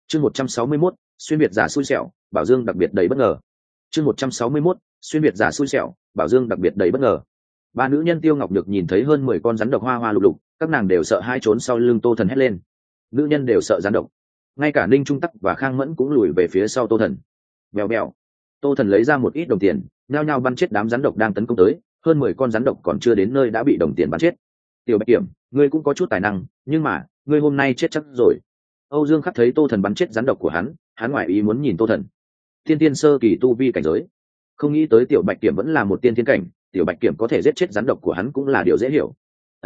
Chương 161, xuyên việt giả xui xẻo, Bảo Dương đặc biệt đầy bất ngờ. Chương 161, xuyên việt giả xui xẻo, Bảo Dương đặc biệt đầy bất ngờ. Ba nữ nhân Tiêu Ngọc Nhược nhìn thấy hơn 10 con rắn độc hoa hoa lục lục, các nàng đều sợ hai trốn sau lưng Tô Thần hét lên. Nữ nhân đều sợ rắn độc, ngay cả Ninh Trung Tắc và Khang Mẫn cũng lùi về phía sau Tô Thần. Bèo bèo, Tô Thần lấy ra một ít đồng tiền, nhao nhao bắn chết đám rắn độc đang tấn công tới, hơn 10 con rắn độc còn chưa đến nơi đã bị đồng tiền bắn chết. Tiểu Bạch Kiểm, ngươi cũng có chút tài năng, nhưng mà, ngươi hôm nay chết chắc rồi. Âu Dương Khắc thấy Tô Thần bắn chết rắn độc của hắn ngoại ý muốn nhìn Tô Thần. Tiên tiên sơ kỳ tu vi cảnh giới, không nghĩ tới Tiểu Bạch Kiểm vẫn là một tiên thiên cảnh, Tiểu Bạch Kiểm có thể giết chết rắn độc của hắn cũng là điều dễ hiểu.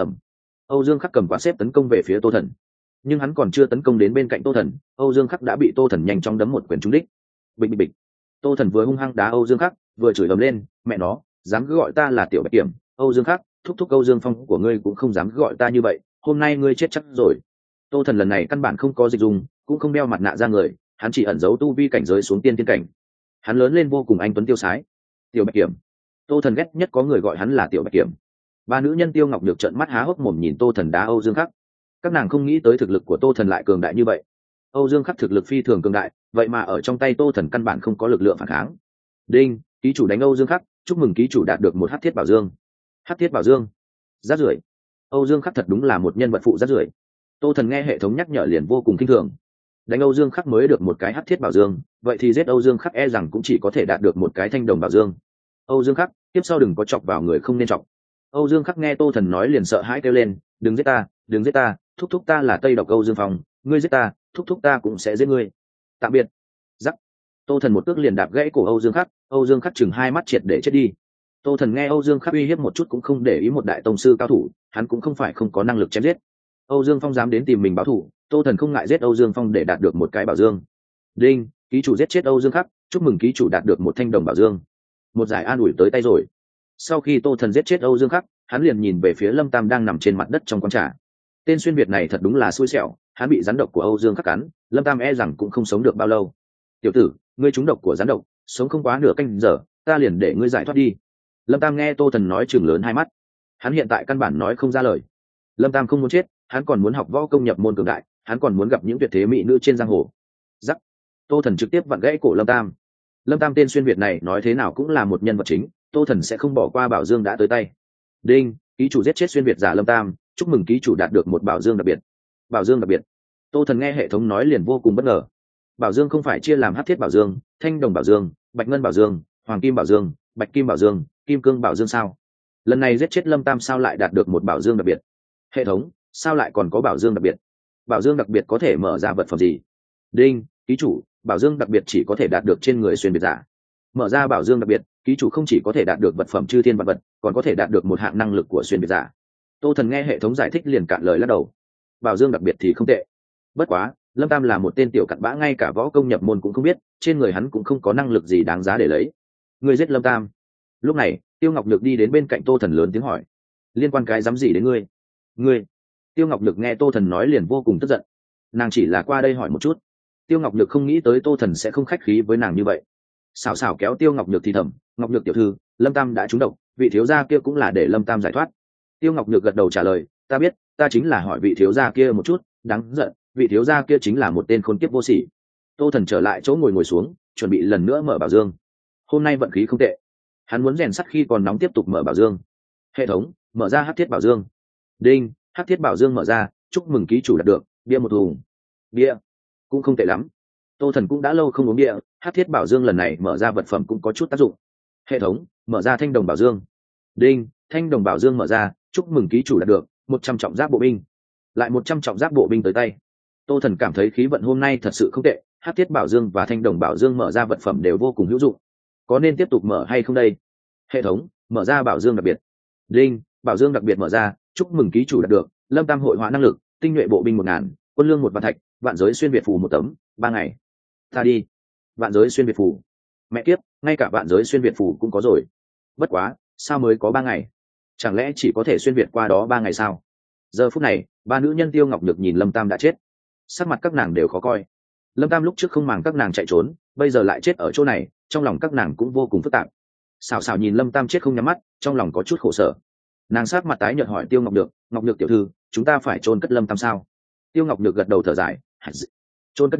Âu Dương Khắc cầm quạt xếp tấn công về phía Tô Thần, nhưng hắn còn chưa tấn công đến bên cạnh Tô Thần, Âu Dương Khắc đã bị Tô Thần nhanh chóng đấm một quyền trúng đích. Bịch bịch bịch. Tô Thần vừa hung hăng đá Âu Dương Khắc, vừa chửi ầm lên, mẹ nó, dám cứ gọi ta là Tiểu Bạch Kiểm, Âu Dương Khắc, thúc thúc Âu Dương Phong của ngươi cũng không dám cứ gọi ta như vậy, hôm nay ngươi chết chắc rồi. Tô Thần lần này căn bản không có dịch dùng, cũng không đeo mặt nạ ra người, hắn chỉ ẩn giấu tu vi cảnh giới xuống tiên thiên cảnh. Hắn lớn lên vô cùng anh tuấn tiêu sái. Tiểu Bạch Kiểm. Tô Thần ghét nhất có người gọi hắn là Tiểu Bạch Kiểm. Ba nữ nhân Tiêu Ngọc Nhược trợn mắt há hốc mồm nhìn Tô Thần đá Âu Dương Khắc. Các nàng không nghĩ tới thực lực của Tô Thần lại cường đại như vậy. Âu Dương Khắc thực lực phi thường cường đại, vậy mà ở trong tay Tô Thần căn bản không có lực lượng phản kháng. Đinh, ký chủ đánh Âu Dương Khắc, chúc mừng ký chủ đạt được một hắc thiết bảo dương. Hắc thiết bảo dương? Rác rưởi. Âu Dương Khắc thật đúng là một nhân vật phụ rác rưởi. Tô Thần nghe hệ thống nhắc nhở liền vô cùng kinh thường. Đánh Âu Dương Khắc mới được một cái hắc thiết bảo dương, vậy thì giết Âu Dương Khắc e rằng cũng chỉ có thể đạt được một cái thanh đồng bảo dương. Âu Dương Khắc, tiếp sau đừng có chọc vào người không nên chọc. Âu Dương Khắc nghe Tô Thần nói liền sợ hãi kêu lên, đừng giết ta, đừng giết ta, thúc thúc ta là Tây Độc Âu Dương Phong, ngươi giết ta, thúc thúc ta cũng sẽ giết ngươi. Tạm biệt. Rắc. Tô Thần một cước liền đạp gãy cổ Âu Dương Khắc, Âu Dương Khắc chừng hai mắt triệt để chết đi. Tô Thần nghe Âu Dương Khắc uy hiếp một chút cũng không để ý, một đại tông sư cao thủ, hắn cũng không phải không có năng lực chém giết. Âu Dương Phong dám đến tìm mình báo thù, Tô Thần không ngại giết Âu Dương Phong để đạt được một cái bảo dương. Đinh, ký chủ giết chết Âu Dương Khắc, chúc mừng ký chủ đạt được một thanh đồng bảo dương. Một giải an ủi tới tay rồi. Sau khi Tô Thần giết chết Âu Dương Khắc, hắn liền nhìn về phía Lâm Tam đang nằm trên mặt đất trong quán trà. Tên xuyên việt này thật đúng là xui xẻo, hắn bị rắn độc của Âu Dương Khắc cắn, Lâm Tam e rằng cũng không sống được bao lâu. Tiểu tử, ngươi trúng độc của rắn độc, sống không quá nửa canh giờ, ta liền để ngươi giải thoát đi. Lâm Tam nghe Tô Thần nói trừng lớn hai mắt, hắn hiện tại căn bản nói không ra lời. Lâm Tam không muốn chết, hắn còn muốn học võ công nhập môn cường đại, hắn còn muốn gặp những tuyệt thế mỹ nữ trên giang hồ. Rắc. Tô Thần trực tiếp vặn gãy cổ Lâm Tam. Lâm Tam tên xuyên việt này nói thế nào cũng là một nhân vật chính, Tô Thần sẽ không bỏ qua bảo dương đã tới tay. Đinh, ký chủ giết chết xuyên việt giả Lâm Tam, chúc mừng ký chủ đạt được một bảo dương đặc biệt. Bảo dương đặc biệt? Tô Thần nghe hệ thống nói liền vô cùng bất ngờ. Bảo dương không phải chia làm hắc thiết bảo dương, thanh đồng bảo dương, bạch ngân bảo dương, hoàng kim bảo dương, bạch kim bảo dương, kim cương bảo dương sao? Lần này giết chết Lâm Tam sao lại đạt được một bảo dương đặc biệt? Hệ thống, sao lại còn có bảo dương đặc biệt? Bảo dương đặc biệt có thể mở ra vật phẩm gì? Đinh, ký chủ, bảo dương đặc biệt chỉ có thể đạt được trên người xuyên việt giả. Mở ra bảo dương đặc biệt, ký chủ không chỉ có thể đạt được vật phẩm chư thiên vạn vật, còn có thể đạt được một hạng năng lực của xuyên việt giả. Tô Thần nghe hệ thống giải thích liền cạn lời lắc đầu. Bảo dương đặc biệt thì không tệ, bất quá Lâm Tam là một tên tiểu cặn bã, ngay cả võ công nhập môn cũng không biết, trên người hắn cũng không có năng lực gì đáng giá để lấy. Ngươi giết Lâm Tam? Lúc này Tiêu Ngọc Nhược đi đến bên cạnh Tô Thần lớn tiếng hỏi. Liên quan cái dám gì đến ngươi? Ngươi? Tiêu Ngọc Nhược nghe Tô Thần nói liền vô cùng tức giận. Nàng chỉ là qua đây hỏi một chút. Tiêu Ngọc Nhược không nghĩ tới Tô Thần sẽ không khách khí với nàng như vậy. Xảo xảo kéo Tiêu Ngọc Nhược thì thầm, Ngọc Nhược tiểu thư, Lâm Tam đã trúng độc, vị thiếu gia kia cũng là để Lâm Tam giải thoát. Tiêu Ngọc Nhược gật đầu trả lời, ta biết, ta chính là hỏi vị thiếu gia kia một chút, đáng giận, vị thiếu gia kia chính là một tên khốn kiếp vô sỉ. Tô Thần trở lại chỗ ngồi xuống, chuẩn bị lần nữa mở bảo dương. Hôm nay vận khí không tệ, hắn muốn rèn sắt khi còn nóng tiếp tục mở bảo dương. Hệ thống, mở ra hắc thiết bảo dương. Đinh, hắc thiết bảo dương mở ra, chúc mừng ký chủ đạt được bia một thùng. Bia cũng không tệ lắm. Tô Thần cũng đã lâu không uống bia, hắc thiết bảo dương lần này mở ra vật phẩm cũng có chút tác dụng. Hệ thống, mở ra thanh đồng bảo dương. Đinh, thanh đồng bảo dương mở ra, chúc mừng ký chủ đạt được 100 trọng giáp bộ binh. Lại 100 trọng giáp bộ binh tới tay. Tô Thần cảm thấy khí vận hôm nay thật sự không tệ, hắc thiết bảo dương và thanh đồng bảo dương mở ra vật phẩm đều vô cùng hữu dụng. Có nên tiếp tục mở hay không đây? Hệ thống, mở ra bảo dương đặc biệt. Đinh, bảo dương đặc biệt mở ra, chúc mừng ký chủ đạt được Lâm Tam hội hóa năng lực, tinh nhuệ bộ binh 1000, quân lương 1 vạn thạch, vạn giới xuyên việt phù 1 tấm, 3 ngày. Ta đi. Vạn giới xuyên việt phù? Mẹ kiếp, ngay cả vạn giới xuyên việt phù cũng có rồi. Bất quá, sao mới có 3 ngày? Chẳng lẽ chỉ có thể xuyên việt qua đó 3 ngày sao? Giờ phút này, ba nữ nhân Tiêu Ngọc Nhược nhìn Lâm Tam đã chết, sắc mặt các nàng đều khó coi. Lâm Tam lúc trước không màng các nàng chạy trốn, bây giờ lại chết ở chỗ này, trong lòng các nàng cũng vô cùng phức tạp. Xào xào nhìn Lâm Tam chết không nhắm mắt, trong lòng có chút khổ sở. Nàng sát mặt tái nhợt hỏi Tiêu Ngọc Nhược, Ngọc Nhược tiểu thư, chúng ta phải chôn cất Lâm Tam sao? Tiêu Ngọc Nhược gật đầu thở dài, chôn cất đi,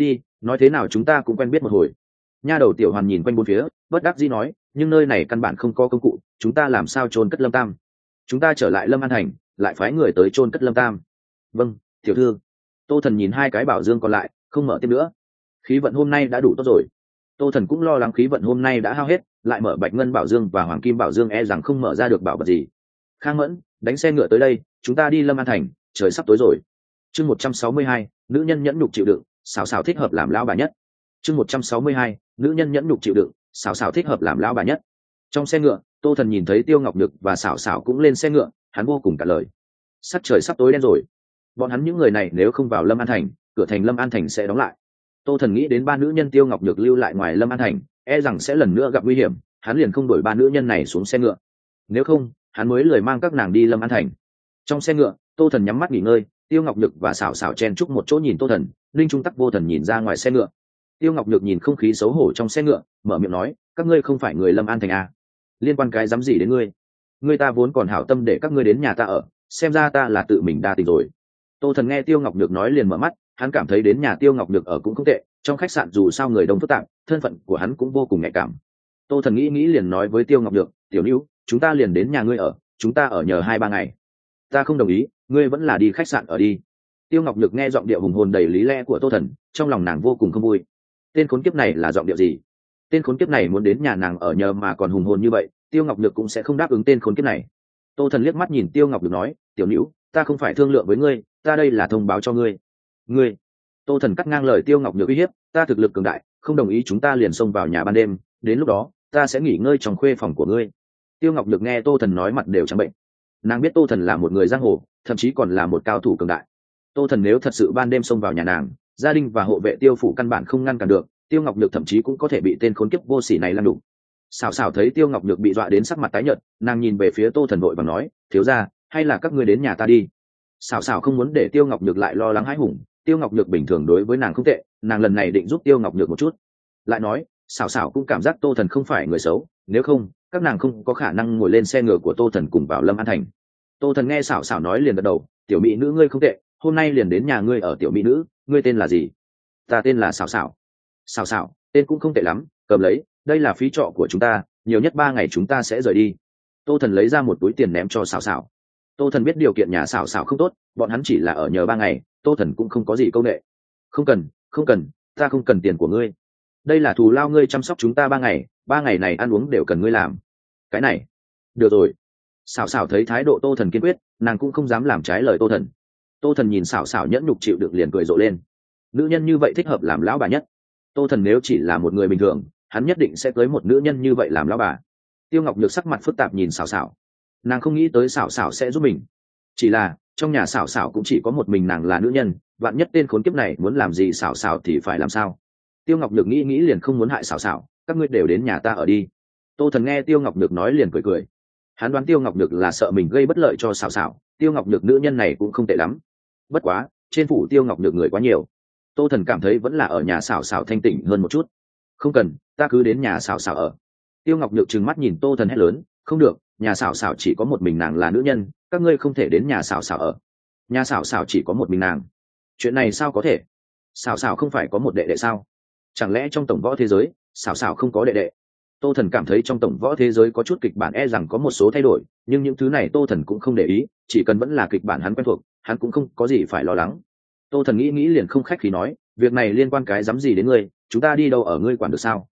nói thế nào chúng ta cũng quen biết một hồi. Nha đầu Tiểu Hoàn nhìn quanh bốn phía, bất đắc dĩ nói, nhưng nơi này căn bản không có công cụ, chúng ta làm sao chôn cất Lâm Tam? Chúng ta trở lại Lâm An Thành, lại phái người tới chôn cất Lâm Tam. Vâng, tiểu thư. Tô Thần nhìn hai cái bảo dương còn lại, không mở tiếp nữa. Khí vận hôm nay đã đủ tốt rồi. Tô Thần cũng lo lắng khí vận hôm nay đã hao hết, lại mở bạch ngân bảo dương và hoàng kim bảo dương e rằng không mở ra được bảo vật gì. Khang Mẫn, đánh xe ngựa tới đây, chúng ta đi Lâm An Thành, trời sắp tối rồi. Chương 162, nữ nhân nhẫn nhục chịu đựng, xảo xảo thích hợp làm lão bà nhất. Chương 162, nữ nhân nhẫn nhục chịu đựng, xảo xảo thích hợp làm lão bà nhất. Trong xe ngựa, Tô Thần nhìn thấy Tiêu Ngọc Nhược và xảo xảo cũng lên xe ngựa, hắn vô cùng cả lời. Sắc trời sắp tối đen rồi, bọn hắn những người này nếu không vào Lâm An Thành, cửa thành Lâm An Thành sẽ đóng lại. Tô Thần nghĩ đến ba nữ nhân Tiêu Ngọc Nhược lưu lại ngoài Lâm An Thành, e rằng sẽ lần nữa gặp nguy hiểm, hắn liền không đuổi ba nữ nhân này xuống xe ngựa. Nếu không, hắn mới lười mang các nàng đi Lâm An Thành. Trong xe ngựa, Tô Thần nhắm mắt nghỉ ngơi, Tiêu Ngọc Nhược và xảo xảo chen chúc một chỗ nhìn Tô Thần, Linh Trung Tắc vô thần nhìn ra ngoài xe ngựa. Tiêu Ngọc Nhược nhìn không khí xấu hổ trong xe ngựa, mở miệng nói, các ngươi không phải người Lâm An Thành à? Liên quan cái dám gì đến ngươi? Ngươi ta vốn còn hảo tâm để các ngươi đến nhà ta ở, xem ra ta là tự mình đa tình rồi. Tô Thần nghe Tiêu Ngọc Nhược nói liền mở mắt, hắn cảm thấy đến nhà Tiêu Ngọc Nhược ở cũng không tệ, trong khách sạn dù sao người đông phức tạp, thân phận của hắn cũng vô cùng nhạy cảm. Tô Thần nghĩ liền nói với Tiêu Ngọc Nhược, tiểu Nữu, chúng ta liền đến nhà ngươi ở, chúng ta ở nhờ 2-3 ngày. Ta không đồng ý, ngươi vẫn là đi khách sạn ở đi. Tiêu Ngọc Nhược nghe giọng điệu hùng hồn đầy lý lẽ của Tô Thần, trong lòng nàng vô cùng không vui. Tên khốn kiếp này là giọng điệu gì? Tên khốn kiếp này muốn đến nhà nàng ở nhờ mà còn hùng hồn như vậy, Tiêu Ngọc Nhược cũng sẽ không đáp ứng tên khốn kiếp này. Tô Thần liếc mắt nhìn Tiêu Ngọc Nhược nói, tiểu Nữu, ta không phải thương lượng với ngươi, ta đây là thông báo cho ngươi. Ngươi? Tô Thần cắt ngang lời Tiêu Ngọc Nhược uy hiếp, ta thực lực cường đại, không đồng ý chúng ta liền xông vào nhà ban đêm, đến lúc đó ta sẽ nghỉ ngơi trong khuê phòng của ngươi. Tiêu Ngọc Nhược nghe Tô Thần nói mặt đều trắng bệnh. Nàng biết Tô Thần là một người giang hồ, thậm chí còn là một cao thủ cường đại. Tô Thần nếu thật sự ban đêm xông vào nhà nàng, gia đình và hộ vệ Tiêu phủ căn bản không ngăn cản được, Tiêu Ngọc Nhược thậm chí cũng có thể bị tên khốn kiếp vô sỉ này lăng đục. Xảo xảo thấy Tiêu Ngọc Nhược bị dọa đến sắc mặt tái nhợt, nàng nhìn về phía Tô Thần vội và nói, thiếu gia, hay là các ngươi đến nhà ta đi. Xảo xảo không muốn để Tiêu Ngọc Nhược lại lo lắng hãi hùng, Tiêu Ngọc Nhược bình thường đối với nàng không tệ, nàng lần này định giúp Tiêu Ngọc Nhược một chút. Lại nói, xảo xảo cũng cảm giác Tô Thần không phải người xấu, nếu không, các nàng không có khả năng ngồi lên xe ngựa của Tô Thần cùng vào Lâm An Thành. Tô Thần nghe xảo xảo nói liền gật đầu, tiểu mỹ nữ ngươi không tệ, hôm nay liền đến nhà ngươi ở. Tiểu mỹ nữ, ngươi tên là gì? Ta tên là xảo xảo. Xảo xảo, tên cũng không tệ lắm, cầm lấy, đây là phí trọ của chúng ta, nhiều nhất 3 ngày chúng ta sẽ rời đi. Tô Thần lấy ra một túi tiền ném cho xảo xảo. Tô Thần biết điều kiện nhà xảo xảo không tốt, bọn hắn chỉ là ở nhờ 3 ngày, Tô Thần cũng không có gì câu nệ. Không cần, ta không cần tiền của ngươi, đây là thù lao ngươi chăm sóc chúng ta 3 ngày, 3 ngày này ăn uống đều cần ngươi làm. Cái này, được rồi. Xảo xảo thấy thái độ Tô Thần kiên quyết, nàng cũng không dám làm trái lời Tô Thần. Tô Thần nhìn xảo xảo nhẫn nhục chịu đựng liền cười rộ lên. Nữ nhân như vậy thích hợp làm lão bà nhất. Tô Thần nếu chỉ là một người bình thường, hắn nhất định sẽ cưới một nữ nhân như vậy làm lão bà. Tiêu Ngọc Nhược sắc mặt phức tạp nhìn xảo xảo, nàng không nghĩ tới xảo xảo sẽ giúp mình. Chỉ là trong nhà xảo xảo cũng chỉ có một mình nàng là nữ nhân, vạn nhất tên khốn kiếp này muốn làm gì xảo xảo thì phải làm sao? Tiêu Ngọc Nhược nghĩ liền không muốn hại xảo xảo, các ngươi đều đến nhà ta ở đi. Tô Thần nghe Tiêu Ngọc Nhược nói liền cười. Hắn đoán Tiêu Ngọc Nhược là sợ mình gây bất lợi cho xảo xảo, Tiêu Ngọc Nhược nữ nhân này cũng không tệ lắm. Bất quá, trên phủ Tiêu Ngọc Nhược người quá nhiều, Tô Thần cảm thấy vẫn là ở nhà xảo xảo thanh tịnh hơn một chút. Không cần, ta cứ đến nhà xảo xảo ở. Tiêu Ngọc Nhược trừng mắt nhìn Tô Thần hét lớn, không được, nhà xảo xảo chỉ có một mình nàng là nữ nhân, các ngươi không thể đến nhà xảo xảo ở. Nhà xảo xảo chỉ có một mình nàng, chuyện này sao có thể? Xảo xảo không phải có một đệ đệ sao? Chẳng lẽ trong tổng võ thế giới xảo xảo không có đệ đệ? Tô Thần cảm thấy trong tổng võ thế giới có chút kịch bản e rằng có một số thay đổi, nhưng những thứ này Tô Thần cũng không để ý, chỉ cần vẫn là kịch bản hắn quen thuộc, hắn cũng không có gì phải lo lắng. Tô Thần nghĩ liền không khách khí nói, việc này liên quan cái dám gì đến ngươi, chúng ta đi đâu ở ngươi quản được sao?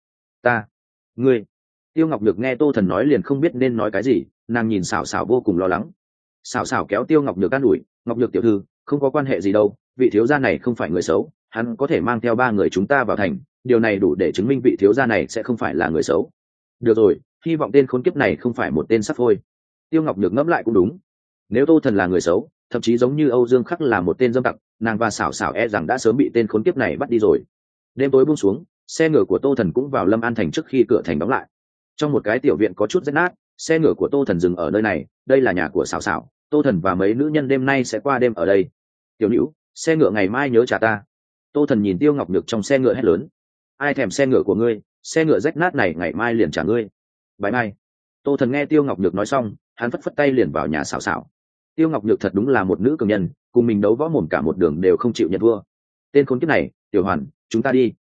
Ngươi. Tiêu Ngọc Nhược nghe Tô Thần nói liền không biết nên nói cái gì, nàng nhìn xảo xảo vô cùng lo lắng. Xảo xảo kéo Tiêu Ngọc Nhược an ủi, Ngọc Nhược tiểu thư, không có quan hệ gì đâu, vị thiếu gia này không phải người xấu, hắn có thể mang theo 3 người chúng ta vào thành, điều này đủ để chứng minh vị thiếu gia này sẽ không phải là người xấu. Được rồi, hy vọng tên khốn kiếp này không phải một tên sắp phôi. Tiêu Ngọc Nhược ngẫm lại cũng đúng, nếu Tô Thần là người xấu, thậm chí giống như Âu Dương Khắc là một tên dâm tặc, nàng và xảo xảo e rằng đã sớm bị tên khốn kiếp này bắt đi rồi. Đêm tối buông xuống, xe ngựa của Tô Thần cũng vào Lâm An Thành trước khi cửa thành đóng lại. Trong một cái tiểu viện có chút rách nát, xe ngựa của Tô Thần dừng ở nơi này, đây là nhà của xảo xảo, Tô Thần và mấy nữ nhân đêm nay sẽ qua đêm ở đây. Tiểu Nữu, xe ngựa ngày mai nhớ trả ta. Tô Thần nhìn Tiêu Ngọc Nhược trong xe ngựa hét lớn, ai thèm xe ngựa của ngươi, xe ngựa rách nát này ngày mai liền trả ngươi. Bye bye. Tô Thần nghe Tiêu Ngọc Nhược nói xong, hắn phất tay liền vào nhà xảo xảo. Tiêu Ngọc Nhược thật đúng là một nữ cường nhân, cùng mình đấu võ mồm cả một đường đều không chịu nhận thua. Tên khốn kiếp này, Tiểu Hoàn, chúng ta đi.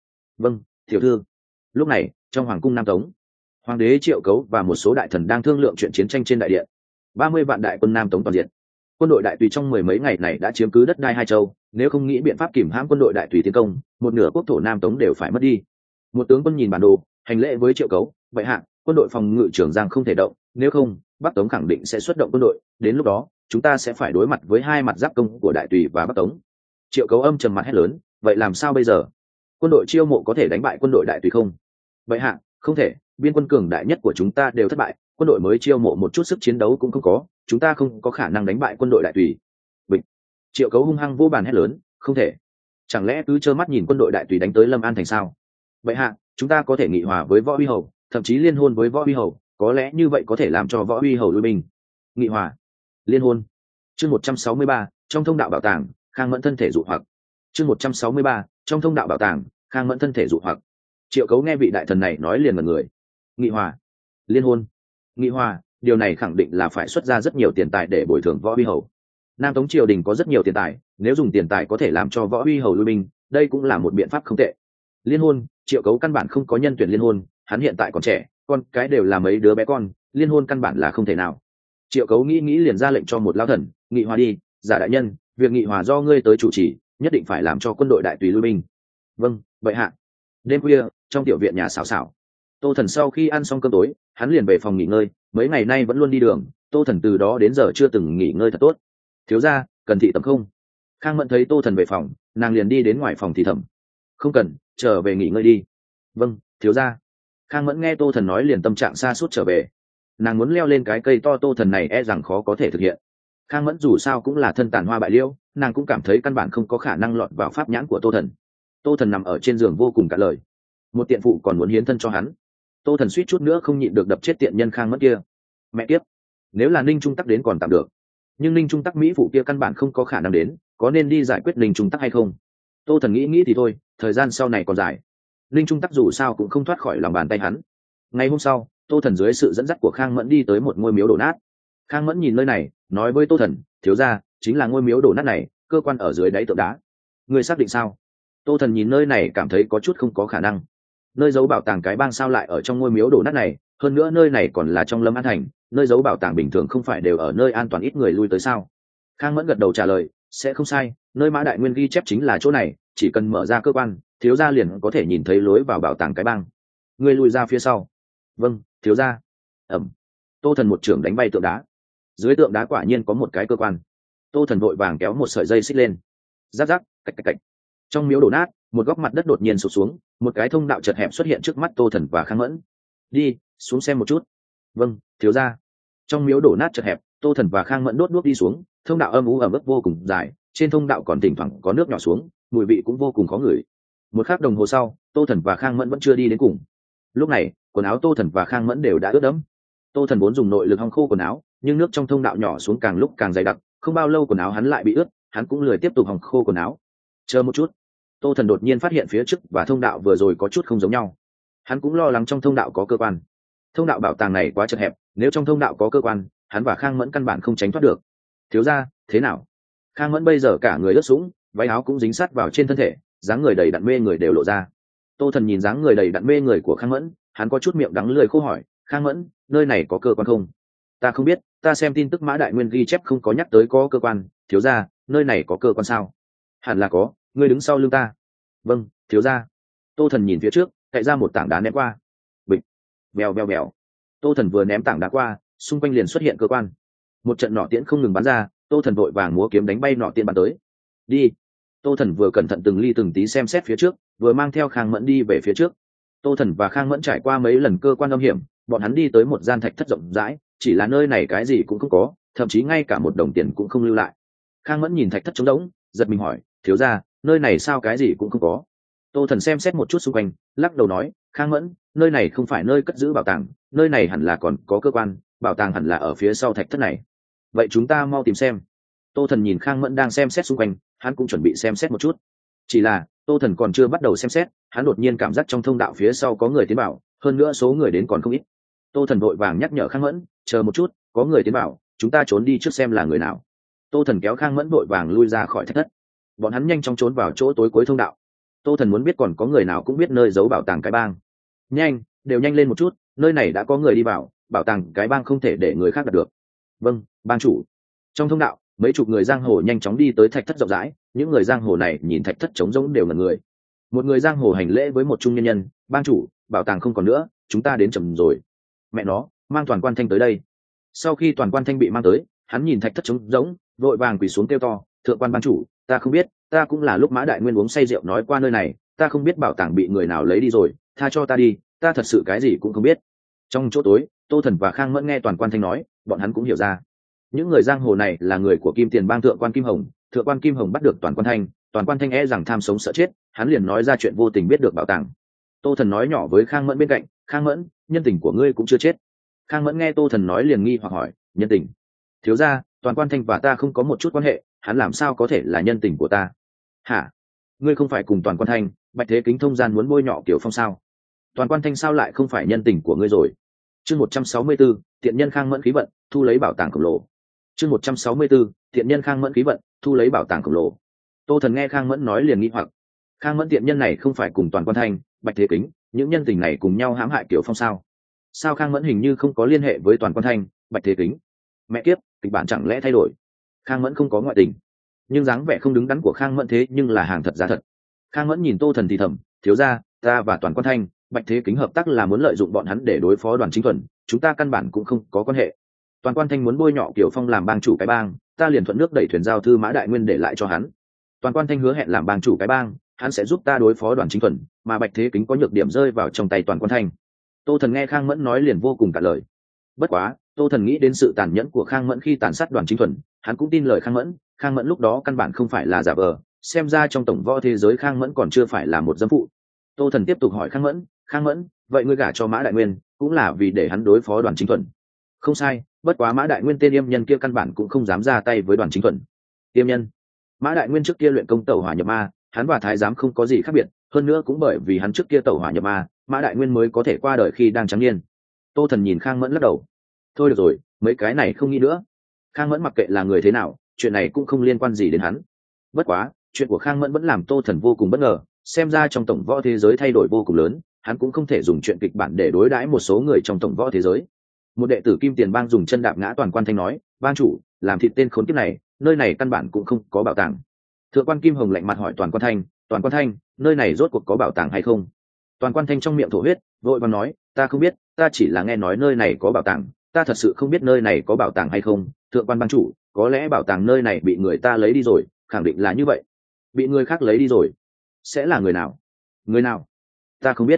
Vâng, tiểu thư. Lúc này trong hoàng cung Nam Tống, hoàng đế Triệu Cấu và một số đại thần đang thương lượng chuyện chiến tranh trên đại điện. 30 vạn đại quân Nam Tống toàn diện. Quân đội đại tùy trong mười mấy ngày này đã chiếm cứ đất đai hai châu, nếu không nghĩ biện pháp kìm hãm quân đội đại tùy tiến công, một nửa quốc thổ Nam Tống đều phải mất đi. Một tướng quân nhìn bản đồ, hành lễ với Triệu Cấu, vậy hạ, quân đội phòng ngự Trường Giang không thể động, nếu không, Bắc Tống khẳng định sẽ xuất động quân đội, đến lúc đó, chúng ta sẽ phải đối mặt với hai mặt giáp công của đại tùy và Bắc Tống. Triệu Cấu âm trầm mặt hét lớn, vậy làm sao bây giờ? Quân đội chiêu mộ có thể đánh bại quân đội đại tùy không? Vậy hạ, không thể, biên quân cường đại nhất của chúng ta đều thất bại, quân đội mới chiêu mộ một chút sức chiến đấu cũng không có, chúng ta không có khả năng đánh bại quân đội đại tùy. Bịch. Triệu Cấu hung hăng vô bàn hét lớn, không thể. Chẳng lẽ cứ trơ mắt nhìn quân đội đại tùy đánh tới Lâm An thành sao? Vậy hạ, chúng ta có thể nghị hòa với Võ Huy Hầu, thậm chí liên hôn với Võ Huy Hầu, có lẽ như vậy có thể làm cho Võ Huy Hầu lui binh. Nghị hòa, liên hôn. Chương 163, trong thông đạo bảo tàng, Khang Mẫn thân thể dụ hoặc. Chương 163, trong thông đạo bảo tàng, Khang Mẫn thân thể dụ hoặc. Triệu Cấu nghe vị đại thần này nói liền mật người. Nghị hòa, liên hôn, nghị hòa, điều này khẳng định là phải xuất ra rất nhiều tiền tài để bồi thường Võ Huy Hầu. Nam Tống triều đình có rất nhiều tiền tài, nếu dùng tiền tài có thể làm cho Võ Huy Hầu lui binh, đây cũng là một biện pháp không tệ. Liên hôn, Triệu Cấu căn bản không có nhân tuyển liên hôn, hắn hiện tại còn trẻ, con cái đều là mấy đứa bé con, liên hôn căn bản là không thể nào. Triệu Cấu nghĩ nghĩ liền ra lệnh cho một lao thần, nghị hòa đi, giả đại nhân, việc nghị hòa do ngươi tới chủ trì, nhất định phải làm cho quân đội đại tùy lui binh. Vâng, vậy hạ. Đêm khuya, trong tiểu viện nhà xảo xảo, Tô Thần sau khi ăn xong cơm tối, hắn liền về phòng nghỉ ngơi, mấy ngày nay vẫn luôn đi đường, Tô Thần từ đó đến giờ chưa từng nghỉ ngơi thật tốt. Thiếu gia, cần thị tầm không? Khang Mẫn thấy Tô Thần về phòng, nàng liền đi đến ngoài phòng thì thầm. Không cần, trở về nghỉ ngơi đi. Vâng, thiếu gia. Khang Mẫn nghe Tô Thần nói liền tâm trạng xa suốt trở về. Nàng muốn leo lên cái cây to Tô Thần này e rằng khó có thể thực hiện. Khang Mẫn dù sao cũng là thân tàn hoa bại liễu, nàng cũng cảm thấy căn bản không có khả năng lọt vào pháp nhãn của Tô Thần. Tô Thần nằm ở trên giường vô cùng cạn lời. Một tiện phụ còn muốn hiến thân cho hắn. Tô Thần suýt chút nữa không nhịn được đập chết tiện nhân Khang Mẫn kia. Mẹ kiếp, nếu là Ninh Trung Tắc đến còn tạm được, nhưng Ninh Trung Tắc mỹ phụ kia căn bản không có khả năng đến, có nên đi giải quyết Ninh Trung Tắc hay không? Tô Thần nghĩ nghĩ thì thôi, thời gian sau này còn dài. Ninh Trung Tắc dù sao cũng không thoát khỏi lòng bàn tay hắn. Ngày hôm sau, Tô Thần dưới sự dẫn dắt của Khang Mẫn đi tới một ngôi miếu đổ nát. Khang Mẫn nhìn nơi này, nói với Tô Thần, thiếu gia, chính là ngôi miếu đổ nát này, cơ quan ở dưới đáy tượng đá. Người xác định sao? Tô Thần nhìn nơi này cảm thấy có chút không có khả năng. Nơi giấu bảo tàng cái bang sao lại ở trong ngôi miếu đổ nát này, hơn nữa nơi này còn là trong Lâm An thành, nơi giấu bảo tàng bình thường không phải đều ở nơi an toàn ít người lui tới sao? Khang Mẫn gật đầu trả lời, sẽ không sai, nơi Mã Đại Nguyên ghi chép chính là chỗ này, chỉ cần mở ra cơ quan, thiếu gia liền có thể nhìn thấy lối vào bảo tàng cái bang. Ngươi lùi ra phía sau. Vâng, thiếu gia. Ẩm. Tô Thần một trưởng đánh bay tượng đá. Dưới tượng đá quả nhiên có một cái cơ quan. Tô Thần vội vàng kéo một sợi dây xích lên. Rắc rắc, cạch cạch cạch. Trong miếu đổ nát, một góc mặt đất đột nhiên sụp xuống, một cái thông đạo chật hẹp xuất hiện trước mắt Tô Thần và Khang Mẫn. Đi, xuống xem một chút. Vâng, thiếu gia. Trong miếu đổ nát chật hẹp, Tô Thần và Khang Mẫn đốt đuốc đi xuống, thông đạo âm u ẩm ướt vô cùng dài, trên thông đạo còn thỉnh thoảng có nước nhỏ xuống, mùi vị cũng vô cùng khó ngửi. Một khắc đồng hồ sau, Tô Thần và Khang Mẫn vẫn chưa đi đến cùng. Lúc này, quần áo Tô Thần và Khang Mẫn đều đã ướt đẫm. Tô Thần vốn dùng nội lực hong khô quần áo, nhưng nước trong thông đạo nhỏ xuống càng lúc càng dày đặc, không bao lâu quần áo hắn lại bị ướt, hắn cũng lười tiếp tục hong khô quần áo. Chờ một chút. Tô Thần đột nhiên phát hiện phía trước và thông đạo vừa rồi có chút không giống nhau. Hắn cũng lo lắng trong thông đạo có cơ quan. Thông đạo bảo tàng này quá chật hẹp, nếu trong thông đạo có cơ quan, hắn và Khang Mẫn căn bản không tránh thoát được. Thiếu gia, thế nào? Khang Mẫn bây giờ cả người ướt sũng, váy áo cũng dính sát vào trên thân thể, dáng người đầy đặn mê người đều lộ ra. Tô Thần nhìn dáng người đầy đặn mê người của Khang Mẫn, hắn có chút miệng đắng lưỡi khô hỏi, Khang Mẫn, nơi này có cơ quan không? Ta không biết, ta xem tin tức Mã Đại Nguyên ghi chép không có nhắc tới có cơ quan, thiếu gia, nơi này có cơ quan sao? Hẳn là có, ngươi đứng sau lưng ta. Vâng, thiếu gia. Tô Thần nhìn phía trước, cậy ra một tảng đá ném qua. Bịch, bèo bèo bèo. Tô Thần vừa ném tảng đá qua, xung quanh liền xuất hiện cơ quan. Một trận nỏ tiễn không ngừng bắn ra, Tô Thần vội vàng múa kiếm đánh bay nỏ tiễn bắn tới. Đi. Tô Thần vừa cẩn thận từng ly từng tí xem xét phía trước, vừa mang theo Khang Mẫn đi về phía trước. Tô Thần và Khang Mẫn trải qua mấy lần cơ quan âm hiểm, bọn hắn đi tới một gian thạch thất rộng rãi, chỉ là nơi này cái gì cũng không có, thậm chí ngay cả một đồng tiền cũng không lưu lại. Khang Mẫn nhìn thạch thất trống rỗng, giật mình hỏi, thiếu gia, nơi này sao cái gì cũng không có? Tô Thần xem xét một chút xung quanh, lắc đầu nói, Khang Mẫn, nơi này không phải nơi cất giữ bảo tàng, nơi này hẳn là còn có cơ quan, bảo tàng hẳn là ở phía sau thạch thất này. Vậy chúng ta mau tìm xem. Tô Thần nhìn Khang Mẫn đang xem xét xung quanh, hắn cũng chuẩn bị xem xét một chút. Chỉ là Tô Thần còn chưa bắt đầu xem xét, hắn đột nhiên cảm giác trong thông đạo phía sau có người tiến vào, hơn nữa số người đến còn không ít. Tô Thần vội vàng nhắc nhở Khang Mẫn, chờ một chút, có người tiến vào, chúng ta trốn đi trước xem là người nào. Tô Thần kéo Khang Mẫn vội vàng lui ra khỏi thạch thất. Bọn hắn nhanh chóng trốn vào chỗ tối cuối thông đạo. Tô Thần muốn biết còn có người nào cũng biết nơi giấu bảo tàng cái bang. Nhanh, đều nhanh lên một chút, nơi này đã có người đi vào, bảo tàng cái bang không thể để người khác đạt được. Vâng, bang chủ. Trong thông đạo, mấy chục người giang hồ nhanh chóng đi tới thạch thất rộng rãi, những người giang hồ này nhìn thạch thất trống rỗng đều ngẩn người. Một người giang hồ hành lễ với một trung nhân nhân, bang chủ, bảo tàng không còn nữa, chúng ta đến chậm rồi. Mẹ nó, mang Toàn Quan Thanh tới đây. Sau khi Toàn Quan Thanh bị mang tới, hắn nhìn thạch thất trống rỗng, vội vàng quỳ xuống kêu to, thượng quan bang chủ, ta không biết, ta cũng là lúc Mã Đại Nguyên uống say rượu nói qua nơi này, ta không biết bảo tàng bị người nào lấy đi rồi, tha cho ta đi, ta thật sự cái gì cũng không biết. Trong chỗ tối, Tô Thần và Khang Mẫn nghe Toàn Quan Thanh nói, bọn hắn cũng hiểu ra, những người giang hồ này là người của Kim Tiền Bang thượng quan Kim Hồng. Thượng quan Kim Hồng bắt được Toàn Quan Thanh e rằng tham sống sợ chết, hắn liền nói ra chuyện vô tình biết được bảo tàng. Tô Thần nói nhỏ với Khang Mẫn bên cạnh, Khang Mẫn, nhân tình của ngươi cũng chưa chết. Khang Mẫn nghe Tô Thần nói liền nghi hoặc hỏi, nhân tình? Thiếu gia, Toàn Quan Thanh và ta không có một chút quan hệ, hắn làm sao có thể là nhân tình của ta? Hả? Ngươi không phải cùng Toàn Quan Thanh, Bạch Thế Kính thông gian muốn bôi nhọ Kiều Phong sao? Toàn Quan Thanh sao lại không phải nhân tình của ngươi rồi? Chương 164, tiện nhân Khang Mẫn khí vận, thu lấy bảo tàng khổng lồ. Chương 164, tiện nhân Khang Mẫn khí vận, thu lấy bảo tàng khổng lồ. Tô Thần nghe Khang Mẫn nói liền nghi hoặc, Khang Mẫn tiện nhân này không phải cùng Toàn Quan Thanh, Bạch Thế Kính, những nhân tình này cùng nhau hãm hại Kiều Phong sao? Sao Khang Mẫn hình như không có liên hệ với Toàn Quan Thanh, Bạch Thế Kính? Mẹ kiếp, kịch bản chẳng lẽ thay đổi? Khang Mẫn không có ngoại tình, nhưng dáng vẻ không đứng đắn của Khang Mẫn thế nhưng là hàng thật giá thật. Khang Mẫn nhìn Tô Thần thì thầm, thiếu gia, ta và Toàn Quan Thanh, Bạch Thế Kính hợp tác là muốn lợi dụng bọn hắn để đối phó Đoàn Chính Thuần, chúng ta căn bản cũng không có quan hệ. Toàn Quan Thanh muốn bôi nhọ Kiều Phong làm bang chủ cái bang, ta liền thuận nước đẩy thuyền giao thư Mã Đại Nguyên để lại cho hắn. Toàn Quan Thanh hứa hẹn làm bang chủ cái bang, hắn sẽ giúp ta đối phó Đoàn Chính Thuần, mà Bạch Thế Kính có nhược điểm rơi vào trong tay Toàn Quan Thanh. Tô Thần nghe Khang Mẫn nói liền vô cùng cả lời. Bất quá, Tô Thần nghĩ đến sự tàn nhẫn của Khang Mẫn khi tàn sát Đoàn Chính Thuần, hắn cũng tin lời Khang Mẫn. Khang Mẫn lúc đó căn bản không phải là giả vờ, xem ra trong tổng võ thế giới Khang Mẫn còn chưa phải là một dâm phụ. Tô Thần tiếp tục hỏi Khang Mẫn, vậy ngươi gả cho Mã Đại Nguyên cũng là vì để hắn đối phó Đoàn Chính Thuần? Không sai, bất quá Mã Đại Nguyên tên Yêm Nhân kia căn bản cũng không dám ra tay với Đoàn Chính Thuần. Yêm Nhân? Mã Đại Nguyên trước kia luyện công tẩu hỏa nhập ma, hắn và thái giám không có gì khác biệt, hơn nữa cũng bởi vì hắn trước kia tẩu hỏa nhập ma, Mã Đại Nguyên mới có thể qua đời khi đang trắng niên. Tô Thần nhìn Khang Mẫn lắc đầu, thôi được rồi, mấy cái này không nghĩ nữa. Khang Mẫn mặc kệ là người thế nào, chuyện này cũng không liên quan gì đến hắn. Bất quá, chuyện của Khang Mẫn vẫn làm Tô Thần vô cùng bất ngờ, xem ra trong tổng võ thế giới thay đổi vô cùng lớn, hắn cũng không thể dùng chuyện kịch bản để đối đãi một số người trong tổng võ thế giới. Một đệ tử Kim Tiền Bang dùng chân đạp ngã Toàn Quan Thanh nói, bang chủ, làm thịt tên khốn kiếp này, nơi này căn bản cũng không có bảo tàng. Thượng quan Kim Hồng lạnh mặt hỏi Toàn Quan Thanh, nơi này rốt cuộc có bảo tàng hay không? Toàn Quan Thanh trong miệng thổ huyết, vội vàng nói, ta không biết, ta chỉ là nghe nói nơi này có bảo tàng, ta thật sự không biết nơi này có bảo tàng hay không. Thượng quan bang chủ, có lẽ bảo tàng nơi này bị người ta lấy đi rồi, khẳng định là như vậy. Bị người khác lấy đi rồi? Sẽ là người nào? Người nào? Ta không biết,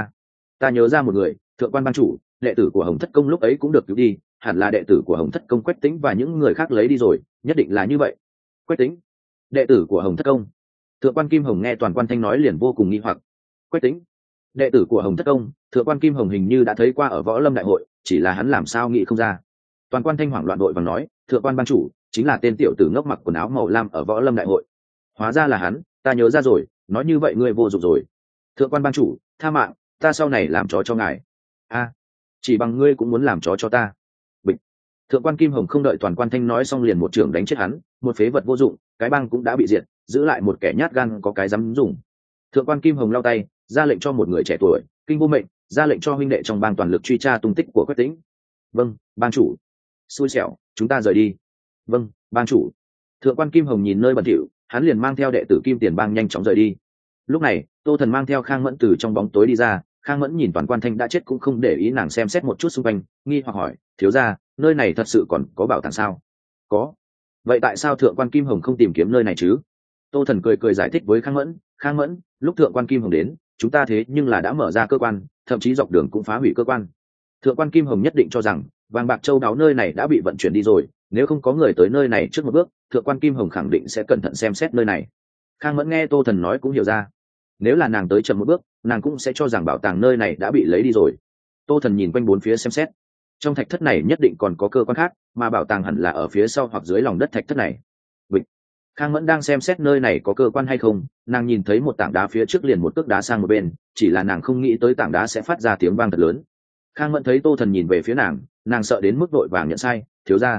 ta nhớ ra một người, thượng quan bang chủ, đệ tử của Hồng Thất Công lúc ấy cũng được cứu đi, hẳn là đệ tử của Hồng Thất Công Quách Tĩnh và những người khác lấy đi rồi, nhất định là như vậy. Quách Tĩnh, đệ tử của Hồng Thất Công? Thượng quan Kim Hồng nghe Toàn Quan Thanh nói liền vô cùng nghi hoặc. Quách Tĩnh, đệ tử của Hồng Thất Công? Thượng quan Kim Hồng hình như đã thấy qua ở Võ Lâm đại hội, chỉ là hắn làm sao nghĩ không ra. Toàn Quan Thanh hoảng loạn đội và nói, thượng quan bang chủ, chính là tên tiểu tử ngốc mặc quần áo màu lam ở Võ Lâm đại hội. Hóa ra là hắn, ta nhớ ra rồi, nói như vậy ngươi vô dụng rồi. Thượng quan bang chủ, tha mạng, ta sau này làm chó cho ngài. A, chỉ bằng ngươi cũng muốn làm chó cho ta? Bịch. Thượng quan Kim Hồng không đợi Toàn Quan Thanh nói xong liền một trường đánh chết hắn, một phế vật vô dụng, cái bang cũng đã bị diệt, giữ lại một kẻ nhát gan có cái dám dùng. Thượng quan Kim Hồng lau tay, ra lệnh cho một người trẻ tuổi, Kinh Vô Mệnh, ra lệnh cho huynh đệ trong bang toàn lực truy tra tung tích của Quách Tĩnh. Vâng, bang chủ. Xui xẻo, chúng ta rời đi. Vâng, bang chủ. Thượng quan Kim Hồng nhìn nơi bẩn thỉu, hắn liền mang theo đệ tử Kim Tiền Bang nhanh chóng rời đi. Lúc này, Tô Thần mang theo Khang Mẫn từ trong bóng tối đi ra. Khang Mẫn nhìn Toàn Quan Thanh đã chết cũng không để ý nàng, xem xét một chút xung quanh, nghi hoặc hỏi, thiếu gia, nơi này thật sự còn có bảo tàng sao? Có. Vậy tại sao thượng quan Kim Hồng không tìm kiếm nơi này chứ? Tô Thần cười cười giải thích với Khang Mẫn, lúc thượng quan Kim Hồng đến, chúng ta thế nhưng là đã mở ra cơ quan, thậm chí dọc đường cũng phá hủy cơ quan. Thượng quan Kim Hồng nhất định cho rằng vàng bạc châu đáo nơi này đã bị vận chuyển đi rồi, nếu không có người tới nơi này trước một bước, thượng quan Kim Hồng khẳng định sẽ cẩn thận xem xét nơi này. Khang Mẫn nghe Tô Thần nói cũng hiểu ra, nếu là nàng tới chậm một bước, nàng cũng sẽ cho rằng bảo tàng nơi này đã bị lấy đi rồi. Tô Thần nhìn quanh bốn phía xem xét, trong thạch thất này nhất định còn có cơ quan khác, mà bảo tàng hẳn là ở phía sau hoặc dưới lòng đất thạch thất này. Bịch. Khang Mẫn đang xem xét nơi này có cơ quan hay không, nàng nhìn thấy một tảng đá phía trước liền một cước đá sang một bên, chỉ là nàng không nghĩ tới tảng đá sẽ phát ra tiếng vang thật lớn. Khang Mẫn thấy Tô Thần nhìn về phía nàng sợ đến mức vội vàng nhận sai, thiếu gia,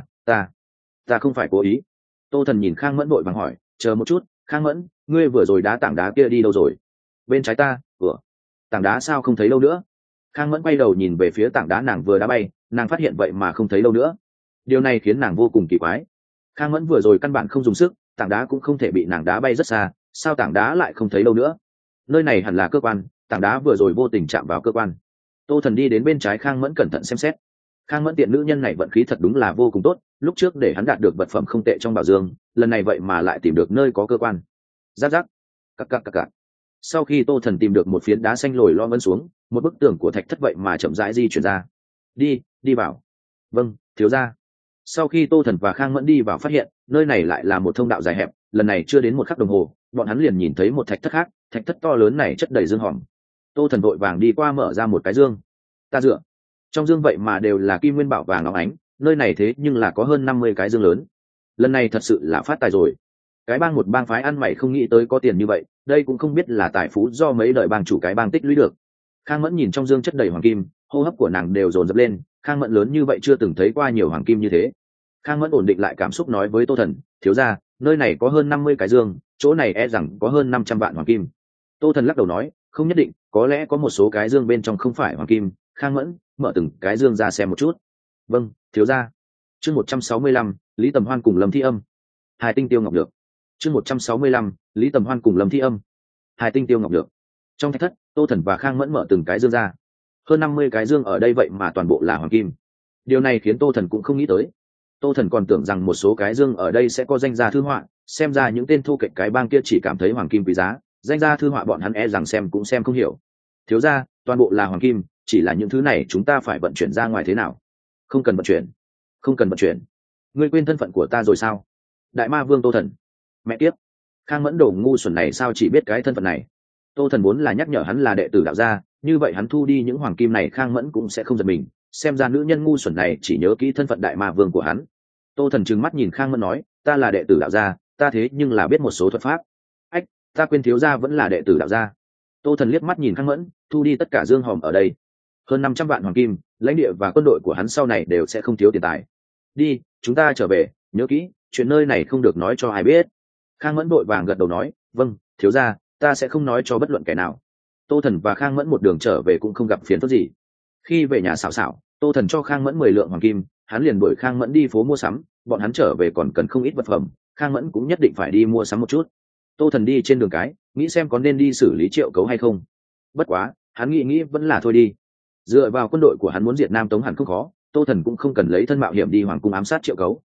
ta không phải cố ý. Tô Thần nhìn Khang Mẫn vội vàng hỏi, chờ một chút, Khang Mẫn, ngươi vừa rồi đá tảng đá kia đi đâu rồi? bên trái ta tảng đá sao không thấy đâu nữa? Khang Mẫn quay đầu nhìn về phía tảng đá nàng vừa đá bay, nàng phát hiện vậy mà không thấy đâu nữa. Điều này khiến nàng vô cùng kỳ quái. Khang Mẫn vừa rồi căn bản không dùng sức, tảng đá cũng không thể bị nàng đá bay rất xa, sao tảng đá lại không thấy đâu nữa? Nơi này hẳn là cơ quan, tảng đá vừa rồi vô tình chạm vào cơ quan. Tô Thần đi đến bên trái Khang Mẫn cẩn thận xem xét. Khang Mẫn tiện nữ nhân này vận khí thật đúng là vô cùng tốt, lúc trước để hắn đạt được vật phẩm không tệ trong bảo dương, lần này vậy mà lại tìm được nơi có cơ quan. Rắc rắc, cặc. Sau khi Tô Thần tìm được một phiến đá xanh lồi lo vẫn xuống, một bức tường của thạch thất vậy mà chậm rãi di chuyển ra. Đi vào. Vâng, thiếu gia. Sau khi Tô Thần và Khang Mẫn đi vào phát hiện, nơi này lại là một thông đạo dài hẹp, lần này chưa đến một khắc đồng hồ, bọn hắn liền nhìn thấy một thạch thất khác, thạch thất to lớn này chất đầy dương hòm. Tô Thần vội vàng đi qua mở ra một cái dương. Ta dựa, trong dương vậy mà đều là kim nguyên bảo vàng óng ánh, nơi này thế nhưng là có hơn 50 cái dương lớn. Lần này thật sự là phát tài rồi. Cái bang một bang phái ăn mày không nghĩ tới có tiền như vậy, đây cũng không biết là tài phú do mấy đời bang chủ cái bang tích lũy được. Khang Mẫn nhìn trong dương chất đầy hoàng kim, hô hấp của nàng đều dồn dập lên. Khang Mẫn lớn như vậy chưa từng thấy qua nhiều hoàng kim như thế. Khang Mẫn ổn định lại cảm xúc nói với Tô Thần, thiếu gia, nơi này có hơn 50 cái dương, chỗ này e rằng có hơn 500 vạn hoàng kim. Tô Thần lắc đầu nói, không nhất định, có lẽ có một số cái dương bên trong không phải hoàng kim. Khang Mẫn, mở từng cái dương ra xem một chút. Vâng, thiếu gia. Chương 165, Lý Tầm Hoan cùng Lâm Thi Âm. Hai tinh tiêu ngọc được. Chương 165, Lý Tầm Hoan cùng Lâm Thi Âm. Hai tinh tiêu ngọc được. Trong thạch thất, Tô Thần và Khang Mẫn mở từng cái dương ra. Hơn 50 cái dương ở đây vậy mà toàn bộ là hoàng kim. Điều này khiến Tô Thần cũng không nghĩ tới. Tô Thần còn tưởng rằng một số cái dương ở đây sẽ có danh gia thư họa, xem ra những tên thu kệch cái bang kia chỉ cảm thấy hoàng kim quý giá, danh gia thư họa bọn hắn e rằng xem cũng xem không hiểu. Thiếu gia, toàn bộ là hoàng kim, chỉ là những thứ này chúng ta phải vận chuyển ra ngoài thế nào? Không cần vận chuyển. Ngươi quên thân phận của ta rồi sao? Đại ma vương Tô Thần. Mẹ kiếp, Khang Mẫn đồ ngu xuẩn này sao chỉ biết cái thân phận này? Tô Thần muốn là nhắc nhở hắn là đệ tử đạo gia, như vậy hắn thu đi những hoàng kim này Khang Mẫn cũng sẽ không giật mình, xem ra nữ nhân ngu xuẩn này chỉ nhớ kỹ thân phận đại ma vương của hắn. Tô Thần trừng mắt nhìn Khang Mẫn nói, ta là đệ tử đạo gia, ta thế nhưng là biết một số thuật pháp. Ách, ta quên thiếu gia vẫn là đệ tử đạo gia. Tô Thần liếc mắt nhìn Khang Mẫn, thu đi tất cả dương hòm ở đây. Hơn 500 vạn hoàng kim, lãnh địa và quân đội của hắn sau này đều sẽ không thiếu tiền tài. Đi, chúng ta trở về, nhớ kỹ, chuyện nơi này không được nói cho ai biết. Khang Mẫn vội vàng gật đầu nói, vâng, thiếu gia, ta sẽ không nói cho bất luận kẻ nào. Tô Thần và Khang Mẫn một đường trở về cũng không gặp phiền phức gì. Khi về nhà xảo, Tô Thần cho Khang Mẫn 10 lượng hoàng kim, hắn liền đuổi Khang Mẫn đi phố mua sắm, bọn hắn trở về còn cần không ít vật phẩm, Khang Mẫn cũng nhất định phải đi mua sắm một chút. Tô Thần đi trên đường cái, nghĩ xem có nên đi xử lý Triệu Cấu hay không. Bất quá, hắn nghĩ vẫn là thôi đi. Dựa vào quân đội của hắn muốn diệt Nam Tống hẳn không khó, Tô Thần cũng không cần lấy thân mạo hiểm đi hoàng cung ám sát Triệu Cấu.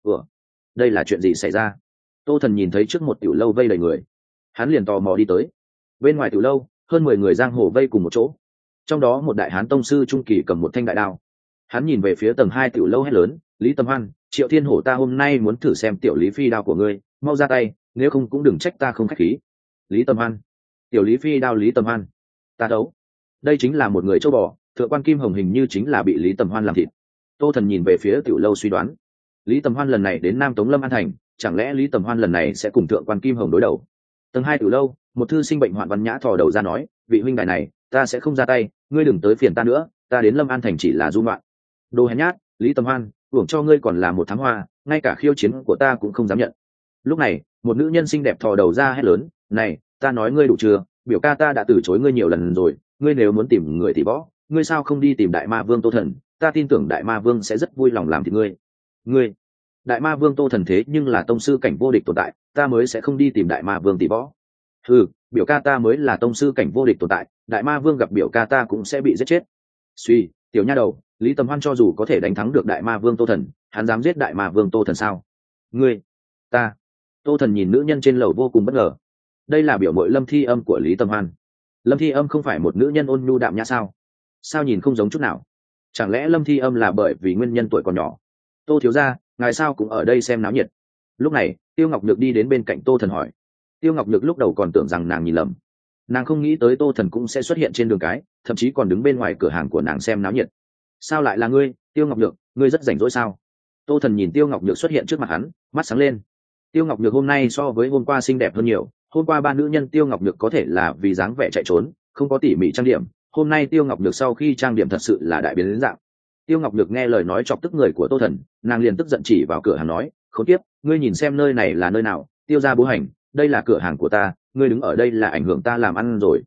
Đây là chuyện gì xảy ra? Tô Thần nhìn thấy trước một tiểu lâu vây đầy người, hắn liền tò mò đi tới. Bên ngoài tiểu lâu, hơn 10 người giang hồ vây cùng một chỗ, trong đó một đại hán tông sư trung kỳ cầm một thanh đại đao. Hắn nhìn về phía tầng 2 tiểu lâu hét lớn, Lý Tầm Hoan, Triệu Thiên Hổ, ta hôm nay muốn thử xem tiểu Lý Phi đao của ngươi, mau ra tay, nếu không cũng đừng trách ta không khách khí. Lý Tầm Hoan, tiểu Lý Phi đao Lý Tầm Hoan, ta đấu. Đây chính là một người châu bò, thượng quan Kim Hồng hình như chính là bị Lý Tầm Hoan làm thịt. Tô Thần nhìn về phía tiểu lâu suy đoán, Lý Tầm Hoan lần này đến Nam Tống Lâm An Thành, chẳng lẽ Lý Tầm Hoan lần này sẽ cùng thượng quan Kim Hồng đối đầu? Tầng 2 tiểu lâu, một thư sinh bệnh hoạn văn nhã thò đầu ra nói, vị huynh đài này, ta sẽ không ra tay, ngươi đừng tới phiền ta nữa, ta đến Lâm An Thành chỉ là du ngoạn. Đồ hèn nhát, Lý Tầm Hoan, hưởng cho ngươi còn là một thám hoa, ngay cả khiêu chiến của ta cũng không dám nhận. Lúc này, một nữ nhân xinh đẹp thò đầu ra hét lớn, này, ta nói ngươi đủ chưa, biểu ca ta đã từ chối ngươi nhiều lần rồi, ngươi nếu muốn tìm người thì võ, ngươi sao không đi tìm đại ma vương Tô Thần, ta tin tưởng đại ma vương sẽ rất vui lòng làm thịt ngươi. Ngươi, đại ma vương Tô Thần thế nhưng là tông sư cảnh vô địch tồn tại, ta mới sẽ không đi tìm đại ma vương tỷ võ. Ừ, biểu ca ta mới là tông sư cảnh vô địch tồn tại, đại ma vương gặp biểu ca ta cũng sẽ bị giết chết. Suy, tiểu nha đầu, Lý Tầm Hoan cho dù có thể đánh thắng được đại ma vương Tô Thần, hắn dám giết đại ma vương Tô Thần sao? Ngươi, ta. Tô Thần nhìn nữ nhân trên lầu vô cùng bất ngờ. Đây là biểu mội Lâm Thi Âm của Lý Tầm Hoan. Lâm Thi Âm không phải một nữ nhân ôn nhu đạm nhã sao? Sao nhìn không giống chút nào? Chẳng lẽ Lâm Thi Âm là bởi vì nguyên nhân tuổi còn nhỏ? Tô thiếu gia, ngài sao cũng ở đây xem náo nhiệt? Lúc này, Tiêu Ngọc Nhược đi đến bên cạnh Tô Thần hỏi. Tiêu Ngọc Nhược lúc đầu còn tưởng rằng nàng nhìn lầm, nàng không nghĩ tới Tô Thần cũng sẽ xuất hiện trên đường cái, thậm chí còn đứng bên ngoài cửa hàng của nàng xem náo nhiệt. Sao lại là ngươi, Tiêu Ngọc Nhược, ngươi rất rảnh rỗi sao? Tô Thần nhìn Tiêu Ngọc Nhược xuất hiện trước mặt hắn, mắt sáng lên. Tiêu Ngọc Nhược hôm nay so với hôm qua xinh đẹp hơn nhiều, hôm qua ba nữ nhân Tiêu Ngọc Nhược có thể là vì dáng vẻ chạy trốn, không có tỉ mỉ trang điểm, hôm nay Tiêu Ngọc Nhược sau khi trang điểm thật sự là đại biến đến dạng. Tiêu Ngọc Nhược nghe lời nói chọc tức người của Tô Thần, nàng liền tức giận chỉ vào cửa hàng nói, khốn kiếp, ngươi nhìn xem nơi này là nơi nào, Tiêu gia bố hành, đây là cửa hàng của ta, ngươi đứng ở đây là ảnh hưởng ta làm ăn rồi.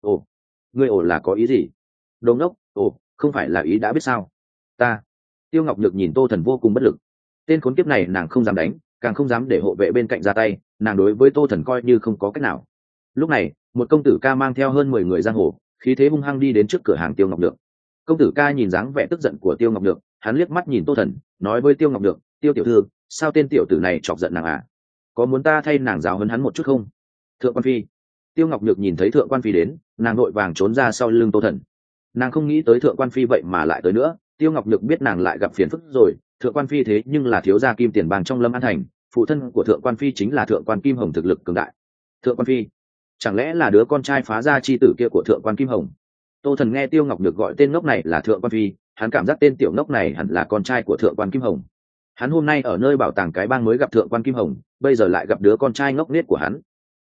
ồ, ngươi ồ là có ý gì? Đồ ngốc, ồ, không phải là ý đã biết sao? Ta. Tiêu Ngọc Nhược nhìn Tô Thần vô cùng bất lực. Tên khốn kiếp này nàng không dám đánh, càng không dám để hộ vệ bên cạnh ra tay, nàng đối với Tô Thần coi như không có cách nào. Lúc này, một công tử ca mang theo hơn 10 người giang hồ, khí thế hung hăng đi đến trước cửa hàng Tiêu Ngọc Nhược. Công tử ca nhìn dáng vẻ tức giận của Tiêu Ngọc Nhược, hắn liếc mắt nhìn Tô Thần, nói với Tiêu Ngọc Nhược, Tiêu tiểu thư, sao tên tiểu tử này chọc giận nàng à? Có muốn ta thay nàng giáo huấn hắn một chút không? Thượng quan phi. Tiêu Ngọc Nhược nhìn thấy thượng quan phi đến, nàng vội vàng trốn ra sau lưng Tô Thần. Nàng không nghĩ tới thượng quan phi vậy mà lại tới nữa. Tiêu Ngọc Nhược biết nàng lại gặp phiền phức rồi. Thượng quan phi thế nhưng là thiếu gia Kim Tiền Bang trong Lâm An Thành, phụ thân của thượng quan phi chính là thượng quan Kim Hồng thực lực cường đại. Thượng quan phi, chẳng lẽ là đứa con trai phá gia chi tử kia của thượng quan Kim Hồng? Tô Thần nghe Tiêu Ngọc Nhược gọi tên ngốc này là thượng quan phi, hắn cảm giác tên tiểu ngốc này hẳn là con trai của thượng quan Kim Hồng. Hắn hôm nay ở nơi bảo tàng cái bang mới gặp thượng quan Kim Hồng, bây giờ lại gặp đứa con trai ngốc nghếch của hắn.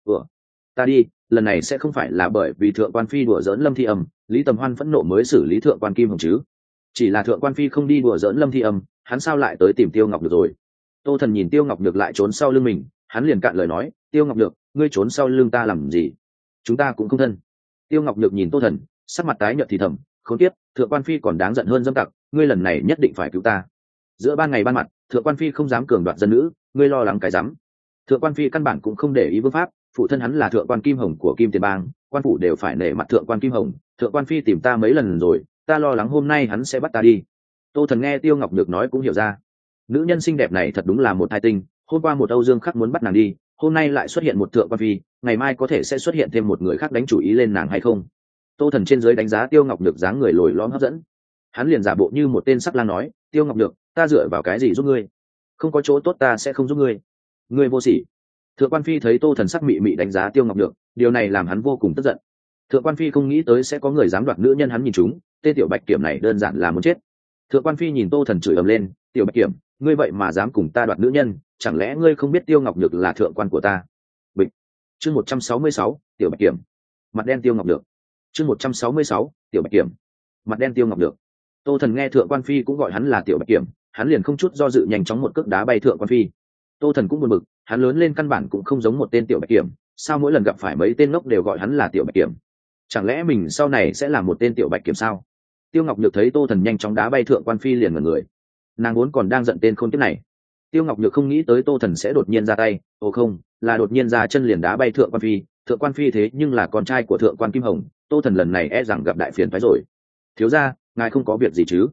Ta đi, lần này sẽ không phải là bởi vì thượng quan phi đùa giỡn Lâm Thi Âm, Lý Tầm Hoan phẫn nộ mới xử lý thượng quan Kim Hồng chứ? Chỉ là thượng quan phi không đi đùa giỡn Lâm Thi Âm, hắn sao lại tới tìm Tiêu Ngọc Nhược rồi? Tô Thần nhìn Tiêu Ngọc Nhược lại trốn sau lưng mình, hắn liền cạn lời nói, Tiêu Ngọc Nhược, ngươi trốn sau lưng ta làm gì? Chúng ta cũng không thân. Tiêu Ngọc Nhược nhìn Tô Thần, sắc mặt tái nhợt thì thầm, khốn kiếp, thượng quan phi còn đáng giận hơn dâm tặc, ngươi lần này nhất định phải cứu ta. Giữa ban ngày ban mặt, thượng quan phi không dám cường đoạt dân nữ, ngươi lo lắng cái rắm? Thượng quan phi căn bản cũng không để ý vương pháp, phụ thân hắn là thượng quan Kim Hồng của Kim Tiền Bang, quan phủ đều phải nể mặt thượng quan Kim Hồng. Thượng quan phi tìm ta mấy lần rồi, ta lo lắng hôm nay hắn sẽ bắt ta đi. Tô Thần nghe Tiêu Ngọc Nhược nói cũng hiểu ra, nữ nhân xinh đẹp này thật đúng là một thai tinh. Hôm qua một Âu Dương Khắc muốn bắt nàng đi, hôm nay lại xuất hiện một thượng quan phi, ngày mai có thể sẽ xuất hiện thêm một người khác đánh chủ ý lên nàng hay không? Tô Thần trên dưới đánh giá Tiêu Ngọc Nhược dáng người lồi lõm hấp dẫn, hắn liền giả bộ như một tên sắc lang nói, Tiêu Ngọc Nhược, ta dựa vào cái gì giúp ngươi? Không có chỗ tốt ta sẽ không giúp ngươi. Ngươi vô sỉ. Thượng quan phi thấy Tô Thần sắc mị mị đánh giá Tiêu Ngọc Nhược, điều này làm hắn vô cùng tức giận. Thượng quan phi không nghĩ tới sẽ có người dám đoạt nữ nhân hắn nhìn chúng, tên tiểu bạch kiểm này đơn giản là muốn chết. Thượng quan phi nhìn Tô Thần chửi ầm lên, tiểu bạch kiểm, ngươi vậy mà dám cùng ta đoạt nữ nhân, chẳng lẽ ngươi không biết Tiêu Ngọc Nhược là thượng quan của ta? Bịch. Chương 166, tiểu bạch kiểm. Mặt đen Tiêu Ngọc Nhược. Chương 166, tiểu bạch kiểm. Mặt đen Tiêu Ngọc Nhược. Tô Thần nghe thượng quan phi cũng gọi hắn là tiểu bạch kiểm, hắn liền không chút do dự nhanh chóng một cước đá bay thượng quan phi. Tô Thần cũng buồn bực, hắn lớn lên căn bản cũng không giống một tên tiểu bạch kiểm, sao mỗi lần gặp phải mấy tên ngốc đều gọi hắn là tiểu bạch kiểm? Chẳng lẽ mình sau này sẽ là một tên tiểu bạch kiểm sao? Tiêu Ngọc Nhược thấy Tô Thần nhanh chóng đá bay thượng quan phi liền ngẩn người, nàng vốn còn đang giận tên khốn kiếp này. Tiêu Ngọc Nhược không nghĩ tới Tô Thần sẽ đột nhiên ra tay, không, là đột nhiên ra chân liền đá bay thượng quan phi. Thượng quan phi thế nhưng là con trai của thượng quan Kim Hồng, Tô Thần lần này e rằng gặp đại phiền phái rồi. Thiếu gia, ngài không có việc gì chứ?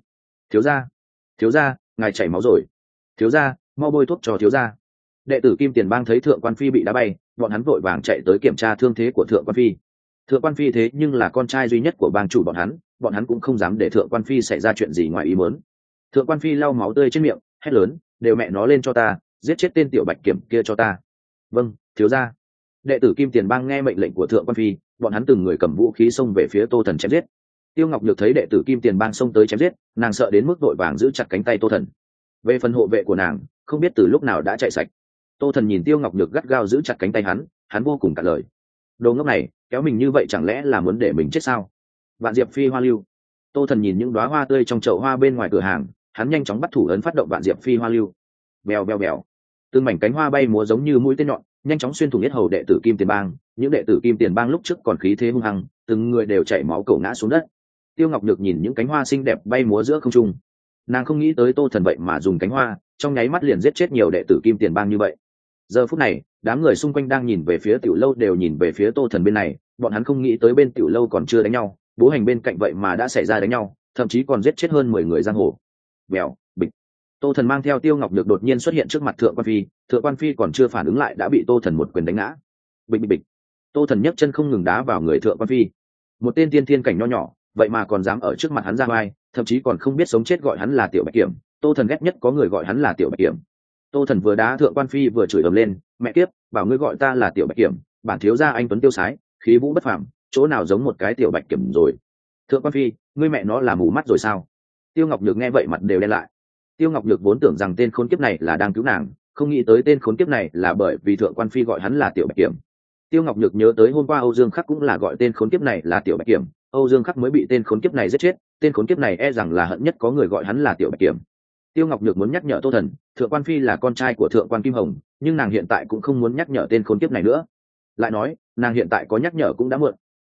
Thiếu gia, ngài chảy máu rồi. Thiếu gia, mau bôi thuốc cho thiếu gia. Đệ tử Kim Tiền Bang thấy thượng quan phi bị đá bay, bọn hắn vội vàng chạy tới kiểm tra thương thế của thượng quan phi. Thượng quan phi thế nhưng là con trai duy nhất của bang chủ bọn hắn cũng không dám để thượng quan phi xảy ra chuyện gì ngoài ý muốn. Thượng quan phi lau máu tươi trên miệng, hét lớn, đều mẹ nó lên cho ta, giết chết tên tiểu bạch kiểm kia cho ta. Vâng, thiếu gia. Đệ tử Kim Tiền Bang nghe mệnh lệnh của thượng quan phi, bọn hắn từng người cầm vũ khí xông về phía Tô Thần chém giết. Tiêu Ngọc Nhược thấy đệ tử Kim Tiền Bang xông tới chém giết, nàng sợ đến mức vội vàng giữ chặt cánh tay Tô Thần. Về phần hộ vệ của nàng, không biết từ lúc nào đã chạy sạch. Tô Thần nhìn Tiêu Ngọc Nhược gắt gao giữ chặt cánh tay hắn vô cùng cạn lời. Đồ ngốc này, kéo mình như vậy chẳng lẽ là muốn để mình chết sao? Vạn Diệp Phi Hoa Lưu. Tô Thần nhìn những đóa hoa tươi trong chậu hoa bên ngoài cửa hàng, hắn nhanh chóng bắt thủ ấn phát động Vạn Diệp Phi Hoa Lưu. Bèo bèo bèo, từng mảnh cánh hoa bay múa giống như mũi tên nhọn, nhanh chóng xuyên thủng yết hầu đệ tử Kim Tiền Bang. Những đệ tử Kim Tiền Bang lúc trước còn khí thế hung hăng, từng người đều chảy máu cổ ngã xuống đất. Tiêu Ngọc Nhược nhìn những cánh hoa xinh đẹp bay múa giữa không trung, nàng không nghĩ tới Tô Thần vậy mà dùng cánh hoa, trong nháy mắt liền giết chết nhiều đệ tử Kim Tiền Bang như vậy. Giờ phút này, đám người xung quanh đang nhìn về phía tiểu lâu đều nhìn về phía Tô Thần bên này, bọn hắn không nghĩ tới bên tiểu lâu còn chưa đánh nhau, bố hành bên cạnh vậy mà đã xảy ra đánh nhau, thậm chí còn giết chết hơn 10 người giang hồ. Bèo, bịch. Tô Thần mang theo Tiêu Ngọc Nhược đột nhiên xuất hiện trước mặt thượng quan phi còn chưa phản ứng lại đã bị Tô Thần một quyền đánh ngã. Bịch bịch bịch. Tô Thần nhấc chân không ngừng đá vào người thượng quan phi. Một tên tiên thiên cảnh nho nhỏ, vậy mà còn dám ở trước mặt hắn ra vai, thậm chí còn không biết sống chết gọi hắn là tiểu bạch kiểm. Tô Thần ghét nhất có người gọi hắn là tiểu bạch kiểm. Tô Thần vừa đá thượng quan phi vừa chửi ầm lên, mẹ kiếp, bảo ngươi gọi ta là tiểu bạch kiểm, bản thiếu gia anh tuấn tiêu sái, khí vũ bất phàm, chỗ nào giống một cái tiểu bạch kiểm rồi. Thượng quan phi, ngươi mẹ nó là mù mắt rồi sao? Tiêu Ngọc Nhược nghe vậy mặt đều đen lại. Tiêu Ngọc Nhược vốn tưởng rằng tên khốn kiếp này là đang cứu nàng, không nghĩ tới tên khốn kiếp này là bởi vì thượng quan phi gọi hắn là tiểu bạch kiểm. Tiêu Ngọc Nhược nhớ tới hôm qua Âu Dương Khắc cũng là gọi tên khốn kiếp này là tiểu bạch kiểm, Âu Dương Khắc mới bị tên khốn kiếp này giết chết, tên khốn kiếp này e rằng là hận nhất có người gọi hắn là tiểu bạch kiểm. Tiêu Ngọc Nhược muốn nhắc nhở Tô Thần, thượng quan phi là con trai của thượng quan Kim Hồng, nhưng nàng hiện tại cũng không muốn nhắc nhở tên khốn kiếp này nữa. Lại nói, nàng hiện tại có nhắc nhở cũng đã muộn.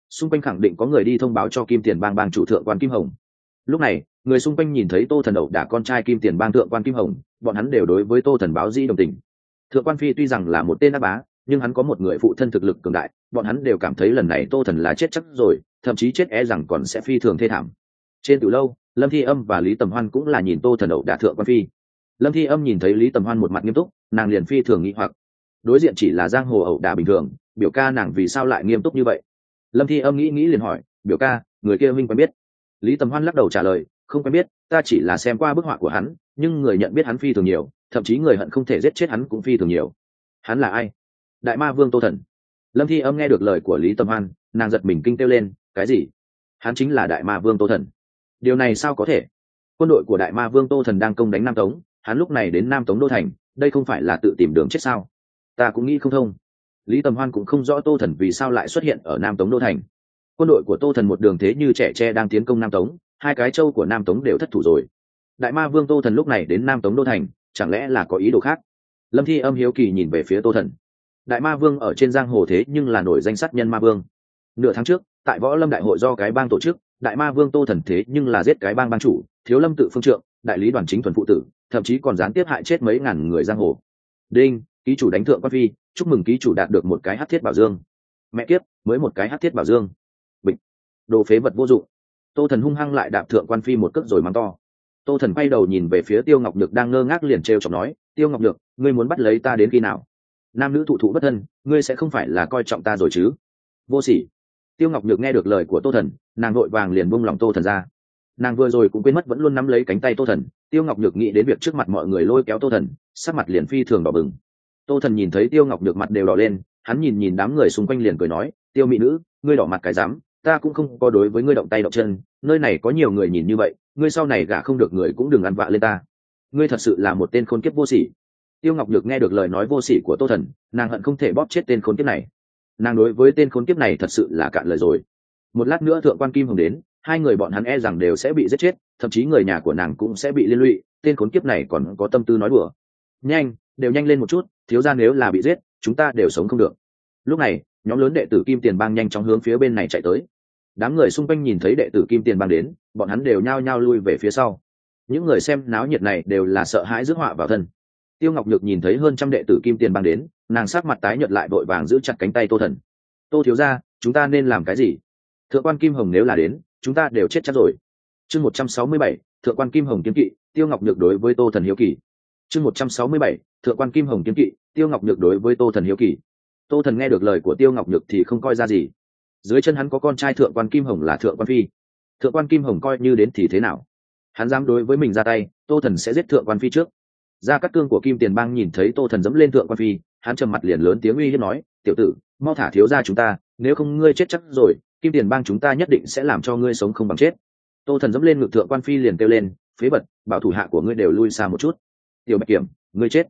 xung quanh khẳng định có người đi thông báo cho Kim Tiền Bang bang chủ thượng quan Kim Hồng. Lúc này người xung quanh nhìn thấy Tô Thần ẩu đả con trai Kim Tiền Bang thượng quan Kim Hồng, bọn hắn đều đối với Tô Thần báo dĩ đồng tình. Thượng quan Phi tuy rằng là một tên đắc bá, nhưng hắn có một người phụ thân thực lực cường đại, bọn hắn đều cảm thấy lần này Tô Thần là chết chắc rồi, thậm chí chết rằng còn sẽ phi thường thê thảm. Trên từ lâu, Lâm Thi Âm và Lý Tầm Hoan cũng là nhìn Tô Thần ẩu đả thượng quan Phi. Lâm Thi Âm nhìn thấy Lý Tầm Hoan một mặt nghiêm túc, nàng liền phi thường nghi hoặc. Đối diện chỉ là giang hồ ẩu đả bình thường, biểu ca nàng vì sao lại nghiêm túc như vậy? Lâm Thi Âm nghĩ nghĩ liền hỏi, biểu ca, người kia huynh quen biết? Lý Tầm Hoan lắc đầu trả lời, không quen biết, ta chỉ là xem qua bức họa của hắn, nhưng người nhận biết hắn phi thường nhiều, thậm chí người hận không thể giết chết hắn cũng phi thường nhiều. Hắn là ai? Đại Ma Vương Tô Thần. Lâm Thi Âm nghe được lời của Lý Tầm Hoan, nàng giật mình kinh kêu lên, cái gì? Hắn chính là Đại Ma Vương Tô Thần? Điều này sao có thể? Quân đội của Đại Ma Vương Tô Thần đang công đánh Nam Tống, hắn lúc này đến Nam Tống đô thành, đây không phải là tự tìm đường chết sao? Ta cũng nghĩ không thông. Lý Tầm Hoan cũng không rõ Tô Thần vì sao lại xuất hiện ở Nam Tống đô thành. Quân đội của Tô Thần một đường thế như trẻ tre đang tiến công Nam Tống, hai cái châu của Nam Tống đều thất thủ rồi. Đại Ma Vương Tô Thần lúc này đến Nam Tống đô thành, chẳng lẽ là có ý đồ khác? Lâm Thi Âm hiếu kỳ nhìn về phía Tô Thần. Đại Ma Vương ở trên giang hồ thế nhưng là nổi danh sát nhân ma vương. Nửa tháng trước, tại Võ Lâm đại hội do cái bang tổ chức, Đại Ma Vương Tô Thần thế nhưng là giết cái bang bang chủ, Thiếu Lâm tự phương trượng, đại lý Đoàn Chính Thuần phụ tử, thậm chí còn gián tiếp hại chết mấy ngàn người giang hồ. Đinh, ký chủ đánh thượng quan Phi, chúc mừng ký chủ đạt được một cái hắc thiết bảo dương. Mẹ kiếp, mới một cái hắc thiết bảo dương. Bịch, đồ phế vật vô dụng. Tô Thần hung hăng lại đạp thượng quan Phi một cước rồi mắng to. Tô Thần quay đầu nhìn về phía Tiêu Ngọc Nhược đang ngơ ngác liền trêu chọc nói, Tiêu Ngọc Nhược, ngươi muốn bắt lấy ta đến khi nào? Nam nữ thụ thụ bất thân, ngươi sẽ không phải là coi trọng ta rồi chứ? Vô sỉ. Tiêu Ngọc Nhược nghe được lời của Tô Thần, nàng vội vàng liền buông lòng Tô Thần ra. Nàng vừa rồi cũng quên mất vẫn luôn nắm lấy cánh tay Tô Thần. Tiêu Ngọc Nhược nghĩ đến việc trước mặt mọi người lôi kéo Tô Thần, sắc mặt liền phi thường đỏ bừng. Tô Thần nhìn thấy Tiêu Ngọc Nhược mặt đều đỏ lên, hắn nhìn nhìn đám người xung quanh liền cười nói, Tiêu mỹ nữ, ngươi đỏ mặt cái dám, ta cũng không có đối với ngươi động tay động chân, nơi này có nhiều người nhìn như vậy, ngươi sau này gả không được người cũng đừng ăn vạ lên ta. Ngươi thật sự là một tên khốn kiếp vô sỉ. Tiêu Ngọc Nhược nghe được lời nói vô sỉ của Tô Thần, nàng hận không thể bóp chết tên khốn kiếp này. Nàng đối với tên khốn kiếp này thật sự là cạn lời rồi. Một lát nữa thượng quan Kim Hồng đến, hai người bọn hắn e rằng đều sẽ bị giết chết, thậm chí người nhà của nàng cũng sẽ bị liên lụy, tên khốn kiếp này còn có tâm tư nói đùa. Nhanh, đều nhanh lên một chút, thiếu gia nếu là bị giết, chúng ta đều sống không được. Lúc này, nhóm lớn đệ tử Kim Tiền Bang nhanh chóng hướng phía bên này chạy tới. Đám người xung quanh nhìn thấy đệ tử Kim Tiền Bang đến, bọn hắn đều nhao nhao lui về phía sau. Những người xem náo nhiệt này đều là sợ hãi rước họa vào thân. Tiêu Ngọc Nhược nhìn thấy hơn trăm đệ tử Kim Tiền Bang đến, nàng sắc mặt tái nhợt lại vội vàng giữ chặt cánh tay Tô Thần. Tô thiếu gia, chúng ta nên làm cái gì? Thượng quan Kim Hồng nếu là đến, chúng ta đều chết chắc rồi. Chương 167, Thượng quan Kim Hồng kiên kỵ, Tiêu Ngọc Nhược đối với Tô Thần hiếu kỳ. Chương 167, Thượng quan Kim Hồng kiên kỵ, Tiêu Ngọc Nhược đối với Tô Thần hiếu kỳ. Tô Thần nghe được lời của Tiêu Ngọc Nhược thì không coi ra gì. Dưới chân hắn có con trai Thượng quan Kim Hồng là Thượng quan Phi. Thượng quan Kim Hồng coi như đến thì thế nào? Hắn dám đối với mình ra tay, Tô Thần sẽ giết Thượng quan Phi trước. Gia Cát Cương của Kim Tiền Bang nhìn thấy Tô Thần dẫm lên Thượng quan Phi, hắn trầm mặt liền lớn tiếng uy hiếp nói, tiểu tử, mau thả thiếu gia chúng ta, nếu không ngươi chết chắc rồi, Kim Tiền Bang chúng ta nhất định sẽ làm cho ngươi sống không bằng chết. Tô Thần dẫm lên ngực Thượng quan Phi liền kêu lên, phế vật, bảo thủ hạ của ngươi đều lui xa một chút. Tiểu Bạch Kiểm, ngươi chết.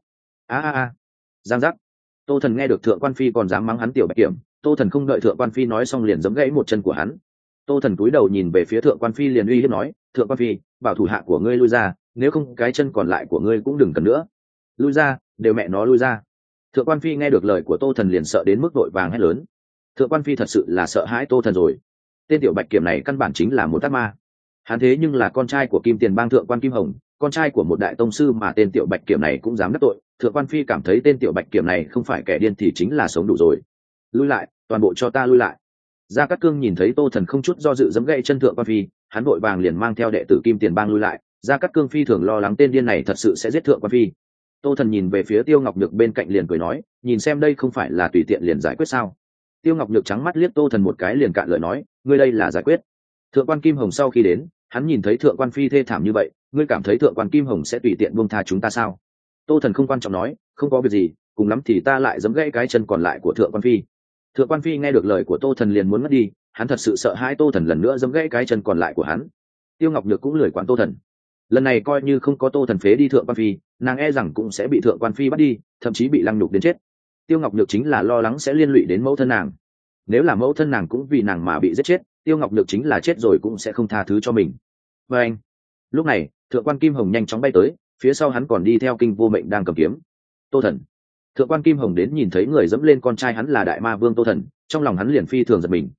Giang giác. Tô Thần nghe được Thượng quan Phi còn dám mắng hắn Tiểu Bạch Kiểm, Tô Thần không đợi Thượng quan Phi nói xong liền giẫm gãy một chân của hắn. Tô Thần cúi đầu nhìn về phía Thượng quan Phi liền uy hiếp nói, Thượng quan Phi, bảo thủ hạ của ngươi lui ra, nếu không cái chân còn lại của ngươi cũng đừng cần nữa. Lui ra, đều mẹ nó lui ra. Thượng quan Phi nghe được lời của Tô Thần liền sợ đến mức vội vàng hét lớn. Thượng quan Phi thật sự là sợ hãi Tô Thần rồi. Tên Tiểu Bạch Kiểm này căn bản chính là một ác ma. Hắn thế nhưng là con trai của Kim Tiền Bang Thượng quan Kim Hồng, con trai của một đại tông sư mà tên Tiểu Bạch Kiểm này cũng dám đắc tội. Thượng quan Phi cảm thấy tên Tiểu Bạch Kiểm này không phải kẻ điên thì chính là sống đủ rồi. Lui lại, toàn bộ cho ta lui lại. Gia Cát Cương nhìn thấy Tô Thần không chút do dự giẫm gãy chân Thượng quan Phi, hắn vội vàng liền mang theo đệ tử Kim Tiền Bang lui lại. Gia Cát Cương phi thường lo lắng tên điên này thật sự sẽ giết Thượng quan Phi. Tô Thần nhìn về phía Tiêu Ngọc Nhược bên cạnh liền cười nói, nhìn xem đây không phải là tùy tiện liền giải quyết sao? Tiêu Ngọc Nhược trắng mắt liếc Tô Thần một cái liền cạn lời nói, ngươi đây là giải quyết. Thượng quan Kim Hồng sau khi đến, hắn nhìn thấy Thượng quan Phi thê thảm như vậy, ngươi cảm thấy Thượng quan Kim Hồng sẽ tùy tiện buông tha chúng ta sao? Tô Thần không quan trọng nói, không có việc gì, cùng lắm thì ta lại giẫm gãy cái chân còn lại của Thượng quan Phi. Thượng quan Phi nghe được lời của Tô Thần liền muốn mất đi, hắn thật sự sợ hãi Tô Thần lần nữa giẫm gãy cái chân còn lại của hắn. Tiêu Ngọc Nhược cũng lười quản Tô Thần. Lần này coi như không có Tô Thần phế đi Thượng quan Phi, nàng e rằng cũng sẽ bị Thượng quan Phi bắt đi, thậm chí bị lăng nhục đến chết. Tiêu Ngọc Nhược chính là lo lắng sẽ liên lụy đến mẫu thân nàng. Nếu là mẫu thân nàng cũng vì nàng mà bị giết chết, Tiêu Ngọc Nhược chính là chết rồi cũng sẽ không tha thứ cho mình. Và anh, lúc này Thượng quan Kim Hồng nhanh chóng bay tới, phía sau hắn còn đi theo Kinh Vô Mệnh đang cầm kiếm. Tô Thần. Thượng quan Kim Hồng đến nhìn thấy người dẫm lên con trai hắn là Đại Ma Vương Tô Thần, trong lòng hắn liền phi thường giật mình.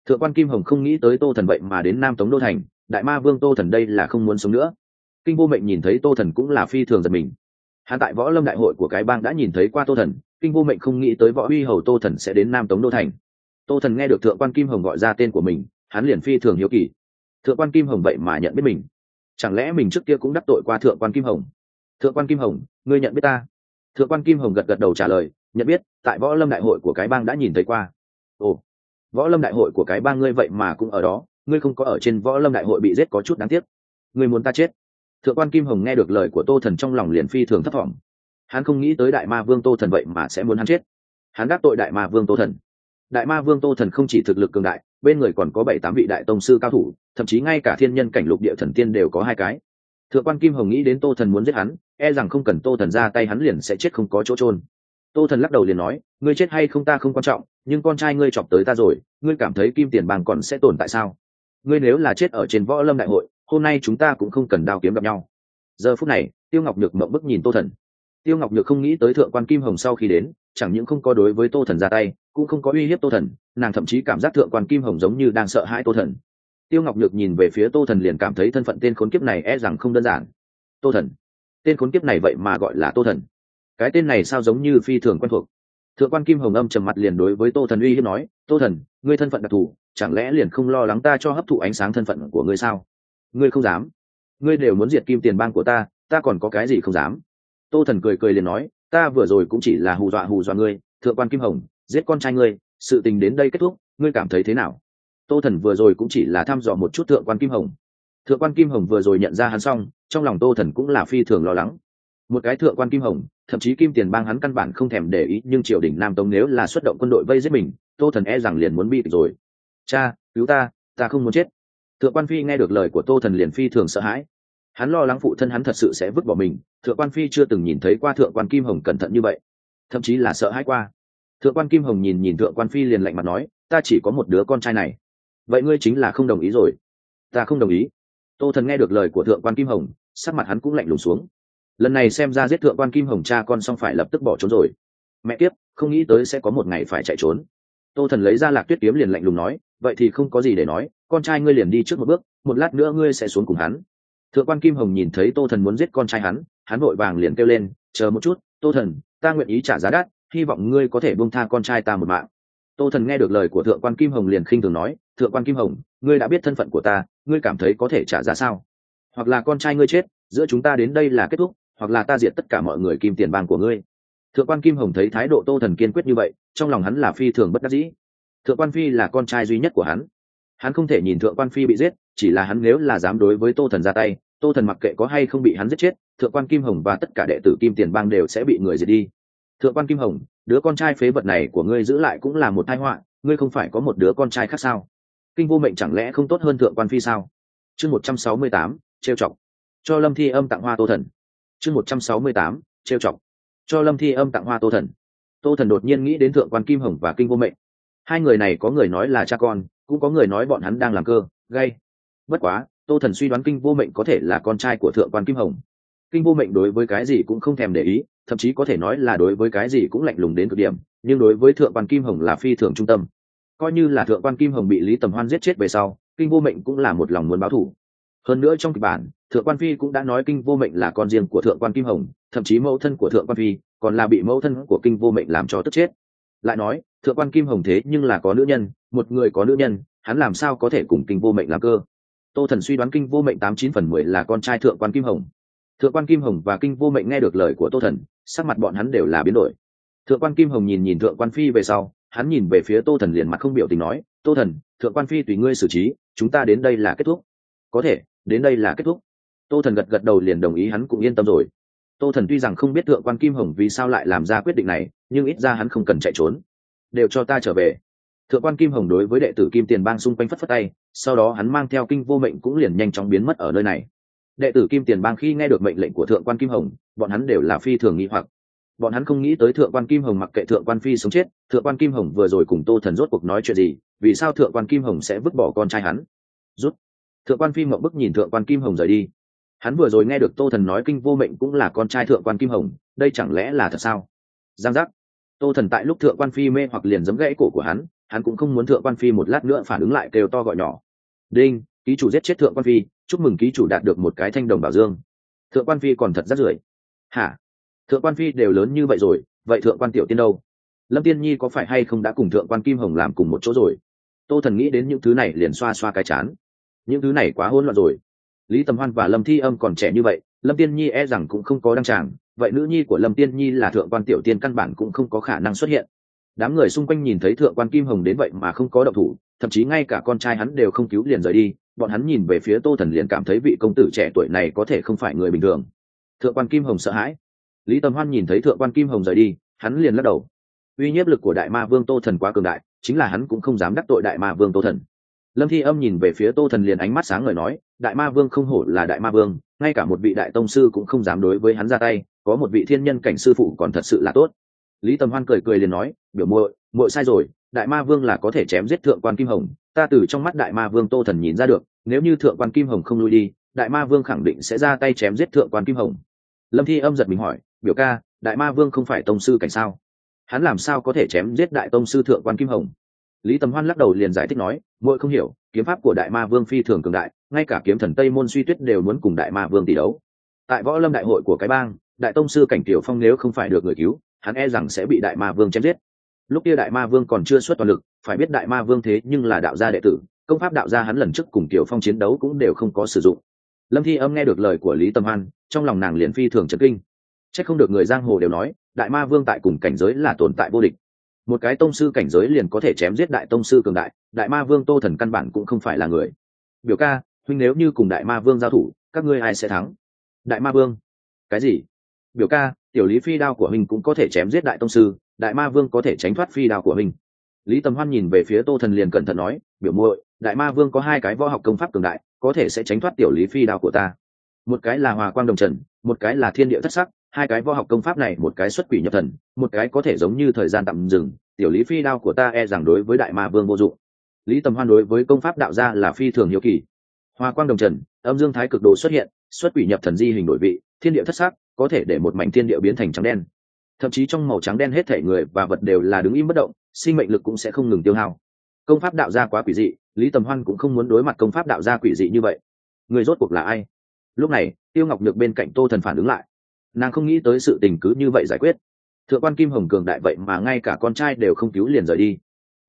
Thượng quan Kim Hồng không nghĩ tới Tô Thần vậy mà đến Nam Tống đô thành, đại ma vương Tô Thần đây là không muốn sống nữa. Kinh Vô Mệnh nhìn thấy Tô Thần cũng là phi thường giật mình. Hắn tại võ lâm đại hội của cái bang đã nhìn thấy qua Tô Thần, Kinh Vô Mệnh không nghĩ tới võ uy hầu Tô Thần sẽ đến Nam Tống đô thành. Tô Thần nghe được Thượng quan Kim Hồng gọi ra tên của mình, hắn liền phi thường hiếu kỳ. Thượng quan Kim Hồng vậy mà nhận biết mình, chẳng lẽ mình trước kia cũng đắc tội qua Thượng quan Kim Hồng? Thượng quan Kim Hồng, ngươi nhận biết ta? Thượng quan Kim Hồng gật gật đầu trả lời, nhận biết, tại võ lâm đại hội của cái bang đã nhìn thấy qua. Ồ, võ lâm đại hội của cái bang ngươi vậy mà cũng ở đó, ngươi không có ở trên võ lâm đại hội bị giết có chút đáng tiếc. Ngươi muốn ta chết? Thượng quan Kim Hồng nghe được lời của Tô Thần trong lòng liền phi thường thấp thỏm. Hắn không nghĩ tới đại ma vương Tô Thần vậy mà sẽ muốn hắn chết. Hắn đắc tội đại ma vương Tô Thần. Đại ma vương Tô Thần không chỉ thực lực cường đại, bên người còn có 7-8 vị đại tông sư cao thủ, thậm chí ngay cả thiên nhân cảnh lục địa thần tiên đều có 2 cái. Thượng quan Kim Hồng nghĩ đến Tô Thần muốn giết hắn, e rằng không cần Tô Thần ra tay hắn liền sẽ chết không có chỗ chôn. Tô Thần lắc đầu liền nói, ngươi chết hay không ta không quan trọng, nhưng con trai ngươi chọc tới ta rồi, ngươi cảm thấy Kim Tiền Bang còn sẽ tồn tại sao? Ngươi nếu là chết ở trên võ lâm đại hội, hôm nay chúng ta cũng không cần đao kiếm gặp nhau. Giờ phút này, Tiêu Ngọc Nhược mộng bức nhìn Tô Thần. Tiêu Ngọc Nhược không nghĩ tới Thượng quan Kim Hồng sau khi đến, chẳng những không có đối với Tô Thần ra tay, cũng không có uy hiếp Tô Thần, nàng thậm chí cảm giác Thượng quan Kim Hồng giống như đang sợ hãi Tô Thần. Tiêu Ngọc Nhược nhìn về phía Tô Thần liền cảm thấy thân phận tên khốn kiếp này e rằng không đơn giản. Tô Thần, tên khốn kiếp này vậy mà gọi là Tô Thần, cái tên này sao giống như phi thường quen thuộc. Thượng quan Kim Hồng âm trầm mặt liền đối với Tô Thần uy hiếp nói, Tô Thần, ngươi thân phận đặc thù, chẳng lẽ liền không lo lắng ta cho hấp thụ ánh sáng thân phận của ngươi sao? Ngươi không dám, ngươi đều muốn diệt Kim Tiền Bang của ta còn có cái gì không dám? Tô Thần cười cười liền nói, ta vừa rồi cũng chỉ là hù dọa ngươi. Thượng quan Kim Hồng, giết con trai ngươi, sự tình đến đây kết thúc, ngươi cảm thấy thế nào? Tô Thần vừa rồi cũng chỉ là thăm dò một chút Thượng quan Kim Hồng. Thượng quan Kim Hồng vừa rồi nhận ra hắn xong, trong lòng Tô Thần cũng là phi thường lo lắng. Một cái Thượng quan Kim Hồng, thậm chí Kim Tiền Bang hắn căn bản không thèm để ý, nhưng triều đình Nam Tống nếu là xuất động quân đội vây giết mình, Tô Thần e rằng liền muốn bị rồi. Cha, cứu ta không muốn chết. Thượng quan Phi nghe được lời của Tô Thần liền phi thường sợ hãi. Hắn lo lắng phụ thân hắn thật sự sẽ vứt bỏ mình. Thượng quan Phi chưa từng nhìn thấy qua Thượng quan Kim Hồng cẩn thận như vậy, thậm chí là sợ hãi qua. Thượng quan Kim Hồng nhìn Thượng quan Phi liền lạnh mặt nói, ta chỉ có một đứa con trai này, vậy ngươi chính là không đồng ý rồi? Ta không đồng ý. Tô Thần nghe được lời của Thượng quan Kim Hồng, sắc mặt hắn cũng lạnh lùng xuống. Lần này xem ra giết Thượng quan Kim Hồng cha con xong phải lập tức bỏ trốn rồi. Mẹ kiếp, không nghĩ tới sẽ có một ngày phải chạy trốn. Tô Thần lấy ra Lạc Tuyết kiếm liền lạnh lùng nói, vậy thì không có gì để nói, con trai ngươi liền đi trước một bước, một lát nữa ngươi sẽ xuống cùng hắn. Thượng quan Kim Hồng nhìn thấy Tô Thần muốn giết con trai hắn vội vàng liền kêu lên, chờ một chút, Tô Thần, ta nguyện ý trả giá đắt, hy vọng ngươi có thể buông tha con trai ta một mạng. Tô Thần nghe được lời của Thượng quan Kim Hồng liền khinh thường nói, Thượng quan Kim Hồng, ngươi đã biết thân phận của ta, ngươi cảm thấy có thể trả giá sao? Hoặc là con trai ngươi chết, giữa chúng ta đến đây là kết thúc, hoặc là ta diệt tất cả mọi người Kim Tiền Bang của ngươi. Thượng quan Kim Hồng thấy thái độ Tô Thần kiên quyết như vậy, trong lòng hắn là phi thường bất đắc dĩ. Thượng quan Phi là con trai duy nhất của hắn không thể nhìn Thượng quan Phi bị giết, chỉ là hắn nếu là dám đối với Tô Thần ra tay, Tô Thần mặc kệ có hay không bị hắn giết chết, Thượng quan Kim Hồng và tất cả đệ tử Kim Tiền Bang đều sẽ bị người diệt đi. Thượng quan Kim Hồng, đứa con trai phế vật này của ngươi giữ lại cũng là một tai họa, ngươi không phải có một đứa con trai khác sao? Kinh Vô Mệnh chẳng lẽ không tốt hơn Thượng quan Phi sao? Chương 168, trêu chọc. Cho Lâm Thi Âm tặng hoa Tô Thần. Chương 168, trêu chọc. Cho Lâm Thi Âm tặng hoa Tô Thần. Tô Thần đột nhiên nghĩ đến Thượng quan Kim Hồng và Kinh Vô Mệnh. Hai người này có người nói là cha con, cũng có người nói bọn hắn đang làm cơ gay. Bất quá, Tô Thần suy đoán Kinh Vô Mệnh có thể là con trai của Thượng quan Kim Hồng. Kinh Vô Mệnh đối với cái gì cũng không thèm để ý, thậm chí có thể nói là đối với cái gì cũng lạnh lùng đến cực điểm, nhưng đối với Thượng quan Kim Hồng là phi thường trung tâm. Coi như là Thượng quan Kim Hồng bị Lý Tầm Hoan giết chết về sau, Kinh Vô Mệnh cũng là một lòng muốn báo thù. Hơn nữa trong kịch bản, Thượng quan Phi cũng đã nói Kinh Vô Mệnh là con riêng của Thượng quan Kim Hồng, thậm chí mẫu thân của Thượng quan Phi còn là bị mẫu thân của Kinh Vô Mệnh làm cho tức chết. Lại nói, Thượng quan Kim Hồng thế nhưng là có nữ nhân, một người có nữ nhân, hắn làm sao có thể cùng Kinh Vô Mệnh làm cơ? Tô Thần suy đoán Kinh Vô Mệnh 89/10 là con trai Thượng quan Kim Hồng. Thượng quan Kim Hồng và Kinh Vô Mệnh nghe được lời của Tô Thần, sắc mặt bọn hắn đều là biến đổi. Thượng quan Kim Hồng nhìn Thượng quan Phi về sau, hắn nhìn về phía Tô Thần liền mặt không biểu tình nói, Tô Thần, Thượng quan Phi tùy ngươi xử trí, chúng ta đến đây là kết thúc. Có thể, đến đây là kết thúc. Tô Thần gật gật đầu liền đồng ý, hắn cũng yên tâm rồi. Tô Thần tuy rằng không biết Thượng quan Kim Hồng vì sao lại làm ra quyết định này, nhưng ít ra hắn không cần chạy trốn. Đều cho ta trở về. Thượng quan Kim Hồng đối với đệ tử Kim Tiền Bang xung quanh phất phất tay, sau đó hắn mang theo Kinh Vô Mệnh cũng liền nhanh chóng biến mất ở nơi này. Đệ tử Kim Tiền Bang khi nghe được mệnh lệnh của Thượng quan Kim Hồng, bọn hắn đều là phi thường nghi hoặc. Bọn hắn không nghĩ tới Thượng quan Kim Hồng mặc kệ Thượng quan Phi sống chết, Thượng quan Kim Hồng vừa rồi cùng Tô Thần rốt cuộc nói chuyện gì, vì sao Thượng quan Kim Hồng sẽ vứt bỏ con trai hắn? Rút. Thượng quan Phi ngậm bức nhìn Thượng quan Kim Hồng rời đi. Hắn vừa rồi nghe được Tô Thần nói Kinh Vô Mệnh cũng là con trai Thượng quan Kim Hồng, đây chẳng lẽ là thật sao? Giang giác. Tô Thần tại lúc Thượng quan Phi mê hoặc liền giẫm gãy cổ của hắn, hắn cũng không muốn thượng quan phi một lát nữa phản ứng lại kêu to gọi nhỏ. Đinh, ký chủ giết chết thượng quan phi, chúc mừng ký chủ đạt được một cái thanh đồng bảo dương. Thượng quan phi còn thật rất rưởi. Hả? Thượng quan phi đều lớn như vậy rồi, vậy thượng quan tiểu tiên đâu? Lâm Tiên Nhi có phải hay không đã cùng thượng quan Kim Hồng làm cùng một chỗ rồi? Tô Thần nghĩ đến những thứ này liền xoa xoa cái chán. Những thứ này quá hỗn loạn rồi. Lý Tầm Hoan và Lâm Thi Âm còn trẻ như vậy, Lâm Tiên Nhi e rằng cũng không có đăng tràng, vậy nữ nhi của Lâm Tiên Nhi là thượng quan tiểu tiên căn bản cũng không có khả năng xuất hiện. Đám người xung quanh nhìn thấy thượng quan Kim Hồng đến vậy mà không có động thủ, thậm chí ngay cả con trai hắn đều không cứu liền rời đi, bọn hắn nhìn về phía Tô Thần liền cảm thấy vị công tử trẻ tuổi này có thể không phải người bình thường. Thượng quan Kim Hồng sợ hãi. Lý Tầm Hoan nhìn thấy thượng quan Kim Hồng rời đi, hắn liền lắc đầu. Uy nhiếp lực của đại ma vương Tô Thần quá cường đại, chính là hắn cũng không dám đắc tội đại ma vương Tô Thần. Lâm Thi Âm nhìn về phía Tô Thần liền ánh mắt sáng ngời nói, đại ma vương không hổ là đại ma vương, ngay cả một vị đại tông sư cũng không dám đối với hắn ra tay, có một vị thiên nhân cảnh sư phụ còn thật sự là tốt. Lý Tầm Hoan cười cười liền nói, biểu muội sai rồi, đại ma vương là có thể chém giết thượng quan Kim Hồng, ta từ trong mắt đại ma vương Tô Thần nhìn ra được, nếu như thượng quan Kim Hồng không lui đi, đại ma vương khẳng định sẽ ra tay chém giết thượng quan Kim Hồng. Lâm Thi Âm giật mình hỏi, biểu ca, đại ma vương không phải tông sư cảnh sao? Hắn làm sao có thể chém giết đại tông sư thượng quan Kim Hồng? Lý Tầm Hoan lắc đầu liền giải thích nói, muội không hiểu, kiếm pháp của đại ma vương phi thường cường đại, ngay cả kiếm thần Tây Môn Suy Tuyết đều muốn cùng đại ma vương tỷ đấu. Tại võ lâm đại hội của cái bang, đại tông sư cảnh tiểu phong nếu không phải được người cứu, hắn e rằng sẽ bị đại ma vương chém giết. Lúc kia đại ma vương còn chưa xuất toàn lực, phải biết đại ma vương thế nhưng là đạo gia đệ tử, công pháp đạo gia hắn lần trước cùng tiểu phong chiến đấu cũng đều không có sử dụng. Lâm Thi Âm nghe được lời của Lý Tầm Hoan, trong lòng nàng liền phi thường chấn kinh. Chắc không được người giang hồ đều nói, đại ma vương tại cùng cảnh giới là tồn tại vô địch. Một cái tông sư cảnh giới liền có thể chém giết đại tông sư cường đại, đại ma vương Tô Thần căn bản cũng không phải là người. Biểu ca, huynh nếu như cùng đại ma vương giao thủ, các ngươi ai sẽ thắng? Đại ma vương? Cái gì? Biểu ca, tiểu lý phi đao của huynh cũng có thể chém giết đại tông sư, đại ma vương có thể tránh thoát phi đao của huynh. Lý Tầm Hoan nhìn về phía Tô Thần liền cẩn thận nói, biểu muội, đại ma vương có hai cái võ học công pháp cường đại, có thể sẽ tránh thoát tiểu lý phi đao của ta. Một cái là Hòa Quang Đồng Trần, một cái là Thiên Địa Thất Sắc, hai cái võ học công pháp này một cái xuất quỷ nhập thần, một cái có thể giống như thời gian tạm dừng, tiểu lý phi đao của ta e rằng đối với đại ma vương vô dụng. Lý Tầm Hoan đối với công pháp đạo gia là phi thường hiếu kỳ. Hòa Quang Đồng Trần, âm dương thái cực đồ xuất hiện, xuất quỷ nhập thần di hình đổi vị, thiên địa thất sắc, có thể để một mảnh thiên địa biến thành trắng đen. Thậm chí trong màu trắng đen hết thảy người và vật đều là đứng im bất động, sinh mệnh lực cũng sẽ không ngừng tiêu hao. Công pháp đạo gia quá quỷ dị, Lý Tầm Hoan cũng không muốn đối mặt công pháp đạo gia quỷ dị như vậy. Người rốt cuộc là ai? Lúc này, Tiêu Ngọc Nhược bên cạnh Tô Thần phản ứng lại. Nàng không nghĩ tới sự tình cứ như vậy giải quyết. Thượng quan Kim Hồng cường đại vậy mà ngay cả con trai đều không cứu liền rời đi.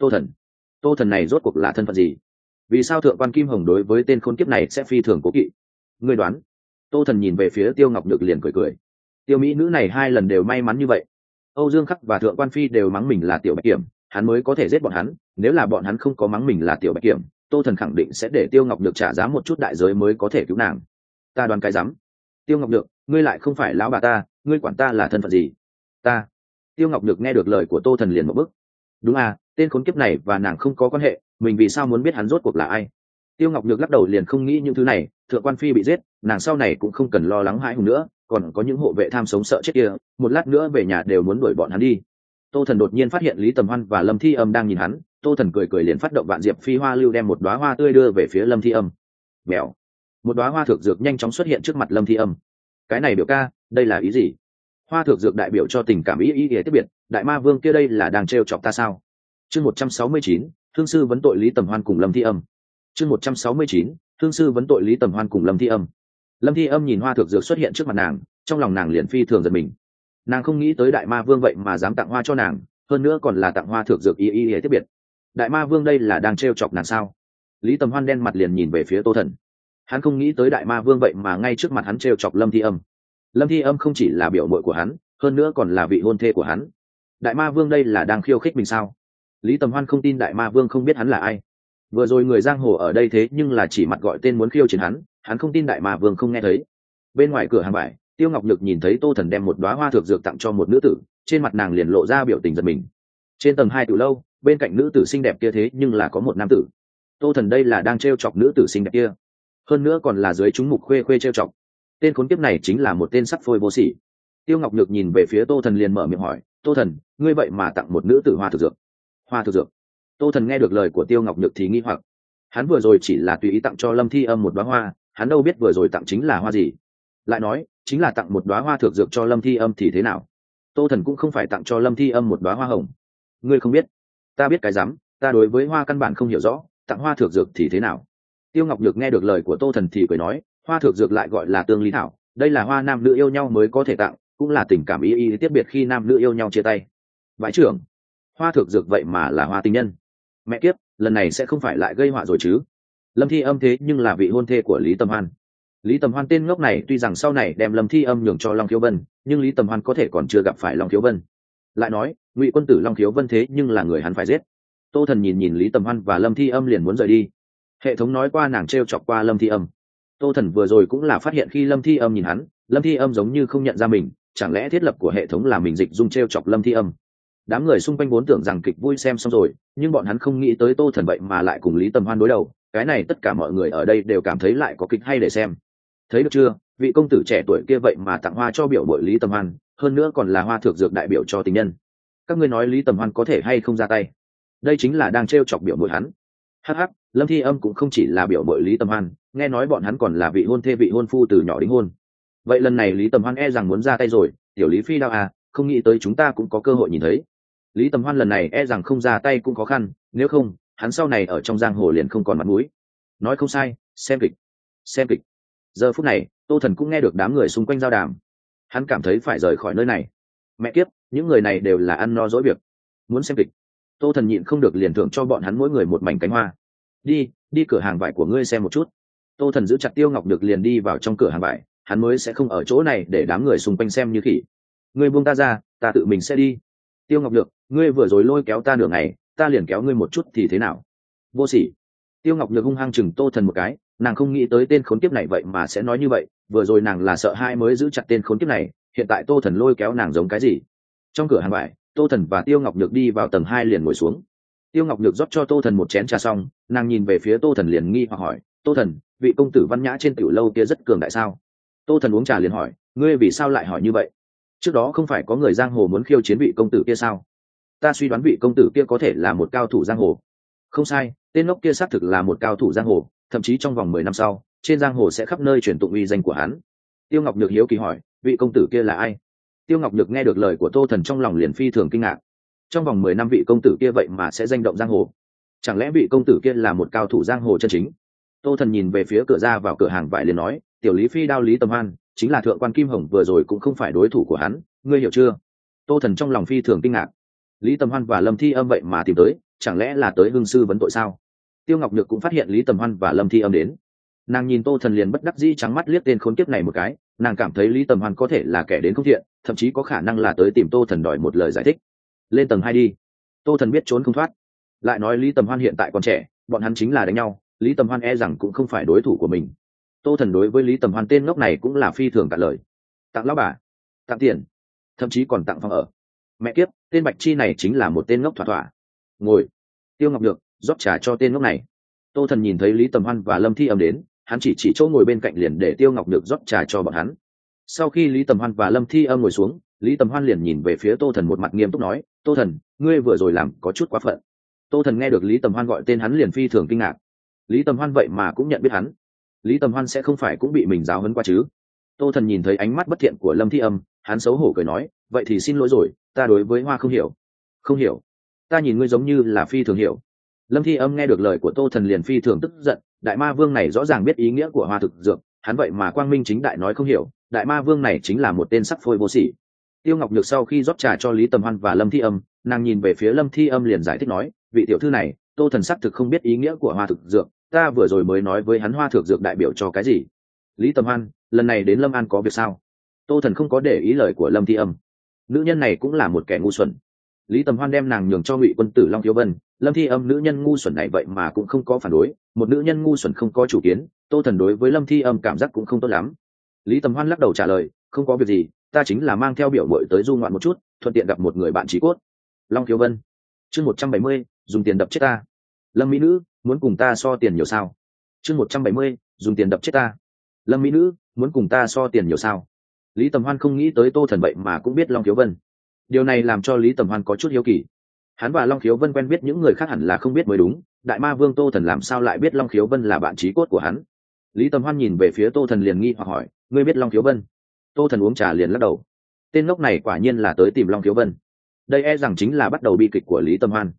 Tô Thần này rốt cuộc là thân phận gì? Vì sao thượng quan Kim Hồng đối với tên khốn kiếp này sẽ phi thường cố kỵ? Ngươi đoán? Tô Thần nhìn về phía Tiêu Ngọc Nhược liền cười cười. Tiêu mỹ nữ này hai lần đều may mắn như vậy. Âu Dương Khắc và thượng quan phi đều mắng mình là tiểu bạch kiểm, hắn mới có thể giết bọn hắn, nếu là bọn hắn không có mắng mình là tiểu bạch kiểm, Tô Thần khẳng định sẽ để Tiêu Ngọc Nhược trả giá một chút đại giới mới có thể cứu nàng. Ta đoán cái rắm. Tiêu Ngọc Nhược, ngươi lại không phải lão bà ta, ngươi quản ta là thân phận gì? Ta. Tiêu Ngọc Nhược nghe được lời của Tô Thần liền một bức. Đúng à, tên khốn kiếp này và nàng không có quan hệ, mình vì sao muốn biết hắn rốt cuộc là ai? Tiêu Ngọc Nhược lắc đầu liền không nghĩ những thứ này, thượng quan phi bị giết, nàng sau này cũng không cần lo lắng hãi hùng nữa, còn có những hộ vệ tham sống sợ chết kia, một lát nữa về nhà đều muốn đuổi bọn hắn đi. Tô Thần đột nhiên phát hiện Lý Tầm Hoan và Lâm Thi Âm đang nhìn hắn, Tô Thần cười cười liền phát động vạn diệp phi hoa lưu đem một đóa hoa tươi đưa về phía Lâm Thi Âm. Mèo. Một đóa hoa thược dược nhanh chóng xuất hiện trước mặt Lâm Thi Âm. Cái này biểu ca, đây là ý gì? Hoa thược dược đại biểu cho tình cảm ý tiếp biệt, đại ma vương kia đây là đang trêu chọc ta sao? Chương 169, thương sư vấn tội Lý Tầm Hoan cùng Lâm Thi Âm. Chương 169, thương sư vấn tội Lý Tầm Hoan cùng Lâm Thi Âm. Lâm Thi Âm nhìn hoa thược dược xuất hiện trước mặt nàng, trong lòng nàng liền phi thường giật mình. Nàng không nghĩ tới đại ma vương vậy mà dám tặng hoa cho nàng, hơn nữa còn là tặng hoa thược dược ý tiếp biệt. Đại ma vương đây là đang trêu chọc nàng sao? Lý Tầm Hoan đen mặt liền nhìn về phía Tô Thần. Hắn không nghĩ tới đại ma vương vậy mà ngay trước mặt hắn trêu chọc Lâm Thi Âm. Lâm Thi Âm không chỉ là biểu muội của hắn, hơn nữa còn là vị hôn thê của hắn. Đại ma vương đây là đang khiêu khích mình sao? Lý Tầm Hoan không tin đại ma vương không biết hắn là ai. Vừa rồi người giang hồ ở đây thế nhưng là chỉ mặt gọi tên muốn khiêu chiến hắn không tin đại ma vương không nghe thấy. Bên ngoài cửa hàng vải, Tiêu Ngọc Nhược nhìn thấy Tô Thần đem một đóa hoa thược dược tặng cho một nữ tử, trên mặt nàng liền lộ ra biểu tình giật mình. Trên tầng 2 tiểu lâu, bên cạnh nữ tử xinh đẹp kia thế nhưng là có một nam tử. Tô Thần đây là đang trêu chọc nữ tử xinh đẹp kia, hơn nữa còn là dưới chúng mục khuê trêu chọc. Tên khốn kiếp này chính là một tên sắp phôi vô sỉ. Tiêu Ngọc Nhược nhìn về phía Tô Thần liền mở miệng hỏi, Tô Thần, ngươi vậy mà tặng một nữ tử hoa thược dược? Hoa thược dược? Tô Thần nghe được lời của Tiêu Ngọc Nhược thì nghi hoặc. Hắn vừa rồi chỉ là tùy ý tặng cho Lâm Thi Âm một đóa hoa, hắn đâu biết vừa rồi tặng chính là hoa gì. Lại nói, chính là tặng một đóa hoa thược dược cho Lâm Thi Âm thì thế nào? Tô Thần cũng không phải tặng cho Lâm Thi Âm một đóa hoa hồng. Ngươi không biết? Ta biết cái rắm, ta đối với hoa căn bản không hiểu rõ, tặng hoa thược dược thì thế nào? Tiêu Ngọc Nhược nghe được lời của Tô Thần thì cười nói, hoa thược dược lại gọi là tương lý thảo, đây là hoa nam nữ yêu nhau mới có thể tặng, cũng là tình cảm ý tiết biệt khi nam nữ yêu nhau chia tay. Vãi trưởng, hoa thược dược vậy mà là hoa tình nhân. Mẹ kiếp, lần này sẽ không phải lại gây họa rồi chứ? Lâm Thi Âm thế nhưng là vị hôn thê của Lý Tầm Hoan. Lý Tầm Hoan tên ngốc này tuy rằng sau này đem Lâm Thi Âm nhường cho Long Khiếu Vân, nhưng Lý Tầm Hoan có thể còn chưa gặp phải Long Khiếu Vân. Lại nói, Ngụy quân tử Long Khiếu Vân thế nhưng là người hắn phải giết. Tô Thần nhìn nhìn Lý Tầm Hoan và Lâm Thi Âm liền muốn rời đi. Hệ thống nói qua nàng trêu chọc qua Lâm Thi Âm. Tô Thần vừa rồi cũng là phát hiện khi Lâm Thi Âm nhìn hắn, Lâm Thi Âm giống như không nhận ra mình, chẳng lẽ thiết lập của hệ thống là mình dịch dung trêu chọc Lâm Thi Âm? Đám người xung quanh vốn tưởng rằng kịch vui xem xong rồi, nhưng bọn hắn không nghĩ tới Tô Thần vậy mà lại cùng Lý Tầm Hoan đối đầu. Cái này tất cả mọi người ở đây đều cảm thấy lại có kịch hay để xem. Thấy được chưa, vị công tử trẻ tuổi kia vậy mà tặng hoa cho biểu bội Lý Tầm Hoan, hơn nữa còn là hoa thược dược đại biểu cho tình nhân. Các ngươi nói Lý Tầm Hoan có thể hay không ra tay? Đây chính là đang trêu chọc biểu bội hắn. Hắc hắc, Lâm Thi Âm cũng không chỉ là biểu bội Lý Tầm Hoan, nghe nói bọn hắn còn là vị hôn thê vị hôn phu từ nhỏ đính hôn. Vậy lần này Lý Tầm Hoan e rằng muốn ra tay rồi, tiểu Lý Phi đao à, không nghĩ tới chúng ta cũng có cơ hội nhìn thấy. Lý Tầm Hoan lần này e rằng không ra tay cũng khó khăn, nếu không, hắn sau này ở trong giang hồ liền không còn mặt mũi. Nói không sai, xem kịch. Xem kịch. Giờ phút này, Tô Thần cũng nghe được đám người xung quanh giao đàm. Hắn cảm thấy phải rời khỏi nơi này. Mẹ kiếp, những người này đều là ăn no dỗi việc. Muốn xem kịch. Tô Thần nhịn không được liền thưởng cho bọn hắn mỗi người một mảnh cánh hoa. Đi cửa hàng vải của ngươi xem một chút. Tô Thần giữ chặt Tiêu Ngọc Nhược liền đi vào trong cửa hàng vải, hắn mới sẽ không ở chỗ này để đám người xung quanh xem như khỉ. Ngươi buông ta ra, ta tự mình sẽ đi. Tiêu Ngọc Nhược, ngươi vừa rồi lôi kéo ta nửa ngày, ta liền kéo ngươi một chút thì thế nào? Vô sỉ. Tiêu Ngọc Nhược hung hăng chừng Tô Thần một cái, nàng không nghĩ tới tên khốn kiếp này vậy mà sẽ nói như vậy, vừa rồi nàng là sợ hai mới giữ chặt tên khốn kiếp này, hiện tại Tô Thần lôi kéo nàng giống cái gì? Trong cửa hàng vải, Tô Thần và Tiêu Ngọc Nhược đi vào tầng 2 liền ngồi xuống. Tiêu Ngọc Nhược rót cho Tô Thần một chén trà xong, nàng nhìn về phía Tô Thần liền nghi hoặc hỏi, Tô Thần, vị công tử văn nhã trên tiểu lâu kia rất cường đại sao? Tô Thần uống trà liền hỏi, ngươi vì sao lại hỏi như vậy? Trước đó không phải có người giang hồ muốn khiêu chiến vị công tử kia sao? Ta suy đoán vị công tử kia có thể là một cao thủ giang hồ. Không sai, tên ngốc kia xác thực là một cao thủ giang hồ, thậm chí trong vòng 10 năm sau, trên giang hồ sẽ khắp nơi truyền tụng uy danh của hắn. Tiêu Ngọc Nhược hiếu kỳ hỏi, vị công tử kia là ai? Tiêu Ngọc Nhược nghe được lời của Tô Thần trong lòng liền phi thường kinh ngạc. Trong vòng 10 năm vị công tử kia vậy mà sẽ danh động giang hồ. Chẳng lẽ vị công tử kia là một cao thủ giang hồ chân chính? Tô Thần nhìn về phía cửa ra vào cửa hàng vải liền nói, tiểu Lý Phi đao Lý Tầm Hoan, chính là thượng quan Kim Hồng vừa rồi cũng không phải đối thủ của hắn, ngươi hiểu chưa? Tô Thần trong lòng phi thường kinh ngạc. Lý Tầm Hoan và Lâm Thi Âm vậy mà tìm tới, chẳng lẽ là tới hương sư vấn tội sao? Tiêu Ngọc Nhược cũng phát hiện Lý Tầm Hoan và Lâm Thi Âm đến. Nàng nhìn Tô Thần liền bất đắc dĩ trắng mắt liếc tên khốn kiếp này một cái, nàng cảm thấy Lý Tầm Hoan có thể là kẻ đến không thiện, thậm chí có khả năng là tới tìm Tô Thần đòi một lời giải thích. Lên tầng 2 đi. Tô Thần biết trốn không thoát. Lại nói Lý Tầm Hoan hiện tại còn trẻ, bọn hắn chính là đánh nhau, Lý Tầm Hoan e rằng cũng không phải đối thủ của mình. Tô Thần đối với Lý Tầm Hoan tên ngốc này cũng là phi thường cả lời. Tặng lão bà, tặng tiền, thậm chí còn tặng phòng ở. Mẹ kiếp, tên Bạch Chi này chính là một tên ngốc thỏa thỏa. Ngồi. Tiêu Ngọc Nhược rót trà cho tên ngốc này. Tô Thần nhìn thấy Lý Tầm Hoan và Lâm Thi Âm đến, hắn chỉ chỗ ngồi bên cạnh liền để Tiêu Ngọc Nhược rót trà cho bọn hắn. Sau khi Lý Tầm Hoan và Lâm Thi Âm ngồi xuống, Lý Tầm Hoan liền nhìn về phía Tô Thần một mặt nghiêm túc nói, Tô Thần, ngươi vừa rồi làm có chút quá phận. Tô Thần nghe được Lý Tầm Hoan gọi tên hắn liền phi thường kinh ngạc. Lý Tầm Hoan vậy mà cũng nhận biết hắn. Lý Tầm Hoan sẽ không phải cũng bị mình giáo huấn qua chứ? Tô Thần nhìn thấy ánh mắt bất thiện của Lâm Thi Âm, hắn xấu hổ cười nói, vậy thì xin lỗi rồi, ta đối với hoa không hiểu. Không hiểu? Ta nhìn ngươi giống như là phi thường hiểu. Lâm Thi Âm nghe được lời của Tô Thần liền phi thường tức giận, đại ma vương này rõ ràng biết ý nghĩa của hoa thực dược, hắn vậy mà quang minh chính đại nói không hiểu, đại ma vương này chính là một tên sắc phôi vô sỉ. Tiêu Ngọc Nhược sau khi rót trà cho Lý Tầm Hoan và Lâm Thi Âm, nàng nhìn về phía Lâm Thi Âm liền giải thích nói, vị tiểu thư này, Tô Thần xác thực không biết ý nghĩa của hoa thực dược, ta vừa rồi mới nói với hắn hoa thực dược đại biểu cho cái gì. Lý Tầm Hoan, lần này đến Lâm An có việc sao? Tô Thần không có để ý lời của Lâm Thi Âm. Nữ nhân này cũng là một kẻ ngu xuẩn. Lý Tầm Hoan đem nàng nhường cho Ngụy quân tử Long Thiếu Vân, Lâm Thi Âm nữ nhân ngu xuẩn này vậy mà cũng không có phản đối, một nữ nhân ngu xuẩn không có chủ kiến, Tô Thần đối với Lâm Thi Âm cảm giác cũng không tốt lắm. Lý Tầm Hoan lắc đầu trả lời, không có việc gì, ta chính là mang theo biểu muội tới du ngoạn một chút, thuận tiện gặp một người bạn chí cốt. Long Thiếu Vân. Chương 170, dùng tiền đập chết ta. Lâm mỹ nữ, muốn cùng ta so tiền nhiều sao? Chương 170, dùng tiền đập chết ta. Lâm mỹ nữ, muốn cùng ta so tiền nhiều sao? Lý Tầm Hoan không nghĩ tới Tô Thần vậy mà cũng biết Long Thiếu Vân. Điều này làm cho Lý Tầm Hoan có chút hiếu kỳ. Hắn và Long Khiếu Vân quen biết những người khác hẳn là không biết mới đúng, đại ma vương Tô Thần làm sao lại biết Long Khiếu Vân là bạn chí cốt của hắn? Lý Tầm Hoan nhìn về phía Tô Thần liền nghi hoặc hỏi, ngươi biết Long Khiếu Vân? Tô Thần uống trà liền lắc đầu. Tên ngốc này quả nhiên là tới tìm Long Khiếu Vân. Đây e rằng chính là bắt đầu bi kịch của Lý Tầm Hoan.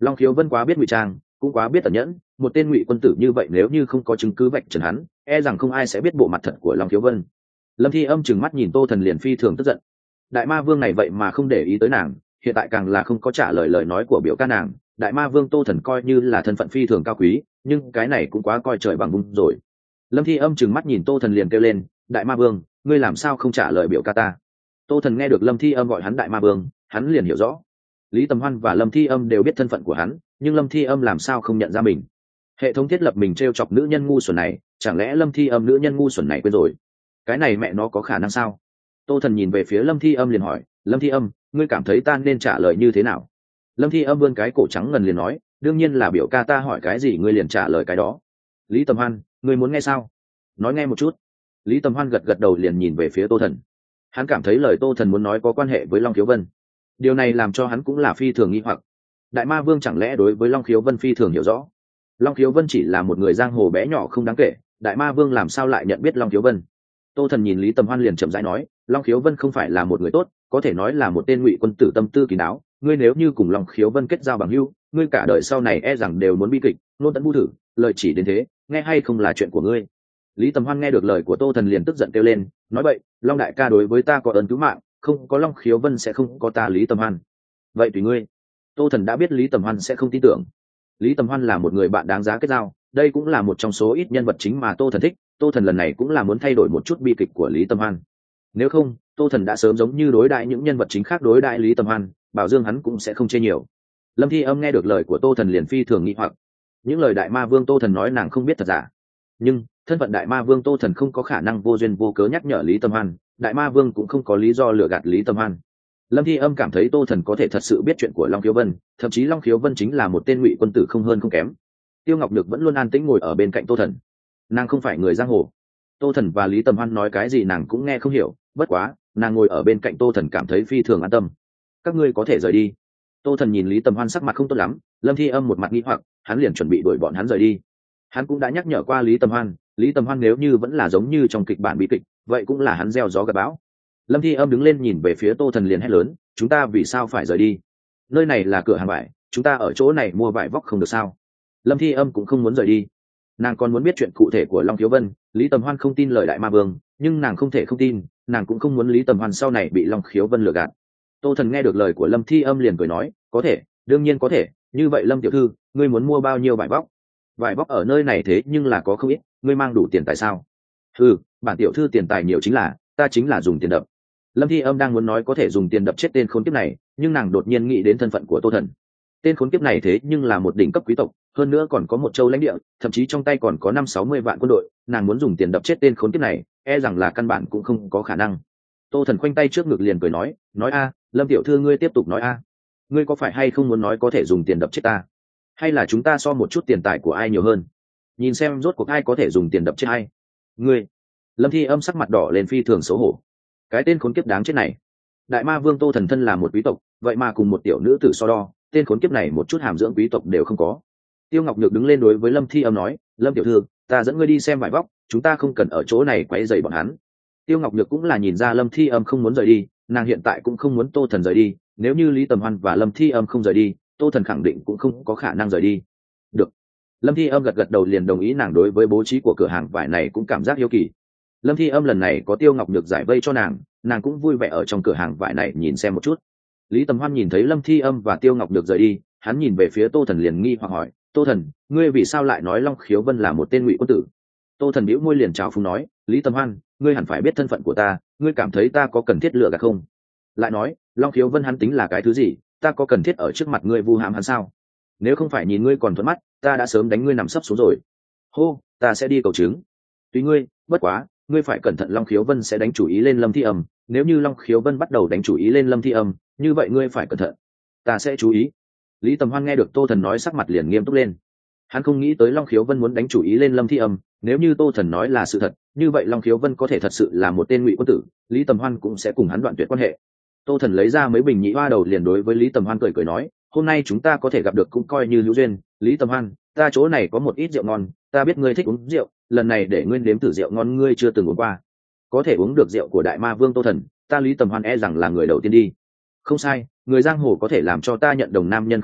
Long Khiếu Vân quá biết ngụy trang, cũng quá biết tẩn nhẫn, một tên ngụy quân tử như vậy nếu như không có chứng cứ vạch trần hắn, e rằng không ai sẽ biết bộ mặt thật của Long Khiếu Vân. Lâm Thi Âm trừng mắt nhìn Tô Thần liền phi thường tức giận. Đại ma vương này vậy mà không để ý tới nàng, hiện tại càng là không có trả lời lời nói của biểu ca nàng. Đại ma vương Tô Thần coi như là thân phận phi thường cao quý, nhưng cái này cũng quá coi trời bằng vung rồi. Lâm Thi Âm trừng mắt nhìn Tô Thần liền kêu lên, đại ma vương, ngươi làm sao không trả lời biểu ca ta? Tô Thần nghe được Lâm Thi Âm gọi hắn đại ma vương, hắn liền hiểu rõ. Lý Tầm Hoan và Lâm Thi Âm đều biết thân phận của hắn, nhưng Lâm Thi Âm làm sao không nhận ra mình? Hệ thống thiết lập mình trêu chọc nữ nhân ngu xuẩn này, chẳng lẽ Lâm Thi Âm nữ nhân ngu xuẩn này quên rồi? Cái này mẹ nó có khả năng sao? Tô Thần nhìn về phía Lâm Thi Âm liền hỏi, Lâm Thi Âm, ngươi cảm thấy ta nên trả lời như thế nào? Lâm Thi Âm vươn cái cổ trắng ngần liền nói, đương nhiên là biểu ca ta hỏi cái gì ngươi liền trả lời cái đó. Lý Tầm Hoan, ngươi muốn nghe sao? Nói nghe một chút. Lý Tầm Hoan gật gật đầu liền nhìn về phía Tô Thần. Hắn cảm thấy lời Tô Thần muốn nói có quan hệ với Long Khiếu Vân. Điều này làm cho hắn cũng là phi thường nghi hoặc. Đại ma vương chẳng lẽ đối với Long Khiếu Vân phi thường hiểu rõ? Long Khiếu Vân chỉ là một người giang hồ bé nhỏ không đáng kể, đại ma vương làm sao lại nhận biết Long Khiếu Vân? Tô Thần nhìn Lý Tầm Hoan liền chậm rãi nói, Long Khiếu Vân không phải là một người tốt, có thể nói là một tên ngụy quân tử tâm tư kín đáo. Ngươi nếu như cùng Long Khiếu Vân kết giao bằng hữu, ngươi cả đời sau này e rằng đều muốn bi kịch. Nôn tận bu thử, lời chỉ đến thế, nghe hay không là chuyện của ngươi. Lý Tầm Hoan nghe được lời của Tô Thần liền tức giận kêu lên, nói vậy, Long đại ca đối với ta có ơn cứu mạng, không có Long Khiếu Vân sẽ không có ta Lý Tầm Hoan. Vậy tùy ngươi. Tô Thần đã biết Lý Tầm Hoan sẽ không tin tưởng. Lý Tầm Hoan là một người bạn đáng giá kết giao, đây cũng là một trong số ít nhân vật chính mà Tô Thần thích. Tô Thần lần này cũng là muốn thay đổi một chút bi kịch của Lý Tầm Hoan. Nếu không, Tô Thần đã sớm giống như đối đại những nhân vật chính khác đối đại Lý Tầm Hoan, bảo dương hắn cũng sẽ không chê nhiều. Lâm Thi Âm nghe được lời của Tô Thần liền phi thường nghi hoặc. Những lời đại ma vương Tô Thần nói nàng không biết thật giả, nhưng thân phận đại ma vương Tô Thần không có khả năng vô duyên vô cớ nhắc nhở Lý Tầm Hoan, đại ma vương cũng không có lý do lừa gạt Lý Tầm Hoan. Lâm Thi Âm cảm thấy Tô Thần có thể thật sự biết chuyện của Long Khiếu Vân, thậm chí Long Khiếu Vân chính là một tên ngụy quân tử không hơn không kém. Tiêu Ngọc Nhược vẫn luôn an tĩnh ngồi ở bên cạnh Tô Thần. Nàng không phải người giang hồ. Tô Thần và Lý Tầm Hoan nói cái gì nàng cũng nghe không hiểu, bất quá nàng ngồi ở bên cạnh Tô Thần cảm thấy phi thường an tâm. Các ngươi có thể rời đi. Tô Thần nhìn Lý Tầm Hoan sắc mặt không tốt lắm, Lâm Thi Âm một mặt nghi hoặc, hắn liền chuẩn bị đuổi bọn hắn rời đi. Hắn cũng đã nhắc nhở qua Lý Tầm Hoan, Lý Tầm Hoan nếu như vẫn là giống như trong kịch bản bi kịch, vậy cũng là hắn gieo gió gặt bão. Lâm Thi Âm đứng lên nhìn về phía Tô Thần liền hét lớn, chúng ta vì sao phải rời đi? Nơi này là cửa hàng vải, chúng ta ở chỗ này mua vải vóc không được sao? Lâm Thi Âm cũng không muốn rời đi. Nàng còn muốn biết chuyện cụ thể của Long Khiếu Vân. Lý Tầm Hoan không tin lời đại ma vương, nhưng nàng không thể không tin, nàng cũng không muốn Lý Tầm Hoan sau này bị Long Khiếu Vân lừa gạt. Tô Thần nghe được lời của Lâm Thi Âm liền cười nói, có thể, đương nhiên có thể. Như vậy Lâm tiểu thư, ngươi muốn mua bao nhiêu vải vóc? Vải vóc ở nơi này thế nhưng là có không ít, ngươi mang đủ tiền tài sao? Ừ, bản tiểu thư tiền tài nhiều chính là, ta chính là dùng tiền đập. Lâm Thi Âm đang muốn nói có thể dùng tiền đập chết tên khốn kiếp này, nhưng nàng đột nhiên nghĩ đến thân phận của Tô Thần. Tên khốn kiếp này thế nhưng là một đỉnh cấp quý tộc, hơn nữa còn có một châu lãnh địa, thậm chí trong tay còn có 50-60 vạn quân đội, nàng muốn dùng tiền đập chết tên khốn kiếp này, e rằng là căn bản cũng không có khả năng. Tô Thần khoanh tay trước ngực liền cười nói a, Lâm tiểu thư ngươi tiếp tục nói a. Ngươi có phải hay không muốn nói có thể dùng tiền đập chết ta? Hay là chúng ta so một chút tiền tài của ai nhiều hơn? Nhìn xem rốt cuộc ai có thể dùng tiền đập chết ai. Ngươi. Lâm Thi Âm sắc mặt đỏ lên phi thường xấu hổ. Cái tên khốn kiếp đáng chết này. Đại ma vương Tô Thần thân là một quý tộc, vậy mà cùng một tiểu nữ tử so đo, tên khốn kiếp này một chút hàm dưỡng quý tộc đều không có. Tiêu Ngọc Nhược đứng lên đối với Lâm Thi Âm nói, Lâm tiểu thư, ta dẫn ngươi đi xem vải vóc, chúng ta không cần ở chỗ này quấy rầy bọn hắn. Tiêu Ngọc Nhược cũng là nhìn ra Lâm Thi Âm không muốn rời đi, nàng hiện tại cũng không muốn Tô Thần rời đi, nếu như Lý Tầm Hoan và Lâm Thi Âm không rời đi, Tô Thần khẳng định cũng không có khả năng rời đi. Được. Lâm Thi Âm gật gật đầu liền đồng ý, nàng đối với bố trí của cửa hàng vải này cũng cảm giác hiếu kỳ. Lâm Thi Âm lần này có Tiêu Ngọc Nhược giải vây cho nàng cũng vui vẻ ở trong cửa hàng vải này nhìn xem một chút. Lý Tầm Hoan nhìn thấy Lâm Thi Âm và Tiêu Ngọc Nhược rời đi, hắn nhìn về phía Tô Thần liền nghi hoặc hỏi, Tô Thần, ngươi vì sao lại nói Long Khiếu Vân là một tên ngụy quân tử? Tô Thần bĩu môi liền chào phúng nói, Lý Tầm Hoan, ngươi hẳn phải biết thân phận của ta, ngươi cảm thấy ta có cần thiết lừa gạt không? Lại nói, Long Khiếu Vân hắn tính là cái thứ gì, ta có cần thiết ở trước mặt ngươi vu hãm hắn sao? Nếu không phải nhìn ngươi còn thuận mắt, ta đã sớm đánh ngươi nằm sấp xuống rồi. Hô, ta sẽ đi cầu chứng. Tùy ngươi, bất quá, ngươi phải cẩn thận, Long Khiếu Vân sẽ đánh chủ ý lên Lâm Thi Âm, nếu như Long Khiếu Vân bắt đầu đánh chủ ý lên Lâm Thi Âm, như vậy ngươi phải cẩn thận. Ta sẽ chú ý. Lý Tầm Hoan nghe được Tô Thần nói sắc mặt liền nghiêm túc lên. Hắn không nghĩ tới Long Khiếu Vân muốn đánh chủ ý lên Lâm Thi Âm, nếu như Tô Thần nói là sự thật, như vậy Long Khiếu Vân có thể thật sự là một tên ngụy quân tử, Lý Tầm Hoan cũng sẽ cùng hắn đoạn tuyệt quan hệ. Tô Thần lấy ra mấy bình nhị hoa đầu liền đối với Lý Tầm Hoan cười cười nói, hôm nay chúng ta có thể gặp được cũng coi như hữu duyên. Lý Tầm Hoan, ta chỗ này có một ít rượu ngon, ta biết ngươi thích uống rượu, lần này để ngươi nếm thử rượu ngon ngươi chưa từng uống qua. Có thể uống được rượu của đại ma vương Tô Thần, ta Lý Tầm Hoan e rằng là người đầu tiên đi. Không sai, người giang hồ có thể làm cho ta nhận đồng nam nhân không nhiều,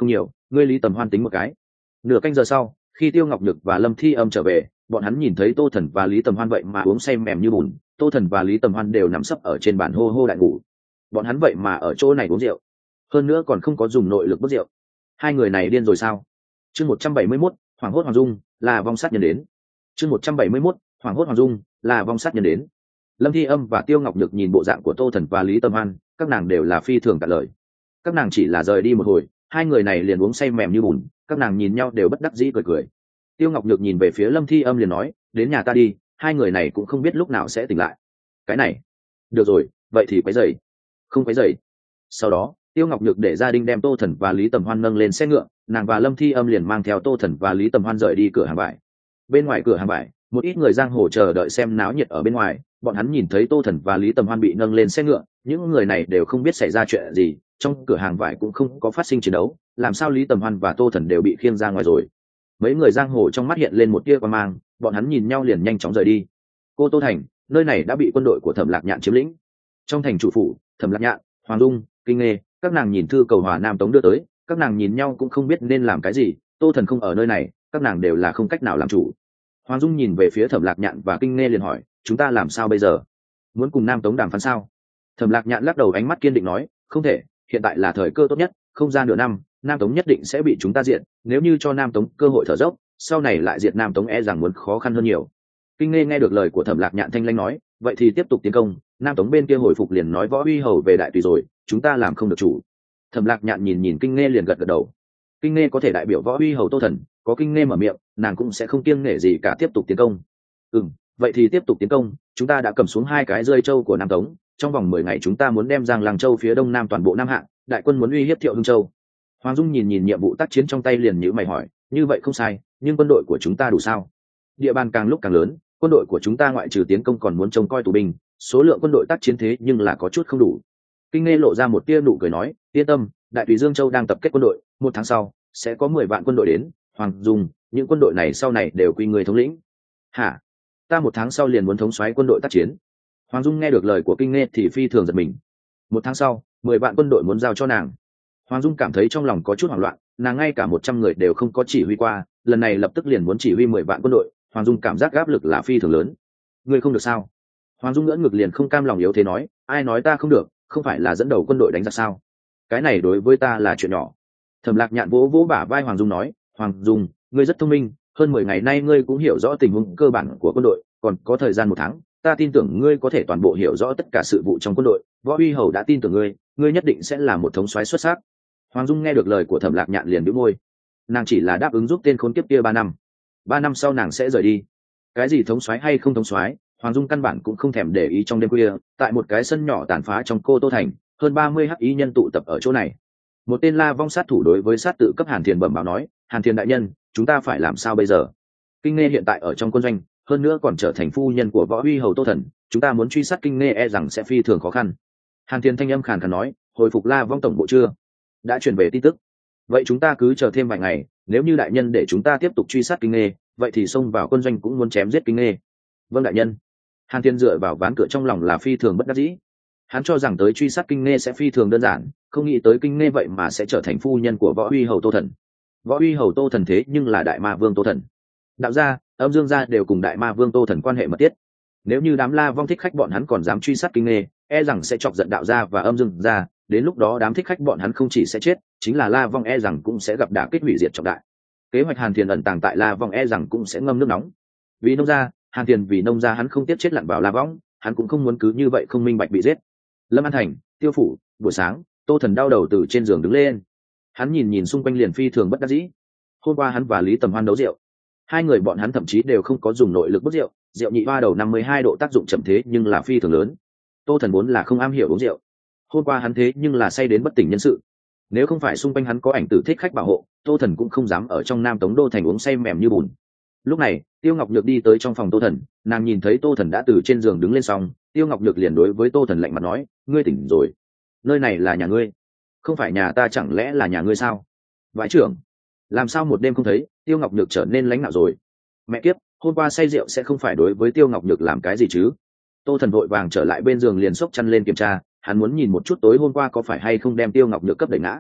ngươi Lý Tầm Hoan tính một cái. Nửa canh giờ sau, khi Tiêu Ngọc Nhược và Lâm Thi Âm trở về, bọn hắn nhìn thấy Tô Thần và Lý Tầm Hoan vậy mà uống say mềm như bùn. Tô Thần và Lý Tầm Hoan đều nằm sấp ở trên bàn hô hô đại ngủ. Bọn hắn vậy mà ở chỗ này uống rượu, hơn nữa còn không có dùng nội lực bức rượu. Hai người này điên rồi sao? Chương 171, Hoàng hốt Hoàng Dung, là vong sát nhân đến. Chương 171, Hoàng hốt Hoàng Dung, là vong sát nhân đến. Lâm Thi Âm và Tiêu Ngọc Nhược nhìn bộ dạng của Tô Thần và Lý Tầm Hoan, các nàng đều là phi thường cạn lời. Các nàng chỉ là rời đi một hồi, hai người này liền uống say mềm như bùn, các nàng nhìn nhau đều bất đắc dĩ cười cười. Tiêu Ngọc Nhược nhìn về phía Lâm Thi Âm liền nói, đến nhà ta đi, hai người này cũng không biết lúc nào sẽ tỉnh lại. Cái này, được rồi, vậy thì quấy rầy. Không quấy rầy. Sau đó, Tiêu Ngọc Nhược để gia đình đem Tô Thần và Lý Tầm Hoan nâng lên xe ngựa, nàng và Lâm Thi Âm liền mang theo Tô Thần và Lý Tầm Hoan rời đi cửa hàng vải. Bên ngoài cửa hàng vải, một ít người giang hồ chờ đợi xem náo nhiệt ở bên ngoài, bọn hắn nhìn thấy Tô Thần và Lý Tầm Hoan bị nâng lên xe ngựa, những người này đều không biết xảy ra chuyện gì, trong cửa hàng vải cũng không có phát sinh chiến đấu, làm sao Lý Tầm Hoan và Tô Thần đều bị khiêng ra ngoài rồi. Mấy người giang hồ trong mắt hiện lên một tia quan mang, bọn hắn nhìn nhau liền nhanh chóng rời đi. Cô Tô Thành, nơi này đã bị quân đội của Thẩm Lạc Nhạn chiếm lĩnh. Trong thành chủ phủ, Thẩm Lạc Nhạn, Hoàng Dung, Kinh Nghê, các nàng nhìn thư cầu hòa Nam Tống đưa tới, các nàng nhìn nhau cũng không biết nên làm cái gì. Tô Thần không ở nơi này, các nàng đều là không cách nào làm chủ. Hoàng Dung nhìn về phía Thẩm Lạc Nhạn và Kinh Nghê liền hỏi, chúng ta làm sao bây giờ? Muốn cùng Nam Tống đàm phán sao? Thẩm Lạc Nhạn lắc đầu, ánh mắt kiên định nói, không thể, hiện tại là thời cơ tốt nhất, không ra nửa năm, Nam Tống nhất định sẽ bị chúng ta diệt, nếu như cho Nam Tống cơ hội thở dốc, sau này lại diệt Nam Tống e rằng muốn khó khăn hơn nhiều. Kinh Nghê nghe được lời của Thẩm Lạc Nhạn thanh lãnh nói, vậy thì tiếp tục tiến công, Nam Tống bên kia hồi phục liền nói Võ Uy Hầu về đại tùy rồi, chúng ta làm không được chủ. Thẩm Lạc Nhạn nhìn Kinh Nghê liền gật gật đầu. Kinh Nghê có thể đại biểu Võ Uy Hầu Tô Thần, có Kinh Nghê mở miệng, nàng cũng sẽ không kiêng nể gì cả, tiếp tục tiến công. Vậy thì tiếp tục tiến công, chúng ta đã cầm xuống hai cái rơi châu của Nam Tống, trong vòng 10 ngày chúng ta muốn đem Giang Lăng Châu phía đông nam toàn bộ Nam Hạ, đại quân muốn uy hiếp Thiệu Hưng Châu. Hoàng Dung nhìn nhiệm vụ tác chiến trong tay liền nhíu mày hỏi, như vậy không sai, nhưng quân đội của chúng ta đủ sao? Địa bàn càng lúc càng lớn, quân đội của chúng ta ngoại trừ tiến công còn muốn trông coi tù binh, số lượng quân đội tác chiến thế nhưng là có chút không đủ. Kinh Nghê lộ ra một tia nụ cười nói, yên tâm, đại tùy Dương Châu đang tập kết quân đội, 1 tháng sau sẽ có 10 vạn quân đội đến. Hoàng Dung, những quân đội này sau này đều quy người thống lĩnh. Hả? Ta 1 tháng sau liền muốn thống soái quân đội tác chiến. Hoàng Dung nghe được lời của Kinh Nghê thì phi thường giật mình. 1 tháng sau, 10 vạn quân đội muốn giao cho nàng. Hoàng Dung cảm thấy trong lòng có chút hoảng loạn, nàng ngay cả 100 người đều không có chỉ huy qua, lần này lập tức liền muốn chỉ huy 10 vạn quân đội, Hoàng Dung cảm giác áp lực là phi thường lớn. Ngươi không được sao? Hoàng Dung ngỡ ngực liền không cam lòng yếu thế nói, ai nói ta không được, không phải là dẫn đầu quân đội đánh giặc sao? Cái này đối với ta là chuyện nhỏ. Thẩm Lạc Nhạn vỗ vỗ bả vai Hoàng Dung nói, Hoàng Dung, ngươi rất thông minh, hơn 10 ngày nay ngươi cũng hiểu rõ tình huống cơ bản của quân đội, còn có thời gian 1 tháng, ta tin tưởng ngươi có thể toàn bộ hiểu rõ tất cả sự vụ trong quân đội. Võ Uy Hầu đã tin tưởng ngươi, ngươi nhất định sẽ là một thống soái xuất sắc. Hoàng Dung nghe được lời của Thẩm Lạc Nhạn liền bĩu môi, nàng chỉ là đáp ứng giúp tên khốn kiếp kia 3 năm, 3 năm sau nàng sẽ rời đi. Cái gì thống soái hay không thống soái, Hoàng Dung căn bản cũng không thèm để ý. Trong đêm khuya, tại một cái sân nhỏ tàn phá trong Cô Tô Thành, hơn 30 hắc ý nhân tụ tập ở chỗ này. Một tên La Vong sát thủ đối với sát tự cấp Hàn Thiền bẩm báo nói, Hàn Thiền đại nhân, chúng ta phải làm sao bây giờ? Kinh Nghê hiện tại ở trong quân doanh, hơn nữa còn trở thành phu nhân của Võ Uy Hầu Tô Thần, chúng ta muốn truy sát Kinh Nghê e rằng sẽ phi thường khó khăn. Hàn Thiền thanh âm khàn khàn nói, hồi phục La Vong tổng bộ chưa? Đã truyền về tin tức. Vậy chúng ta cứ chờ thêm vài ngày, nếu như đại nhân để chúng ta tiếp tục truy sát Kinh Nghê, vậy thì xông vào quân doanh cũng muốn chém giết Kinh Nghê. Vâng đại nhân. Hàn Thiên dựa vào ván cửa trong lòng là phi thường bất đắc dĩ. Hắn cho rằng tới truy sát Kinh Nghê sẽ phi thường đơn giản, không nghĩ tới Kinh Nghê vậy mà sẽ trở thành phu nhân của Võ Uy Hầu Tô Thần. Võ Uy Hầu Tô Thần thế nhưng là Đại Ma Vương Tô Thần. Đạo gia, Âm Dương gia đều cùng Đại Ma Vương Tô Thần quan hệ mật thiết. Nếu như đám La Vong thích khách bọn hắn còn dám truy sát Kinh Nghê, e rằng sẽ chọc giận Đạo gia và Âm Dương gia, đến lúc đó đám thích khách bọn hắn không chỉ sẽ chết, chính là La Vong e rằng cũng sẽ gặp đả kích hủy diệt trọng đại. Kế hoạch Hàn Thiền ẩn tàng tại La Vong e rằng cũng sẽ ngâm nước nóng. Vì nông gia, Hàn Thiền vì nông gia hắn không tiếp chết lặn vào La Vong, hắn cũng không muốn cứ như vậy không minh bạch bị giết. Lâm An Thành, Tiêu phủ, buổi sáng, Tô Thần đau đầu từ trên giường đứng lên. Hắn nhìn xung quanh liền phi thường bất đắc dĩ. Hôm qua hắn và Lý Tầm Hoan đấu rượu, hai người bọn hắn thậm chí đều không có dùng nội lực bốc rượu, rượu nhị hoa đầu 52 độ tác dụng chậm thế nhưng là phi thường lớn. Tô Thần vốn là không am hiểu uống rượu, hôm qua hắn thế nhưng là say đến bất tỉnh nhân sự. Nếu không phải xung quanh hắn có ảnh tử thích khách bảo hộ, Tô Thần cũng không dám ở trong Nam Tống đô thành uống say mềm như bùn. Lúc này, Tiêu Ngọc Nhược đi tới trong phòng Tô Thần, nàng nhìn thấy Tô Thần đã từ trên giường đứng lên xong, Tiêu Ngọc Nhược liền đối với Tô Thần lạnh mặt nói, ngươi tỉnh rồi. Nơi này là nhà ngươi, không phải nhà ta, chẳng lẽ là nhà ngươi sao? Vãi trưởng, làm sao một đêm không thấy? Tiêu Ngọc Nhược trở nên lãnh nạo rồi. Mẹ kiếp, hôm qua say rượu sẽ không phải đối với Tiêu Ngọc Nhược làm cái gì chứ? Tô Thần vội vàng trở lại bên giường liền xốc chăn lên kiểm tra, hắn muốn nhìn một chút tối hôm qua có phải hay không đem Tiêu Ngọc Nhược cấp đẩy ngã.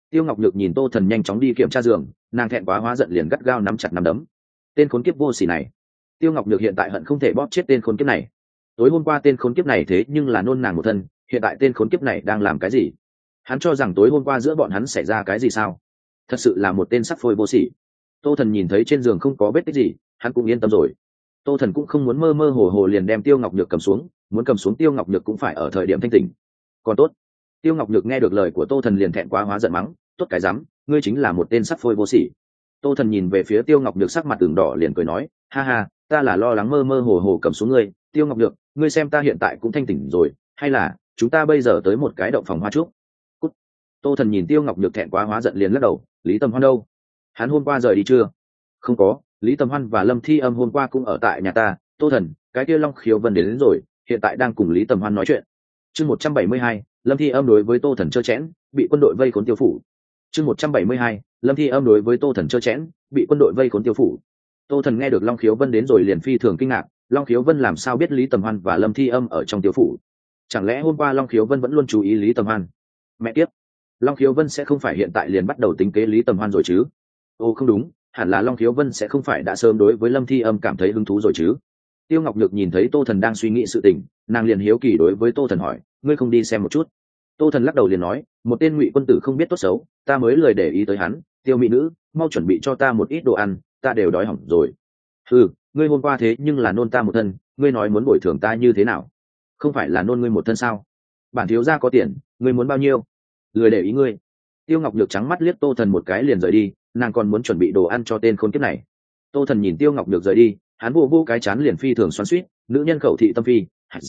Tiêu Ngọc Nhược nhìn Tô Thần nhanh chóng đi kiểm tra giường, nàng thẹn quá hóa giận liền gắt gao nắm chặt nắm đấm. Tên khốn kiếp vô sỉ này! Tiêu Ngọc Nhược hiện tại hận không thể bóp chết tên khốn kiếp này. Tối hôm qua tên khốn kiếp này thế nhưng là nôn nàng một thân, hiện tại tên khốn kiếp này đang làm cái gì? Hắn cho rằng tối hôm qua giữa bọn hắn xảy ra cái gì sao? Thật sự là một tên sắc phôi vô sỉ. Tô Thần nhìn thấy trên giường không có vết tích gì, hắn cũng yên tâm rồi. Tô Thần cũng không muốn mơ mơ hồ hồ liền đem Tiêu Ngọc Nhược cầm xuống, muốn cầm xuống Tiêu Ngọc Nhược cũng phải ở thời điểm thanh tỉnh. Còn tốt, Tiêu Ngọc Nhược nghe được lời của Tô Thần liền thẹn quá hóa giận mắng, tốt cái rắm, ngươi chính là một tên sắc phôi vô sỉ. Tô Thần nhìn về phía Tiêu Ngọc Nhược sắc mặt ửng đỏ liền cười nói, ha ha, ta là lo lắng mơ mơ hồ hồ cầm xuống ngươi, Tiêu Ngọc Nhược, ngươi xem ta hiện tại cũng thanh tỉnh rồi, hay là chúng ta bây giờ tới một cái động phòng hoa trúc. Cút. Tô Thần nhìn Tiêu Ngọc Nhược thẹn quá hóa giận liền lắc đầu, Lý Tầm Hoan đâu? Hắn hôm qua rời đi chưa? Không có, Lý Tầm Hoan và Lâm Thi Âm hôm qua cũng ở tại nhà ta. Tô Thần, cái kia Long Khiếu Vân đến rồi, hiện tại đang cùng Lý Tầm Hoan nói chuyện. Chương 172, Lâm Thi Âm đối với Tô Thần trơ chẽn, bị quân đội vây khốn tiêu phủ. Chương 172, Lâm Thi Âm đối với Tô Thần trơ chẽn, bị quân đội vây khốn tiêu phủ. Tô Thần nghe được Long Khiếu Vân đến rồi liền phi thường kinh ngạc, Long Khiếu Vân làm sao biết Lý Tầm Hoan và Lâm Thi Âm ở trong tiêu phủ? Chẳng lẽ hôm qua Long Khiếu Vân vẫn luôn chú ý Lý Tầm Hoan? Mẹ kiếp, Long Khiếu Vân sẽ không phải hiện tại liền bắt đầu tính kế Lý Tầm Hoan rồi chứ? Ô không đúng, hẳn là Long Khiếu Vân sẽ không phải đã sớm đối với Lâm Thi Âm cảm thấy hứng thú rồi chứ? Tiêu Ngọc Nhược nhìn thấy Tô Thần đang suy nghĩ sự tình, nàng liền hiếu kỳ đối với Tô Thần hỏi, ngươi không đi xem một chút? Tô Thần lắc đầu liền nói, một tên ngụy quân tử không biết tốt xấu, ta mới lười để ý tới hắn. Tiêu mỹ nữ, mau chuẩn bị cho ta một ít đồ ăn, ta đều đói hỏng rồi. Ừ, ngươi hôm qua thế nhưng là nôn ta một thân, ngươi nói muốn bồi thường ta như thế nào? Không phải là nôn ngươi một thân sao? Bản thiếu gia có tiền, ngươi muốn bao nhiêu? Lười để ý ngươi. Tiêu Ngọc Nhược trắng mắt liếc Tô Thần một cái liền rời đi, nàng còn muốn chuẩn bị đồ ăn cho tên khốn kiếp này. Tô Thần nhìn Tiêu Ngọc Nhược rời đi, hắn vô vô cái chán liền phi thường xoắn xuýt, nữ nhân khẩu thị tâm phi,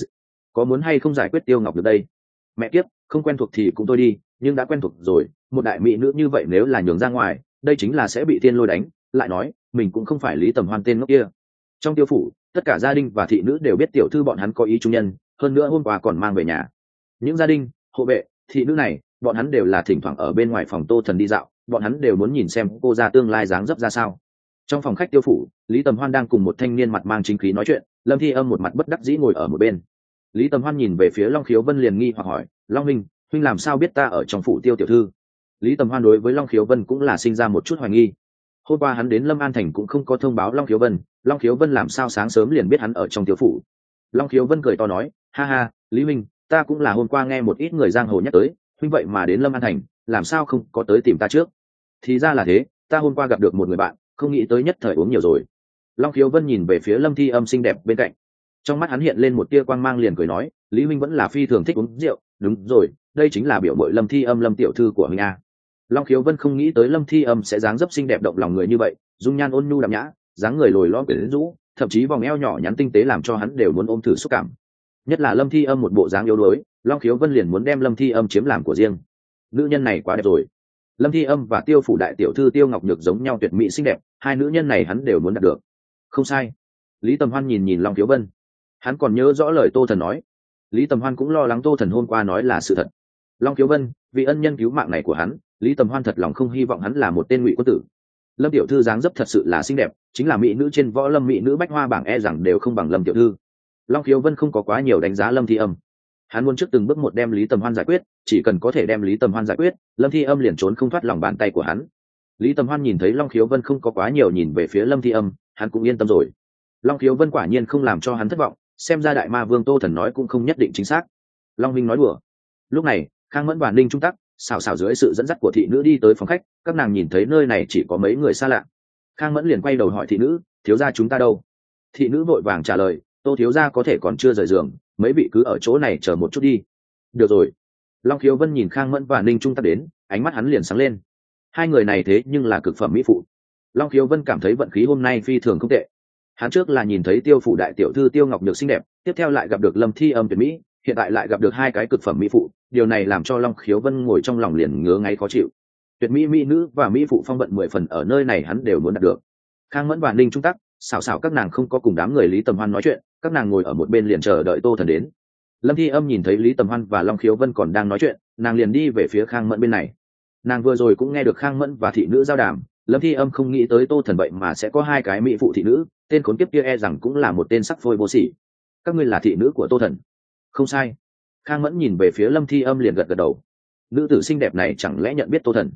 có muốn hay không giải quyết Tiêu Ngọc Nhược đây? Mẹ kiếp, không quen thuộc thì cũng thôi đi, nhưng đã quen thuộc rồi, một đại mỹ nữ như vậy nếu là nhường ra ngoài, đây chính là sẽ bị tiên lôi đánh. Lại nói, mình cũng không phải Lý Tầm Hoan tên ngốc kia. Trong tiêu phủ, tất cả gia đình và thị nữ đều biết tiểu thư bọn hắn có ý trung nhân, hơn nữa hôm qua còn mang về nhà. Những gia đình, hộ vệ, thị nữ này, bọn hắn đều là thỉnh thoảng ở bên ngoài phòng Tô Thần đi dạo, bọn hắn đều muốn nhìn xem cô ra tương lai dáng dấp ra sao. Trong phòng khách tiêu phủ, Lý Tầm Hoan đang cùng một thanh niên mặt mang chính khí nói chuyện, Lâm Thi Âm một mặt bất đắc dĩ ngồi ở một bên. Lý Tầm Hoan nhìn về phía Long Khiếu Vân liền nghi hoặc hỏi, Long huynh, huynh làm sao biết ta ở trong phủ Tiêu tiểu thư? Lý Tầm Hoan đối với Long Khiếu Vân cũng là sinh ra một chút hoài nghi. Hôm qua hắn đến Lâm An Thành cũng không có thông báo Long Khiếu Vân, Long Khiếu Vân làm sao sáng sớm liền biết hắn ở trong tiêu phủ? Long Khiếu Vân cười to nói, ha ha, Lý huynh, ta cũng là hôm qua nghe một ít người giang hồ nhắc tới, huynh vậy mà đến Lâm An Thành, làm sao không có tới tìm ta trước? Thì ra là thế, ta hôm qua gặp được một người bạn, không nghĩ tới nhất thời uống nhiều rồi. Long Khiếu Vân nhìn về phía Lâm Thi Âm xinh đẹp bên cạnh, trong mắt hắn hiện lên một tia quang mang liền cười nói, Lý huynh vẫn là phi thường thích uống rượu, đúng rồi, đây chính là biểu muội Lâm Thi Âm, Lâm tiểu thư của huynh a. Long Khiếu Vân không nghĩ tới Lâm Thi Âm sẽ dáng dấp xinh đẹp động lòng người như vậy, dung nhan ôn nhu đạm nhã, dáng người lồi lõm quyến rũ, thậm chí vòng eo nhỏ nhắn tinh tế làm cho hắn đều muốn ôm thử xúc cảm. Nhất là Lâm Thi Âm một bộ dáng yếu đuối, Long Khiếu Vân liền muốn đem Lâm Thi Âm chiếm làm của riêng. Nữ nhân này quá đẹp rồi. Lâm Thi Âm và Tiêu phủ đại tiểu thư Tiêu Ngọc Nhược giống nhau tuyệt mỹ xinh đẹp, hai nữ nhân này hắn đều muốn đạt được. Không sai. Lý Tầm Hoan nhìn nhìn Long Khiếu Vân, hắn còn nhớ rõ lời Tô Thần nói. Lý Tầm Hoan cũng lo lắng Tô Thần hôm qua nói là sự thật. Long Khiếu Vân, vì ân nhân cứu mạng này của hắn, Lý Tầm Hoan thật lòng không hy vọng hắn là một tên ngụy quân tử. Lâm tiểu thư dáng dấp thật sự là xinh đẹp, chính là mỹ nữ trên võ lâm mỹ nữ bách hoa bảng e rằng đều không bằng Lâm tiểu thư. Long Khiếu Vân không có quá nhiều đánh giá Lâm Thi Âm, hắn muốn trước từng bước một đem Lý Tầm Hoan giải quyết, chỉ cần có thể đem Lý Tầm Hoan giải quyết, Lâm Thi Âm liền trốn không thoát lòng bàn tay của hắn. Lý Tầm Hoan nhìn thấy Long Khiếu Vân không có quá nhiều nhìn về phía Lâm Thi Âm, hắn cũng yên tâm rồi. Long Khiếu Vân quả nhiên không làm cho hắn thất vọng, xem ra đại ma vương Tô Thần nói cũng không nhất định chính xác. Long Minh nói đùa. Lúc này, Khang Mẫn và Ninh Trung Tắc xào xào dưới sự dẫn dắt của thị nữ đi tới phòng khách, các nàng nhìn thấy nơi này chỉ có mấy người xa lạ. Khang Mẫn liền quay đầu hỏi thị nữ, thiếu gia chúng ta đâu? Thị nữ vội vàng trả lời, Tô thiếu gia có thể còn chưa rời giường, mấy vị cứ ở chỗ này chờ một chút đi. Được rồi. Long Khiếu Vân nhìn Khang Mẫn và Ninh Trung Tắc đến, ánh mắt hắn liền sáng lên. Hai người này thế nhưng là cực phẩm mỹ phụ. Long Khiếu Vân cảm thấy vận khí hôm nay phi thường không tệ. Hắn trước là nhìn thấy Tiêu phủ đại tiểu thư Tiêu Ngọc Nhược xinh đẹp, tiếp theo lại gặp được Lâm Thi Âm tuyệt mỹ, hiện tại lại gặp được hai cái cực phẩm mỹ phụ, điều này làm cho Long Khiếu Vân ngồi trong lòng liền ngứa ngáy khó chịu. Tuyệt mỹ mỹ nữ và mỹ phụ phong vận 10 phần ở nơi này hắn đều muốn đạt được. Khang Mẫn và Ninh Trung Tắc xảo xảo các nàng không có cùng đám người Lý Tầm Hoan nói chuyện, các nàng ngồi ở một bên liền chờ đợi Tô Thần đến. Lâm Thi Âm nhìn thấy Lý Tầm Hoan và Long Khiếu Vân còn đang nói chuyện, nàng liền đi về phía Khang Mẫn bên này. Nàng vừa rồi cũng nghe được Khang Mẫn và thị nữ giao đàm, Lâm Thi Âm không nghĩ tới Tô Thần vậy mà sẽ có hai cái mỹ phụ thị nữ, tên khốn kiếp kia e rằng cũng là một tên sắc phôi vô sỉ. Các ngươi là thị nữ của Tô Thần? Không sai. Khang Mẫn nhìn về phía Lâm Thi Âm liền gật gật đầu. Nữ tử xinh đẹp này chẳng lẽ nhận biết Tô Thần?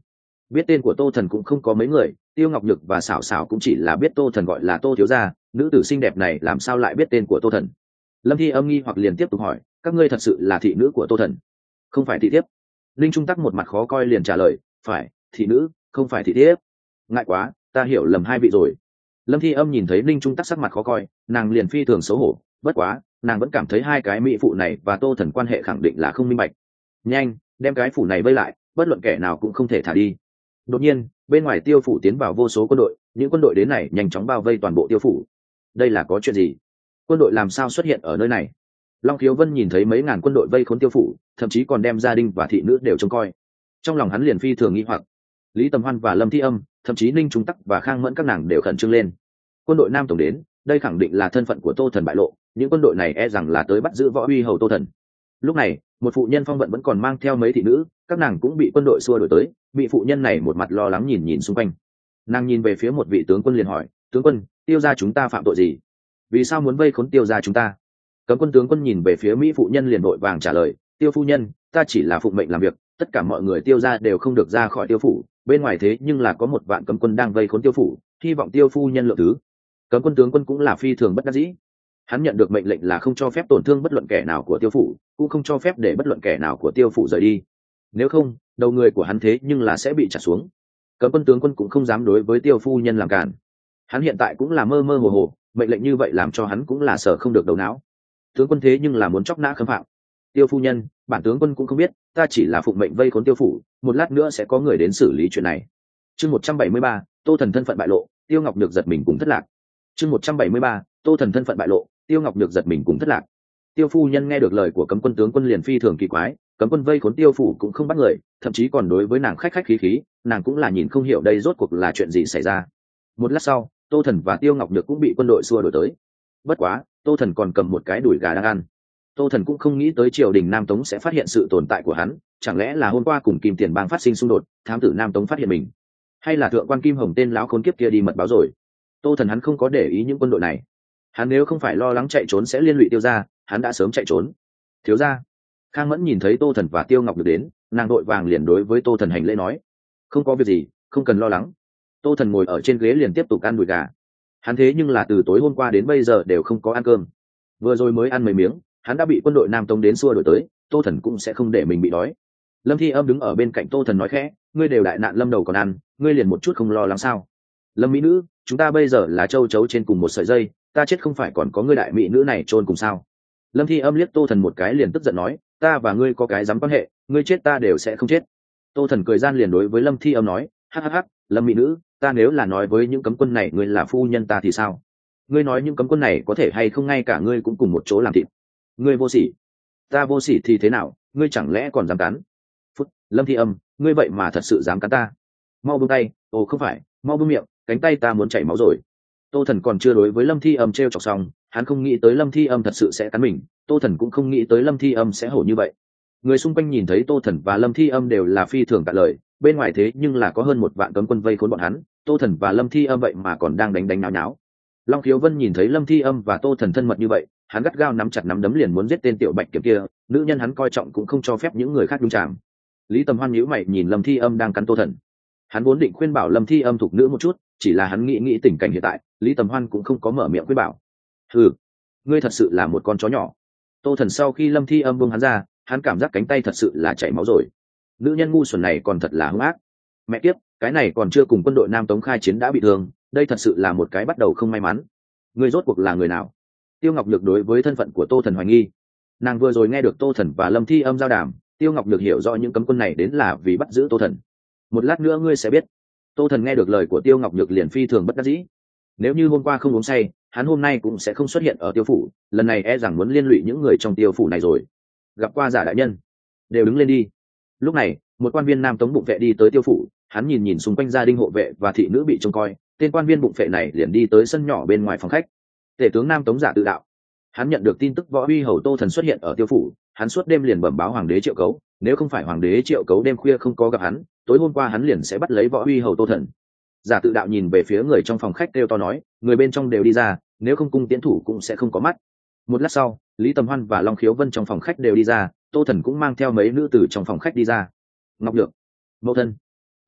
biết tên của Tô Thần cũng không có mấy người, Tiêu Ngọc Nhược và Sảo Sảo cũng chỉ là biết Tô Thần gọi là Tô thiếu gia, nữ tử xinh đẹp này làm sao lại biết tên của Tô Thần. Lâm Thi Âm nghi hoặc liền tiếp tục hỏi, các ngươi thật sự là thị nữ của Tô Thần? Không phải thị thiếp. Linh Trung Tắc một mặt khó coi liền trả lời, phải, thị nữ, không phải thị thiếp. Ngại quá, ta hiểu lầm hai vị rồi. Lâm Thi Âm nhìn thấy Linh Trung Tắc sắc mặt khó coi, nàng liền phi thường xấu hổ, bất quá nàng vẫn cảm thấy hai cái mỹ phụ này và Tô Thần quan hệ khẳng định là không minh bạch. Nhanh, đem cái phủ này vây lại, bất luận kẻ nào cũng không thể thả đi. Đột nhiên bên ngoài Tiêu phủ tiến vào vô số quân đội, những quân đội đến này nhanh chóng bao vây toàn bộ Tiêu phủ. Đây là có chuyện gì? Quân đội làm sao xuất hiện ở nơi này? Long Khiếu Vân nhìn thấy mấy ngàn quân đội vây khốn Tiêu phủ, thậm chí còn đem gia đình và thị nữ đều trông coi, trong lòng hắn liền phi thường nghi hoặc. Lý Tầm Hoan và Lâm Thi Âm, thậm chí Ninh Trung Tắc và Khang Mẫn các nàng đều khẩn trương lên. Quân đội Nam tổng đến, đây khẳng định là thân phận của Tô Thần bại lộ, những quân đội này e rằng là tới bắt giữ võ uy hầu Tô Thần. Lúc này một phụ nhân phong vận vẫn còn mang theo mấy thị nữ, các nàng cũng bị quân đội xua đuổi tới. Vị phụ nhân này một mặt lo lắng nhìn nhìn xung quanh, nàng nhìn về phía một vị tướng quân liền hỏi, tướng quân, Tiêu gia chúng ta phạm tội gì, vì sao muốn vây khốn Tiêu gia chúng ta? Cấm quân tướng quân nhìn về phía mỹ phụ nhân liền vội vàng trả lời, Tiêu phu nhân, ta chỉ là phụng mệnh làm việc, tất cả mọi người Tiêu gia đều không được ra khỏi Tiêu phủ, bên ngoài thế nhưng là có một vạn cấm quân đang vây khốn Tiêu phủ, hy vọng Tiêu phu nhân lượng thứ. Cấm quân tướng quân cũng là phi thường bất đắc dĩ, hắn nhận được mệnh lệnh là không cho phép tổn thương bất luận kẻ nào của Tiêu phủ, cũng không cho phép để bất luận kẻ nào của Tiêu phủ rời đi, nếu không đầu người của hắn thế nhưng là sẽ bị trả xuống. Cấm quân tướng quân cũng không dám đối với Tiêu phu nhân làm cản, hắn hiện tại cũng là mơ mơ hồ hồ, mệnh lệnh như vậy làm cho hắn cũng là sợ không được đầu não. Tướng quân thế nhưng là muốn chóc nã khâm phạm. Tiêu phu nhân, bản tướng quân cũng không biết, ta chỉ là phụng mệnh vây khốn Tiêu phủ, một lát nữa sẽ có người đến xử lý chuyện này. Chương 173, Tô Thần thân phận bại lộ, Tiêu Ngọc Nhược giật mình cùng thất lạc. Chương 173, Tô Thần thân phận bại lộ, Tiêu Ngọc Nhược giật mình cùng thất lạc. Tiêu phu nhân nghe được lời của cấm quân tướng quân liền phi thường kỳ quái, cấm quân vây khốn Tiêu phủ cũng không bắt người, thậm chí còn đối với nàng khách khách khí khí, nàng cũng là nhìn không hiểu đây rốt cuộc là chuyện gì xảy ra. Một lát sau, Tô Thần và Tiêu Ngọc Nhược cũng bị quân đội xua đuổi tới. Bất quá Tô Thần còn cầm một cái đùi gà đang ăn. Tô Thần cũng không nghĩ tới triều đình Nam Tống sẽ phát hiện sự tồn tại của hắn, chẳng lẽ là hôm qua cùng Kim Tiền Bang phát sinh xung đột, thám tử Nam Tống phát hiện mình, hay là thượng quan Kim Hồng tên lão khốn kiếp kia đi mật báo rồi. Tô Thần hắn không có để ý những quân đội này, hắn nếu không phải lo lắng chạy trốn sẽ liên lụy Tiêu gia, hắn đã sớm chạy trốn. Thiếu gia. Khang Mẫn nhìn thấy Tô Thần và Tiêu Ngọc được đến, nàng đội vàng liền đối với Tô Thần hành lễ nói, không có việc gì, không cần lo lắng. Tô Thần ngồi ở trên ghế liền tiếp tục ăn đùi gà. Hắn thế nhưng là từ tối hôm qua đến bây giờ đều không có ăn cơm, vừa rồi mới ăn mấy miếng, hắn đã bị quân đội Nam Tống đến xua đuổi tới, Tô Thần cũng sẽ không để mình bị đói. Lâm Thi Âm đứng ở bên cạnh Tô Thần nói khẽ, ngươi đều đại nạn lâm đầu còn ăn, ngươi liền một chút không lo lắng sao? Lâm mỹ nữ, chúng ta bây giờ là châu chấu trên cùng một sợi dây, ta chết không phải còn có ngươi đại mỹ nữ này chôn cùng sao? Lâm Thi Âm liếc Tô Thần một cái liền tức giận nói, ta và ngươi có cái dám quan hệ, ngươi chết ta đều sẽ không chết. Tô Thần cười gian liền đối với Lâm Thi Âm nói, hắc hắc hắc, Lâm mỹ nữ, ta nếu là nói với những cấm quân này ngươi là phu nhân ta thì sao? Ngươi nói những cấm quân này có thể hay không ngay cả ngươi cũng cùng một chỗ làm thịt? Ngươi vô sỉ. Ta vô sỉ thì thế nào, ngươi chẳng lẽ còn dám cắn? Phút, Lâm Thi Âm, ngươi vậy mà thật sự dám cắn ta? Mau buông tay, ồ không phải, mau buông miệng, cánh tay ta muốn chảy máu rồi. Tô Thần còn chưa đối với Lâm Thi Âm trêu chọc xong, hắn không nghĩ tới Lâm Thi Âm thật sự sẽ cắn mình, Tô Thần cũng không nghĩ tới Lâm Thi Âm sẽ hổ như vậy. Người xung quanh nhìn thấy Tô Thần và Lâm Thi Âm đều là phi thường cạn lời, bên ngoài thế nhưng là có hơn một vạn cấm quân vây khốn bọn hắn, Tô Thần và Lâm Thi Âm vậy mà còn đang đánh náo náo. Long Khiếu Vân nhìn thấy Lâm Thi Âm và Tô Thần thân mật như vậy, hắn gắt gao nắm chặt nắm đấm liền muốn giết tên tiểu bạch kiểm kia, nữ nhân hắn coi trọng cũng không cho phép những người khác nhúng chạm. Lý Tầm Hoan nhíu mày nhìn Lâm Thi Âm đang cắn Tô Thần, hắn vốn định khuyên bảo Lâm Thi Âm thục nữ một chút, chỉ là hắn nghĩ tình cảnh hiện tại, Lý Tầm Hoan cũng không có mở miệng khuyên bảo. Hừ, ngươi thật sự là một con chó nhỏ. Tô Thần sau khi Lâm Thi Âm buông hắn ra, hắn cảm giác cánh tay thật sự là chảy máu rồi. Nữ nhân ngu xuẩn này còn thật là hung ác. Mẹ kiếp, cái này còn chưa cùng quân đội Nam Tống khai chiến đã bị thương, đây thật sự là một cái bắt đầu không may mắn. Ngươi rốt cuộc là người nào? Tiêu Ngọc Nhược đối với thân phận của Tô Thần hoài nghi. Nàng vừa rồi nghe được Tô Thần và Lâm Thi Âm giao đàm, Tiêu Ngọc Nhược hiểu rõ những cấm quân này đến là vì bắt giữ Tô Thần. Một lát nữa ngươi sẽ biết. Tô Thần nghe được lời của Tiêu Ngọc Nhược liền phi thường bất đắc dĩ. Nếu như hôm qua không uống say, hắn hôm nay cũng sẽ không xuất hiện ở Tiêu phủ, lần này e rằng muốn liên lụy những người trong Tiêu phủ này rồi. Gặp qua giả đại nhân, đều đứng lên đi. Lúc này một quan viên Nam Tống bụng vệ đi tới Tiêu phủ, hắn nhìn nhìn xung quanh gia đình hộ vệ và thị nữ bị trông coi, tên quan viên bụng vệ này liền đi tới sân nhỏ bên ngoài phòng khách. Tể tướng Nam Tống Giả Tự Đạo, hắn nhận được tin tức võ uy hầu Tô Thần xuất hiện ở Tiêu phủ, hắn suốt đêm liền bẩm báo hoàng đế Triệu Cấu, nếu không phải hoàng đế Triệu Cấu đêm khuya không có gặp hắn, tối hôm qua hắn liền sẽ bắt lấy võ uy hầu Tô Thần. Giả Tự Đạo nhìn về phía người trong phòng khách kêu to nói, người bên trong đều đi ra, nếu không cung tiến thủ cũng sẽ không có mắt. Một lát sau, Lý Tầm Hoan và Long Khiếu Vân trong phòng khách đều đi ra, Tô Thần cũng mang theo mấy nữ tử trong phòng khách đi ra. Ngọc Nhược, mẫu thân.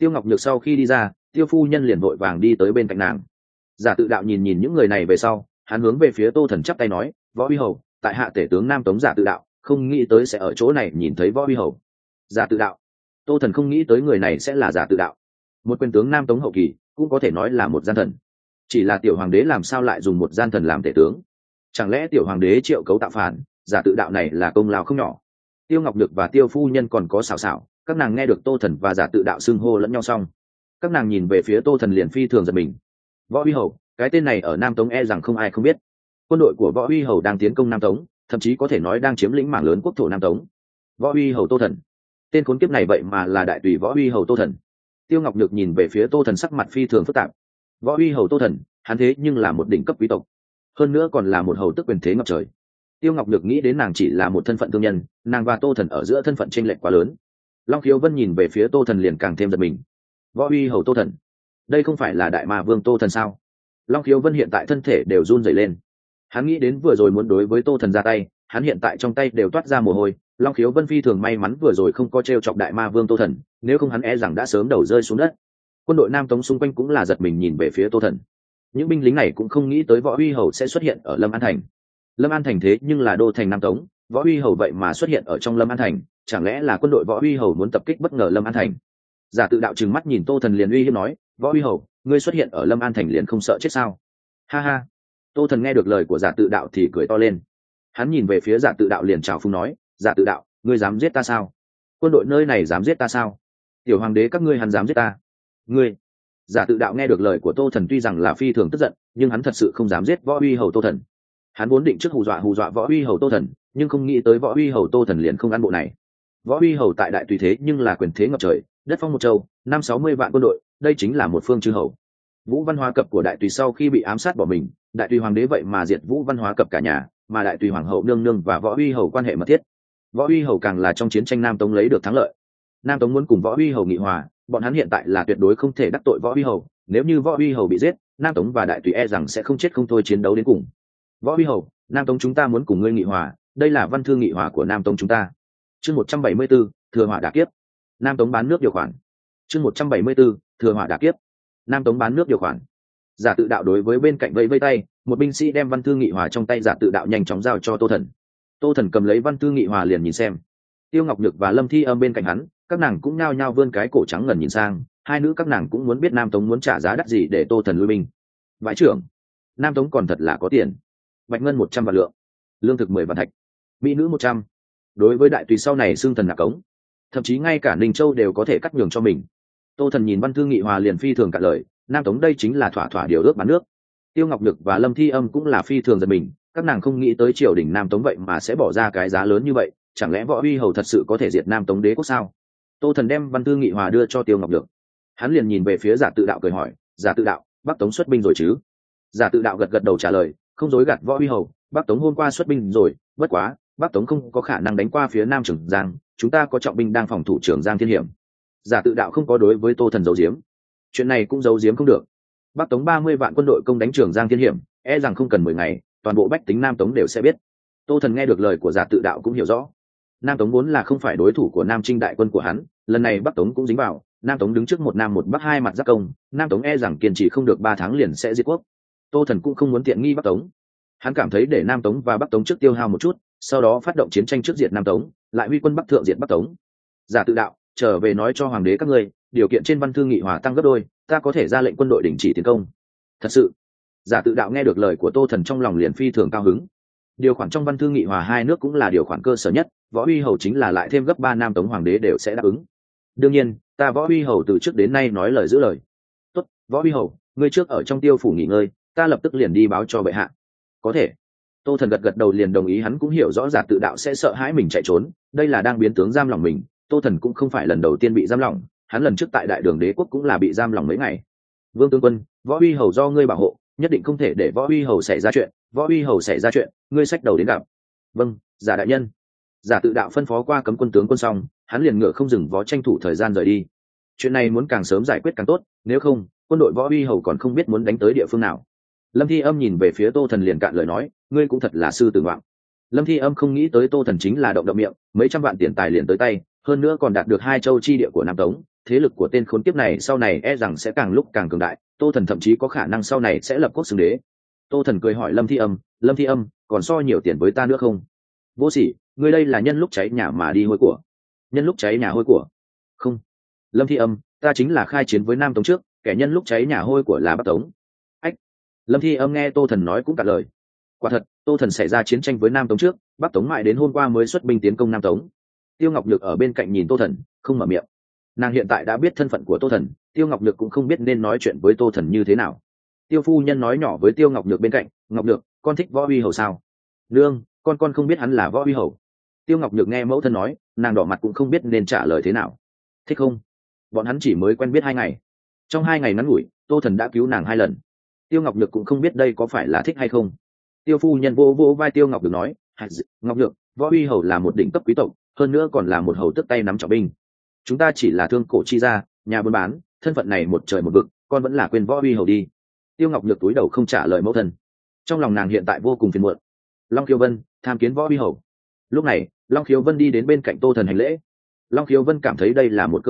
Tiêu Ngọc Nhược sau khi đi ra, Tiêu phu nhân liền vội vàng đi tới bên cạnh nàng. Giả Tự Đạo nhìn những người này về sau, hắn hướng về phía Tô Thần chắp tay nói, võ uy hầu, tại hạ tể tướng Nam Tống Giả Tự Đạo, không nghĩ tới sẽ ở chỗ này nhìn thấy võ uy hầu. Giả Tự Đạo. Tô Thần không nghĩ tới người này sẽ là Giả Tự Đạo, một quyền tướng Nam Tống hậu kỳ, cũng có thể nói là một gian thần. Chỉ là tiểu hoàng đế làm sao lại dùng một gian thần làm tể tướng? Chẳng lẽ tiểu hoàng đế triệu cấu tạo phản, Giả Tự Đạo này là công lao không nhỏ. Tiêu Ngọc Nhược và Tiêu phu nhân còn có xảo xảo, các nàng nghe được Tô Thần và Giả Tự Đạo xưng hô lẫn nhau xong, các nàng nhìn về phía Tô Thần liền phi thường giật mình. Võ uy hầu, cái tên này ở Nam Tống e rằng không ai không biết. Quân đội của võ uy hầu đang tiến công Nam Tống, thậm chí có thể nói đang chiếm lĩnh mảng lớn quốc thổ Nam Tống. Võ uy hầu Tô Thần, tên khốn kiếp này vậy mà là đại tùy võ uy hầu Tô Thần. Tiêu Ngọc Nhược nhìn về phía Tô Thần sắc mặt phi thường phức tạp. Võ uy hầu Tô Thần, hắn thế nhưng là một đỉnh cấp quý tộc, hơn nữa còn là một hầu tức quyền thế ngập trời. Tiêu Ngọc Nhược nghĩ đến nàng chỉ là một thân phận thương nhân, nàng và Tô Thần ở giữa thân phận chênh lệch quá lớn. Long Khiếu Vân nhìn về phía Tô Thần liền càng thêm giật mình. Võ uy hầu Tô Thần, đây không phải là đại ma vương Tô Thần sao? Long Khiếu Vân hiện tại thân thể đều run rẩy lên. Hắn nghĩ đến vừa rồi muốn đối với Tô Thần ra tay, hắn hiện tại trong tay đều toát ra mồ hôi. Long Khiếu Vân phi thường may mắn vừa rồi không có trêu chọc đại ma vương Tô Thần, nếu không hắn e rằng đã sớm đầu rơi xuống đất. Quân đội Nam Tống xung quanh cũng là giật mình nhìn về phía Tô Thần. Những binh lính này cũng không nghĩ tới võ uy hầu sẽ xuất hiện ở Lâm An thành. Lâm An thành thế nhưng là đô thành Nam Tống, võ uy hầu vậy mà xuất hiện ở trong Lâm An thành, chẳng lẽ là quân đội võ uy hầu muốn tập kích bất ngờ Lâm An thành? Giả Tự Đạo trừng mắt nhìn Tô Thần liền uy hiếp nói, võ uy hầu, ngươi xuất hiện ở Lâm An thành liền không sợ chết sao? Ha ha. Tô Thần nghe được lời của Giả Tự Đạo thì cười to lên. Hắn nhìn về phía Giả Tự Đạo liền chào phúng nói, Giả Tự Đạo, ngươi dám giết ta sao? Quân đội nơi này dám giết ta sao? Tiểu hoàng đế các ngươi hắn dám giết ta? Ngươi. Giả Tự Đạo nghe được lời của Tô Thần tuy rằng là phi thường tức giận, nhưng hắn thật sự không dám giết võ uy hầu Tô Thần. Hắn vốn định trước hù dọa võ uy hầu Tô Thần, nhưng không nghĩ tới võ uy hầu Tô Thần liền không ăn bộ này. Võ uy hầu tại đại tùy thế nhưng là quyền thế ngập trời, đất phong một châu, 560 vạn quân đội, đây chính là một phương chư hầu. Vũ Văn Hóa Cập của đại tùy sau khi bị ám sát bỏ mình, đại tùy hoàng đế vậy mà diệt Vũ Văn Hóa Cập cả nhà, mà đại tùy hoàng hậu nương nương và võ uy hầu quan hệ mật thiết. Võ uy hầu càng là trong chiến tranh Nam Tống lấy được thắng lợi. Nam Tống muốn cùng võ uy hầu nghị hòa, bọn hắn hiện tại là tuyệt đối không thể đắc tội võ uy hầu, nếu như võ uy hầu bị giết, Nam Tống và đại tùy e rằng sẽ không chết không thôi chiến đấu đến cùng. Võ uy hầu, Nam Tống chúng ta muốn cùng ngươi nghị hòa, đây là văn thư nghị hòa của Nam Tống chúng ta. Chương 174, thừa hỏa đả kiếp. Nam Tống bán nước điều khoản. Chương 174, thừa hỏa đả kiếp. Nam Tống bán nước điều khoản. Giả Tự Đạo đối với bên cạnh vẫy vẫy tay, một binh sĩ đem văn thư nghị hòa trong tay Giả Tự Đạo nhanh chóng giao cho Tô Thần. Tô Thần cầm lấy văn thư nghị hòa liền nhìn xem. Tiêu Ngọc Nhược và Lâm Thi Âm bên cạnh hắn, các nàng cũng nhao nhao vươn cái cổ trắng ngần nhìn sang, hai nữ các nàng cũng muốn biết Nam Tống muốn trả giá đắt gì để Tô Thần lui binh. Vãi trưởng, Nam Tống còn thật là có tiền. Bạch ngân 100 vạn lượng, lương thực 10 vạn thạch, mỹ nữ 100. Đối với đại tùy sau này xưng thần nạp cống, thậm chí ngay cả Ninh Châu đều có thể cắt nhường cho mình. Tô Thần nhìn văn thư nghị hòa liền phi thường cạn lời, Nam Tống đây chính là thỏa thỏa điều ước bán nước. Tiêu Ngọc Nhược và Lâm Thi Âm cũng là phi thường giật mình, các nàng không nghĩ tới triều đình Nam Tống vậy mà sẽ bỏ ra cái giá lớn như vậy, chẳng lẽ võ uy hầu thật sự có thể diệt Nam Tống đế quốc sao? Tô Thần đem văn thư nghị hòa đưa cho Tiêu Ngọc Nhược, hắn liền nhìn về phía Giả Tự Đạo cười hỏi, Giả Tự Đạo, Bắc Tống xuất binh rồi chứ? Giả Tự Đạo gật gật đầu trả lời, không dối gạt võ uy hầu, Bắc Tống hôm qua xuất binh rồi, bất quá Bắc Tống không có khả năng đánh qua phía Nam Trường Giang, chúng ta có trọng binh đang phòng thủ Trường Giang Thiên Hiểm. Giả Tự Đạo không có đối với Tô Thần giấu giếm, chuyện này cũng giấu giếm không được. Bắc Tống 30 vạn quân đội công đánh Trường Giang Thiên Hiểm, e rằng không cần 10 ngày, toàn bộ bách tính Nam Tống đều sẽ biết. Tô Thần nghe được lời của Giả Tự Đạo cũng hiểu rõ, Nam Tống vốn là không phải đối thủ của Nam Trinh đại quân của hắn, lần này Bắc Tống cũng dính vào, Nam Tống đứng trước một Nam một Bắc hai mặt giáp công, Nam Tống e rằng kiên trì không được 3 tháng liền sẽ diệt quốc. Tô Thần cũng không muốn tiện nghi Bắc Tống, hắn cảm thấy để Nam Tống và Bắc Tống trước tiêu hao một chút, sau đó phát động chiến tranh trước diệt Nam Tống, lại huy quân Bắc thượng diệt Bắc Tống. Giả Tự Đạo, trở về nói cho hoàng đế các ngươi, điều kiện trên văn thư nghị hòa tăng gấp đôi, ta có thể ra lệnh quân đội đình chỉ tiến công. Thật sự? Giả Tự Đạo nghe được lời của Tô Thần trong lòng liền phi thường cao hứng. Điều khoản trong văn thư nghị hòa hai nước cũng là điều khoản cơ sở nhất, võ uy hầu chính là lại thêm gấp 3 Nam Tống hoàng đế đều sẽ đáp ứng. Đương nhiên, ta võ uy hầu từ trước đến nay nói lời giữ lời. Tốt, võ uy hầu, ngươi trước ở trong Tiêu phủ nghỉ ngơi, ta lập tức liền đi báo cho bệ hạ. Có thể. Tô Thần gật gật đầu liền đồng ý, hắn cũng hiểu rõ Giả Tự Đạo sẽ sợ hãi mình chạy trốn, đây là đang biến tướng giam lỏng mình. Tô Thần cũng không phải lần đầu tiên bị giam lỏng, hắn lần trước tại Đại Đường Đế quốc cũng là bị giam lỏng mấy ngày. Vương tướng quân, võ uy hầu do ngươi bảo hộ, nhất định không thể để võ uy hầu xảy ra chuyện, võ uy hầu xảy ra chuyện, ngươi xách đầu đến gặp. Vâng, Giả đại nhân. Giả Tự Đạo phân phó qua cấm quân tướng quân xong, hắn liền ngựa không dừng vó tranh thủ thời gian rời đi. Chuyện này muốn càng sớm giải quyết càng tốt, nếu không, quân đội võ uy hầu còn không biết muốn đánh tới địa phương nào. Lâm Thi Âm nhìn về phía Tô Thần liền cạn lời nói, ngươi cũng thật là sư tử ngoạm. Lâm Thi Âm không nghĩ tới Tô Thần chính là động miệng, mấy trăm vạn tiền tài liền tới tay, hơn nữa còn đạt được 2 châu chi địa của Nam Tống, thế lực của tên khốn kiếp này sau này e rằng sẽ càng lúc càng cường đại, Tô Thần thậm chí có khả năng sau này sẽ lập quốc xưng đế. Tô Thần cười hỏi Lâm Thi Âm, còn so nhiều tiền với ta nữa không? Vô sỉ, ngươi đây là nhân lúc cháy nhà mà đi hôi của. Nhân lúc cháy nhà hôi của? Không. Lâm Thi Âm, ta chính là khai chiến với Nam Tống trước, kẻ nhân lúc cháy nhà hôi của là Bắc Tống. Ách. Lâm Thi Âm nghe Tô Thần nói cũng cạn lời. Quả thật, Tô Thần xảy ra chiến tranh với Nam Tống trước, Bắc Tống mãi đến hôm qua mới xuất binh tiến công Nam Tống. Tiêu Ngọc Nhược ở bên cạnh nhìn Tô Thần, không mở miệng. Nàng hiện tại đã biết thân phận của Tô Thần, Tiêu Ngọc Nhược cũng không biết nên nói chuyện với Tô Thần như thế nào. Tiêu phu nhân nói nhỏ với Tiêu Ngọc Nhược bên cạnh, Ngọc Nhược, con thích Võ Uy Hầu sao? Nương, con không biết hắn là Võ Uy Hầu. Tiêu Ngọc Nhược nghe mẫu thân nói, nàng đỏ mặt cũng không biết nên trả lời thế nào. Thích không? Bọn hắn chỉ mới quen biết 2 ngày. Trong 2 ngày ngắn ngủi, Tô Thần đã cứu nàng 2 lần. Tiêu Ngọc Nhược cũng không biết đây có phải là thích hay không. Tiêu phu nhân vô vô vai Tiêu Ngọc Nhược nói, Ngọc Nhược, Võ Uy Hầu là một đỉnh cấp quý tộc, hơn nữa còn là một hầu tước tay nắm trọng binh. Chúng ta chỉ là thương cổ chi gia, nhà buôn bán, thân phận này một trời một vực, con vẫn là quên Võ Uy Hầu đi. Tiêu Ngọc Nhược túi đầu không trả lời mẫu thân. Trong lòng nàng hiện tại vô cùng phiền muộn. Long Khiếu Vân tham kiến Võ Uy Hầu. Lúc này Long Khiếu Vân đi đến bên cạnh Tô Thần hành lễ. Long Khiếu Vân cảm thấy đây là một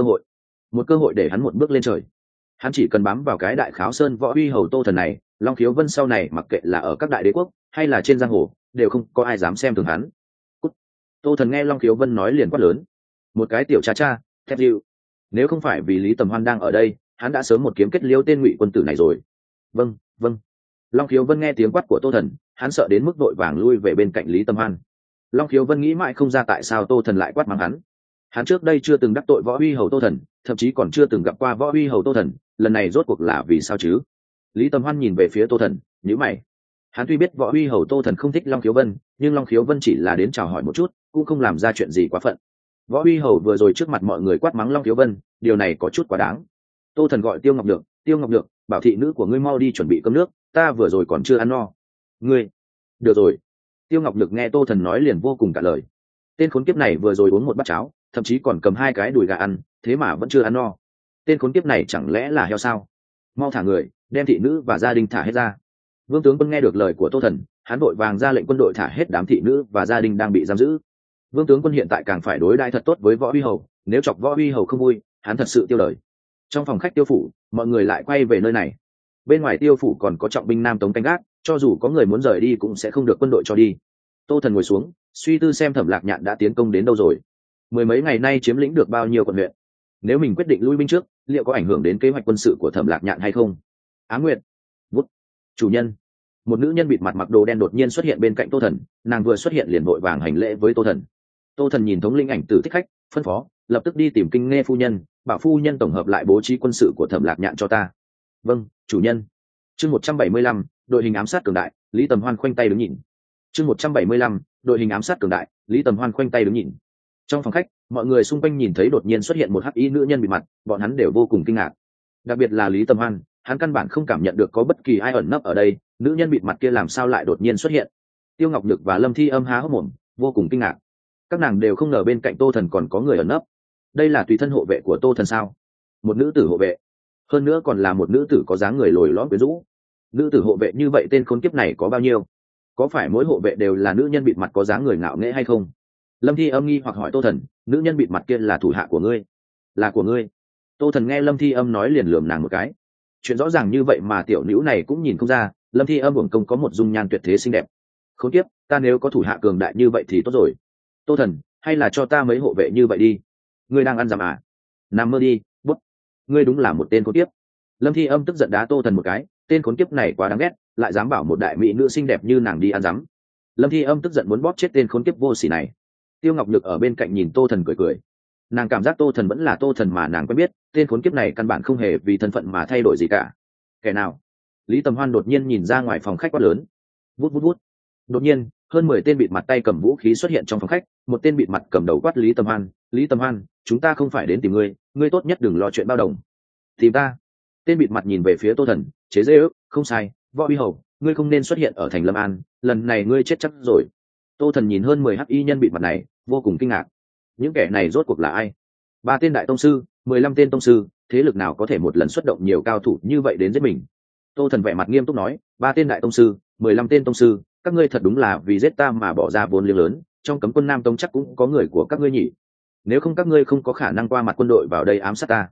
cơ hội để hắn một bước lên trời. Hắn chỉ cần bám vào cái đại kháo sơn Võ Uy Hầu Tô Thần này, Long Khiếu Vân sau này mặc kệ là ở các đại đế quốc hay là trên giang hồ đều không có ai dám xem thường hắn. Cút. Tô Thần nghe Long Khiếu Vân nói liền quát lớn, một cái tiểu cha cha, thét dịu. Nếu không phải vì Lý Tầm Hoan đang ở đây, hắn đã sớm một kiếm kết liễu tên Ngụy quân tử này rồi. Vâng. Long Khiếu Vân nghe tiếng quát của Tô Thần, hắn sợ đến mức vội vàng lui về bên cạnh Lý Tầm Hoan. Long Khiếu Vân nghĩ mãi không ra tại sao Tô Thần lại quát mắng hắn. Hắn trước đây chưa từng đắc tội Võ Uy Hầu Tô Thần, thậm chí còn chưa từng gặp qua Võ Uy Hầu Tô Thần, lần này rốt cuộc là vì sao chứ? Lý Tầm Hoan nhìn về phía Tô Thần, nhíu mày. Hắn tuy biết Võ Uy Hầu Tô Thần không thích Long Khiếu Vân, nhưng Long Khiếu Vân chỉ là đến chào hỏi một chút, cũng không làm ra chuyện gì quá phận. Võ Uy Hầu vừa rồi trước mặt mọi người quát mắng Long Khiếu Vân, điều này có chút quá đáng. Tô Thần gọi Tiêu Ngọc Nhược, bảo thị nữ của ngươi mau đi chuẩn bị cơm nước, ta vừa rồi còn chưa ăn no. Ngươi. Được rồi. Tiêu Ngọc Nhược nghe Tô Thần nói liền vô cùng cả lời. Tên khốn kiếp này vừa rồi uống một bát cháo, thậm chí còn cầm 2 cái đùi gà ăn, thế mà vẫn chưa ăn no. Tên khốn kiếp này chẳng lẽ là heo sao? Mau thả người, đem thị nữ và gia đình thả hết ra. Vương tướng quân nghe được lời của Tô Thần, hắn vội vàng ra lệnh quân đội thả hết đám thị nữ và gia đình đang bị giam giữ. Vương tướng quân hiện tại càng phải đối đãi thật tốt với Võ Uy Hầu, nếu chọc Võ Uy Hầu không vui, hắn thật sự tiêu đời. Trong phòng khách Tiêu phủ, mọi người lại quay về nơi này. Bên ngoài Tiêu phủ còn có trọng binh Nam Tống canh gác, cho dù có người muốn rời đi cũng sẽ không được quân đội cho đi. Tô Thần ngồi xuống, suy tư xem Thẩm Lạc Nhạn đã tiến công đến đâu rồi, 10 mấy ngày nay chiếm lĩnh được bao nhiêu quận huyện. Nếu mình quyết định lui binh trước, liệu có ảnh hưởng đến kế hoạch quân sự của Thẩm Lạc Nhạn hay không? Á Nguyệt, Vút, chủ nhân. Một nữ nhân bịt mặt mặc đồ đen đột nhiên xuất hiện bên cạnh Tô Thần, nàng vừa xuất hiện liền vội vàng hành lễ với Tô Thần. Tô Thần nhìn thống lĩnh ảnh tử thích khách, phân phó lập tức đi tìm Kinh Nghe phu nhân, bảo phu nhân tổng hợp lại bố trí quân sự của Thẩm Lạc Nhạn cho ta. Vâng, chủ nhân. Chương 175, đội hình ám sát cường đại, Lý Tầm Hoan khoanh tay đứng nhìn. Chương 175, đội hình ám sát cường đại, Lý Tầm Hoan khoanh tay đứng nhìn. Trong phòng khách, mọi người xung quanh nhìn thấy đột nhiên xuất hiện một hắc y nữ nhân bịt mặt, bọn hắn đều vô cùng kinh ngạc. Đặc biệt là Lý Tầm Hoan, hắn căn bản không cảm nhận được có bất kỳ ai ẩn nấp ở đây, nữ nhân bịt mặt kia làm sao lại đột nhiên xuất hiện? Tiêu Ngọc Nhược và Lâm Thi Âm há hốc mồm, vô cùng kinh ngạc. Các nàng đều không ngờ bên cạnh Tô Thần còn có người ẩn nấp. Đây là tùy thân hộ vệ của Tô Thần sao? Một nữ tử hộ vệ, hơn nữa còn là một nữ tử có dáng người lồi lõm quyến rũ. Nữ tử hộ vệ như vậy tên khốn kiếp này có bao nhiêu? Có phải mỗi hộ vệ đều là nữ nhân bịt mặt có dáng người ngạo nghễ hay không? Lâm Thi Âm nghi hoặc hỏi Tô Thần, nữ nhân bịt mặt kia là thủ hạ của ngươi? Là của ngươi? Tô Thần nghe Lâm Thi Âm nói liền lườm nàng một cái. Chuyện rõ ràng như vậy mà tiểu nữ này cũng nhìn không ra, Lâm Thi Âm uổng công có một dung nhan tuyệt thế xinh đẹp. Khốn kiếp, ta nếu có thủ hạ cường đại như vậy thì tốt rồi. Tô Thần, hay là cho ta mấy hộ vệ như vậy đi. Ngươi đang ăn dằm à? Nằm mơ đi, bút. Ngươi đúng là một tên khốn kiếp. Lâm Thi Âm tức giận đá Tô Thần một cái, tên khốn kiếp này quá đáng ghét, lại dám bảo một đại mỹ nữ xinh đẹp như nàng đi ăn dấm. Lâm Thi Âm tức giận muốn bóp chết tên khốn kiếp vô sỉ này. Tiêu Ngọc Nhược ở bên cạnh nhìn Tô Thần cười cười. Nàng cảm giác Tô Thần vẫn là Tô Thần mà nàng quen biết, tên khốn kiếp này căn bản không hề vì thân phận mà thay đổi gì cả. Kẻ nào? Lý Tầm Hoan đột nhiên nhìn ra ngoài phòng khách quát lớn. Vút vút vút. Đột nhiên, hơn 10 tên bịt mặt tay cầm vũ khí xuất hiện trong phòng khách, một tên bịt mặt cầm đầu quát Lý Tầm Hoan, "Lý Tầm Hoan, chúng ta không phải đến tìm ngươi, ngươi tốt nhất đừng lo chuyện bao đồng." "Tìm ta?" Tên bịt mặt nhìn về phía Tô Thần, chế giễu, "Không sai, Võ Uy Hầu, ngươi không nên xuất hiện ở thành Lâm An, lần này ngươi chết chắc rồi." Tô Thần nhìn hơn 10 hắc y nhân bịt mặt này, vô cùng kinh ngạc. Những kẻ này rốt cuộc là ai? 3 tên đại tông sư, 15 tên tông sư, thế lực nào có thể một lần xuất động nhiều cao thủ như vậy đến giết mình? Tô Thần vẻ mặt nghiêm túc nói, 3 tên đại tông sư, 15 tên tông sư, các ngươi thật đúng là vì giết ta mà bỏ ra vốn liếng lớn, trong cấm quân Nam Tông chắc cũng có người của các ngươi nhỉ? Nếu không các ngươi không có khả năng qua mặt quân đội vào đây ám sát ta.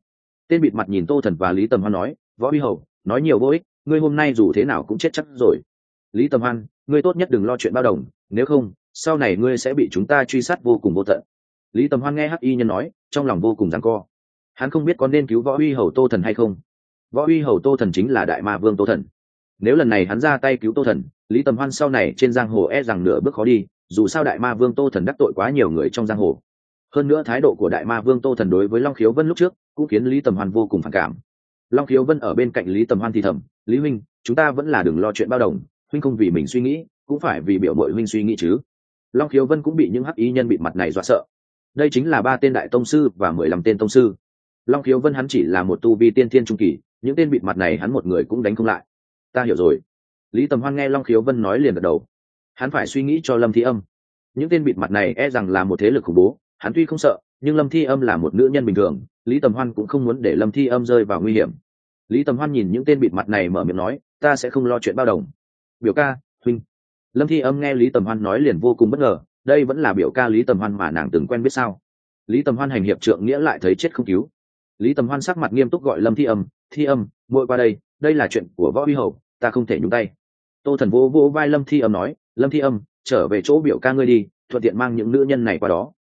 Tên bịt mặt nhìn Tô Thần và Lý Tầm Hoan nói, võ uy hầu nói nhiều vô ích, ngươi hôm nay dù thế nào cũng chết chắc rồi. Lý Tầm Hoan, ngươi tốt nhất đừng lo chuyện bao đồng, nếu không sau này ngươi sẽ bị chúng ta truy sát vô cùng vô tận. Lý Tầm Hoan nghe hắc y nhân nói, trong lòng vô cùng giằng co. Hắn không biết có nên cứu võ uy hầu Tô Thần hay không. Võ uy hầu Tô Thần chính là đại ma vương Tô Thần. Nếu lần này hắn ra tay cứu Tô Thần, Lý Tầm Hoan sau này trên giang hồ e rằng nửa bước khó đi, dù sao đại ma vương Tô Thần đắc tội quá nhiều người trong giang hồ. Hơn nữa thái độ của đại ma vương Tô Thần đối với Long Khiếu Vân lúc trước cũng khiến Lý Tầm Hoan vô cùng phản cảm. Long Khiếu Vân ở bên cạnh Lý Tầm Hoan thì thầm, Lý huynh, chúng ta vẫn là đừng lo chuyện bao đồng, huynh không vì mình suy nghĩ cũng phải vì biểu mội huynh suy nghĩ chứ. Long Khiếu Vân cũng bị những hắc ý nhân bịt mặt này dọa sợ. Đây chính là 3 tên đại tông sư và 15 tên tông sư. Long Khiếu Vân hắn chỉ là một tu vi tiên thiên trung kỳ, những tên bịt mặt này hắn một người cũng đánh không lại. Ta hiểu rồi. Lý Tầm Hoan nghe Long Khiếu Vân nói liền gật đầu. Hắn phải suy nghĩ cho Lâm Thi Âm. Những tên bịt mặt này e rằng là một thế lực khủng bố, hắn tuy không sợ, nhưng Lâm Thi Âm là một nữ nhân bình thường, Lý Tầm Hoan cũng không muốn để Lâm Thi Âm rơi vào nguy hiểm. Lý Tầm Hoan nhìn những tên bịt mặt này mở miệng nói, ta sẽ không lo chuyện bao đồng. Biểu ca, huynh. Lâm Thi Âm nghe Lý Tầm Hoan nói liền vô cùng bất ngờ, đây vẫn là biểu ca Lý Tầm Hoan mà nàng từng quen biết sao? Lý Tầm Hoan hành hiệp trượng nghĩa lại thấy chết không cứu. Lý Tầm Hoan sắc mặt nghiêm túc gọi Lâm Thi Âm, muội qua đây là chuyện của võ uy hầu, ta không thể nhúng tay. Tô Thần vỗ vỗ vai Lâm Thi Âm nói, Lâm Thi Âm, trở về chỗ biểu ca ngươi đi, thuận tiện mang những nữ nhân này qua đó.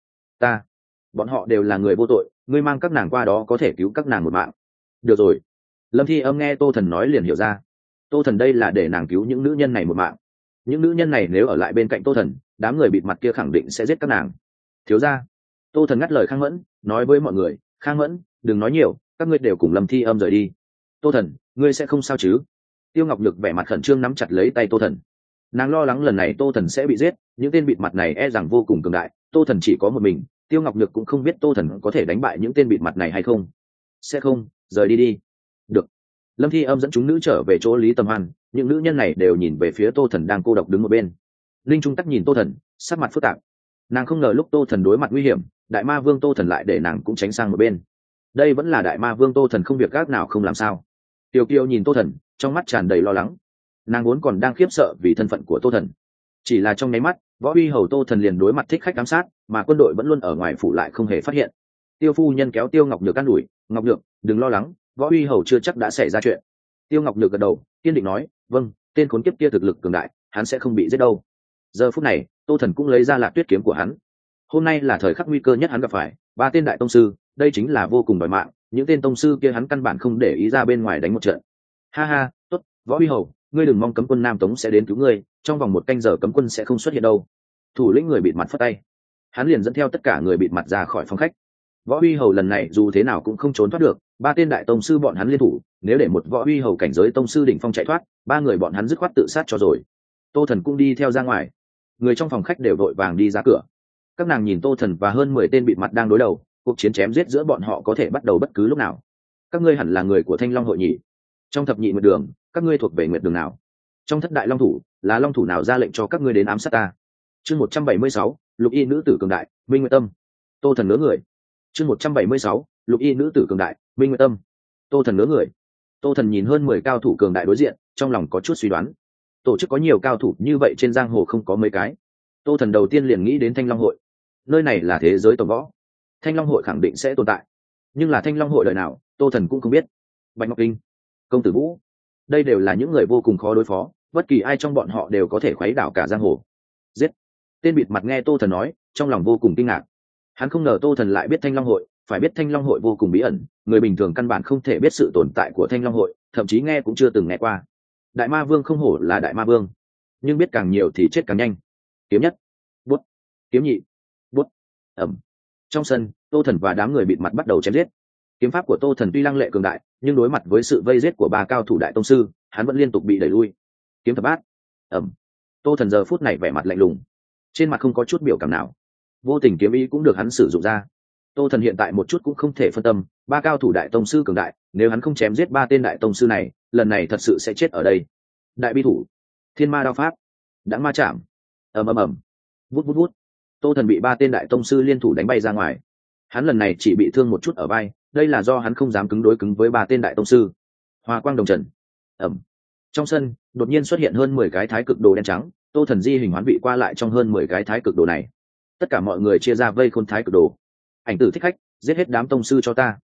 Bọn họ đều là người vô tội, ngươi mang các nàng qua đó có thể cứu các nàng một mạng. Được rồi. Lâm Thi Âm nghe Tô Thần nói liền hiểu ra. Tô Thần đây là để nàng cứu những nữ nhân này một mạng. Những nữ nhân này nếu ở lại bên cạnh Tô Thần, đám người bịt mặt kia khẳng định sẽ giết các nàng. Thiếu gia. Tô Thần ngắt lời Khang Mẫn, nói với mọi người, Khang Mẫn, đừng nói nhiều, các ngươi đều cùng Lâm Thi Âm rời đi. Tô Thần, ngươi sẽ không sao chứ? Tiêu Ngọc Nhược vẻ mặt khẩn trương nắm chặt lấy tay Tô Thần. Nàng lo lắng lần này Tô Thần sẽ bị giết, những tên bịt mặt này e rằng vô cùng cường đại, Tô Thần chỉ có một mình, Tiêu Ngọc Nhược cũng không biết Tô Thần có thể đánh bại những tên bịt mặt này hay không. Sẽ không, rời đi đi. Được. Lâm Thi Âm dẫn chúng nữ trở về chỗ Lý Tầm Hoan, những nữ nhân này đều nhìn về phía Tô Thần đang cô độc đứng một bên. Linh Trung Tắc nhìn Tô Thần, sắc mặt phức tạp. Nàng không ngờ lúc Tô Thần đối mặt nguy hiểm, đại ma vương Tô Thần lại để nàng cũng tránh sang một bên. Đây vẫn là đại ma vương Tô Thần không việc gác nào không làm sao. Tiêu Kiều nhìn Tô Thần, trong mắt tràn đầy lo lắng. Nàng vốn còn đang khiếp sợ vì thân phận của Tô Thần. Chỉ là trong nháy mắt, võ uy hầu Tô Thần liền đối mặt thích khách ám sát, mà quân đội vẫn luôn ở ngoài phủ lại không hề phát hiện. Tiêu phu nhân kéo Tiêu Ngọc Nhược can đuổi, Ngọc Nhược, đừng lo lắng, võ uy hầu chưa chắc đã xảy ra chuyện. Tiêu Ngọc Nhược gật đầu, kiên định nói, vâng, tên khốn kiếp kia thực lực cường đại, hắn sẽ không bị giết đâu. Giờ phút này, Tô Thần cũng lấy ra Lạc Tuyết kiếm của hắn. Hôm nay là thời khắc nguy cơ nhất hắn gặp phải, 3 tên đại tông sư, đây chính là vô cùng đòi mạng, những tên tông sư kia hắn căn bản không để ý ra bên ngoài đánh một trận. Ha ha, tốt, võ uy hầu, ngươi đừng mong cấm quân Nam Tống sẽ đến cứu ngươi, trong vòng 1 canh giờ cấm quân sẽ không xuất hiện đâu. Thủ lĩnh người bịt mặt phất tay, hắn liền dẫn theo tất cả người bịt mặt ra khỏi phòng khách. Võ uy hầu lần này dù thế nào cũng không trốn thoát được, 3 tên đại tông sư bọn hắn liên thủ, nếu để một võ uy hầu cảnh giới tông sư đỉnh phong chạy thoát, 3 người bọn hắn dứt khoát tự sát cho rồi. Tô Thần cũng đi theo ra ngoài, người trong phòng khách đều vội vàng đi ra cửa. Các nàng nhìn Tô Thần và hơn 10 tên bịt mặt đang đối đầu, cuộc chiến chém giết giữa bọn họ có thể bắt đầu bất cứ lúc nào. Các ngươi hẳn là người của Thanh Long hội nhỉ? Trong thập nhị nguyệt đường, các ngươi thuộc về nguyệt đường nào? Trong thất đại long thủ, là long thủ nào ra lệnh cho các ngươi đến ám sát ta? Chương 176, Lục Y nữ tử cường đại, Minh Nguyệt Tâm. Tô Thần ngớ người. Chương 176, Lục Y nữ tử cường đại, Minh Nguyệt Tâm. Tô Thần ngớ người. Tô Thần nhìn hơn 10 cao thủ cường đại đối diện, trong lòng có chút suy đoán. Tổ chức có nhiều cao thủ như vậy trên giang hồ không có mấy cái. Tô Thần đầu tiên liền nghĩ đến Thanh Long hội. Nơi này là thế giới tổng võ, Thanh Long hội khẳng định sẽ tồn tại, nhưng là Thanh Long hội đời nào Tô Thần cũng không biết. Bạch Ngọc Kinh, Công Tử Vũ, đây đều là những người vô cùng khó đối phó, bất kỳ ai trong bọn họ đều có thể khuấy đảo cả giang hồ. Giết. Tên bịt mặt nghe Tô Thần nói, trong lòng vô cùng kinh ngạc. Hắn không ngờ Tô Thần lại biết Thanh Long hội, phải biết Thanh Long hội vô cùng bí ẩn, người bình thường căn bản không thể biết sự tồn tại của Thanh Long hội, thậm chí nghe cũng chưa từng nghe qua. Đại ma vương không hổ là đại ma vương, nhưng biết càng nhiều thì chết càng nhanh. Kiếm nhất, bút, kiếm nhị, bút, ẩm. Trong sân, Tô Thần và đám người bịt mặt bắt đầu chém giết. Kiếm pháp của Tô Thần tuy lăng lệ cường đại, nhưng đối mặt với sự vây giết của 3 cao thủ đại tông sư, hắn vẫn liên tục bị đẩy lui. Kiếm thập bát, ẩm. Tô Thần giờ phút này vẻ mặt lạnh lùng, trên mặt không có chút biểu cảm nào. Vô tình kiếm ý cũng được hắn sử dụng ra. Tô Thần hiện tại một chút cũng không thể phân tâm, 3 cao thủ đại tông sư cường đại, nếu hắn không chém giết 3 tên đại tông sư này, lần này thật sự sẽ chết ở đây. Đại bi thủ, Thiên Ma đao pháp, Đãng ma chạm, ầm ầm ầm. Vút vút vút. Tô Thần bị 3 tên đại tông sư liên thủ đánh bay ra ngoài. Hắn lần này chỉ bị thương một chút ở vai, đây là do hắn không dám cứng đối cứng với 3 tên đại tông sư. Hoa quang đồng trần, ầm. Trong sân đột nhiên xuất hiện hơn 10 cái thái cực đồ đen trắng, Tô Thần di hình hoán vị qua lại trong hơn 10 cái thái cực đồ này. Tất cả mọi người chia ra vây khôn thái cực đồ. Ảnh tử thích khách, giết hết đám tông sư cho ta.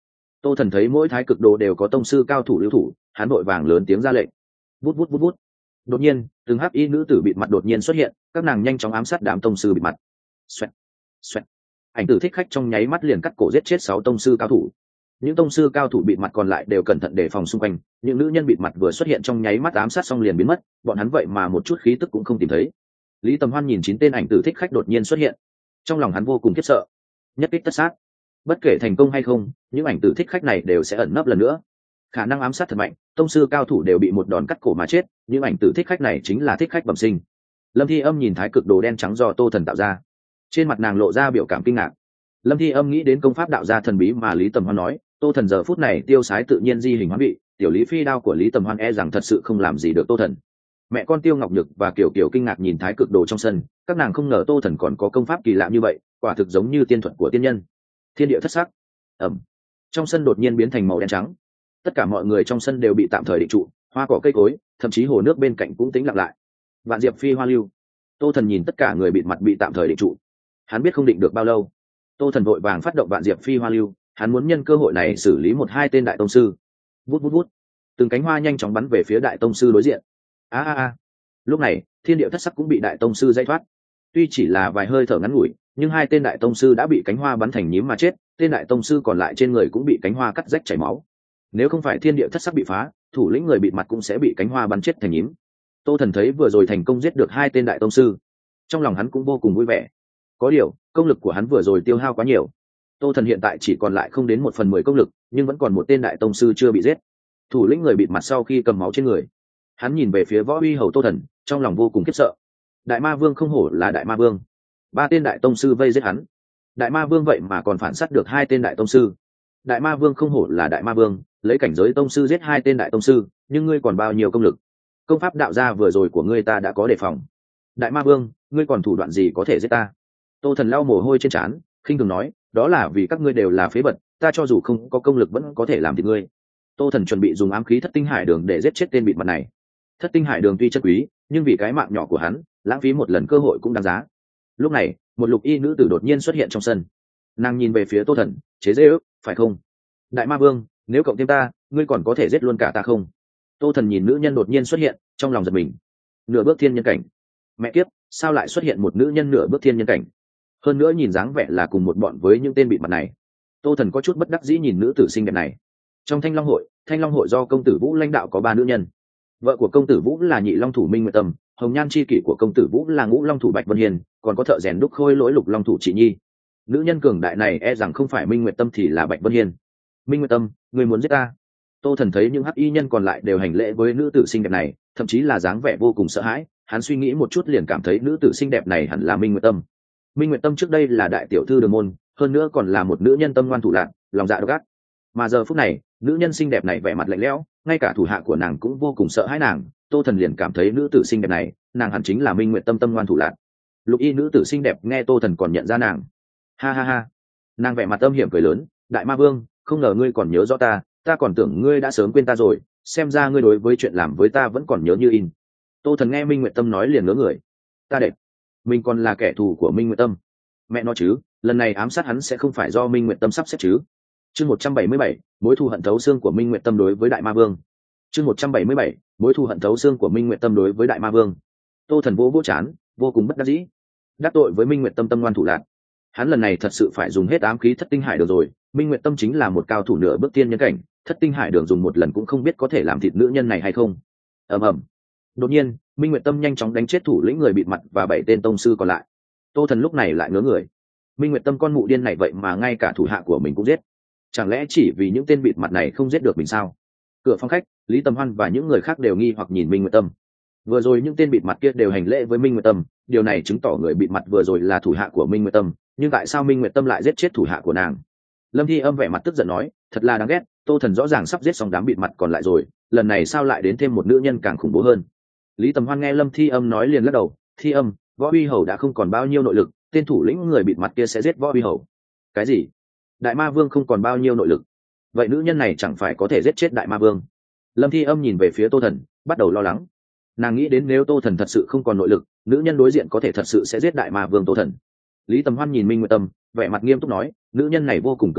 Tô Thần thấy mỗi thái cực đồ đều có tông sư cao thủ lưu thủ, hắn vội vàng lớn tiếng ra lệnh. Vút vút vút vút. Đột nhiên, từng hắc y nữ tử bịt mặt đột nhiên xuất hiện, các nàng nhanh chóng ám sát đám tông sư bịt mặt. Xoẹt, xoẹt. Ảnh tử thích khách trong nháy mắt liền cắt cổ giết chết 6 tông sư cao thủ. Những tông sư cao thủ bịt mặt còn lại đều cẩn thận đề phòng xung quanh, những nữ nhân bịt mặt vừa xuất hiện trong nháy mắt ám sát xong liền biến mất, bọn hắn vậy mà một chút khí tức cũng không tìm thấy. Lý Tầm Hoan nhìn 9 tên ảnh tử thích khách đột nhiên xuất hiện, trong lòng hắn vô cùng khiếp sợ. Nhất kích tất sát, bất kể thành công hay không, những ảnh tử thích khách này đều sẽ ẩn nấp lần nữa. Khả năng ám sát thật mạnh, tông sư cao thủ đều bị một đòn cắt cổ mà chết, những ảnh tử thích khách này chính là thích khách bẩm sinh. Lâm Thi Âm nhìn thái cực đồ đen trắng do Tô Thần tạo ra, trên mặt nàng lộ ra biểu cảm kinh ngạc. Lâm Thi Âm nghĩ đến công pháp đạo gia thần bí mà Lý Tầm Hoan nói, Tô Thần giờ phút này tiêu sái tự nhiên di hình hóa vị, tiểu lý phi đao của Lý Tầm Hoan e rằng thật sự không làm gì được Tô Thần. Mẹ con Tiêu Ngọc Nhược và Kiều Kiều kinh ngạc nhìn thái cực đồ trong sân, các nàng không ngờ Tô Thần còn có công pháp kỳ lạ như vậy, quả thực giống như tiên thuật của tiên nhân. Thiên địa thất sắc. Ầm. Trong sân đột nhiên biến thành màu đen trắng. Tất cả mọi người trong sân đều bị tạm thời định trụ, hoa cỏ cây cối, thậm chí hồ nước bên cạnh cũng tĩnh lặng lại. Vạn Diệp Phi Hoa Lưu. Tô Thần nhìn tất cả người bịt mặt bị tạm thời định trụ, hắn biết không định được bao lâu. Tô Thần vội vàng phát động Vạn Diệp Phi Hoa Lưu, hắn muốn nhân cơ hội này xử lý 1-2 tên đại tông sư. Vút vút vút, từng cánh hoa nhanh chóng bắn về phía đại tông sư đối diện. A. Lúc này, thiên địa thất sắc cũng bị đại tông sư dây thoát. Tuy chỉ là vài hơi thở ngắn ngủi, nhưng 2 tên đại tông sư đã bị cánh hoa bắn thành nhím mà chết, tên đại tông sư còn lại trên người cũng bị cánh hoa cắt rách chảy máu. Nếu không phải thiên địa thất sắc bị phá, thủ lĩnh người bịt mặt cũng sẽ bị cánh hoa bắn chết thành nhím. Tô Thần thấy vừa rồi thành công giết được 2 tên đại tông sư, trong lòng hắn cũng vô cùng vui vẻ. Có điều, công lực của hắn vừa rồi tiêu hao quá nhiều. Tô Thần hiện tại chỉ còn lại không đến 1/10 công lực, nhưng vẫn còn một tên đại tông sư chưa bị giết. Thủ lĩnh người bịt mặt sau khi cầm máu trên người, hắn nhìn về phía Võ Uy Hầu Tô Thần, trong lòng vô cùng khiếp sợ. Đại Ma Vương không hổ là Đại Ma Vương, 3 tên đại tông sư vây giết hắn. Đại Ma Vương vậy mà còn phản sát được 2 tên đại tông sư. Đại Ma Vương không hổ là Đại Ma Vương, lấy cảnh giới tông sư giết 2 tên đại tông sư, nhưng ngươi còn bao nhiêu công lực? Công pháp đạo gia vừa rồi của ngươi ta đã có đề phòng. Đại Ma Vương, ngươi còn thủ đoạn gì có thể giết ta? Tô Thần lau mồ hôi trên trán, khinh thường nói, đó là vì các ngươi đều là phế vật, ta cho dù không có công lực vẫn có thể làm thịt ngươi. Tô Thần chuẩn bị dùng ám khí Thất Tinh Hải Đường để giết chết tên bịt mặt này. Thất Tinh Hải Đường tuy chất quý, nhưng vì cái mạng nhỏ của hắn, lãng phí một lần cơ hội cũng đáng giá. Lúc này, một lục y nữ tử đột nhiên xuất hiện trong sân. Nàng nhìn về phía Tô Thần, chế giễu, phải không? Đại Ma Vương, nếu cộng thêm ta, ngươi còn có thể giết luôn cả ta không? Tô Thần nhìn nữ nhân đột nhiên xuất hiện, trong lòng giật mình. Nửa bước thiên nhân cảnh. Mẹ kiếp, sao lại xuất hiện một nữ nhân nửa bước thiên nhân cảnh? Hơn nữa nhìn dáng vẻ là cùng một bọn với những tên bịt mặt này. Tô Thần có chút bất đắc dĩ nhìn nữ tử xinh đẹp này. Trong Thanh Long hội do công tử Vũ lãnh đạo có 3 nữ nhân. Vợ của công tử Vũ là Nhị Long thủ Minh Nguyệt Tâm, hồng nhan chi kỷ của công tử Vũ là Ngũ Long thủ Bạch Vân Hiền, còn có thợ rèn đúc khôi lỗi Lục Long thủ Chị Nhi. Nữ nhân cường đại này e rằng không phải Minh Nguyệt Tâm thì là Bạch Vân Hiền. Minh Nguyệt Tâm, người muốn giết ta? Tô Thần thấy những hắc y nhân còn lại đều hành lễ với nữ tử xinh đẹp này, thậm chí là dáng vẻ vô cùng sợ hãi. Hắn suy nghĩ một chút liền cảm thấy nữ tử xinh đẹp này hẳn là Minh Nguyệt Tâm. Minh Nguyệt Tâm trước đây là đại tiểu thư Đường môn, hơn nữa còn là một nữ nhân tâm ngoan thủ lạn, lòng dạ độc ác. Mà giờ phút này, nữ nhân xinh đẹp này vẻ mặt lạnh lẽo, ngay cả thủ hạ của nàng cũng vô cùng sợ hãi nàng. Tô Thần liền cảm thấy nữ tử xinh đẹp này, nàng hẳn chính là Minh Nguyệt Tâm tâm ngoan thủ lạn. Lục y nữ tử xinh đẹp nghe Tô Thần còn nhận ra nàng. Ha ha ha. Nàng vẻ mặt âm hiểm cười lớn, Đại Ma Vương, không ngờ ngươi còn nhớ rõ ta, ta còn tưởng ngươi đã sớm quên ta rồi, xem ra ngươi đối với chuyện làm với ta vẫn còn nhớ như in. Tô Thần nghe Minh Nguyệt Tâm nói liền ngớ người. Ta đẹp, mình còn là kẻ thù của Minh Nguyệt Tâm. Mẹ nó chứ, lần này ám sát hắn sẽ không phải do Minh Nguyệt Tâm sắp xếp chứ? Chương 177, mối thù hận thấu xương của Minh Nguyệt Tâm đối với Đại Ma Vương. Chương 177, mối thù hận thấu xương của Minh Nguyệt Tâm đối với Đại Ma Vương. Tô Thần vỗ trán, vô cùng bất đắc dĩ. Đắc tội với Minh Nguyệt Tâm tâm ngoan thủ lạn, hắn lần này thật sự phải dùng hết ám khí Thất Tinh Hải Đường rồi. Minh Nguyệt Tâm chính là một cao thủ nửa bước tiên nhân cảnh, Thất Tinh Hải Đường dùng một lần cũng không biết có thể làm thịt nữ nhân này hay không. Ầm. Đột nhiên, Minh Nguyệt Tâm nhanh chóng đánh chết thủ lĩnh người bịt mặt và 7 tên tông sư còn lại. Tô Thần lúc này lại ngớ người. Minh Nguyệt Tâm con mụ điên này vậy mà ngay cả thủ hạ của mình cũng giết. Chẳng lẽ chỉ vì những tên bịt mặt này không giết được mình sao? Cửa phòng khách, Lý Tầm Hoan và những người khác đều nghi hoặc nhìn Minh Nguyệt Tâm. Vừa rồi những tên bịt mặt kia đều hành lễ với Minh Nguyệt Tâm, điều này chứng tỏ người bịt mặt vừa rồi là thủ hạ của Minh Nguyệt Tâm, nhưng tại sao Minh Nguyệt Tâm lại giết chết thủ hạ của nàng? Lâm Thi Âm vẻ mặt tức giận nói, thật là đáng ghét, Tô Thần rõ ràng sắp giết xong đám bịt mặt còn lại rồi, lần này sao lại đến thêm một nữ nhân càng khủng bố hơn? Lý Tầm Hoan nghe Lâm Thi Âm nói liền lắc đầu, Thi Âm, Võ Uy Hầu đã không còn bao nhiêu nội lực, tên thủ lĩnh người bịt mặt kia sẽ giết Võ Uy Hầu. Cái gì? Đại Ma Vương không còn bao nhiêu nội lực, vậy nữ nhân này chẳng phải có thể giết chết Đại Ma Vương? Lâm Thi Âm nhìn về phía Tô Thần, bắt đầu lo lắng. Nàng nghĩ đến nếu Tô Thần thật sự không còn nội lực, nữ nhân đối diện có thể thật sự sẽ giết Đại Ma Vương Tô Thần. Lý Tầm Hoan nhìn Minh Nguyệt Tâm, vẻ mặt nghiêm túc nói, nữ nhân này vô cùng cường đại,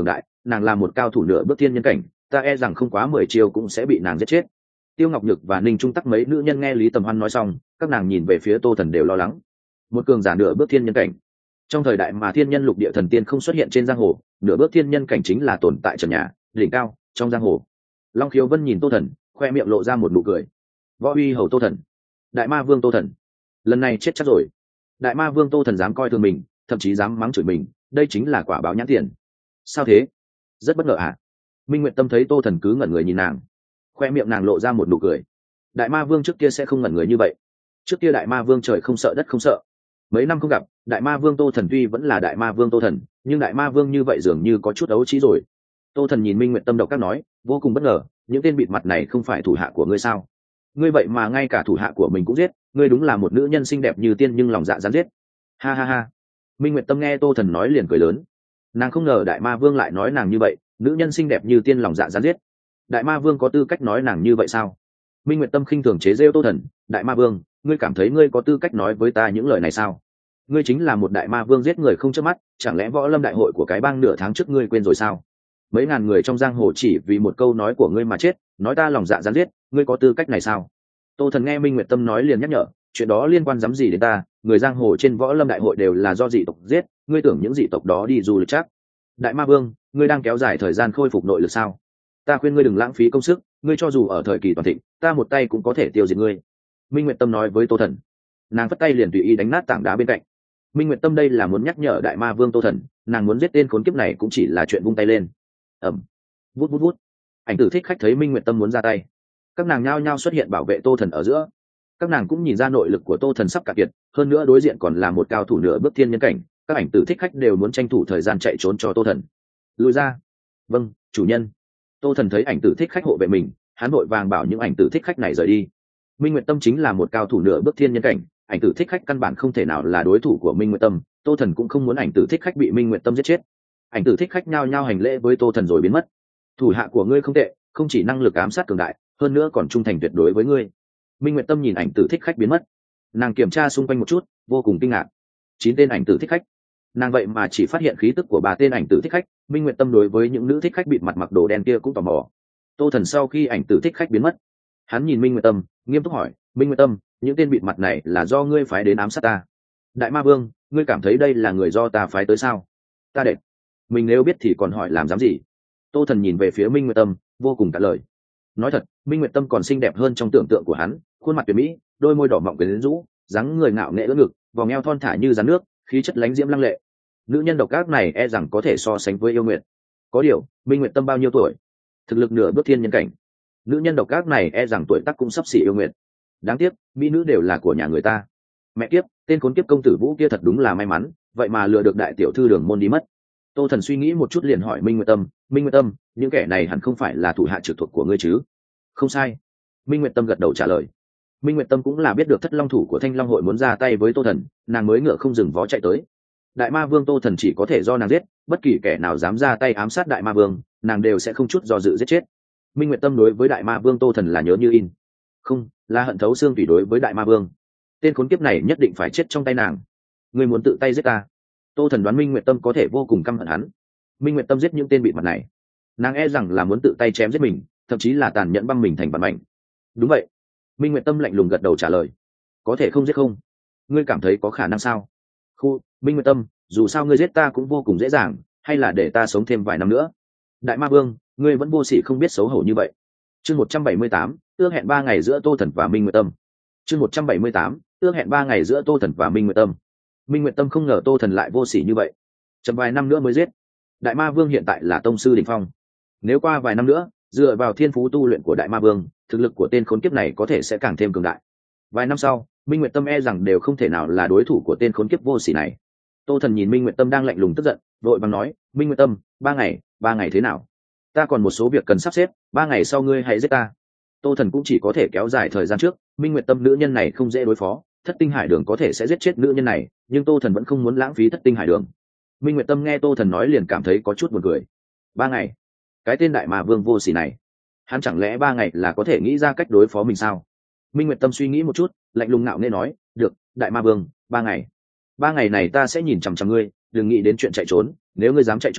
nàng là một cao thủ nửa bước thiên nhân cảnh, ta e rằng không quá 10 chiêu cũng sẽ bị nàng giết chết. Tiêu Ngọc Nhược và Ninh Trung Tắc mấy nữ nhân nghe Lý Tầm Hoan nói xong, các nàng nhìn về phía Tô Thần đều lo lắng. Một cường giả nửa bước thiên nhân cảnh, trong thời đại mà thiên nhân lục địa thần tiên không xuất hiện trên giang hồ, nửa bước thiên nhân cảnh chính là tồn tại trần nhà đỉnh cao trong giang hồ. Long Khiếu Vân nhìn Tô Thần, khoe miệng lộ ra một nụ cười. Võ uy hầu Tô Thần, đại ma vương Tô Thần, lần này chết chắc rồi. Đại ma vương Tô Thần dám coi thường mình, thậm chí dám mắng chửi mình, đây chính là quả báo nhãn tiền. Sao thế? Rất bất ngờ à? Minh Nguyệt Tâm thấy Tô Thần cứ ngẩn người nhìn nàng, khoe miệng nàng lộ ra một nụ cười. Đại ma vương trước kia sẽ không ngẩn người như vậy. Trước kia đại ma vương trời không sợ đất không sợ. Mấy năm không gặp, đại ma vương Tô Thần tuy vẫn là đại ma vương Tô Thần, nhưng đại ma vương như vậy dường như có chút ấu trí rồi. Tô Thần nhìn Minh Nguyệt Tâm độc các nói, vô cùng bất ngờ, những tên bịt mặt này không phải thủ hạ của ngươi sao? Ngươi vậy mà ngay cả thủ hạ của mình cũng giết, ngươi đúng là một nữ nhân xinh đẹp như tiên nhưng lòng dạ gián giết. Ha ha ha. Minh Nguyệt Tâm nghe Tô Thần nói liền cười lớn. Nàng không ngờ đại ma vương lại nói nàng như vậy, nữ nhân xinh đẹp như tiên lòng dạ gián giết. Đại ma vương có tư cách nói nàng như vậy sao? Minh Nguyệt Tâm khinh thường chế giễu Tô Thần, đại ma vương, ngươi cảm thấy ngươi có tư cách nói với ta những lời này sao? Ngươi chính là một đại ma vương giết người không chớp mắt, chẳng lẽ võ lâm đại hội của cái bang nửa tháng trước ngươi quên rồi sao? Mấy ngàn người trong giang hồ chỉ vì một câu nói của ngươi mà chết, nói ta lòng dạ gián giết, ngươi có tư cách này sao? Tô Thần nghe Minh Nguyệt Tâm nói liền nhắc nhở, chuyện đó liên quan dám gì đến ta, người giang hồ trên võ lâm đại hội đều là do dị tộc giết, ngươi tưởng những dị tộc đó đi du lịch chắc? Đại ma vương, ngươi đang kéo dài thời gian khôi phục nội lực sao? Ta khuyên ngươi đừng lãng phí công sức, ngươi cho dù ở thời kỳ toàn thịnh, ta một tay cũng có thể tiêu diệt ngươi. Minh Nguyệt Tâm nói với Tô Thần. Nàng vất tay liền tùy ý đánh nát tảng đá bên cạnh. Minh Nguyệt Tâm đây là muốn nhắc nhở đại ma vương Tô Thần, nàng muốn giết tên khốn kiếp này cũng chỉ là chuyện vung tay lên. Ầm. Vút vút vút. Ảnh Tử Thích Khách thấy Minh Nguyệt Tâm muốn ra tay, các nàng nhao nhao xuất hiện bảo vệ Tô Thần ở giữa. Các nàng cũng nhìn ra nội lực của Tô Thần sắp cạn kiệt, hơn nữa đối diện còn là một cao thủ nửa bước thiên nhân cảnh, các Ảnh Tử Thích Khách đều muốn tranh thủ thời gian chạy trốn cho Tô Thần. Lùi ra. Vâng, chủ nhân. Tô Thần thấy Ảnh Tử Thích Khách hộ vệ mình, hắn vội vàng bảo những Ảnh Tử Thích Khách này rời đi. Minh Nguyệt Tâm chính là một cao thủ nửa bước thiên nhân cảnh, Ảnh Tử Thích Khách căn bản không thể nào là đối thủ của Minh Nguyệt Tâm, Tô Thần cũng không muốn Ảnh Tử Thích Khách bị Minh Nguyệt Tâm giết chết. Ảnh Tử Thích Khách nhao nhao hành lễ với Tô Thần rồi biến mất. Thủ hạ của ngươi không tệ, không chỉ năng lực ám sát cường đại, hơn nữa còn trung thành tuyệt đối với ngươi. Minh Nguyệt Tâm nhìn Ảnh Tử Thích Khách biến mất, nàng kiểm tra xung quanh một chút, vô cùng kinh ngạc. 9 tên Ảnh Tử Thích Khách, nàng vậy mà chỉ phát hiện khí tức của 3 tên Ảnh Tử Thích Khách. Minh Nguyệt Tâm đối với những nữ thích khách bịt mặt mặc đồ đen kia cũng tò mò. Tô Thần sau khi Ảnh Tử Thích Khách biến mất, hắn nhìn Minh Nguyệt Tâm, nghiêm túc hỏi, Minh Nguyệt Tâm, những tên bịt mặt này là do ngươi phái đến ám sát ta? Đại ma vương, ngươi cảm thấy đây là người do ta phái tới sao? Ta đệ, mình nếu biết thì còn hỏi làm dám gì? Tô Thần nhìn về phía Minh Nguyệt Tâm, vô cùng cả lời. Nói thật, Minh Nguyệt Tâm còn xinh đẹp hơn trong tưởng tượng của hắn, khuôn mặt tuyệt mỹ, đôi môi đỏ mọng quyến rũ, dáng người ngạo nghễ ưỡn ngực, vòng eo thon thả như rắn nước, khí chất lánh diễm lăng lệ. Nữ nhân độc ác này e rằng có thể so sánh với yêu nguyệt. Có điều, Minh Nguyệt Tâm bao nhiêu tuổi? Thực lực nửa bước thiên nhân cảnh. Nữ nhân độc ác này e rằng tuổi tác cũng sắp xỉ yêu nguyệt. Đáng tiếc, mỹ nữ đều là của nhà người ta. Mẹ kiếp, tên khốn kiếp công tử Vũ kia thật đúng là may mắn, vậy mà lừa được đại tiểu thư Đường Môn đi mất. Tô Thần suy nghĩ một chút liền hỏi Minh Nguyệt Tâm, Minh Nguyệt Tâm, những kẻ này hẳn không phải là thủ hạ trực thuộc của ngươi chứ? Không sai. Minh Nguyệt Tâm gật đầu trả lời. Minh Nguyệt Tâm cũng là biết được Thất Long thủ của Thanh Long hội muốn ra tay với Tô Thần, nàng mới ngựa không dừng vó chạy tới. Đại ma vương Tô Thần chỉ có thể do nàng giết, bất kỳ kẻ nào dám ra tay ám sát đại ma vương, nàng đều sẽ không chút do dự giết chết. Minh Nguyệt Tâm đối với đại ma vương Tô Thần là nhớ như in, không là hận thấu xương tùy đối với đại ma vương. Tên khốn kiếp này nhất định phải chết trong tay nàng. Ngươi muốn tự tay giết ta? Tô Thần đoán Minh Nguyệt Tâm có thể vô cùng căm hận hắn. Minh Nguyệt Tâm giết những tên bịt mặt này, nàng e rằng là muốn tự tay chém giết mình, thậm chí là tàn nhẫn băm mình thành bản mảnh. Đúng vậy. Minh Nguyệt Tâm lạnh lùng gật đầu trả lời. Có thể không giết không? Ngươi cảm thấy có khả năng sao? Khu, Minh Nguyệt Tâm, dù sao ngươi giết ta cũng vô cùng dễ dàng, hay là để ta sống thêm vài năm nữa? Đại ma vương, ngươi vẫn vô sỉ không biết xấu hổ như vậy. Chương 178, ước hẹn 3 ngày giữa Tô Thần và Minh Nguyệt Tâm. Chương 178, ước hẹn 3 ngày giữa Tô Thần và Minh Nguyệt Tâm. Minh Nguyệt Tâm không ngờ Tô Thần lại vô sỉ như vậy. Chậm vài năm nữa mới giết. Đại ma vương hiện tại là tông sư đỉnh phong. Nếu qua vài năm nữa, dựa vào thiên phú tu luyện của đại ma vương, thực lực của tên khốn kiếp này có thể sẽ càng thêm cường đại. Vài năm sau, Minh Nguyệt Tâm e rằng đều không thể nào là đối thủ của tên khốn kiếp vô sỉ này. Tô Thần nhìn Minh Nguyệt Tâm đang lạnh lùng tức giận, vội vàng nói, Minh Nguyệt Tâm, 3 ngày thế nào? Ta còn một số việc cần sắp xếp, 3 ngày sau ngươi hãy giết ta. Tô Thần cũng chỉ có thể kéo dài thời gian trước, Minh Nguyệt Tâm nữ nhân này không dễ đối phó, Thất Tinh Hải Đường có thể sẽ giết chết nữ nhân này, nhưng Tô Thần vẫn không muốn lãng phí Thất Tinh Hải Đường. Minh Nguyệt Tâm nghe Tô Thần nói liền cảm thấy có chút buồn cười. 3 ngày? Cái tên đại ma vương vô sỉ này, hắn chẳng lẽ 3 ngày là có thể nghĩ ra cách đối phó mình sao? Minh Nguyệt Tâm suy nghĩ một chút, lạnh lùng ngạo nghễ nói, được, đại ma vương, 3 ngày. 3 ngày này ta sẽ nhìn chằm chằm ngươi, đừng nghĩ đến chuyện chạy trốn, nếu ngươi dám chạy trốn,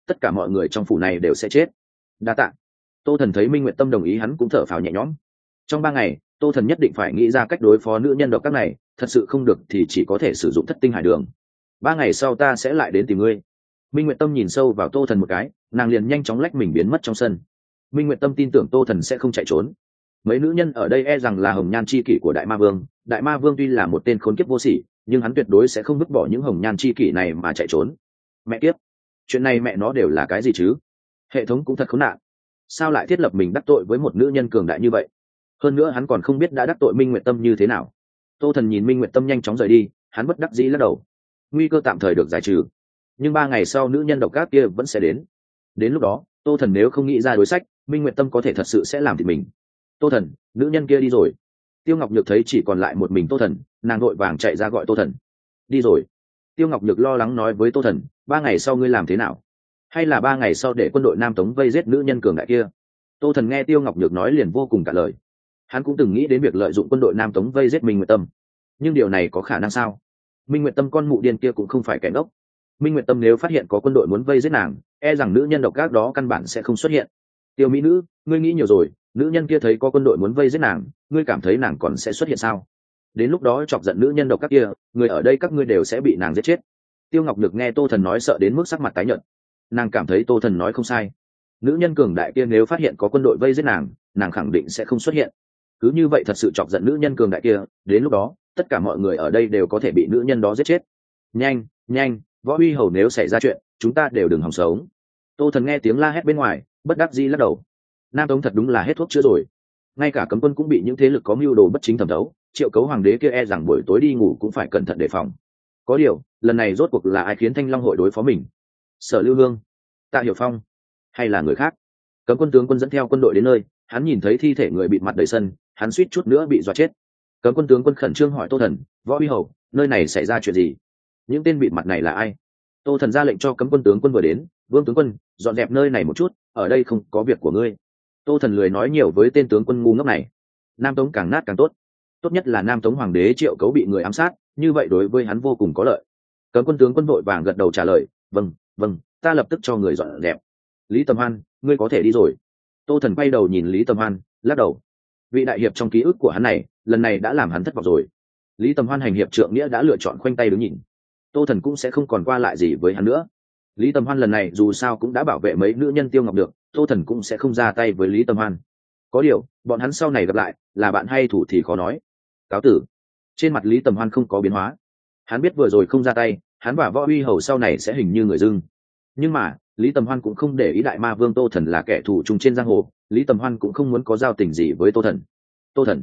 tất cả mọi người trong phủ này đều sẽ chết. Đa tạ. Tô Thần thấy Minh Nguyệt Tâm đồng ý, hắn cũng thở phào nhẹ nhõm. Trong 3 ngày, Tô Thần nhất định phải nghĩ ra cách đối phó nữ nhân độc các này, thật sự không được thì chỉ có thể sử dụng thất tinh hải đường. 3 ngày sau ta sẽ lại đến tìm ngươi. Minh Nguyệt Tâm nhìn sâu vào Tô Thần một cái, nàng liền nhanh chóng lách mình biến mất trong sân. Minh Nguyệt Tâm tin tưởng Tô Thần sẽ không chạy trốn. Mấy nữ nhân ở đây e rằng là hồng nhan chi kỷ của Đại Ma Vương. Đại Ma Vương tuy là một tên khốn kiếp vô sỉ, nhưng hắn tuyệt đối sẽ không vứt bỏ những hồng nhan chi kỷ này mà chạy trốn. Mẹ kiếp, chuyện này mẹ nó đều là cái gì chứ? Hệ thống cũng thật khốn nạn, sao lại thiết lập mình đắc tội với một nữ nhân cường đại như vậy? Hơn nữa hắn còn không biết đã đắc tội Minh Nguyệt Tâm như thế nào. Tô Thần nhìn Minh Nguyệt Tâm nhanh chóng rời đi, hắn bất đắc dĩ lắc đầu. Nguy cơ tạm thời được giải trừ, nhưng 3 ngày sau nữ nhân độc ác kia vẫn sẽ đến. Đến lúc đó, Tô Thần nếu không nghĩ ra đối sách, Minh Nguyệt Tâm có thể thật sự sẽ làm thịt mình. Tô Thần, nữ nhân kia đi rồi. Tiêu Ngọc Nhược thấy chỉ còn lại một mình Tô Thần, nàng vội vàng chạy ra gọi Tô Thần. Đi rồi. Tiêu Ngọc Nhược lo lắng nói với Tô Thần, 3 ngày sau ngươi làm thế nào? Hay là 3 ngày sau để quân đội Nam Tống vây giết nữ nhân cường đại kia? Tô Thần nghe Tiêu Ngọc Nhược nói liền vô cùng cả lời. Hắn cũng từng nghĩ đến việc lợi dụng quân đội Nam Tống vây giết Minh Nguyệt Tâm, nhưng điều này có khả năng sao? Minh Nguyệt Tâm con mụ điên kia cũng không phải kẻ ngốc. Minh Nguyệt Tâm nếu phát hiện có quân đội muốn vây giết nàng, e rằng nữ nhân độc ác đó căn bản sẽ không xuất hiện. Tiêu mỹ nữ, ngươi nghĩ nhiều rồi, nữ nhân kia thấy có quân đội muốn vây giết nàng, ngươi cảm thấy nàng còn sẽ xuất hiện sao? Đến lúc đó chọc giận nữ nhân độc ác kia, người ở đây các ngươi đều sẽ bị nàng giết chết. Tiêu Ngọc Nhược nghe Tô Thần nói sợ đến mức sắc mặt tái nhợt. Nàng cảm thấy Tô Thần nói không sai. Nữ nhân cường đại kia nếu phát hiện có quân đội vây giết nàng, nàng khẳng định sẽ không xuất hiện. Cứ như vậy thật sự chọc giận nữ nhân cường đại kia, đến lúc đó tất cả mọi người ở đây đều có thể bị nữ nhân đó giết chết. Nhanh, nhanh, Võ Uy Hầu nếu xảy ra chuyện, chúng ta đều đừng hòng sống. Tô Thần nghe tiếng la hét bên ngoài, bất đắc dĩ lắc đầu. Nam Tống thật đúng là hết thuốc chữa rồi. Ngay cả cấm quân cũng bị những thế lực có mưu đồ bất chính thẩm thấu, Triệu Cấu hoàng đế kia e rằng buổi tối đi ngủ cũng phải cẩn thận đề phòng. Có điều, lần này rốt cuộc là ai khiến Thanh Long hội đối phó mình? Sở Lưu Hương, Tạ Hiểu Phong, hay là người khác? Cấm quân tướng quân dẫn theo quân đội đến nơi, hắn nhìn thấy thi thể người bịt mặt đầy sân, hắn suýt chút nữa bị dọa chết. Cấm quân tướng quân khẩn trương hỏi Tô Thần, Võ Uy Hầu, nơi này xảy ra chuyện gì? Những tên bịt mặt này là ai? Tô Thần ra lệnh cho cấm quân tướng quân vừa đến, Vương tướng quân, dọn dẹp nơi này một chút, ở đây không có việc của ngươi. Tô Thần lười nói nhiều với tên tướng quân ngu ngốc này. Nam Tống càng nát càng tốt, tốt nhất là Nam Tống hoàng đế Triệu Cấu bị người ám sát, như vậy đối với hắn vô cùng có lợi. Cấm quân tướng quân vội vàng gật đầu trả lời, vâng, vâng, ta lập tức cho người dọn dẹp. Lý Tầm Hoan, ngươi có thể đi rồi. Tô Thần quay đầu nhìn Lý Tầm Hoan, lắc đầu. Vị đại hiệp trong ký ức của hắn này, lần này đã làm hắn thất vọng rồi. Lý Tầm Hoan hành hiệp trượng nghĩa đã lựa chọn khoanh tay đứng nhìn. Tô Thần cũng sẽ không còn qua lại gì với hắn nữa. Lý Tầm Hoan lần này dù sao cũng đã bảo vệ mấy nữ nhân Tiêu Ngọc được, Tô Thần cũng sẽ không ra tay với Lý Tầm Hoan. Có điều, bọn hắn sau này gặp lại, là bạn hay thủ thì khó nói. Cáo tử. Trên mặt Lý Tầm Hoan không có biến hóa. Hắn biết vừa rồi không ra tay, hắn và Võ Uy Hầu sau này sẽ hình như người dưng. Nhưng mà, Lý Tầm Hoan cũng không để ý Đại Ma Vương Tô Thần là kẻ thù chung trên giang hồ, Lý Tầm Hoan cũng không muốn có giao tình gì với Tô Thần. Tô Thần.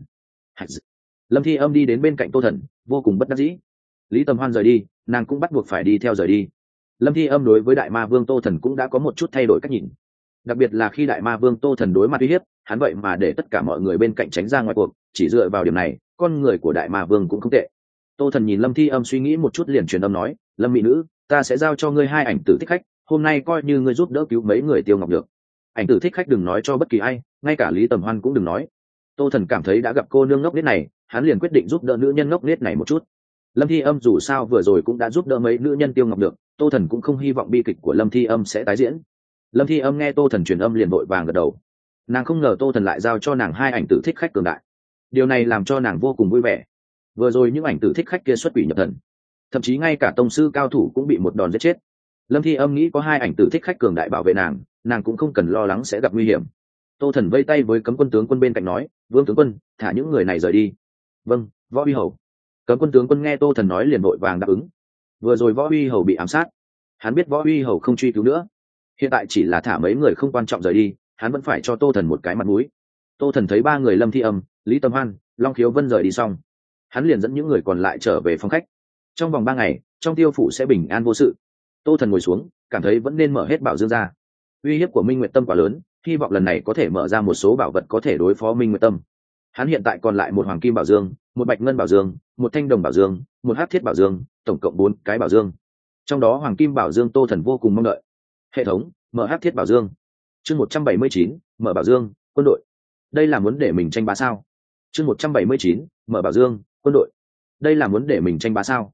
Lâm Thi Âm đi đến bên cạnh Tô Thần, vô cùng bất đắc dĩ. Lý Tầm Hoan rời đi, nàng cũng bắt buộc phải đi theo rời đi. Lâm Thi Âm đối với Đại Ma Vương Tô Thần cũng đã có một chút thay đổi cách nhìn. Đặc biệt là khi Đại Ma Vương Tô Thần đối mặt uy hiếp, hắn vậy mà để tất cả mọi người bên cạnh tránh ra ngoài cuộc, chỉ dựa vào điểm này, con người của Đại Ma Vương cũng không tệ. Tô Thần nhìn Lâm Thi Âm suy nghĩ một chút liền truyền âm nói, Lâm mỹ nữ, ta sẽ giao cho ngươi 2 ảnh tử thích khách, hôm nay coi như ngươi giúp đỡ cứu mấy người Tiêu Ngọc được. Ảnh tử thích khách đừng nói cho bất kỳ ai, ngay cả Lý Tầm Hoan cũng đừng nói. Tô Thần cảm thấy đã gặp cô nương ngốc nết này, hắn liền quyết định giúp đỡ nữ nhân ngốc nết này một chút. Lâm Thi Âm dù sao vừa rồi cũng đã giúp đỡ mấy nữ nhân Tiêu Ngọc được, Tô Thần cũng không hy vọng bi kịch của Lâm Thi Âm sẽ tái diễn. Lâm Thi Âm nghe Tô Thần truyền âm liền vội vàng gật đầu. Nàng không ngờ Tô Thần lại giao cho nàng 2 ảnh tử thích khách cường đại. Điều này làm cho nàng vô cùng vui vẻ. Vừa rồi những ảnh tử thích khách kia xuất quỷ nhập thần, thậm chí ngay cả tông sư cao thủ cũng bị một đòn giết chết. Lâm Thi Âm nghĩ có 2 ảnh tử thích khách cường đại bảo vệ nàng, nàng cũng không cần lo lắng sẽ gặp nguy hiểm. Tô Thần vây tay với cấm quân tướng quân bên cạnh nói, Vương tướng quân, thả những người này rời đi. Vâng, Võ Uy Hầu. Cấm quân tướng quân nghe Tô Thần nói liền vội vàng đáp ứng. Vừa rồi Võ Uy Hầu bị ám sát, hắn biết Võ Uy Hầu không truy cứu nữa, hiện tại chỉ là thả mấy người không quan trọng rời đi, hắn vẫn phải cho Tô Thần một cái mặt mũi. Tô Thần thấy 3 người Lâm Thi Âm, Lý Tầm Hoan, Long Khiếu Vân rời đi xong, hắn liền dẫn những người còn lại trở về phòng khách. Trong vòng 3 ngày, trong Tiêu phủ sẽ bình an vô sự. Tô Thần ngồi xuống, cảm thấy vẫn nên mở hết Bảo Dương ra. Uy hiếp của Minh Nguyệt Tâm quá lớn, hy vọng lần này có thể mở ra một số bảo vật có thể đối phó Minh Nguyệt Tâm. Hắn hiện tại còn lại 1 Hoàng Kim Bảo Dương, 1 Bạch Ngân Bảo Dương, 1 Thanh Đồng Bảo Dương, 1 Hắc Thiết Bảo Dương, tổng cộng 4 cái bảo dương. Trong đó Hoàng Kim Bảo Dương Tô Thần vô cùng mong đợi. Hệ thống, mở Hắc Thiết Bảo Dương. Chương 179, mở Bảo Dương, quân đội. Đây là muốn để mình tranh bá sao? Chương 179, mở Bảo Dương, quân đội. Đây là muốn để mình tranh bá sao?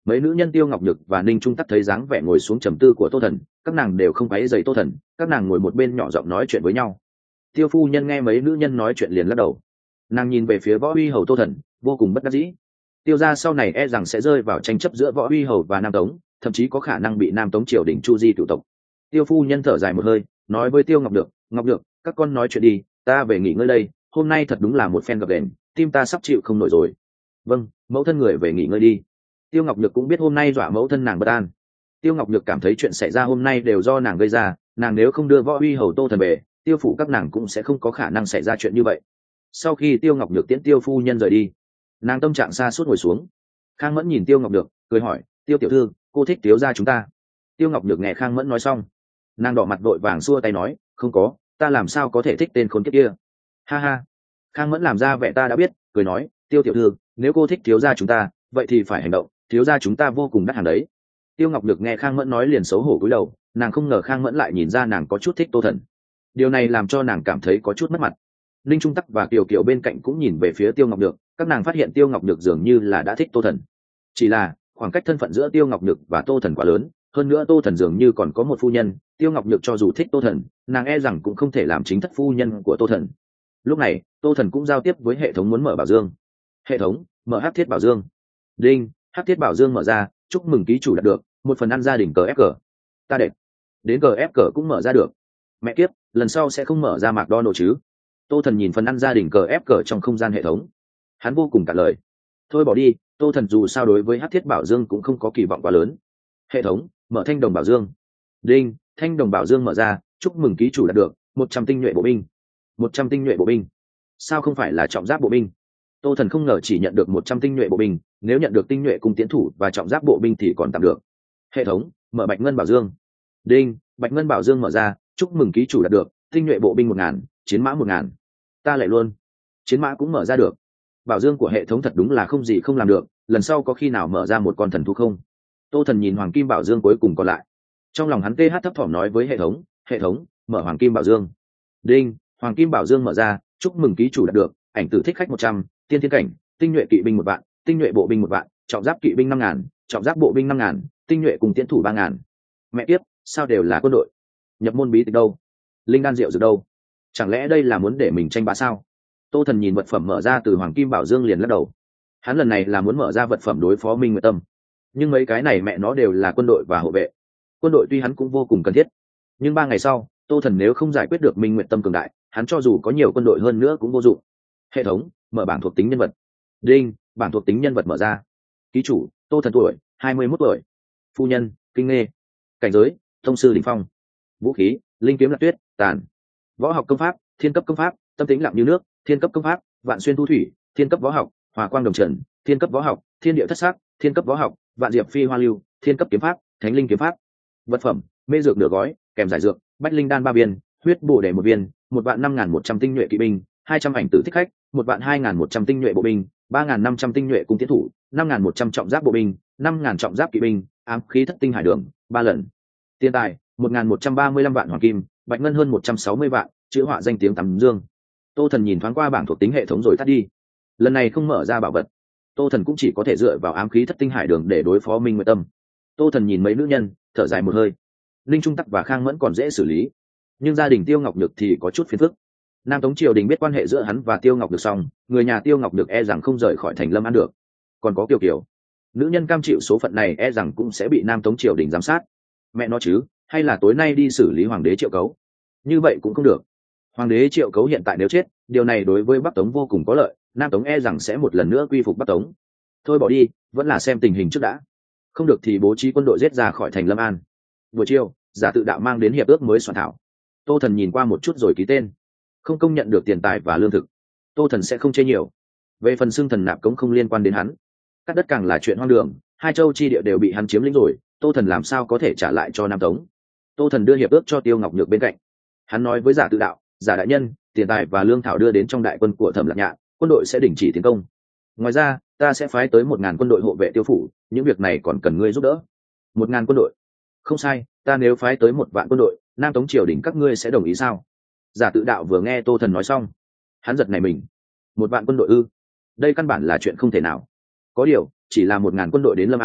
Mấy nữ nhân Tiêu Ngọc Nhược và Ninh Trung Tắc thấy dáng vẻ ngồi xuống trầm tư của Tô Thần, các nàng đều không quấy rầy Tô Thần, các nàng ngồi một bên nhỏ giọng nói chuyện với nhau. Tiêu phu nhân nghe mấy nữ nhân nói chuyện liền lắc đầu, nàng nhìn về phía Võ Uy Hầu Tô Thần, vô cùng bất đắc dĩ. Tiêu gia sau này e rằng sẽ rơi vào tranh chấp giữa Võ Uy Hầu và Nam Tống, thậm chí có khả năng bị Nam Tống triều đình chu di cửu tộc. Tiêu phu nhân thở dài một hơi, nói với Tiêu Ngọc Được, Ngọc Được, các con nói chuyện đi, ta về nghỉ ngơi đây, hôm nay thật đúng là một phen gặp đèn, tim ta sắp chịu không nổi rồi. Vâng, mẫu thân người về nghỉ ngơi đi. Tiêu Ngọc Nhược cũng biết hôm nay dọa mẫu thân nàng bất an. Tiêu Ngọc Nhược cảm thấy chuyện xảy ra hôm nay đều do nàng gây ra, nàng nếu không đưa Võ Uy Hầu Tô Thần về, Tiêu phủ các nàng cũng sẽ không có khả năng xảy ra chuyện như vậy. Sau khi Tiêu Ngọc Nhược tiễn Tiêu phu nhân rời đi, nàng tâm trạng xa suốt ngồi xuống. Khang Mẫn nhìn Tiêu Ngọc Nhược, cười hỏi, Tiêu tiểu thư, cô thích Tiêu gia chúng ta? Tiêu Ngọc Nhược nghe Khang Mẫn nói xong, nàng đỏ mặt vội vàng xua tay nói, không có, ta làm sao có thể thích tên khốn kiếp kia. Ha ha. Khang Mẫn làm ra vẻ ta đã biết, cười nói, Tiêu tiểu thư, nếu cô thích thiếu gia chúng ta, vậy thì phải hành động, thiếu gia chúng ta vô cùng đắt hàng đấy. Tiêu Ngọc Nhược nghe Khang Mẫn nói liền xấu hổ cúi đầu, nàng không ngờ Khang Mẫn lại nhìn ra nàng có chút thích Tô Thần. Điều này làm cho nàng cảm thấy có chút mất mặt. Linh Trung Tắc và Kiều Kiều bên cạnh cũng nhìn về phía Tiêu Ngọc Nhược, các nàng phát hiện Tiêu Ngọc Nhược dường như là đã thích Tô Thần. Chỉ là khoảng cách thân phận giữa Tiêu Ngọc Nhược và Tô Thần quá lớn, hơn nữa Tô Thần dường như còn có một phu nhân, Tiêu Ngọc Nhược cho dù thích Tô Thần, nàng e rằng cũng không thể làm chính thất phu nhân của Tô Thần. Lúc này, Tô Thần cũng giao tiếp với hệ thống muốn mở bảo dương. Hệ thống, mở Hắc Thiết Bảo Dương. Đinh, Hắc Thiết Bảo Dương mở ra, chúc mừng ký chủ đạt được một phần ăn gia đình cờ ép cờ. Ta đẹp, đến cờ ép cờ cũng mở ra được. Mẹ kiếp, lần sau sẽ không mở ra mạc đo nổ chứ? Tô Thần nhìn phần ăn gia đình cờ ép cờ trong không gian hệ thống, hắn vô cùng cả lời. Thôi bỏ đi, Tô Thần dù sao đối với Hắc Thiết Bảo Dương cũng không có kỳ vọng quá lớn. Hệ thống, mở Thanh Đồng Bảo Dương. Đinh, Thanh Đồng Bảo Dương mở ra, chúc mừng ký chủ đạt được 100 tinh nhuệ bộ binh. 100 tinh nhuệ bộ binh? Sao không phải là trọng giáp bộ binh? Tô Thần không ngờ chỉ nhận được 100 tinh nhuệ bộ binh, nếu nhận được tinh nhuệ cung tiến thủ và trọng giáp bộ binh thì còn tạm được. Hệ thống, mở Bạch Ngân Bảo Dương. Đinh, Bạch Ngân Bảo Dương mở ra, chúc mừng ký chủ đạt được tinh nhuệ bộ binh 1000, chiến mã 1000. Ta lại luôn, chiến mã cũng mở ra được. Bảo Dương của hệ thống thật đúng là không gì không làm được, lần sau có khi nào mở ra một con thần thú không? Tô Thần nhìn Hoàng Kim Bảo Dương cuối cùng còn lại, trong lòng hắn TH thấp thỏm nói với hệ thống, mở Hoàng Kim Bảo Dương. Đinh, Hoàng Kim Bảo Dương mở ra, chúc mừng ký chủ đạt được ảnh tử thích khách 100, tiên thiên cảnh, tinh nhuệ kỵ binh 1 vạn, tinh nhuệ bộ binh 1 vạn, trọng giáp kỵ binh 5000, trọng giáp bộ binh 5000, tinh nhuệ cùng tiến thủ 3000. Mẹ kiếp, sao đều là quân đội? Nhập môn bí tịch đâu? Linh đan rượu dược đâu? Chẳng lẽ đây là muốn để mình tranh bá sao? Tô Thần nhìn vật phẩm mở ra từ Hoàng Kim Bảo Dương liền lắc đầu. Hắn lần này là muốn mở ra vật phẩm đối phó Minh Nguyệt Tâm, nhưng mấy cái này mẹ nó đều là quân đội và hộ vệ. Quân đội tuy hắn cũng vô cùng cần thiết, nhưng 3 ngày sau, Tô Thần nếu không giải quyết được Minh Nguyệt Tâm cường đại, hắn cho dù có nhiều quân đội hơn nữa cũng vô dụng. Hệ thống, mở bảng thuộc tính nhân vật. Đinh, bảng thuộc tính nhân vật mở ra. Ký chủ, Tô Thần tuổi 21 tuổi. Phu nhân, Kinh Nghê. Cảnh giới, thông sư đỉnh phong. Vũ khí, linh kiếm lạc tuyết, tàn. Võ học công pháp, thiên cấp công pháp, tâm tính lặng như nước, thiên cấp công pháp, vạn xuyên thu thủy, thiên cấp võ học, hòa quang đồng trần, thiên cấp võ học, thiên địa thất sắc, thiên cấp võ học, vạn diệp phi hoa lưu, thiên cấp kiếm pháp, thánh linh kiếm pháp. Vật phẩm, mê dược nửa gói, kèm giải dược, bách linh đan 3 viên, huyết bổ để 1 viên, 15100 tinh nhuệ kỵ binh, 200 ảnh tử thích khách, 12100 tinh nhuệ bộ binh, 3500 tinh nhuệ cung tiến thủ, 5100 trọng giáp bộ binh, 5000 trọng giáp kỵ binh, ám khí thất tinh hải đường 3 lần. Tiền tài, 1135 vạn hoàng kim, bạch ngân hơn 160 vạn, chữ họa danh tiếng tầm dương. Tô Thần nhìn thoáng qua bảng thuộc tính hệ thống rồi tắt đi. Lần này không mở ra bảo vật, Tô Thần cũng chỉ có thể dựa vào ám khí thất tinh hải đường để đối phó Minh Nguyệt Tâm. Tô Thần nhìn mấy nữ nhân, thở dài một hơi. Linh Trung Tắc và Khang Mẫn còn dễ xử lý, nhưng gia đình Tiêu Ngọc Nhược thì có chút phiền phức. Nam Tống triều đình biết quan hệ giữa hắn và Tiêu Ngọc Nhược xong, người nhà Tiêu Ngọc Nhược e rằng không rời khỏi thành Lâm An được. Còn có Kiều Kiều, nữ nhân cam chịu số phận này e rằng cũng sẽ bị Nam Tống triều đình giám sát. Mẹ nó chứ, hay là tối nay đi xử lý hoàng đế Triệu Cấu? Như vậy cũng không được. Hoàng đế Triệu Cấu hiện tại nếu chết, điều này đối với Bắc Tống vô cùng có lợi, Nam Tống e rằng sẽ một lần nữa quy phục Bắc Tống. Thôi bỏ đi, vẫn là xem tình hình trước đã. Không được thì bố trí quân đội giết ra khỏi thành Lâm An. Buổi chiều, Giả Tự Đạo mang đến hiệp ước mới soạn thảo. Tô Thần nhìn qua một chút rồi ký tên. Không công nhận được tiền tài và lương thực, Tô Thần sẽ không chê nhiều. Về phần xưng thần nạp cống không liên quan đến hắn, cắt đất càng là chuyện hoang đường, 2 châu chi địa đều bị hắn chiếm lĩnh rồi, Tô Thần làm sao có thể trả lại cho Nam Tống. Tô Thần đưa hiệp ước cho Tiêu Ngọc Nhược bên cạnh. Hắn nói với Giả Tự Đạo, Giả đại nhân, tiền tài và lương thảo đưa đến trong đại quân của Thẩm Lạc Nhạn, quân đội sẽ đình chỉ tiến công. Ngoài ra, ta sẽ phái tới 1000 quân đội hộ vệ Tiêu phủ, những việc này còn cần ngươi giúp đỡ. 1000 quân đội? Không sai, ta nếu phái tới 1 vạn quân đội, Nam Tống triều đình các ngươi sẽ đồng ý sao? Giả Tự Đạo vừa nghe Tô Thần nói xong, hắn giật nảy mình. 1 vạn quân đội ư? Đây căn bản là chuyện không thể nào. Có điều, chỉ là 1000 quân đội đến Lâm An,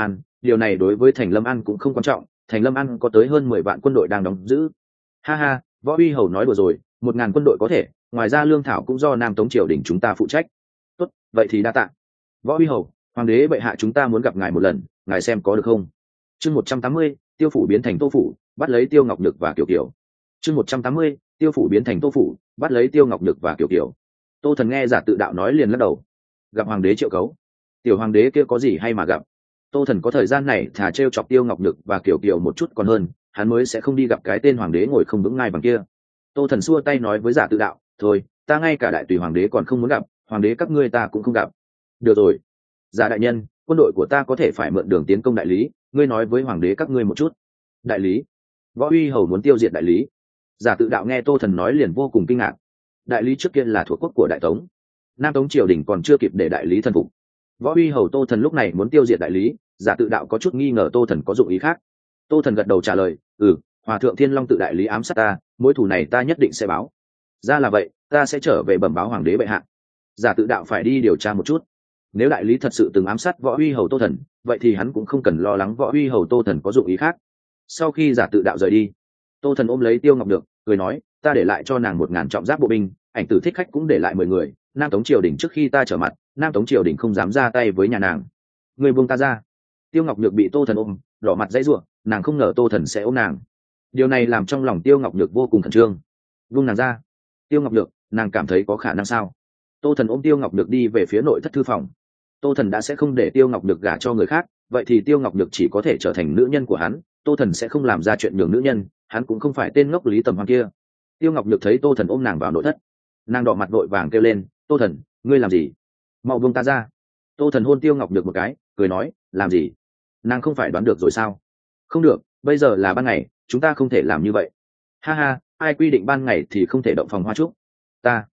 điều này đối với thành Lâm An cũng không quan trọng, thành Lâm An có tới hơn 10 vạn quân đội đang đóng giữ. Ha ha, Võ Uy Hầu nói đùa rồi, 1000 quân đội có thể, ngoài ra lương thảo cũng do Nam Tống triều đình chúng ta phụ trách. Tốt, vậy thì đa tạ. Võ Uy Hầu, hoàng đế bệ hạ chúng ta muốn gặp ngài một lần, ngài xem có được không? Chương 180, Tiêu phủ biến thành Tô phủ, bắt lấy Tiêu Ngọc Nhược và Kiều Kiều. Chương 180, Tiêu phủ biến thành Tô phủ, bắt lấy Tiêu Ngọc Nhược và Kiều Kiều. Tô Thần nghe Giả Tự Đạo nói liền lắc đầu. Gặp hoàng đế Triệu Cấu, tiểu hoàng đế kia có gì hay mà gặp? Tô Thần có thời gian này thà trêu chọc Tiêu Ngọc Nhược và Kiều Kiều một chút còn hơn, hắn mới sẽ không đi gặp cái tên hoàng đế ngồi không vững ngai bằng kia. Tô Thần xua tay nói với Giả Tự Đạo, thôi, ta ngay cả đại tùy hoàng đế còn không muốn gặp, hoàng đế các ngươi ta cũng không gặp. Được rồi, Giả đại nhân, quân đội của ta có thể phải mượn đường tiến công đại lý, ngươi nói với hoàng đế các ngươi một chút. Đại lý? Võ Uy Hầu muốn tiêu diệt đại lý? Giả Tự Đạo nghe Tô Thần nói liền vô cùng kinh ngạc. Đại lý trước kia là thuộc quốc của Đại Tống, Nam Tống triều đình còn chưa kịp để đại lý thần phục. Võ Uy Hầu Tô Thần lúc này muốn tiêu diệt đại lý, Giả Tự Đạo có chút nghi ngờ Tô Thần có dụng ý khác. Tô Thần gật đầu trả lời, Hòa thượng Thiên Long tự đại lý ám sát ta, mối thù này ta nhất định sẽ báo. Ra là vậy, ta sẽ trở về bẩm báo hoàng đế bệ hạ. Giả Tự Đạo phải đi điều tra một chút. Nếu đại lý thật sự từng ám sát Võ Uy Hầu Tô Thần, vậy thì hắn cũng không cần lo lắng Võ Uy Hầu Tô Thần có dụng ý khác. Sau khi Giả Tự Đạo rời đi, Tô Thần ôm lấy Tiêu Ngọc Được, cười nói, ta để lại cho nàng 1000 trọng giáp bộ binh, Ảnh Tử Thích Khách cũng để lại 10 người. Nam Tống triều đình trước khi ta trở mặt, Nam Tống triều đình không dám ra tay với nhà nàng. Người buông ta ra. Tiêu Ngọc Nhược bị Tô Thần ôm, đỏ mặt dãy rủa, nàng không ngờ Tô Thần sẽ ôm nàng. Điều này làm trong lòng Tiêu Ngọc Nhược vô cùng khẩn trương. Buông nàng ra. Tiêu Ngọc Nhược, nàng cảm thấy có khả năng sao? Tô Thần ôm Tiêu Ngọc Nhược đi về phía nội thất thư phòng. Tô Thần đã sẽ không để Tiêu Ngọc Nhược gả cho người khác, vậy thì Tiêu Ngọc Nhược chỉ có thể trở thành nữ nhân của hắn. Tô Thần sẽ không làm ra chuyện nhường nữ nhân, hắn cũng không phải tên ngốc Lý Tầm Hoan kia. Tiêu Ngọc Nhược thấy Tô Thần ôm nàng vào nội thất, nàng đỏ mặt vội vàng kêu lên, Tô Thần, ngươi làm gì? Mau buông ta ra. Tô Thần hôn Tiêu Ngọc Nhược một cái, cười nói, làm gì? Nàng không phải đoán được rồi sao? Không được, bây giờ là ban ngày, chúng ta không thể làm như vậy. Ha ha, ai quy định ban ngày thì không thể động phòng hoa trúc? Ta.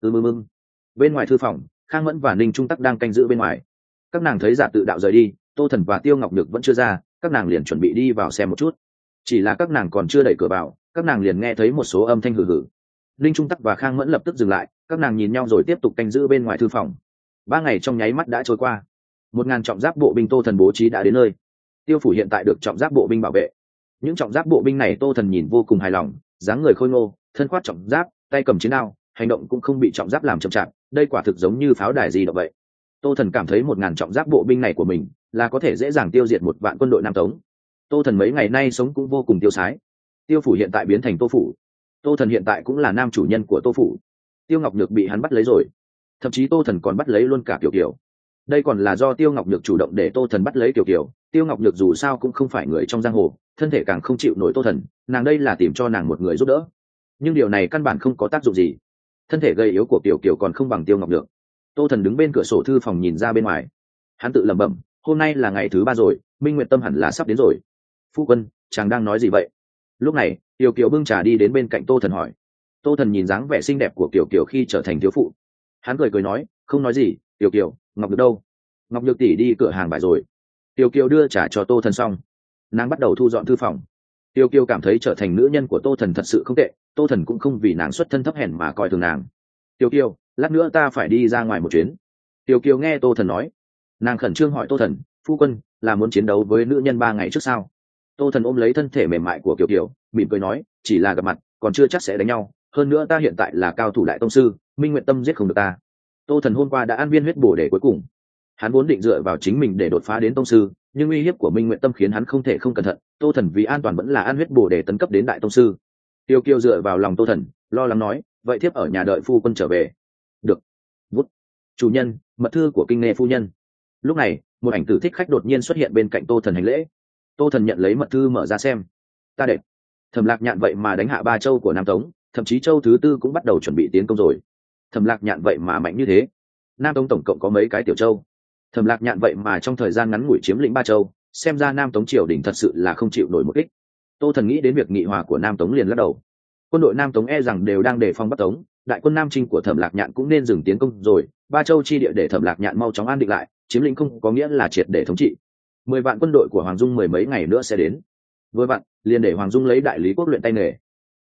Bên ngoài thư phòng, Khang Mẫn và Ninh Trung Tắc đang canh giữ bên ngoài. Các nàng thấy Giả Tự Đạo rời đi, Tô Thần và Tiêu Ngọc Nhược vẫn chưa ra, các nàng liền chuẩn bị đi vào xem một chút. Chỉ là các nàng còn chưa đẩy cửa vào, các nàng liền nghe thấy một số âm thanh hừ hừ. Ninh Trung Tắc và Khang Mẫn lập tức dừng lại, các nàng nhìn nhau rồi tiếp tục canh giữ bên ngoài thư phòng. 3 ngày trong nháy mắt đã trôi qua. 1000 trọng giáp bộ binh Tô Thần bố trí đã đến nơi. Tiêu phủ hiện tại được trọng giáp bộ binh bảo vệ. Những trọng giáp bộ binh này Tô Thần nhìn vô cùng hài lòng, dáng người khôi ngô, thân khoác trọng giáp, tay cầm chiến đao, hành động cũng không bị trọng giáp làm chậm chạp, đây quả thực giống như pháo đài gì đó vậy. Tô Thần cảm thấy 1000 trọng giáp bộ binh này của mình là có thể dễ dàng tiêu diệt 1 vạn quân đội Nam Tống. Tô Thần mấy ngày nay sống cũng vô cùng tiêu sái. Tiêu phủ hiện tại biến thành Tô phủ. Tô Thần hiện tại cũng là nam chủ nhân của Tô phủ. Tiêu Ngọc Nhược bị hắn bắt lấy rồi, thậm chí Tô Thần còn bắt lấy luôn cả Kiều Kiều. Đây còn là do Tiêu Ngọc Nhược chủ động để Tô Thần bắt lấy Kiều Kiều. Tiêu Ngọc Nhược dù sao cũng không phải người trong giang hồ, thân thể càng không chịu nổi Tô Thần, nàng đây là tìm cho nàng một người giúp đỡ. Nhưng điều này căn bản không có tác dụng gì. Thân thể gầy yếu của Kiều Kiều còn không bằng Tiêu Ngọc Nhược. Tô Thần đứng bên cửa sổ thư phòng nhìn ra bên ngoài. Hắn tự lẩm bẩm, hôm nay là ngày thứ 3 rồi, Minh Nguyệt Tâm hẳn là sắp đến rồi. Phu quân, chàng đang nói gì vậy? Lúc này, Kiều Kiều bưng trà đi đến bên cạnh Tô Thần hỏi. Tô Thần nhìn dáng vẻ xinh đẹp của Kiều Kiều khi trở thành thiếu phụ. Hắn cười nói, không nói gì. Kiều Kiều, Ngọc Nhược đâu? Ngọc Nhược tỷ đi cửa hàng vải rồi. Kiều Kiều đưa trà cho Tô Thần xong, nàng bắt đầu thu dọn thư phòng. Kiều Kiều cảm thấy trở thành nữ nhân của Tô Thần thật sự không tệ, Tô Thần cũng không vì nàng xuất thân thấp hèn mà coi thường nàng. Kiều Kiều, lát nữa ta phải đi ra ngoài một chuyến. Kiều Kiều nghe Tô Thần nói, nàng khẩn trương hỏi Tô Thần, phu quân là muốn chiến đấu với nữ nhân 3 ngày trước sao? Tô Thần ôm lấy thân thể mềm mại của Kiều Kiều, mỉm cười nói, chỉ là gặp mặt, còn chưa chắc sẽ đánh nhau. Hơn nữa ta hiện tại là cao thủ đại tông sư, Minh Nguyệt Tâm giết không được ta. Tô Thần hôm qua đã ăn viên huyết bổ để cuối cùng. Hắn vốn định dựa vào chính mình để đột phá đến tông sư, nhưng uy hiếp của Minh Nguyệt Tâm khiến hắn không thể không cẩn thận. Tô Thần vì an toàn vẫn là ăn huyết bổ để tấn cấp đến đại tông sư. Kiều Kiều dựa vào lòng Tô Thần, lo lắng nói, vậy thiếp ở nhà đợi phu quân trở về. Được. Vút. Chủ nhân, mật thư của Kinh Nghe phu nhân. Lúc này, một Ảnh Tử Thích Khách đột nhiên xuất hiện bên cạnh Tô Thần hành lễ. Tô Thần nhận lấy mật thư mở ra xem. Ta đẹp. Thẩm Lạc Nhạn vậy mà đánh hạ 3 châu của Nam Tống, thậm chí châu thứ 4 cũng bắt đầu chuẩn bị tiến công rồi. Thẩm Lạc Nhạn vậy mà mạnh như thế. Nam Tống tổng cộng có mấy cái tiểu châu, Thẩm Lạc Nhạn vậy mà trong thời gian ngắn ngủi chiếm lĩnh 3 châu, xem ra Nam Tống triều đình thật sự là không chịu nổi một kích. Tô Thần nghĩ đến việc nghị hòa của Nam Tống liền lắc đầu. Quân đội Nam Tống e rằng đều đang đề phòng Bắc Tống, đại quân Nam Trinh của Thẩm Lạc Nhạn cũng nên dừng tiến công rồi. 3 châu chi địa để Thẩm Lạc Nhạn mau chóng an định lại, chiếm lĩnh không có nghĩa là triệt để thống trị. 10 vạn quân đội của Hoàng Dung mười mấy ngày nữa sẽ đến. Vừa vặn, liền để Hoàng Dung lấy đại lý quốc luyện tay nghề.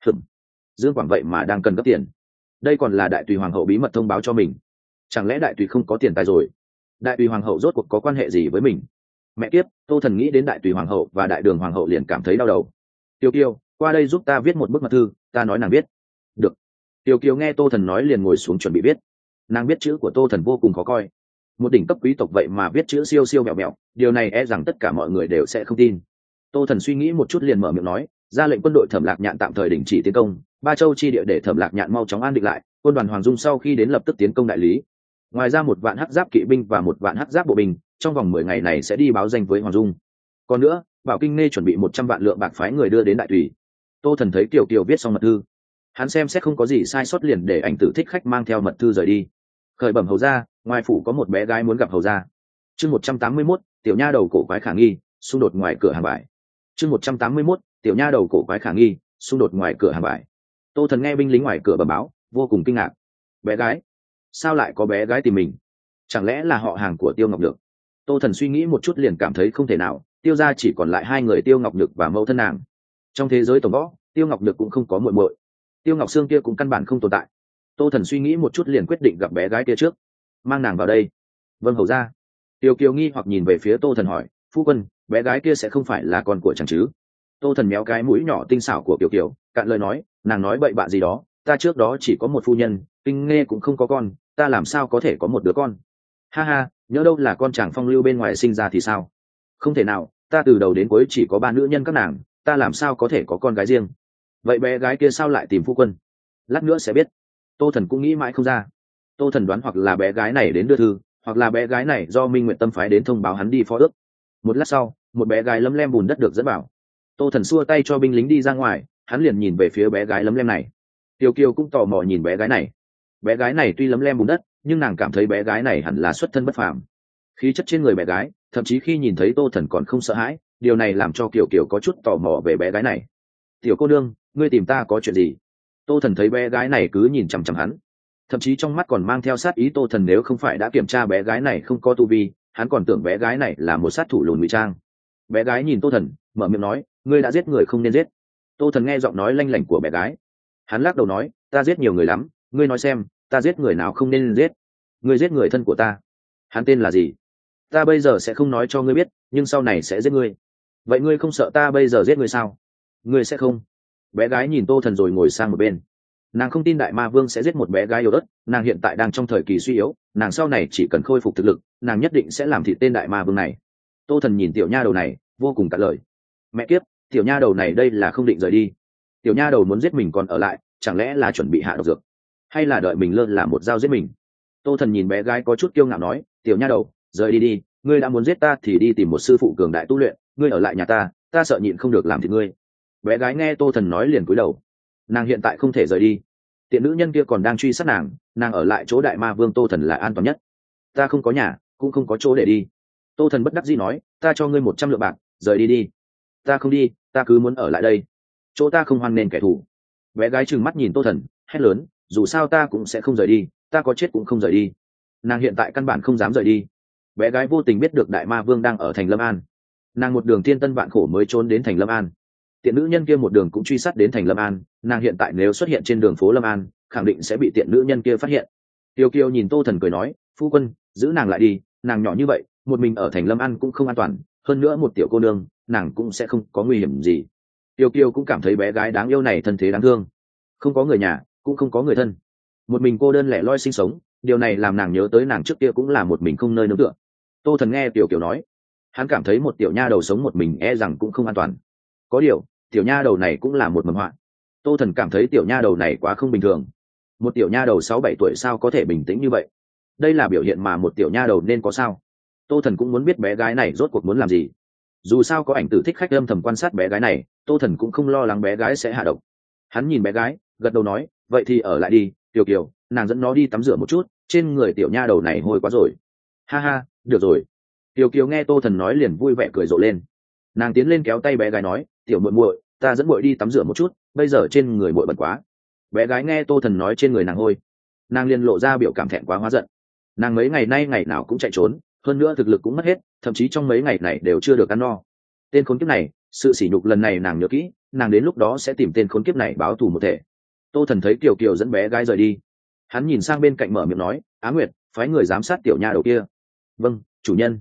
Dương Quảng vậy mà đang cần cấp tiền. Đây còn là đại tùy hoàng hậu bí mật thông báo cho mình. Chẳng lẽ đại tùy không có tiền tài rồi? Đại tùy hoàng hậu rốt cuộc có quan hệ gì với mình? Mẹ kiếp, Tô Thần nghĩ đến đại tùy hoàng hậu và đại đường hoàng hậu liền cảm thấy đau đầu. Tiêu Kiều, qua đây giúp ta viết một bức mật thư, ta nói nàng viết. Được. Tiêu Kiều nghe Tô Thần nói liền ngồi xuống chuẩn bị viết. Nàng biết chữ của Tô Thần vô cùng khó coi, một đỉnh cấp quý tộc vậy mà viết chữ siêu siêu mẹo mẹo, điều này e rằng tất cả mọi người đều sẽ không tin. Tô Thần suy nghĩ một chút liền mở miệng nói, ra lệnh quân đội Thẩm Lạc Nhạn tạm thời đình chỉ tiến công, Ba Châu chi địa để Thẩm Lạc Nhạn mau chóng an định lại, quân đoàn Hoàng Dung sau khi đến lập tức tiến công đại lý. Ngoài ra 1 vạn hắc giáp kỵ binh và 1 vạn hắc giáp bộ binh trong vòng 10 ngày này sẽ đi báo danh với Hoàng Dung. Còn nữa, Bảo Kinh Nê chuẩn bị 100 vạn lượng bạc phái người đưa đến đại tùy. Tô Thần thấy Kiều Kiều viết xong mật thư, hắn xem xét không có gì sai sót liền để ảnh tử thích khách mang theo mật thư rời đi. Khởi bẩm hầu gia, ngoài phủ có một bé gái muốn gặp hầu gia. Chương 181, tiểu nha đầu cổ quái khả nghi, xung đột ngoài cửa hàng bài. Chương 181, tiểu nha đầu cổ quái khả nghi, xung đột ngoài cửa hàng bài. Tô Thần nghe binh lính ngoài cửa bẩm báo, vô cùng kinh ngạc. Bé gái? Sao lại có bé gái tìm mình? Chẳng lẽ là họ hàng của Tiêu Ngọc Nhược? Tô Thần suy nghĩ một chút liền cảm thấy không thể nào, Tiêu gia chỉ còn lại 2 người, Tiêu Ngọc Nhược và mẫu thân nàng. Trong thế giới tổng võ, Tiêu Ngọc Nhược cũng không có muội muội, Tiêu Ngọc Sương kia cũng căn bản không tồn tại. Tô Thần suy nghĩ một chút liền quyết định gặp bé gái kia trước, mang nàng vào đây. Vâng hầu gia. Tiêu Kiều nghi hoặc nhìn về phía Tô Thần hỏi, phu quân, bé gái kia sẽ không phải là con của chàng chứ? Tô Thần méo cái mũi nhỏ tinh xảo của Kiều Kiều, cạn lời nói, nàng nói bậy bạ gì đó, ta trước đó chỉ có một phu nhân, Kinh Nghe cũng không có con, ta làm sao có thể có một đứa con? Ha ha, nhớ đâu là con chàng phong lưu bên ngoài sinh ra thì sao? Không thể nào, ta từ đầu đến cuối chỉ có 3 nữ nhân các nàng, ta làm sao có thể có con gái riêng? Vậy bé gái kia sao lại tìm phu quân? Lát nữa sẽ biết. Tô Thần cũng nghĩ mãi không ra. Tô Thần đoán hoặc là bé gái này đến đưa thư, hoặc là bé gái này do Minh Nguyện Tâm phái đến thông báo hắn đi phó ước. Một lát sau, một bé gái lấm lem bùn đất được dẫn vào. Tô Thần xua tay cho binh lính đi ra ngoài, hắn liền nhìn về phía bé gái lấm lem này. Tiêu Kiều cũng tò mò nhìn bé gái này. Bé gái này tuy lấm lem bùn đất, nhưng nàng cảm thấy bé gái này hẳn là xuất thân bất phàm. Khí chất trên người bé gái, thậm chí khi nhìn thấy Tô Thần còn không sợ hãi, điều này làm cho Kiều Kiều có chút tò mò về bé gái này. Tiểu cô nương, ngươi tìm ta có chuyện gì? Tô Thần thấy bé gái này cứ nhìn chằm chằm hắn, thậm chí trong mắt còn mang theo sát ý. Tô Thần nếu không phải đã kiểm tra bé gái này không có tu vi, hắn còn tưởng bé gái này là một sát thủ lùn ngụy trang. Bé gái nhìn Tô Thần, mở miệng nói, ngươi đã giết người không nên giết. Tô Thần nghe giọng nói lanh lảnh của bé gái, hắn lắc đầu nói, ta giết nhiều người lắm, ngươi nói xem, ta giết người nào không nên giết? Ngươi giết người thân của ta. Hắn tên là gì? Ta bây giờ sẽ không nói cho ngươi biết, nhưng sau này sẽ giết ngươi. Vậy ngươi không sợ ta bây giờ giết ngươi sao? Ngươi sẽ không. Bé gái nhìn Tô Thần rồi ngồi sang một bên. Nàng không tin đại ma vương sẽ giết một bé gái yếu ớt, nàng hiện tại đang trong thời kỳ suy yếu, nàng sau này chỉ cần khôi phục thực lực, nàng nhất định sẽ làm thịt tên đại ma vương này. Tô Thần nhìn tiểu nha đầu này, vô cùng cạn lời. Mẹ kiếp, tiểu nha đầu này đây là không định rời đi. Tiểu nha đầu muốn giết mình còn ở lại, chẳng lẽ là chuẩn bị hạ độc dược, hay là đợi mình lơ là một dao giết mình? Tô Thần nhìn bé gái có chút kiêu ngạo nói, tiểu nha đầu, rời đi đi, ngươi đã muốn giết ta thì đi tìm một sư phụ cường đại tu luyện, ngươi ở lại nhà ta, ta sợ nhịn không được làm thịt ngươi. Bé gái nghe Tô Thần nói liền cúi đầu. Nàng hiện tại không thể rời đi, tiện nữ nhân kia còn đang truy sát nàng, nàng ở lại chỗ đại ma vương Tô Thần là an toàn nhất. Ta không có nhà, cũng không có chỗ để đi. Tô Thần bất đắc dĩ nói, ta cho ngươi 100 lượng bạc, rời đi đi. Ta không đi, ta cứ muốn ở lại đây, chỗ ta không hoan nên kẻ thù. Bé gái trừng mắt nhìn Tô Thần, hét lớn, dù sao ta cũng sẽ không rời đi, ta có chết cũng không rời đi. Nàng hiện tại căn bản không dám rời đi. Bé gái vô tình biết được đại ma vương đang ở thành Lâm An, nàng một đường thiên tân vạn khổ mới trốn đến thành Lâm An. Tiện nữ nhân kia một đường cũng truy sát đến thành Lâm An, nàng hiện tại nếu xuất hiện trên đường phố Lâm An, khẳng định sẽ bị tiện nữ nhân kia phát hiện. Tiêu Kiều nhìn Tô Thần cười nói, phu quân, giữ nàng lại đi, nàng nhỏ như vậy, một mình ở thành Lâm An cũng không an toàn, hơn nữa một tiểu cô nương, nàng cũng sẽ không có nguy hiểm gì. Tiêu Kiều cũng cảm thấy bé gái đáng yêu này thân thế đáng thương, không có người nhà, cũng không có người thân, một mình cô đơn lẻ loi sinh sống, điều này làm nàng nhớ tới nàng trước kia cũng là một mình không nơi nương tựa. Tô Thần nghe Tiêu Kiều nói, hắn cảm thấy một tiểu nha đầu sống một mình e rằng cũng không an toàn. Có điều, tiểu nha đầu này cũng là một mầm họa. Tô Thần cảm thấy tiểu nha đầu này quá không bình thường. Một tiểu nha đầu 6-7 tuổi sao có thể bình tĩnh như vậy? Đây là biểu hiện mà một tiểu nha đầu nên có sao? Tô Thần cũng muốn biết bé gái này rốt cuộc muốn làm gì. Dù sao có ảnh tử thích khách âm thầm quan sát bé gái này, Tô Thần cũng không lo lắng bé gái sẽ hạ độc. Hắn nhìn bé gái, gật đầu nói, vậy thì ở lại đi, Kiều Kiều, nàng dẫn nó đi tắm rửa một chút, trên người tiểu nha đầu này hôi quá rồi. Ha ha, được rồi. Kiều Kiều nghe Tô Thần nói liền vui vẻ cười rộ lên. Nàng tiến lên kéo tay bé gái nói, tiểu muội muội, ta dẫn muội đi tắm rửa một chút, bây giờ trên người muội bẩn quá. Bé gái nghe Tô Thần nói trên người nàng hôi, nàng liền lộ ra biểu cảm thẹn quá hóa giận. Nàng mấy ngày nay ngày nào cũng chạy trốn, hơn nữa thực lực cũng mất hết, thậm chí trong mấy ngày này đều chưa được ăn no. Tên khốn kiếp này, sự sỉ nhục lần này nàng nhớ kỹ, nàng đến lúc đó sẽ tìm tên khốn kiếp này báo thù một thể. Tô Thần thấy Kiều Kiều dẫn bé gái rời đi, hắn nhìn sang bên cạnh mở miệng nói, Á Nguyệt, phái người giám sát tiểu nha đầu kia. Vâng, chủ nhân.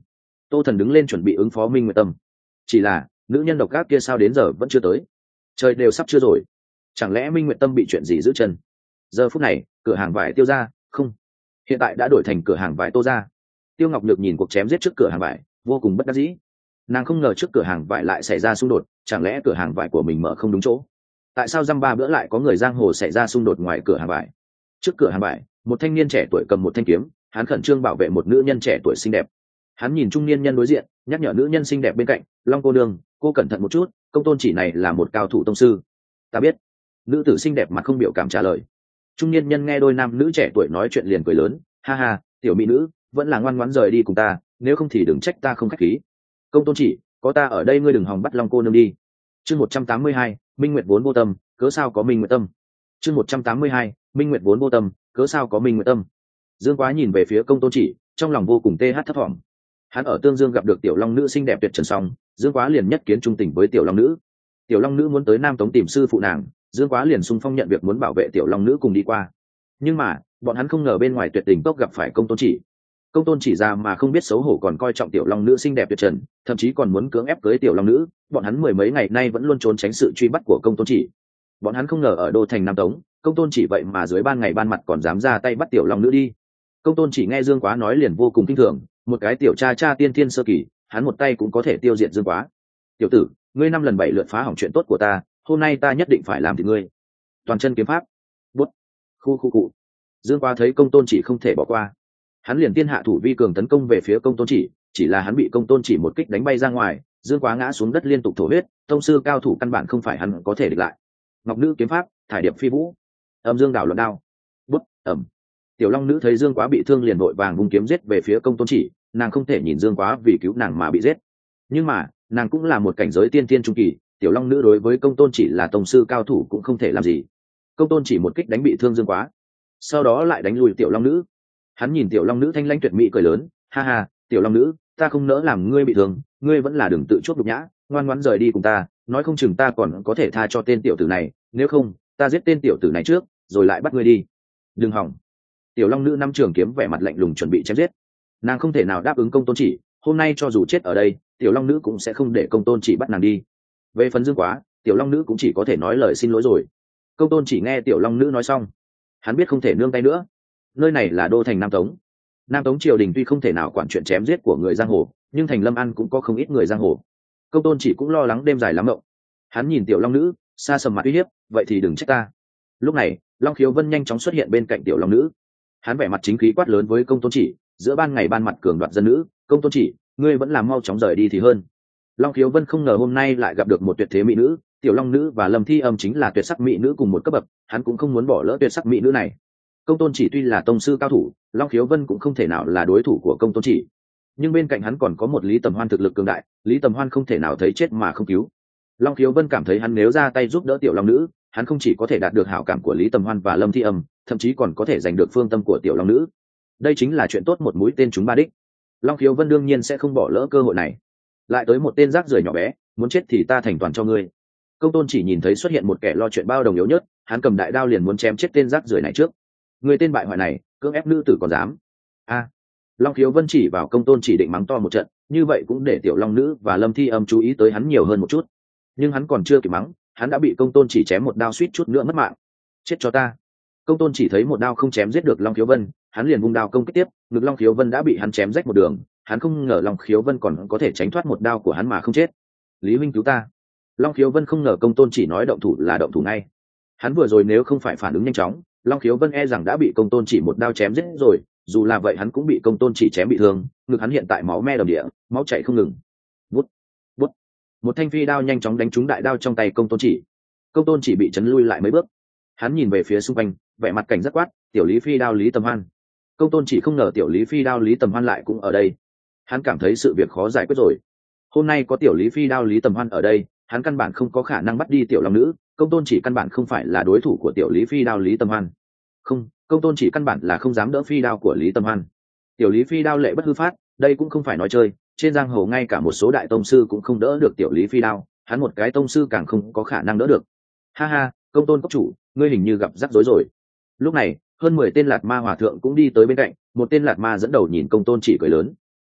Tô Thần đứng lên chuẩn bị ứng phó Minh Nguyệt Tâm, chỉ là nữ nhân độc ác kia sao đến giờ vẫn chưa tới? Trời đều sắp chưa rồi, chẳng lẽ Minh Nguyệt Tâm bị chuyện gì giữ chân? Giờ phút này cửa hàng vải Tiêu gia, không, hiện tại đã đổi thành cửa hàng vải Tô gia. Tiêu Ngọc Nhược nhìn cuộc chém giết trước cửa hàng vải vô cùng bất đắc dĩ. Nàng không ngờ trước cửa hàng vải lại xảy ra xung đột, chẳng lẽ cửa hàng vải của mình mở không đúng chỗ? Tại sao dăm ba bữa lại có người giang hồ xảy ra xung đột ngoài cửa hàng vải? Trước cửa hàng vải, một thanh niên trẻ tuổi cầm một thanh kiếm, hắn khẩn trương bảo vệ một nữ nhân trẻ tuổi xinh đẹp. Hắn nhìn trung niên nhân đối diện, nhắc nhở nữ nhân xinh đẹp bên cạnh, Long cô nương, cô cẩn thận một chút, công tôn chỉ này là một cao thủ tông sư. Ta biết. Nữ tử xinh đẹp mặt không biểu cảm trả lời. Trung niên nhân nghe đôi nam nữ trẻ tuổi nói chuyện liền cười lớn, ha ha, tiểu mỹ nữ, vẫn là ngoan ngoãn rời đi cùng ta, nếu không thì đừng trách ta không khách khí. Công tôn chỉ, có ta ở đây ngươi đừng hòng bắt Long cô nương đi. Chương 182, Minh Nguyệt vốn vô tâm, cớ sao có Minh Nguyệt tâm. Chương 182, Minh Nguyệt vốn vô tâm, cớ sao có Minh Nguyệt tâm. Dương Quá nhìn về phía công tôn chỉ, trong lòng vô cùng tê hát thấp thỏm. Hắn ở Tương Dương gặp được tiểu long nữ xinh đẹp tuyệt trần song, Dương Quá liền nhất kiến trung tình với tiểu long nữ. Tiểu long nữ muốn tới Nam Tống tìm sư phụ nàng, Dương Quá liền xung phong nhận việc muốn bảo vệ tiểu long nữ cùng đi qua. Nhưng mà bọn hắn không ngờ bên ngoài tuyệt tình cốc gặp phải công tôn chỉ. Công tôn chỉ ra mà không biết xấu hổ còn coi trọng tiểu long nữ xinh đẹp tuyệt trần, thậm chí còn muốn cưỡng ép cưới tiểu long nữ. Bọn hắn mười mấy ngày nay vẫn luôn trốn tránh sự truy bắt của công tôn chỉ. Bọn hắn không ngờ ở đô thành Nam Tống, công tôn chỉ vậy mà dưới ban ngày ban mặt còn dám ra tay bắt tiểu long nữ đi. Công tôn chỉ nghe Dương Quá nói liền vô cùng kinh thường, một cái tiểu cha tiên thiên sơ kỳ, hắn một tay cũng có thể tiêu diệt Dương Quá. Tiểu tử, ngươi năm lần bảy lượt phá hỏng chuyện tốt của ta, hôm nay ta nhất định phải làm thịt ngươi. Toàn chân kiếm pháp. Bút. Khu cụ. Dương Quá thấy công tôn chỉ không thể bỏ qua, hắn liền tiên hạ thủ vi cường tấn công về phía công tôn chỉ là hắn bị công tôn chỉ một kích đánh bay ra ngoài. Dương Quá ngã xuống đất liên tục thổ huyết, tông sư cao thủ căn bản không phải hắn có thể địch lại. Ngọc nữ kiếm pháp, thải điệp phi vũ. Âm dương đảo luận đao. Bút. Ẩm. Tiểu long nữ thấy Dương Quá bị thương liền vội vàng vung kiếm giết về phía công tôn chỉ, nàng không thể nhìn Dương Quá vì cứu nàng mà bị giết. Nhưng mà nàng cũng là một cảnh giới tiên tiên trung kỳ, tiểu long nữ đối với công tôn chỉ là tông sư cao thủ cũng không thể làm gì. Công tôn chỉ một kích đánh bị thương Dương Quá, sau đó lại đánh lùi tiểu long nữ. Hắn nhìn tiểu long nữ thanh lãnh tuyệt mỹ cười lớn, ha ha, tiểu long nữ, ta không nỡ làm ngươi bị thương, ngươi vẫn là đừng tự chuốc nhục nhã, ngoan ngoãn rời đi cùng ta, nói không chừng ta còn có thể tha cho tên tiểu tử này, nếu không ta giết tên tiểu tử này trước rồi lại bắt ngươi đi. Đừng hỏng. Tiểu long nữ năm trường kiếm vẻ mặt lạnh lùng chuẩn bị chém giết. Nàng không thể nào đáp ứng công tôn chỉ, hôm nay cho dù chết ở đây tiểu long nữ cũng sẽ không để công tôn chỉ bắt nàng đi. Về phần Dương Quá, tiểu long nữ cũng chỉ có thể nói lời xin lỗi rồi. Công tôn chỉ nghe tiểu long nữ nói xong, hắn biết không thể nương tay nữa. Nơi này là đô thành Nam Tống. Nam Tống triều đình tuy không thể nào quản chuyện chém giết của người giang hồ, nhưng thành Lâm An cũng có không ít người giang hồ. Công tôn chỉ cũng lo lắng đêm dài lắm mộng. Hắn nhìn tiểu long nữ xa sầm mặt uy hiếp, vậy thì đừng trách ta. Lúc này Long Khiếu Vân nhanh chóng xuất hiện bên cạnh tiểu long nữ. Hắn vẻ mặt chính khí quát lớn với công tôn chỉ, giữa ban ngày ban mặt cường đoạt dân nữ, công tôn chỉ, ngươi vẫn làm mau chóng rời đi thì hơn. Long Khiếu Vân không ngờ hôm nay lại gặp được một tuyệt thế mỹ nữ, tiểu long nữ và Lâm Thi Âm chính là tuyệt sắc mỹ nữ cùng một cấp bậc, hắn cũng không muốn bỏ lỡ tuyệt sắc mỹ nữ này. Công tôn chỉ tuy là tông sư cao thủ, Long Khiếu Vân cũng không thể nào là đối thủ của công tôn chỉ. Nhưng bên cạnh hắn còn có một Lý Tầm Hoan thực lực cường đại, Lý Tầm Hoan không thể nào thấy chết mà không cứu. Long Khiếu Vân cảm thấy hắn nếu ra tay giúp đỡ tiểu long nữ, hắn không chỉ có thể đạt được hảo cảm của Lý Tầm Hoan và Lâm Thi Âm, thậm chí còn có thể giành được phương tâm của tiểu long nữ. Đây chính là chuyện tốt một mũi tên trúng ba đích. Long Khiếu Vân đương nhiên sẽ không bỏ lỡ cơ hội này. Lại tới một tên rác rưởi nhỏ bé, muốn chết thì ta thành toàn cho ngươi. Công tôn chỉ nhìn thấy xuất hiện một kẻ lo chuyện bao đồng yếu nhất, hắn cầm đại đao liền muốn chém chết tên rác rưởi này trước. Người tên bại hoại này, cưỡng ép nữ tử còn dám. A. Long Khiếu Vân chỉ vào công tôn chỉ định mắng to một trận, như vậy cũng để tiểu long nữ và Lâm Thi Âm chú ý tới hắn nhiều hơn một chút. Nhưng hắn còn chưa kịp mắng, hắn đã bị công tôn chỉ chém một đao suýt chút nữa mất mạng. Chết cho ta. Công tôn chỉ thấy một đao không chém giết được Long Khiếu Vân, hắn liền vung đao công kích tiếp, ngực Long Khiếu Vân đã bị hắn chém rách một đường, hắn không ngờ Long Khiếu Vân còn có thể tránh thoát một đao của hắn mà không chết. Lý huynh cứu ta. Long Khiếu Vân không ngờ công tôn chỉ nói động thủ là động thủ ngay. Hắn vừa rồi nếu không phải phản ứng nhanh chóng, Long Khiếu Vân e rằng đã bị công tôn chỉ một đao chém giết rồi, dù là vậy hắn cũng bị công tôn chỉ chém bị thương, ngực hắn hiện tại máu me đầm địa, máu chảy không ngừng. Vút, vút. Một thanh phi đao nhanh chóng đánh trúng đại đao trong tay công tôn chỉ. Công tôn chỉ bị chấn lui lại mấy bước. Hắn nhìn về phía xung quanh, vẻ mặt cảnh giác quát, tiểu Lý phi đao Lý Tầm Hoan. Công tôn chỉ không ngờ tiểu Lý phi đao Lý Tầm Hoan lại cũng ở đây. Hắn cảm thấy sự việc khó giải quyết rồi. Hôm nay có tiểu Lý phi đao Lý Tầm Hoan ở đây, hắn căn bản không có khả năng bắt đi tiểu long nữ. Công tôn chỉ căn bản không phải là đối thủ của tiểu Lý phi đao Lý Tầm Hoan. Không, công tôn chỉ căn bản là không dám đỡ phi đao của Lý Tầm Hoan. Tiểu Lý phi đao lệ bất hư phát, đây cũng không phải nói chơi, trên giang hồ ngay cả một số đại tông sư cũng không đỡ được tiểu Lý phi đao, hắn một cái tông sư càng không có khả năng đỡ được. Ha ha, công tôn cốc chủ, ngươi hình như gặp rắc rối rồi. Lúc này hơn 10 tên lạt ma hòa thượng cũng đi tới bên cạnh, một tên lạt ma dẫn đầu nhìn công tôn chỉ cười lớn.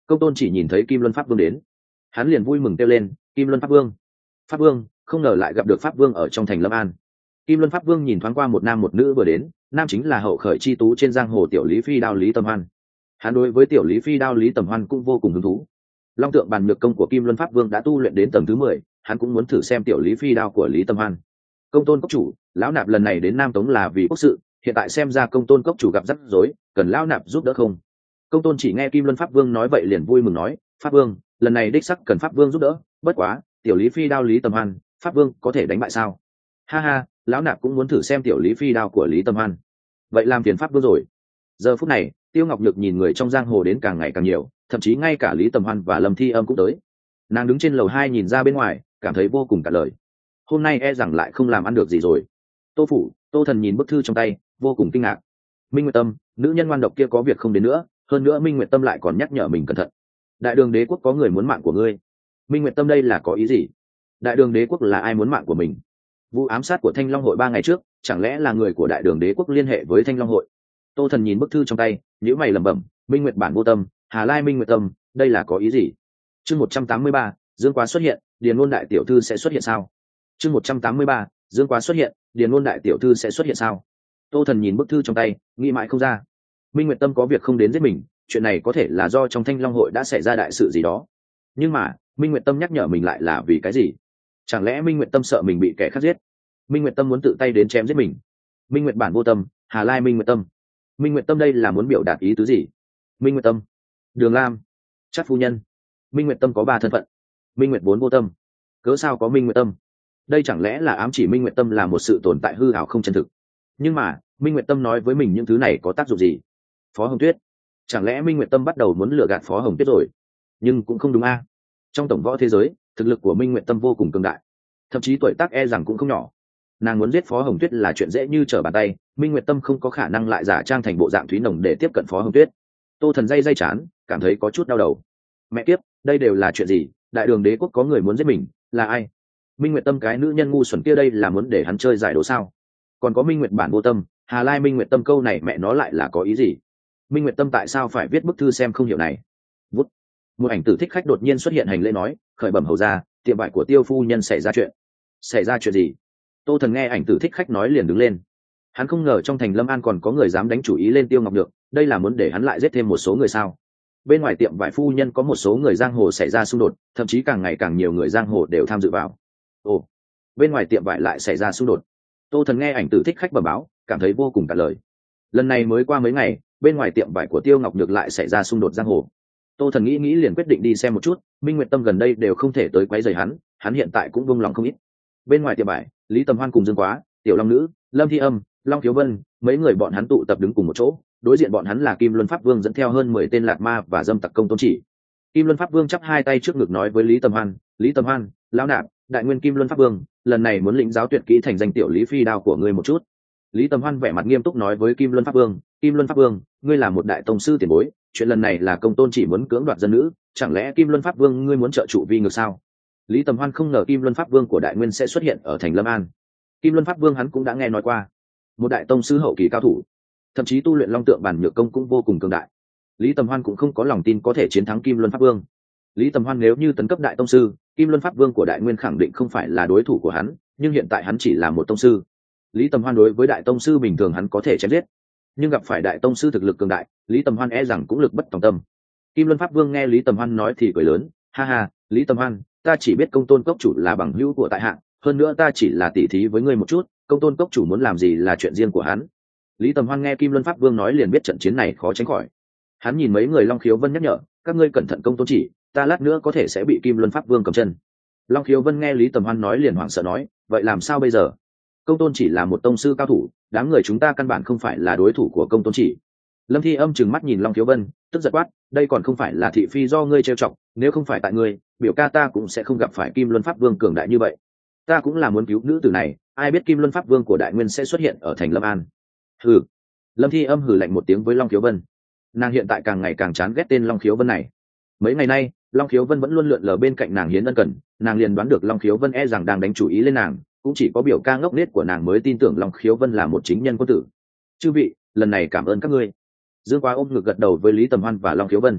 Công tôn chỉ nhìn thấy Kim Luân Pháp Vương đến, hắn liền vui mừng kêu lên, Kim Luân Pháp Vương. Pháp Vương, không ngờ lại gặp được Pháp Vương ở trong thành Lâm An. Kim Luân Pháp Vương nhìn thoáng qua một nam một nữ vừa đến, nam chính là hậu khởi chi tú trên giang hồ tiểu lý phi đao Lý Tầm Hoan. Hắn đối với tiểu lý phi đao Lý Tầm Hoan cũng vô cùng hứng thú. Long tượng bàn nhược công của Kim Luân Pháp Vương đã tu luyện đến tầng thứ 10, hắn cũng muốn thử xem tiểu lý phi đao của Lý Tầm Hoan. Công tôn cốc chủ, lão nạp lần này đến Nam Tống là vì quốc sự, hiện tại xem ra công tôn cốc chủ gặp rắc rối, cần lão nạp giúp đỡ không? Công tôn chỉ nghe Kim Luân Pháp Vương nói vậy liền vui mừng nói, Pháp Vương, lần này đích sắc cần Pháp Vương giúp đỡ, bất quá tiểu lý phi đao Lý Tầm Hoan, Pháp Vương có thể đánh bại sao? Ha ha, lão nạp cũng muốn thử xem tiểu lý phi đao của Lý Tầm Hoan. Vậy làm phiền Pháp Vương rồi. Giờ phút này, Tiêu Ngọc Nhược nhìn người trong giang hồ đến càng ngày càng nhiều, thậm chí ngay cả Lý Tầm Hoan và Lâm Thi Âm cũng tới. Nàng đứng trên lầu 2 nhìn ra bên ngoài, cảm thấy vô cùng cả lời. Hôm nay e rằng lại không làm ăn được gì rồi. Tô phủ, Tô Thần nhìn bức thư trong tay, vô cùng kinh ngạc. Minh Nguyệt Tâm, nữ nhân ngoan độc kia có việc không đến nữa, hơn nữa Minh Nguyệt Tâm lại còn nhắc nhở mình cẩn thận. Đại Đường Đế quốc có người muốn mạng của ngươi. Minh Nguyệt Tâm đây là có ý gì? Đại Đường Đế quốc là ai muốn mạng của mình? Vụ ám sát của Thanh Long hội 3 ngày trước, chẳng lẽ là người của Đại Đường Đế quốc liên hệ với Thanh Long hội? Tô Thần nhìn bức thư trong tay, nhíu mày lẩm bẩm, Minh Nguyệt bản vô tâm, Hà Lai Minh Nguyệt Tâm, đây là có ý gì? Chương 183, Dương Quá xuất hiện, Điền Ngôn đại tiểu thư sẽ xuất hiện sao? Chương 183, Dương Quá xuất hiện, Điền Ngôn đại tiểu thư sẽ xuất hiện sao? Tô Thần nhìn bức thư trong tay, nghĩ mãi không ra. Minh Nguyệt Tâm có việc không đến giết mình, chuyện này có thể là do trong Thanh Long hội đã xảy ra đại sự gì đó. Nhưng mà, Minh Nguyệt Tâm nhắc nhở mình lại là vì cái gì? Chẳng lẽ Minh Nguyệt Tâm sợ mình bị kẻ khác giết? Minh Nguyệt Tâm muốn tự tay đến chém giết mình? Minh Nguyệt bản vô tâm, Hà Lai Minh Nguyệt Tâm. Minh Nguyệt Tâm đây là muốn biểu đạt ý tứ gì? Minh Nguyệt Tâm, Đường Lam, Trác phu nhân. Minh Nguyệt Tâm có 3 thân phận. Minh Nguyệt vốn vô tâm, cớ sao có Minh Nguyệt Tâm? Đây chẳng lẽ là ám chỉ Minh Nguyệt Tâm là một sự tồn tại hư ảo không chân thực? Nhưng mà, Minh Nguyệt Tâm nói với mình những thứ này có tác dụng gì? Phó Hồng Tuyết, chẳng lẽ Minh Nguyệt Tâm bắt đầu muốn lừa gạt Phó Hồng Tuyết rồi? Nhưng cũng không đúng a. Trong tổng võ thế giới, thực lực của Minh Nguyệt Tâm vô cùng cường đại, thậm chí tuổi tác e rằng cũng không nhỏ. Nàng muốn giết Phó Hồng Tuyết là chuyện dễ như trở bàn tay, Minh Nguyệt Tâm không có khả năng lại giả trang thành bộ dạng Thúy Nồng để tiếp cận Phó Hồng Tuyết. Tô Thần day chán, cảm thấy có chút đau đầu. Mẹ kiếp, đây đều là chuyện gì? Đại Đường Đế quốc có người muốn giết mình, là ai? Minh Nguyệt Tâm cái nữ nhân ngu xuẩn kia đây là muốn để hắn chơi giải đố sao? Còn có Minh Nguyệt bản vô tâm, Hà Lai Minh Nguyệt Tâm câu này mẹ nó lại là có ý gì? Minh Nguyệt Tâm tại sao phải viết bức thư xem không hiểu này? Vút. Một ảnh tử thích khách đột nhiên xuất hiện hành lễ nói, khởi bẩm hầu ra, tiệm vải của Tiêu phu nhân xảy ra chuyện. Xảy ra chuyện gì? Tô Thần nghe ảnh tử thích khách nói liền đứng lên. Hắn không ngờ trong thành Lâm An còn có người dám đánh chủ ý lên Tiêu Ngọc Nhược, đây là muốn để hắn lại giết thêm một số người sao? Bên ngoài tiệm vải phu nhân có một số người giang hồ xảy ra xung đột, thậm chí càng ngày càng nhiều người giang hồ đều tham dự vào. Ồ, bên ngoài tiệm vải lại xảy ra xung đột. Tô Thần nghe ảnh tử thích khách bẩm báo, cảm thấy vô cùng cả lời. Lần này mới qua mấy ngày, bên ngoài tiệm vải của Tiêu Ngọc Nhược lại xảy ra xung đột giang hồ. Tô Thần nghĩ liền quyết định đi xem một chút, Minh Nguyệt Tâm gần đây đều không thể tới quấy rầy hắn hiện tại cũng vung lòng không ít. Bên ngoài tiệm vải, Lý Tầm Hoan cùng Dương Quá, Tiểu Long Nữ, Lâm Thi Âm, Long Thiếu Vân, mấy người bọn hắn tụ tập đứng cùng một chỗ, đối diện bọn hắn là Kim Luân Pháp Vương dẫn theo hơn 10 tên lạt ma và dâm tặc công tôn chỉ. Kim Luân Pháp Vương chắp hai tay trước ngực nói với Lý Tầm Hoan, Lý Tầm Hoan, lão nạp, đại nguyên Kim Luân Pháp Vương, lần này muốn lĩnh giáo tuyệt kỹ thành danh tiểu Lý phi đao của ngươi một chút. Lý Tầm Hoan vẻ mặt nghiêm túc nói với Kim Luân Pháp Vương, Kim Luân Pháp Vương, ngươi là một đại tông sư tiền bối, chuyện lần này là công tôn chỉ muốn cưỡng đoạt dân nữ, chẳng lẽ Kim Luân Pháp Vương ngươi muốn trợ trụ vi ngược sao? Lý Tầm Hoan không ngờ Kim Luân Pháp Vương của đại nguyên sẽ xuất hiện ở thành Lâm An. Kim Luân Pháp Vương hắn cũng đã nghe nói qua, một đại tông sư hậu kỳ cao thủ, thậm chí tu luyện long tượng bản nhược công cũng vô cùng cường đại. Lý Tầm Hoan cũng không có lòng tin có thể chiến thắng Kim Luân Pháp Vương. Lý Tầm Hoan nếu như tấn cấp đại tông sư, Kim Luân Pháp Vương của đại nguyên khẳng định không phải là đối thủ của hắn, nhưng hiện tại hắn chỉ là một tông sư. Lý Tầm Hoan đối với đại tông sư bình thường hắn có thể chém giết, nhưng gặp phải đại tông sư thực lực cường đại, Lý Tầm Hoan e rằng cũng lực bất tòng tâm. Kim Luân Pháp Vương nghe Lý Tầm Hoan nói thì cười lớn, ha ha, Lý Tầm Hoan, ta chỉ biết công tôn cốc chủ là bằng hữu của tại hạ, hơn nữa ta chỉ là tỉ thí với ngươi một chút, công tôn cốc chủ muốn làm gì là chuyện riêng của hắn. Lý Tầm Hoan nghe Kim Luân Pháp Vương nói liền biết trận chiến này khó tránh khỏi. Hắn nhìn mấy người Long Khiếu Vân nhắc nhở, các ngươi cẩn thận công tôn chỉ, ta lát nữa có thể sẽ bị Kim Luân Pháp Vương cầm chân. Long Khiếu Vân nghe Lý Tầm Hoan nói liền hoảng sợ nói, vậy làm sao bây giờ? Công tôn chỉ là một tông sư cao thủ, đám người chúng ta căn bản không phải là đối thủ của công tôn chỉ. Lâm Thi Âm trừng mắt nhìn Long Khiếu Vân, tức giận quát, đây còn không phải là thị phi do ngươi trêu chọc, nếu không phải tại ngươi, biểu ca ta cũng sẽ không gặp phải Kim Luân Pháp Vương cường đại như vậy. Ta cũng là muốn cứu nữ tử này, ai biết Kim Luân Pháp Vương của đại nguyên sẽ xuất hiện ở thành Lâm An. Hừ. Lâm Thi Âm hừ lạnh một tiếng với Long Khiếu Vân. Nàng hiện tại càng ngày càng chán ghét tên Long Khiếu Vân này. Mấy ngày nay, Long Khiếu Vân vẫn luôn lượn lờ bên cạnh nàng hiến ân cần, nàng liền đoán được Long Khiếu Vân e rằng đang đánh chủ ý lên nàng, cũng chỉ có biểu ca ngốc nghếch của nàng mới tin tưởng Long Khiếu Vân là một chính nhân quân tử. Chư vị, lần này cảm ơn các ngươi. Dương Quá ôm ngực gật đầu với Lý Tầm Hoan và Long Khiếu Vân.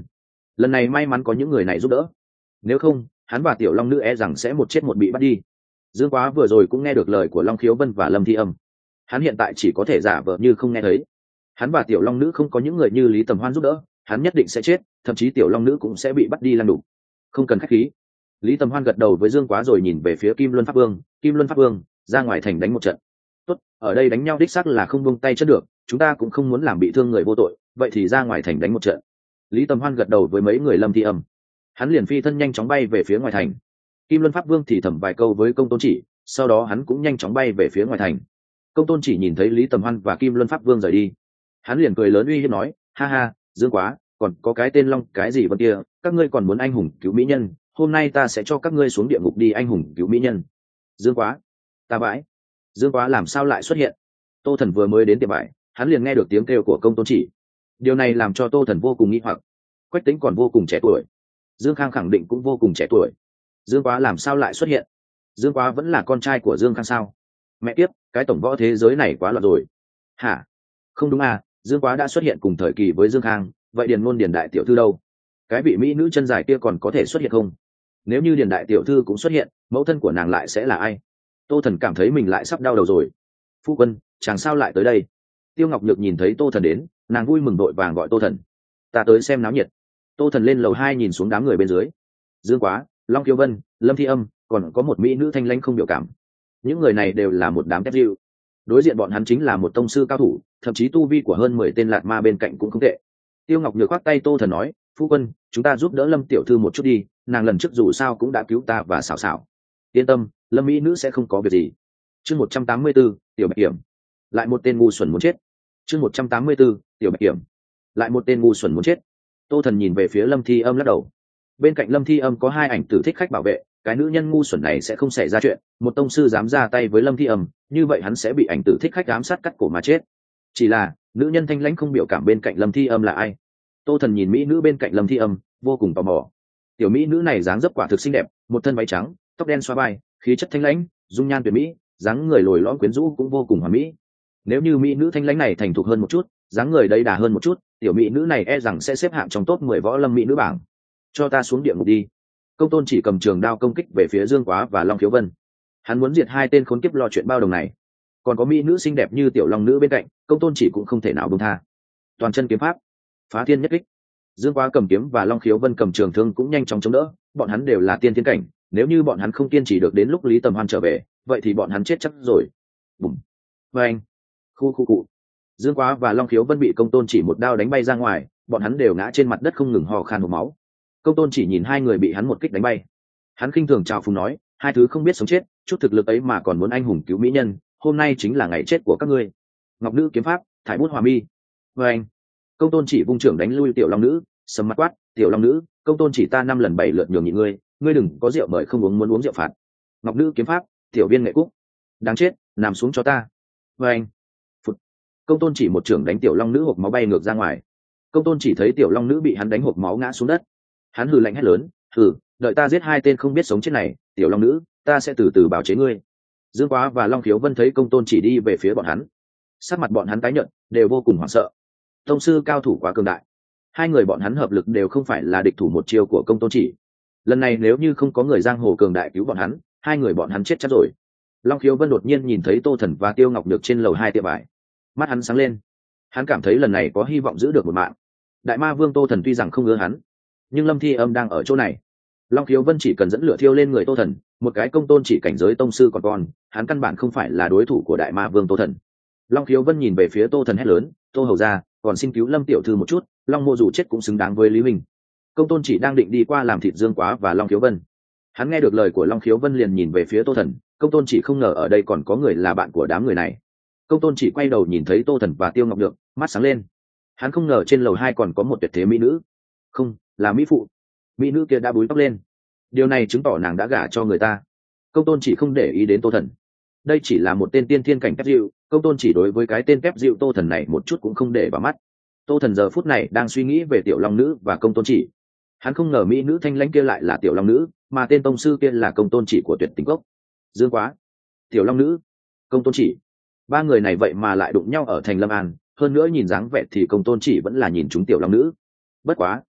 lần này may mắn có những người này giúp đỡ, nếu không hắn và tiểu long nữ e rằng sẽ một chết một bị bắt đi. Dương Quá vừa rồi cũng nghe được lời của Long Khiếu Vân và Lâm Thi Âm, hắn hiện tại chỉ có thể giả vờ như không nghe thấy. Hắn và tiểu long nữ không có những người như Lý Tầm Hoan giúp đỡ, hắn nhất định sẽ chết, thậm chí tiểu long nữ cũng sẽ bị bắt đi lăn đủ. Không cần khách khí. Lý Tầm Hoan gật đầu với Dương Quá rồi nhìn về phía Kim Luân Pháp Vương. Kim Luân Pháp Vương, ra ngoài thành đánh một trận. Tốt, ở đây đánh nhau đích xác là không buông tay chân được, chúng ta cũng không muốn làm bị thương người vô tội, vậy thì ra ngoài thành đánh một trận. Lý Tầm Hoan gật đầu với mấy người Lâm Thi Âm, hắn liền phi thân nhanh chóng bay về phía ngoài thành. Kim Luân Pháp Vương thì thầm vài câu với Công Tôn Chỉ, sau đó hắn cũng nhanh chóng bay về phía ngoài thành. Công Tôn Chỉ nhìn thấy Lý Tầm Hoan và Kim Luân Pháp Vương rời đi, hắn liền cười lớn uy hiếp nói, ha ha, Dương Quá, còn có cái tên Long cái gì vân kia, các ngươi còn muốn anh hùng cứu mỹ nhân, hôm nay ta sẽ cho các ngươi xuống địa ngục đi anh hùng cứu mỹ nhân. Dương Quá, ta bãi. Dương Quá làm sao lại xuất hiện? Tô Thần vừa mới đến tiệm vải, hắn liền nghe được tiếng kêu của Công Tôn Chỉ. Điều này làm cho Tô Thần vô cùng nghi hoặc. Quách Tĩnh còn vô cùng trẻ tuổi, Dương Khang khẳng định cũng vô cùng trẻ tuổi, Dương Quá làm sao lại xuất hiện? Dương Quá vẫn là con trai của Dương Khang sao? Mẹ tiếp, cái tổng võ thế giới này quá loạn rồi. Hả? Không đúng à, Dương Quá đã xuất hiện cùng thời kỳ với Dương Khang, vậy Điền Ngôn Điền đại tiểu thư đâu? Cái vị mỹ nữ chân dài kia còn có thể xuất hiện không? Nếu như Điền đại tiểu thư cũng xuất hiện, mẫu thân của nàng lại sẽ là ai? Tô Thần cảm thấy mình lại sắp đau đầu rồi. Phu quân, chàng sao lại tới đây? Tiêu Ngọc Nhược nhìn thấy Tô Thần đến, nàng vui mừng đội vàng gọi Tô Thần. Ta tới xem náo nhiệt. Tô Thần lên lầu 2 nhìn xuống đám người bên dưới. Dương Quá, Long Kiều Vân, Lâm Thi Âm, còn có một mỹ nữ thanh lãnh không biểu cảm. Những người này đều là một đám tép dịu. Đối diện bọn hắn chính là một tông sư cao thủ, thậm chí tu vi của hơn 10 tên lạt ma bên cạnh cũng không tệ. Tiêu Ngọc Nhược khoác tay Tô Thần nói, phu quân, chúng ta giúp đỡ Lâm tiểu thư một chút đi, nàng lần trước dù sao cũng đã cứu ta và xảo xảo. Yên tâm, Lâm mỹ nữ sẽ không có việc gì. Chương 184, Tiểu Bạch Kiểm. Lại một tên ngu xuẩn muốn chết. Chương 184, Tiểu Bạch Kiểm. Lại một tên ngu xuẩn muốn chết. Tô Thần nhìn về phía Lâm Thi Âm lắc đầu. Bên cạnh Lâm Thi Âm có 2 ảnh tử thích khách bảo vệ, cái nữ nhân ngu xuẩn này sẽ không xảy ra chuyện, một tông sư dám ra tay với Lâm Thi Âm, như vậy hắn sẽ bị ảnh tử thích khách ám sát cắt cổ mà chết. Chỉ là, nữ nhân thanh lãnh không biểu cảm bên cạnh Lâm Thi Âm là ai? Tô Thần nhìn mỹ nữ bên cạnh Lâm Thi Âm, vô cùng tò mò. Tiểu mỹ nữ này dáng dấp quả thực xinh đẹp, một thân váy trắng, tóc đen xóa vai, khí chất thanh lãnh, dung nhan tuyệt mỹ, dáng người lồi lõm quyến rũ cũng vô cùng hoàn mỹ. Nếu như mỹ nữ thanh lãnh này thành thục hơn một chút, dáng người đầy đà hơn một chút, tiểu mỹ nữ này e rằng sẽ xếp hạng trong top 10 võ lâm mỹ nữ bảng. Cho ta xuống địa ngục đi. Công Tôn chỉ cầm trường đao công kích về phía Dương Quá và Long Khiếu Vân. Hắn muốn diệt 2 tên khốn kiếp lo chuyện bao đồng này. Còn có mỹ nữ xinh đẹp như tiểu long nữ bên cạnh, Công Tôn chỉ cũng không thể nào buông tha. Toàn chân kiếm pháp, phá thiên nhất kích. Dương Quá cầm kiếm và Long Khiếu Vân cầm trường thương cũng nhanh chóng chống đỡ, bọn hắn đều là tiên thiên cảnh, nếu như bọn hắn không kiên trì được đến lúc Lý Tầm Hoan trở về, vậy thì bọn hắn chết chắc rồi. Bùm. Vâng. Khu cụ. Dương Quá và Long Khiếu Vân bị Công Tôn chỉ một đao đánh bay ra ngoài, bọn hắn đều ngã trên mặt đất không ngừng hò khan hộc máu. Công Tôn chỉ nhìn 2 người bị hắn một kích đánh bay, hắn khinh thường chào phúng nói, 2 thứ không biết sống chết, chút thực lực ấy mà còn muốn anh hùng cứu mỹ nhân, hôm nay chính là ngày chết của các ngươi. Ngọc nữ kiếm pháp, thải bút hòa mi. Vâng. Công Tôn chỉ vung trưởng đánh lui tiểu long nữ, sầm mặt quát, tiểu long nữ, Công Tôn chỉ ta 5 lần 7 lượt nhường nhịn ngươi, ngươi đừng có rượu mời không uống muốn uống rượu phạt. Ngọc nữ kiếm pháp, tiểu viên nghệ cúc. Đáng chết, nằm xuống cho ta. Vâng. Phụt. Công Tôn chỉ một trưởng đánh tiểu long nữ hộc máu bay ngược ra ngoài. Công Tôn chỉ thấy tiểu long nữ bị hắn đánh hộc máu ngã xuống đất, hắn hừ lạnh hét lớn, hừ, đợi ta giết 2 tên không biết sống chết này, tiểu long nữ, ta sẽ từ từ bảo chế ngươi. Dương Quá và Long Khiếu Vân thấy Công Tôn chỉ đi về phía bọn hắn, sắc mặt bọn hắn tái nhợt, đều vô cùng hoảng sợ. Tông sư cao thủ quá cường đại, 2 người bọn hắn hợp lực đều không phải là địch thủ một chiêu của Công Tôn chỉ. Lần này nếu như không có người giang hồ cường đại cứu bọn hắn, 2 người bọn hắn chết chắc rồi. Long Khiếu Vân đột nhiên nhìn thấy Tô Thần và Tiêu Ngọc Nhược trên lầu 2 tiệm vải, mắt hắn sáng lên, hắn cảm thấy lần này có hy vọng giữ được một mạng. Đại ma vương Tô Thần tuy rằng không ưa hắn, nhưng Lâm Thi Âm đang ở chỗ này. Long Khiếu Vân chỉ cần dẫn lửa thiêu lên người Tô Thần, một cái Công Tôn chỉ cảnh giới tông sư còn hắn căn bản không phải là đối thủ của đại ma vương Tô Thần. Long Khiếu Vân nhìn về phía Tô Thần hét lớn, Tô hầu ra, còn xin cứu Lâm tiểu thư một chút, Long mô dù chết cũng xứng đáng với Lý Minh. Công Tôn chỉ đang định đi qua làm thịt Dương Quá và Long Khiếu Vân, hắn nghe được lời của Long Khiếu Vân liền nhìn về phía Tô Thần. Công Tôn chỉ không ngờ ở đây còn có người là bạn của đám người này. Công Tôn chỉ quay đầu nhìn thấy Tô Thần và Tiêu Ngọc Nhược, mắt sáng lên, hắn không ngờ trên lầu 2 còn có một tuyệt thế mỹ nữ, không là mỹ phụ. Mỹ nữ kia đã búi tóc lên, điều này chứng tỏ nàng đã gả cho người ta. Công Tôn chỉ không để ý đến Tô Thần, đây chỉ là một tên tiên thiên cảnh kép dịu. Công Tôn chỉ đối với cái tên kép dịu Tô Thần này một chút cũng không để vào mắt. Tô Thần giờ phút này đang suy nghĩ về tiểu long nữ và Công Tôn chỉ, hắn không ngờ mỹ nữ thanh lãnh kia lại là tiểu long nữ, mà tên tông sư kia là Công Tôn chỉ của Tuyệt Tình Cốc. Dương Quá, tiểu long nữ, Công Tôn chỉ, 3 người này vậy mà lại đụng nhau ở thành Lâm An, hơn nữa nhìn dáng vẻ thì Công Tôn chỉ vẫn là nhìn chúng tiểu long nữ. Bất quá,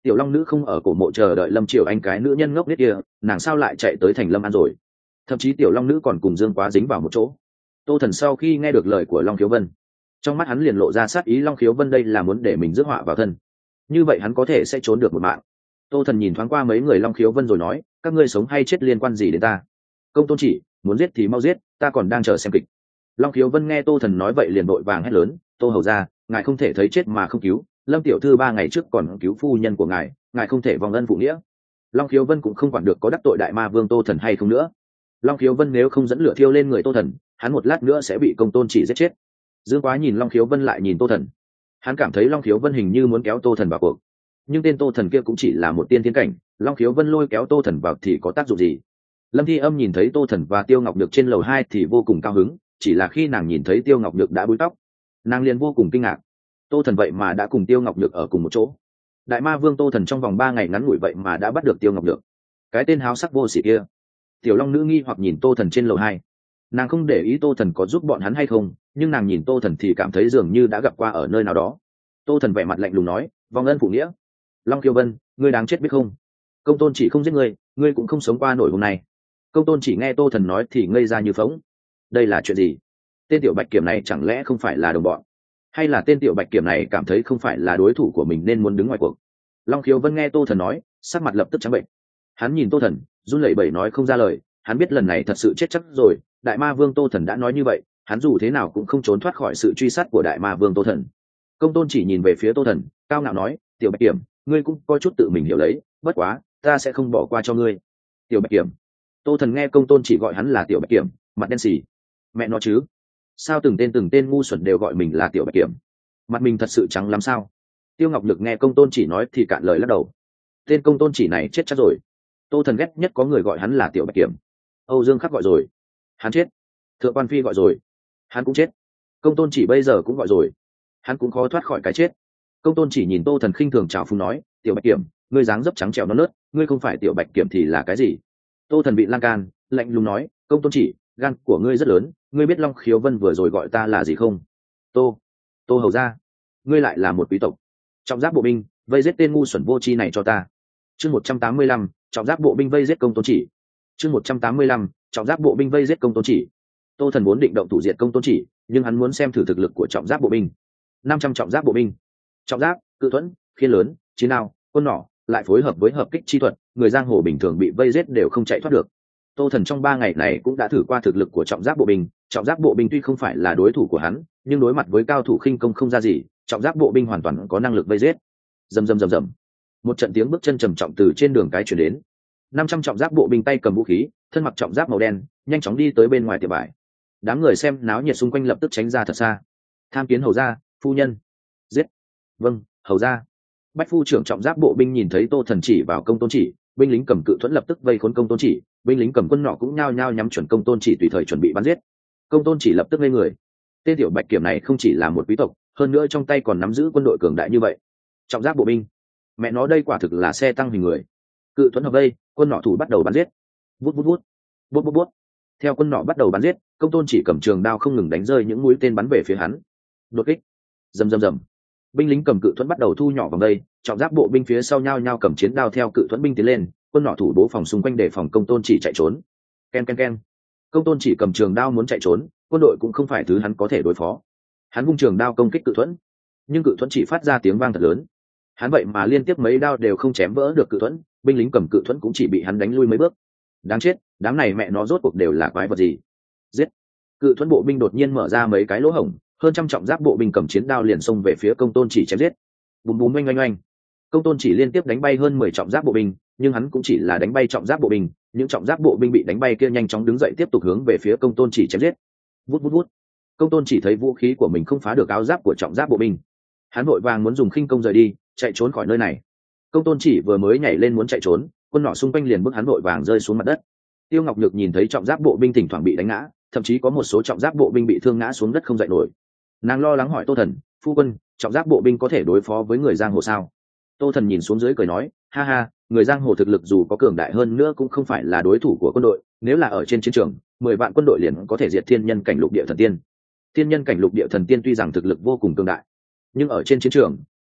Tiểu Long Nữ không ở cổ mộ chờ đợi Lâm Triều Anh cái nữ nhân ngốc nết kia, nàng sao lại chạy tới thành Lâm An rồi? Thậm chí Tiểu Long Nữ còn cùng Dương Quá dính vào một chỗ. Tô Thần sau khi nghe được lời của Long Khiếu Vân, trong mắt hắn liền lộ ra sát ý. Long Khiếu Vân đây là muốn để mình rước họa vào thân, như vậy hắn có thể sẽ trốn được một mạng. Tô Thần nhìn thoáng qua mấy người Long Khiếu Vân rồi nói, các ngươi sống hay chết liên quan gì đến ta? Công tôn chỉ, muốn giết thì mau giết, ta còn đang chờ xem kịch. Long Khiếu Vân nghe Tô Thần nói vậy liền vội vàng hét lớn, Tô hầu ra, ngài không thể thấy chết mà không cứu, Lâm tiểu thư 3 ngày trước còn cứu phu nhân của ngài không thể vong ân phụ nghĩa. Long Khiếu Vân cũng không quản được có đắc tội đại ma vương Tô Thần hay không nữa. Long Khiếu Vân nếu không dẫn lửa thiêu lên người Tô Thần, hắn một lát nữa sẽ bị công tôn chỉ giết chết. Dương Quá nhìn Long Khiếu Vân lại nhìn Tô Thần, hắn cảm thấy Long Khiếu Vân hình như muốn kéo Tô Thần vào cuộc, nhưng tên Tô Thần kia cũng chỉ là một tiên thiên cảnh, Long Khiếu Vân lôi kéo Tô Thần vào thì có tác dụng gì? Lâm Thi Âm nhìn thấy Tô Thần và Tiêu Ngọc Nhược trên lầu 2 thì vô cùng cao hứng, chỉ là khi nàng nhìn thấy Tiêu Ngọc Nhược đã búi tóc, nàng liền vô cùng kinh ngạc. Tô Thần vậy mà đã cùng Tiêu Ngọc Nhược ở cùng một chỗ. Đại ma vương Tô Thần trong vòng 3 ngày ngắn ngủi vậy mà đã bắt được Tiêu Ngọc Nhược, cái tên háo sắc vô sỉ kia. Tiểu Long Nữ nghi hoặc nhìn Tô Thần trên lầu 2, nàng không để ý Tô Thần có giúp bọn hắn hay không, nhưng nàng nhìn Tô Thần thì cảm thấy dường như đã gặp qua ở nơi nào đó. Tô Thần vẻ mặt lạnh lùng nói, vong ân phụ nghĩa. Long Khiếu Vân, ngươi đáng chết biết không? Công tôn chỉ không giết ngươi cũng không sống qua nổi hôm nay. Công tôn chỉ nghe Tô Thần nói thì ngây ra như phỗng. Đây là chuyện gì? Tên tiểu bạch kiểm này chẳng lẽ không phải là đồng bọn, hay là tên tiểu bạch kiểm này cảm thấy không phải là đối thủ của mình nên muốn đứng ngoài cuộc? Long Khiếu Vân nghe Tô Thần nói, sắc mặt lập tức trắng bệnh. Hắn nhìn Tô Thần, run lẩy bẩy nói không ra lời. Hắn biết lần này thật sự chết chắc rồi. Đại ma vương Tô Thần đã nói như vậy, hắn dù thế nào cũng không trốn thoát khỏi sự truy sát của đại ma vương Tô Thần. Công tôn chỉ nhìn về phía Tô Thần, cao ngạo nói, tiểu bạch kiểm, ngươi cũng có chút tự mình hiểu lấy, bất quá ta sẽ không bỏ qua cho ngươi. Tiểu bạch kiểm. Tô Thần nghe công tôn chỉ gọi hắn là tiểu bạch kiểm, mặt đen xì. Mẹ nó chứ, sao từng tên ngu xuẩn đều gọi mình là tiểu bạch kiểm, mặt mình thật sự trắng lắm sao? Tiêu Ngọc Lực nghe công tôn chỉ nói thì cạn lời lắc đầu. Tên công tôn chỉ này chết chắc rồi. Tô Thần ghét nhất có người gọi hắn là tiểu bạch kiểm. Âu Dương Khắc gọi rồi, hắn chết. Thượng quan Phi gọi rồi, hắn cũng chết. Công tôn chỉ bây giờ cũng gọi rồi, hắn cũng khó thoát khỏi cái chết. Công tôn chỉ nhìn Tô Thần khinh thường chào phúng nói, tiểu bạch kiểm, ngươi dáng dấp trắng trẻo non nớt, ngươi không phải tiểu bạch kiểm thì là cái gì? Tô Thần bị lan can, lạnh lùng nói, công tôn chỉ, gan của ngươi rất lớn, ngươi biết Long Khiếu Vân vừa rồi gọi ta là gì không? Tô hầu ra, ngươi lại là một quý tộc. Trọng giáp bộ binh, vây giết tên ngu xuẩn vô tri này cho ta. Chương 185, trọng giáp bộ binh vây giết công tôn chỉ. Chương 185, trọng giáp bộ binh vây giết công tôn chỉ. Tô Thần muốn định động thủ diệt công tôn chỉ, nhưng hắn muốn xem thử thực lực của trọng giáp bộ binh. 500 trọng giáp bộ binh, trọng giáp, cự thuẫn, khiên lớn, chiến đao, quân nỏ, lại phối hợp với hợp kích chi thuật, người giang hồ bình thường bị vây giết đều không chạy thoát được. Tô Thần trong 3 ngày này cũng đã thử qua thực lực của trọng giáp bộ binh. Trọng giáp bộ binh tuy không phải là đối thủ của hắn, nhưng đối mặt với cao thủ khinh công không ra gì, trọng giáp bộ binh hoàn toàn có năng lực vây giết. Rầm rầm rầm rầm, một trận tiếng bước chân trầm trọng từ trên đường cái truyền đến. 500 trọng giáp bộ binh tay cầm vũ khí, thân mặc trọng giáp màu đen, nhanh chóng đi tới bên ngoài tiệm vải. Đám người xem náo nhiệt xung quanh lập tức tránh ra thật xa. Tham kiến hầu gia, phu nhân. Giết. Vâng, hầu gia. Bách phu trưởng trọng giáp bộ binh nhìn thấy Tô Thần chỉ vào công tôn chỉ, binh lính cầm cự thuẫn lập tức vây khốn công tôn chỉ, binh lính cầm quân nỏ cũng nhao nhao nhắm chuẩn công tôn chỉ tùy thời chuẩn bị bắn giết. Công tôn chỉ lập tức ngây người. Tên tiểu bạch kiểm này không chỉ là một quý tộc, hơn nữa trong tay còn nắm giữ quân đội cường đại như vậy. Trọng giáp bộ binh, mẹ nó đây quả thực là xe tăng hình người. Cự thuẫn hợp vây, quân nỏ thủ bắt đầu bắn giết. Vút vút vút, bút bút bút. Theo quân nỏ bắt đầu bắn giết, công tôn chỉ cầm trường đao không ngừng đánh rơi những mũi tên bắn về phía hắn. Đột kích. Rầm rầm rầm. Binh lính cầm cự thuẫn bắt đầu thu nhỏ vòng đây, trọng giáp bộ binh phía sau nhao nhao cầm chiến đao theo cự thuẫn binh tiến lên, quân nỏ thủ bố phòng xung quanh để phòng công tôn chỉ chạy trốn. Ken ken ken. Công tôn chỉ cầm trường đao muốn chạy trốn, quân đội cũng không phải thứ hắn có thể đối phó. Hắn vung trường đao công kích cự thuẫn, nhưng cự thuẫn chỉ phát ra tiếng vang thật lớn. Hắn vậy mà liên tiếp mấy đao đều không chém vỡ được cự thuẫn, binh lính cầm cự thuẫn cũng chỉ bị hắn đánh lui mấy bước. Đáng chết, đám này mẹ nó rốt cuộc đều là quái vật gì? Giết! Cự thuẫn bộ binh đột nhiên mở ra mấy cái lỗ hổng, hơn trăm trọng giáp bộ binh cầm chiến đao liền xông về phía công tôn chỉ chém giết. Bùm bùm oanh oanh oanh. Công tôn chỉ liên tiếp đánh bay hơn 10 trọng giáp bộ binh, nhưng hắn cũng chỉ là đánh bay trọng giáp bộ binh, những trọng giáp bộ binh bị đánh bay kia nhanh chóng đứng dậy tiếp tục hướng về phía công tôn chỉ chém giết. Vút vút vút. Công tôn chỉ thấy vũ khí của mình không phá được áo giáp của trọng giáp bộ binh, hắn vội vàng muốn dùng khinh công rời đi, chạy trốn khỏi nơi này. Công tôn chỉ vừa mới nhảy lên muốn chạy trốn, quân nỏ xung quanh liền bức hắn vội vàng rơi xuống mặt đất. Tiêu Ngọc Nhược nhìn thấy trọng giáp bộ binh thỉnh thoảng bị đánh ngã, thậm chí có một số trọng giáp bộ binh bị thương ngã xuống đất không dậy nổi. Nàng lo lắng hỏi Tô Thần, phu quân, trọng giáp bộ binh có thể đối phó với người giang hồ sao? Tô Thần nhìn xuống dưới cười nói, ha ha, người giang hồ thực lực dù có cường đại hơn nữa cũng không phải là đối thủ của quân đội, nếu là ở trên chiến trường 10 vạn quân đội liền có thể diệt thiên nhân cảnh lục địa thần tiên. Thiên nhân cảnh lục địa thần tiên tuy rằng thực lực vô cùng cường đại, nhưng ở trên chiến trường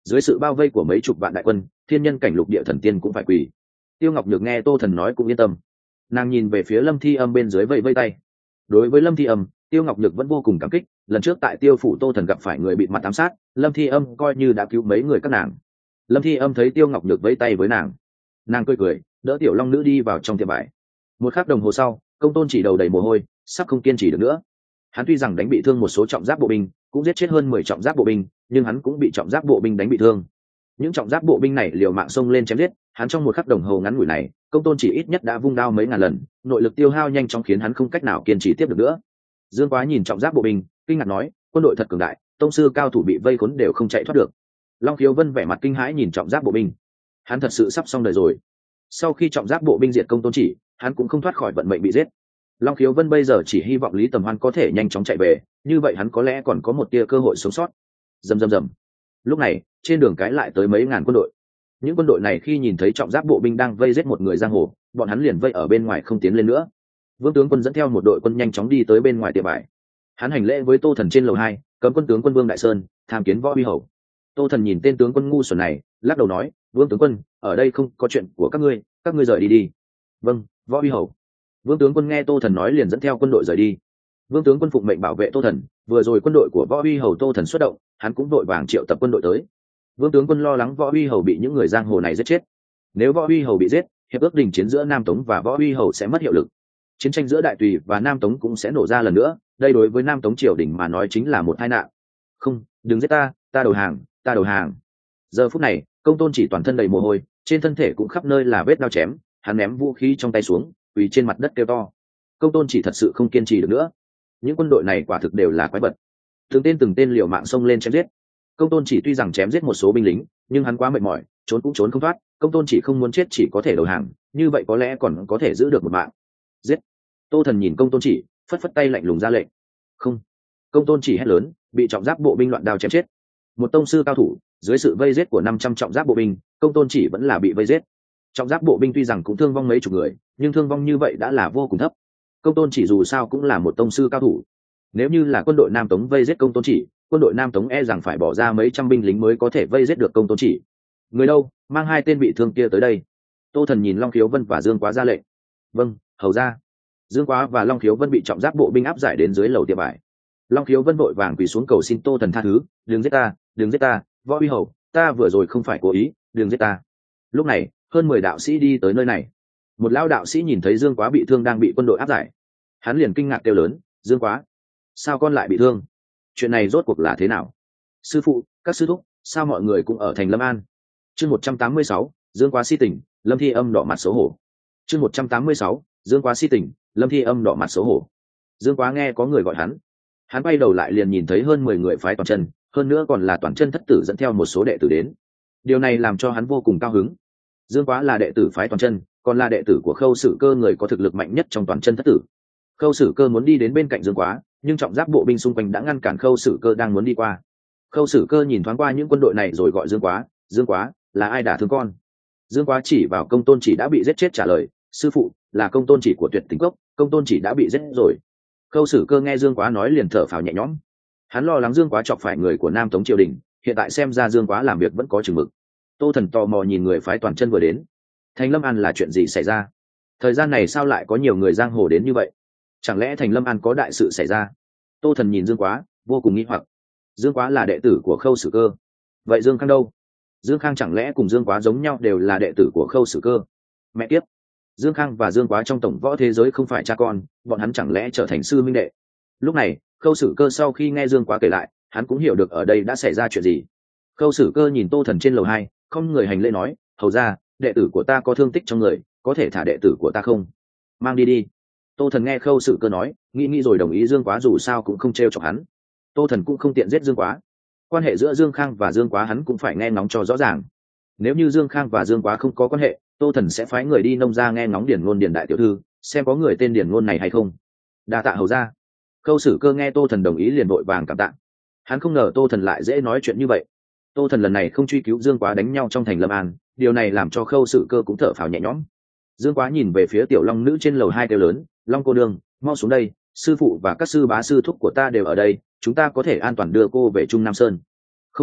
dưới sự bao vây của mấy chục vạn đại quân, thiên nhân cảnh lục địa thần tiên cũng phải quỳ. Tiêu Ngọc Nhược nghe Tô Thần nói cũng yên tâm, nàng nhìn về phía Lâm Thi Âm bên dưới vẫy vẫy tay. Đối với Lâm Thi Âm, Tiêu Ngọc Nhược vẫn vô cùng cảm kích, lần trước tại Tiêu phủ Tô Thần gặp phải người bị mặt ám sát, Lâm Thi Âm coi như đã cứu mấy người các nàng. Lâm Thi Âm thấy Tiêu Ngọc Nhược vẫy tay với nàng cười cười, đỡ Tiểu Long Nữ đi vào trong tiệm vải. Một khắc đồng hồ sau, Công Tôn Chỉ đầu đầy mồ hôi, sắp không kiên trì được nữa. Hắn tuy rằng đánh bị thương một số trọng giáp bộ binh, cũng giết chết hơn 10 trọng giáp bộ binh, nhưng hắn cũng bị trọng giáp bộ binh đánh bị thương. Những trọng giáp bộ binh này liều mạng xông lên chém giết, hắn trong một khắc đồng hồ ngắn ngủi này, Công Tôn Chỉ ít nhất đã vung đao mấy ngàn lần, nội lực tiêu hao nhanh chóng khiến hắn không cách nào kiên trì tiếp được nữa. Dương Quá nhìn trọng giáp bộ binh, kinh ngạc nói, quân đội thật cường đại, tông sư cao thủ bị vây khốn đều không chạy thoát được. Long Khiếu Vân vẻ mặt kinh hãi nhìn trọng giáp bộ binh, hắn thật sự sắp xong đời rồi. Sau khi trọng giáp bộ binh diệt Công Tôn Chỉ, hắn cũng không thoát khỏi vận mệnh bị giết. Long Khiếu Vân bây giờ chỉ hy vọng Lý Tầm Hoan có thể nhanh chóng chạy về, như vậy hắn có lẽ còn có một tia cơ hội sống sót. Rầm rầm rầm. Lúc này, trên đường cái lại tới mấy ngàn quân đội. Những quân đội này khi nhìn thấy trọng giáp bộ binh đang vây giết một người giang hồ, bọn hắn liền vây ở bên ngoài không tiến lên nữa. Vương tướng quân dẫn theo một đội quân nhanh chóng đi tới bên ngoài tiệm vải. Hắn hành lễ với Tô Thần trên lầu 2, cấm quân tướng quân Vương Đại Sơn tham kiến Võ Uy Hầu. Tô Thần nhìn tên tướng quân ngu xuẩn này, lắc đầu nói, Vương tướng quân, ở đây không có chuyện của các ngươi rời đi đi. Vâng, Võ Uy Hầu. Vương tướng quân nghe Tô Thần nói liền dẫn theo quân đội rời đi. Vương tướng quân phụng mệnh bảo vệ Tô Thần, vừa rồi quân đội của Võ Uy Hầu Tô Thần xuất động, hắn cũng đội vàng triệu tập quân đội tới. Vương tướng quân lo lắng Võ Uy Hầu bị những người giang hồ này giết chết. Nếu Võ Uy Hầu bị giết, hiệp ước đình chiến giữa Nam Tống và Võ Uy Hầu sẽ mất hiệu lực. Chiến tranh giữa Đại Tùy và Nam Tống cũng sẽ nổ ra lần nữa, đây đối với Nam Tống triều đình mà nói chính là một tai nạn. Không, đừng giết ta, ta đầu hàng, ta đầu hàng. Giờ phút này, Công Tôn Chỉ toàn thân đầy mồ hôi, trên thân thể cũng khắp nơi là vết đao chém, hắn ném vũ khí trong tay xuống, quỳ trên mặt đất kêu to. Công Tôn Chỉ thật sự không kiên trì được nữa. Những quân đội này quả thực đều là quái vật, từng tên liều mạng xông lên chém giết. Công Tôn Chỉ tuy rằng chém giết một số binh lính, nhưng hắn quá mệt mỏi, trốn cũng trốn không thoát. Công Tôn Chỉ không muốn chết chỉ có thể đầu hàng, như vậy có lẽ còn có thể giữ được một mạng. Giết! Tô Thần nhìn Công Tôn Chỉ, phất phất tay lạnh lùng ra lệnh. Không! Công Tôn Chỉ hét lớn, bị trọng giáp bộ binh loạn đao chém chết. Một tông sư cao thủ, dưới sự vây giết của 500 trọng giáp bộ binh, Công Tôn Chỉ vẫn là bị vây giết. Trọng giáp bộ binh tuy rằng cũng thương vong mấy chục người, nhưng thương vong như vậy đã là vô cùng thấp. Công Tôn Chỉ dù sao cũng là một tông sư cao thủ. Nếu như là quân đội Nam Tống vây giết Công Tôn Chỉ, quân đội Nam Tống e rằng phải bỏ ra mấy trăm binh lính mới có thể vây giết được Công Tôn Chỉ. Người đâu, mang 2 tên bị thương kia tới đây. Tô Thần nhìn Long Khiếu Vân và Dương Quá ra lệnh. Vâng, hầu ra. Dương Quá và Long Khiếu Vân bị trọng giáp bộ binh áp giải đến dưới lầu tiệm vải. Long Khiếu Vân vội vàng quỳ xuống cầu xin Tô Thần tha thứ, đừng giết ta, đừng giết ta, Võ Uy Hầu, ta vừa rồi không phải cố ý, đừng giết ta. Lúc này, hơn 10 đạo sĩ đi tới nơi này. Một lão đạo sĩ nhìn thấy Dương Quá bị thương đang bị quân đội áp giải, hắn liền kinh ngạc kêu lớn, Dương Quá, sao con lại bị thương? Chuyện này rốt cuộc là thế nào? Sư phụ, các sư thúc, sao mọi người cũng ở thành Lâm An? Chương 186, Dương Quá si tình, Lâm Thi Âm đỏ mặt xấu hổ. Chương 186, Dương Quá si tình, Lâm Thi Âm đỏ mặt xấu hổ. Dương Quá nghe có người gọi hắn quay đầu lại liền nhìn thấy hơn 10 người phái toàn chân, hơn nữa còn là toàn chân thất tử dẫn theo một số đệ tử đến. Điều này làm cho hắn vô cùng cao hứng. Dương Quá là đệ tử phái toàn chân, còn là đệ tử của Khâu Sử Cơ, người có thực lực mạnh nhất trong toàn chân thất tử. Khâu Sử Cơ muốn đi đến bên cạnh Dương Quá, nhưng trọng giáp bộ binh xung quanh đã ngăn cản Khâu Sử Cơ đang muốn đi qua. Khâu Sử Cơ nhìn thoáng qua những quân đội này rồi gọi Dương Quá, Dương Quá, là ai đả thương con? Dương Quá chỉ vào Công Tôn Chỉ đã bị giết chết trả lời, sư phụ, là Công Tôn Chỉ của Tuyệt Tình Cốc, Công Tôn Chỉ đã bị giết rồi. Khâu Sử Cơ nghe Dương Quá nói liền thở phào nhẹ nhõm. Hắn lo lắng Dương Quá chọc phải người của Nam Tống triều đình, hiện tại xem ra Dương Quá làm việc vẫn có chừng mực. Tô Thần tò mò nhìn người phái toàn chân vừa đến. Thành Lâm An là chuyện gì xảy ra? Thời gian này sao lại có nhiều người giang hồ đến như vậy? Chẳng lẽ Thành Lâm An có đại sự xảy ra? Tô Thần nhìn Dương Quá, vô cùng nghi hoặc. Dương Quá là đệ tử của Khâu Sử Cơ. Vậy Dương Khang đâu? Dương Khang chẳng lẽ cùng Dương Quá giống nhau đều là đệ tử của Khâu Sử Cơ? Mẹ kiếp! Dương Khang và Dương Quá trong tổng võ thế giới không phải cha con, bọn hắn chẳng lẽ trở thành sư minh đệ? Lúc này, Khâu Sử Cơ sau khi nghe Dương Quá kể lại, hắn cũng hiểu được ở đây đã xảy ra chuyện gì. Khâu Sử Cơ nhìn Tô Thần trên lầu 2, không người hành lễ nói, hầu ra, đệ tử của ta có thương tích trong người, có thể thả đệ tử của ta không? Mang đi đi. Tô Thần nghe Khâu Sử Cơ nói, nghĩ rồi đồng ý. Dương Quá dù sao cũng không trêu chọc hắn. Tô Thần cũng không tiện giết Dương Quá. Quan hệ giữa Dương Khang và Dương Quá hắn cũng phải nghe ngóng cho rõ ràng. Nếu như Dương Khang và Dương Quá không có quan hệ, Tô Thần sẽ phái người đi nông ra nghe ngóng Điền Ngôn Điền đại tiểu thư, xem có người tên Điền Ngôn này hay không. Đa tạ hầu ra. Khâu Sử Cơ nghe Tô Thần đồng ý liền vội vàng cảm tạ. Hắn không ngờ Tô Thần lại dễ nói chuyện như vậy. Tô Thần lần này không truy cứu Dương Quá đánh nhau trong thành Lâm An, điều này làm cho Khâu Sử Cơ cũng thở phào nhẹ nhõm. Dương Quá nhìn về phía tiểu long nữ trên lầu 2 kêu lớn, Long cô nương, mau xuống đây, sư phụ và các sư bá sư thúc của ta đều ở đây, chúng ta có thể an toàn đưa cô về Trung Nam Sơn. Không cần,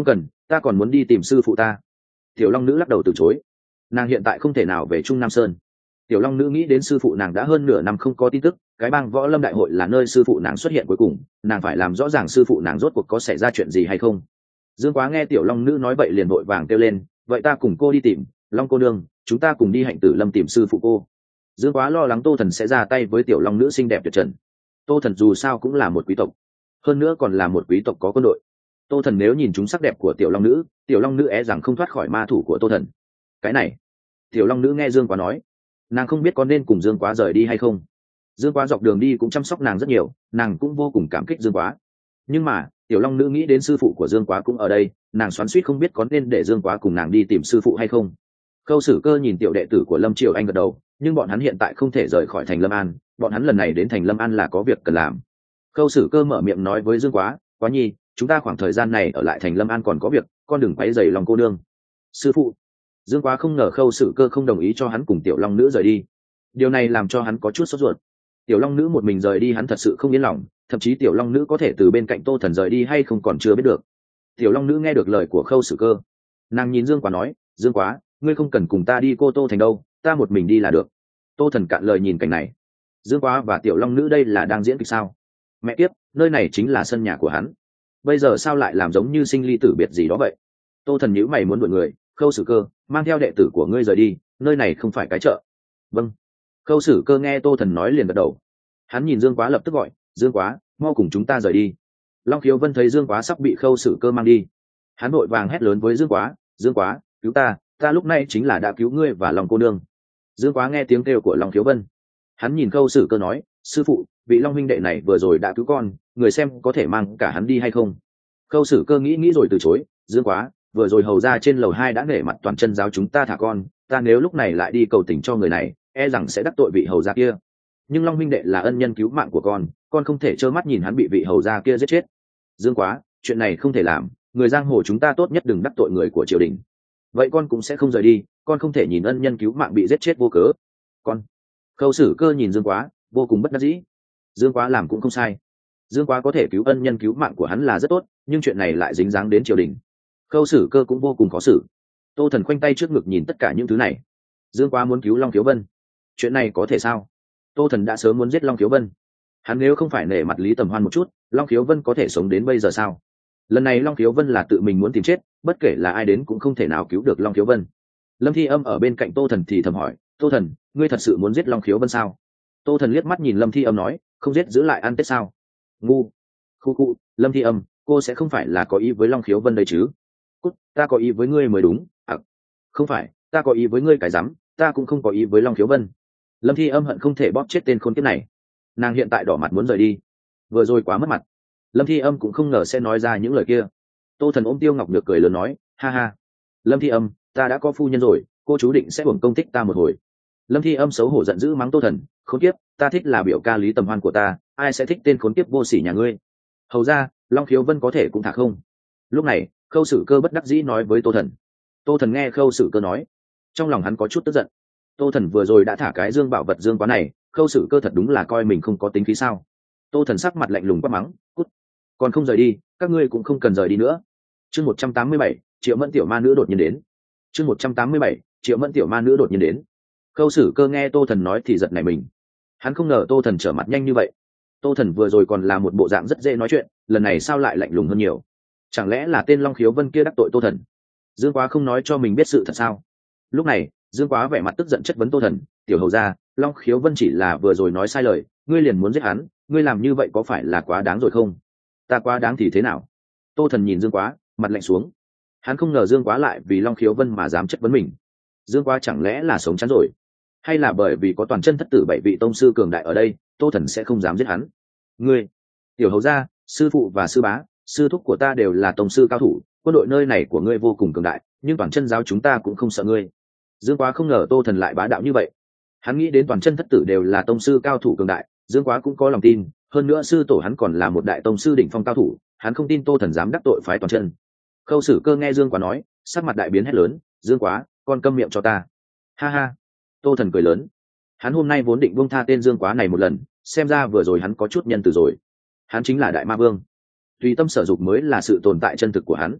ta còn muốn đi tìm sư phụ ta. Tiểu long nữ lắc đầu từ chối, nàng hiện tại không thể nào về Trung Nam Sơn. Tiểu long nữ nghĩ đến sư phụ nàng đã hơn nửa năm không có tin tức, cái bang võ lâm đại hội là nơi sư phụ nàng xuất hiện cuối cùng, nàng phải làm rõ ràng sư phụ nàng rốt cuộc có xảy ra chuyện gì hay không. Dương Quá nghe tiểu long nữ nói vậy liền vội vàng kêu lên, vậy ta cùng cô đi tìm Long cô nương, chúng ta cùng đi Hạnh Tử Lâm tìm sư phụ cô. Dương Quá lo lắng Tô Thần sẽ ra tay với tiểu long nữ xinh đẹp tuyệt trần. Tô Thần dù sao cũng là một quý tộc, hơn nữa còn là một quý tộc có quân đội. Tô Thần nếu nhìn chúng sắc đẹp của tiểu long nữ e rằng không thoát khỏi ma thủ của Tô Thần. Cái này, tiểu long nữ nghe Dương Quá nói, nàng không biết có nên cùng Dương Quá rời đi hay không. Dương Quá dọc đường đi cũng chăm sóc nàng rất nhiều, nàng cũng vô cùng cảm kích Dương Quá. Nhưng mà tiểu long nữ nghĩ đến sư phụ của Dương Quá cũng ở đây, nàng xoắn xuýt không biết có nên để Dương Quá cùng nàng đi tìm sư phụ hay không. Khâu Sử Cơ nhìn tiểu đệ tử của Lâm Triều Anh gật đầu, nhưng bọn hắn hiện tại không thể rời khỏi thành Lâm An, bọn hắn lần này đến thành Lâm An là có việc cần làm. Khâu Sử Cơ mở miệng nói với Dương Quá, Quá nhi, chúng ta khoảng thời gian này ở lại thành Lâm An còn có việc, con đừng quấy rầy lòng cô nương. Sư phụ. Dương Quá không ngờ Khâu Sử Cơ không đồng ý cho hắn cùng tiểu long nữ rời đi, điều này làm cho hắn có chút sốt ruột. Tiểu long nữ một mình rời đi hắn thật sự không yên lòng, thậm chí tiểu long nữ có thể từ bên cạnh Tô Thần rời đi hay không còn chưa biết được. Tiểu long nữ nghe được lời của Khâu Sử Cơ, nàng nhìn Dương Quá nói, Dương Quá, ngươi không cần cùng ta đi Cô Tô thành đâu, ta một mình đi là được. Tô Thần cạn lời nhìn cảnh này, Dương Quá và tiểu long nữ đây là đang diễn kịch sao? Mẹ kiếp, nơi này chính là sân nhà của hắn, bây giờ sao lại làm giống như sinh ly tử biệt gì đó vậy? Tô Thần nhíu mày muốn đuổi người, Khâu Sử Cơ, mang theo đệ tử của ngươi rời đi, nơi này không phải cái chợ. Vâng. Khâu Sử Cơ nghe Tô Thần nói liền gật đầu. Hắn nhìn Dương Quá lập tức gọi, Dương Quá, mau cùng chúng ta rời đi. Long Khiếu Vân thấy Dương Quá sắp bị Khâu Sử Cơ mang đi, hắn vội vàng hét lớn với Dương Quá, Dương Quá, cứu ta, ta lúc này chính là đã cứu ngươi và Long cô nương. Dương Quá nghe tiếng kêu của Long Khiếu Vân, hắn nhìn Khâu Sử Cơ nói, sư phụ, vị Long huynh đệ này vừa rồi đã cứu con, người xem có thể mang cả hắn đi hay không. Khâu Sử Cơ nghĩ rồi từ chối, Dương Quá, vừa rồi hầu ra trên lầu 2 đã nể mặt toàn chân giáo chúng ta thả con, ta nếu lúc này lại đi cầu tình cho người này, e rằng sẽ đắc tội vị hầu gia kia. Nhưng Long huynh đệ là ân nhân cứu mạng của con không thể trơ mắt nhìn hắn bị vị hầu gia kia giết chết. Dương Quá, chuyện này không thể làm, người giang hồ chúng ta tốt nhất đừng đắc tội người của triều đình. Vậy con cũng sẽ không rời đi, con không thể nhìn ân nhân cứu mạng bị giết chết vô cớ. Con. Khâu Sử Cơ nhìn Dương Quá, vô cùng bất đắc dĩ. Dương Quá làm cũng không sai, Dương Quá có thể cứu ân nhân cứu mạng của hắn là rất tốt, nhưng chuyện này lại dính dáng đến triều đình. Khâu Sử Cơ cũng vô cùng khó xử. Tô Thần khoanh tay trước ngực nhìn tất cả những thứ này. Dương Quá muốn cứu Long Khiếu Vân, chuyện này có thể sao? Tô Thần đã sớm muốn giết Long Khiếu Vân, hắn nếu không phải nể mặt Lý Tầm Hoan một chút, Long Khiếu Vân có thể sống đến bây giờ sao? Lần này Long Khiếu Vân là tự mình muốn tìm chết, bất kể là ai đến cũng không thể nào cứu được Long Khiếu Vân. Lâm Thi Âm ở bên cạnh Tô Thần thì thầm hỏi, Tô Thần, ngươi thật sự muốn giết Long Khiếu Vân sao? Tô Thần liếc mắt nhìn Lâm Thi Âm nói, không giết giữ lại ăn Tết sao? Ngu. Khu, Lâm Thi Âm, cô sẽ không phải là có ý với Long Khiếu Vân đây chứ? Cút, ta có ý với ngươi mới đúng. Không phải, ta có ý với ngươi cái rắm, ta cũng không có ý với Long Khiếu Vân. Lâm Thi Âm hận không thể bóp chết tên khốn kiếp này. Nàng hiện tại đỏ mặt muốn rời đi, vừa rồi quá mất mặt. Lâm Thi Âm cũng không ngờ sẽ nói ra những lời kia. Tô Thần ôm Tiêu Ngọc Nhược cười lớn nói, ha ha, Lâm Thi Âm, ta đã có phu nhân rồi, cô chú định sẽ hưởng công thích ta một hồi. Lâm Thi Âm xấu hổ giận dữ mắng Tô Thần, khốn kiếp, ta thích là biểu ca Lý Tầm Hoan của ta, ai sẽ thích tên khốn kiếp vô sỉ nhà ngươi. Hầu ra, Long Khiếu Vân có thể cũng thả không. Lúc này Khâu Sử Cơ bất đắc dĩ nói với Tô Thần. Tô Thần nghe Khâu Sử Cơ nói, trong lòng hắn có chút tức giận. Tô Thần vừa rồi đã thả cái Dương bảo vật Dương Quá này, Khâu Sử Cơ thật đúng là coi mình không có tính khí sao. Tô Thần sắc mặt lạnh lùng quát mắng, cút, còn không rời đi, các ngươi cũng không cần rời đi nữa. Chương 187, Triệu Mẫn tiểu ma nữ đột nhiên đến. Chương 187, Triệu Mẫn tiểu ma nữ đột nhiên đến. Khâu Sử Cơ nghe Tô Thần nói thì giật nảy mình, hắn không ngờ Tô Thần trở mặt nhanh như vậy. Tô Thần vừa rồi còn là một bộ dạng rất dễ nói chuyện, lần này sao lại lạnh lùng hơn nhiều? Chẳng lẽ là tên Long Khiếu Vân kia đắc tội Tô Thần? Dương Quá không nói cho mình biết sự thật sao? Lúc này Dương Quá vẻ mặt tức giận chất vấn Tô Thần, tiểu hầu ra, Long Khiếu Vân chỉ là vừa rồi nói sai lời, ngươi liền muốn giết hắn, ngươi làm như vậy có phải là quá đáng rồi không? Ta quá đáng thì thế nào? Tô Thần nhìn Dương Quá, mặt lạnh xuống. Hắn không ngờ Dương Quá lại vì Long Khiếu Vân mà dám chất vấn mình. Dương Quá chẳng lẽ là sống chắn rồi, hay là bởi vì có toàn chân thất tử 7 vị tông sư cường đại ở đây, Tô Thần sẽ không dám giết hắn? Ngươi, tiểu hầu ra, sư phụ và sư bá, sư thúc của ta đều là tông sư cao thủ, quân đội nơi này của ngươi vô cùng cường đại, nhưng toàn chân giáo chúng ta cũng không sợ ngươi. Dương Quá không ngờ Tô Thần lại bá đạo như vậy. Hắn nghĩ đến toàn chân thất tử đều là tông sư cao thủ cường đại, Dương Quá cũng có lòng tin, hơn nữa sư tổ hắn còn là một đại tông sư đỉnh phong cao thủ, hắn không tin Tô Thần dám đắc tội phái toàn chân. Khâu Sử Cơ nghe Dương Quá nói, sắc mặt đại biến hét lớn, Dương Quá, con câm miệng cho ta. Ha ha. Tô Thần cười lớn. Hắn hôm nay vốn định buông tha tên Dương Quá này một lần, xem ra vừa rồi hắn có chút nhân từ rồi. Hắn chính là đại ma vương, tùy tâm sở dục mới là sự tồn tại chân thực của hắn.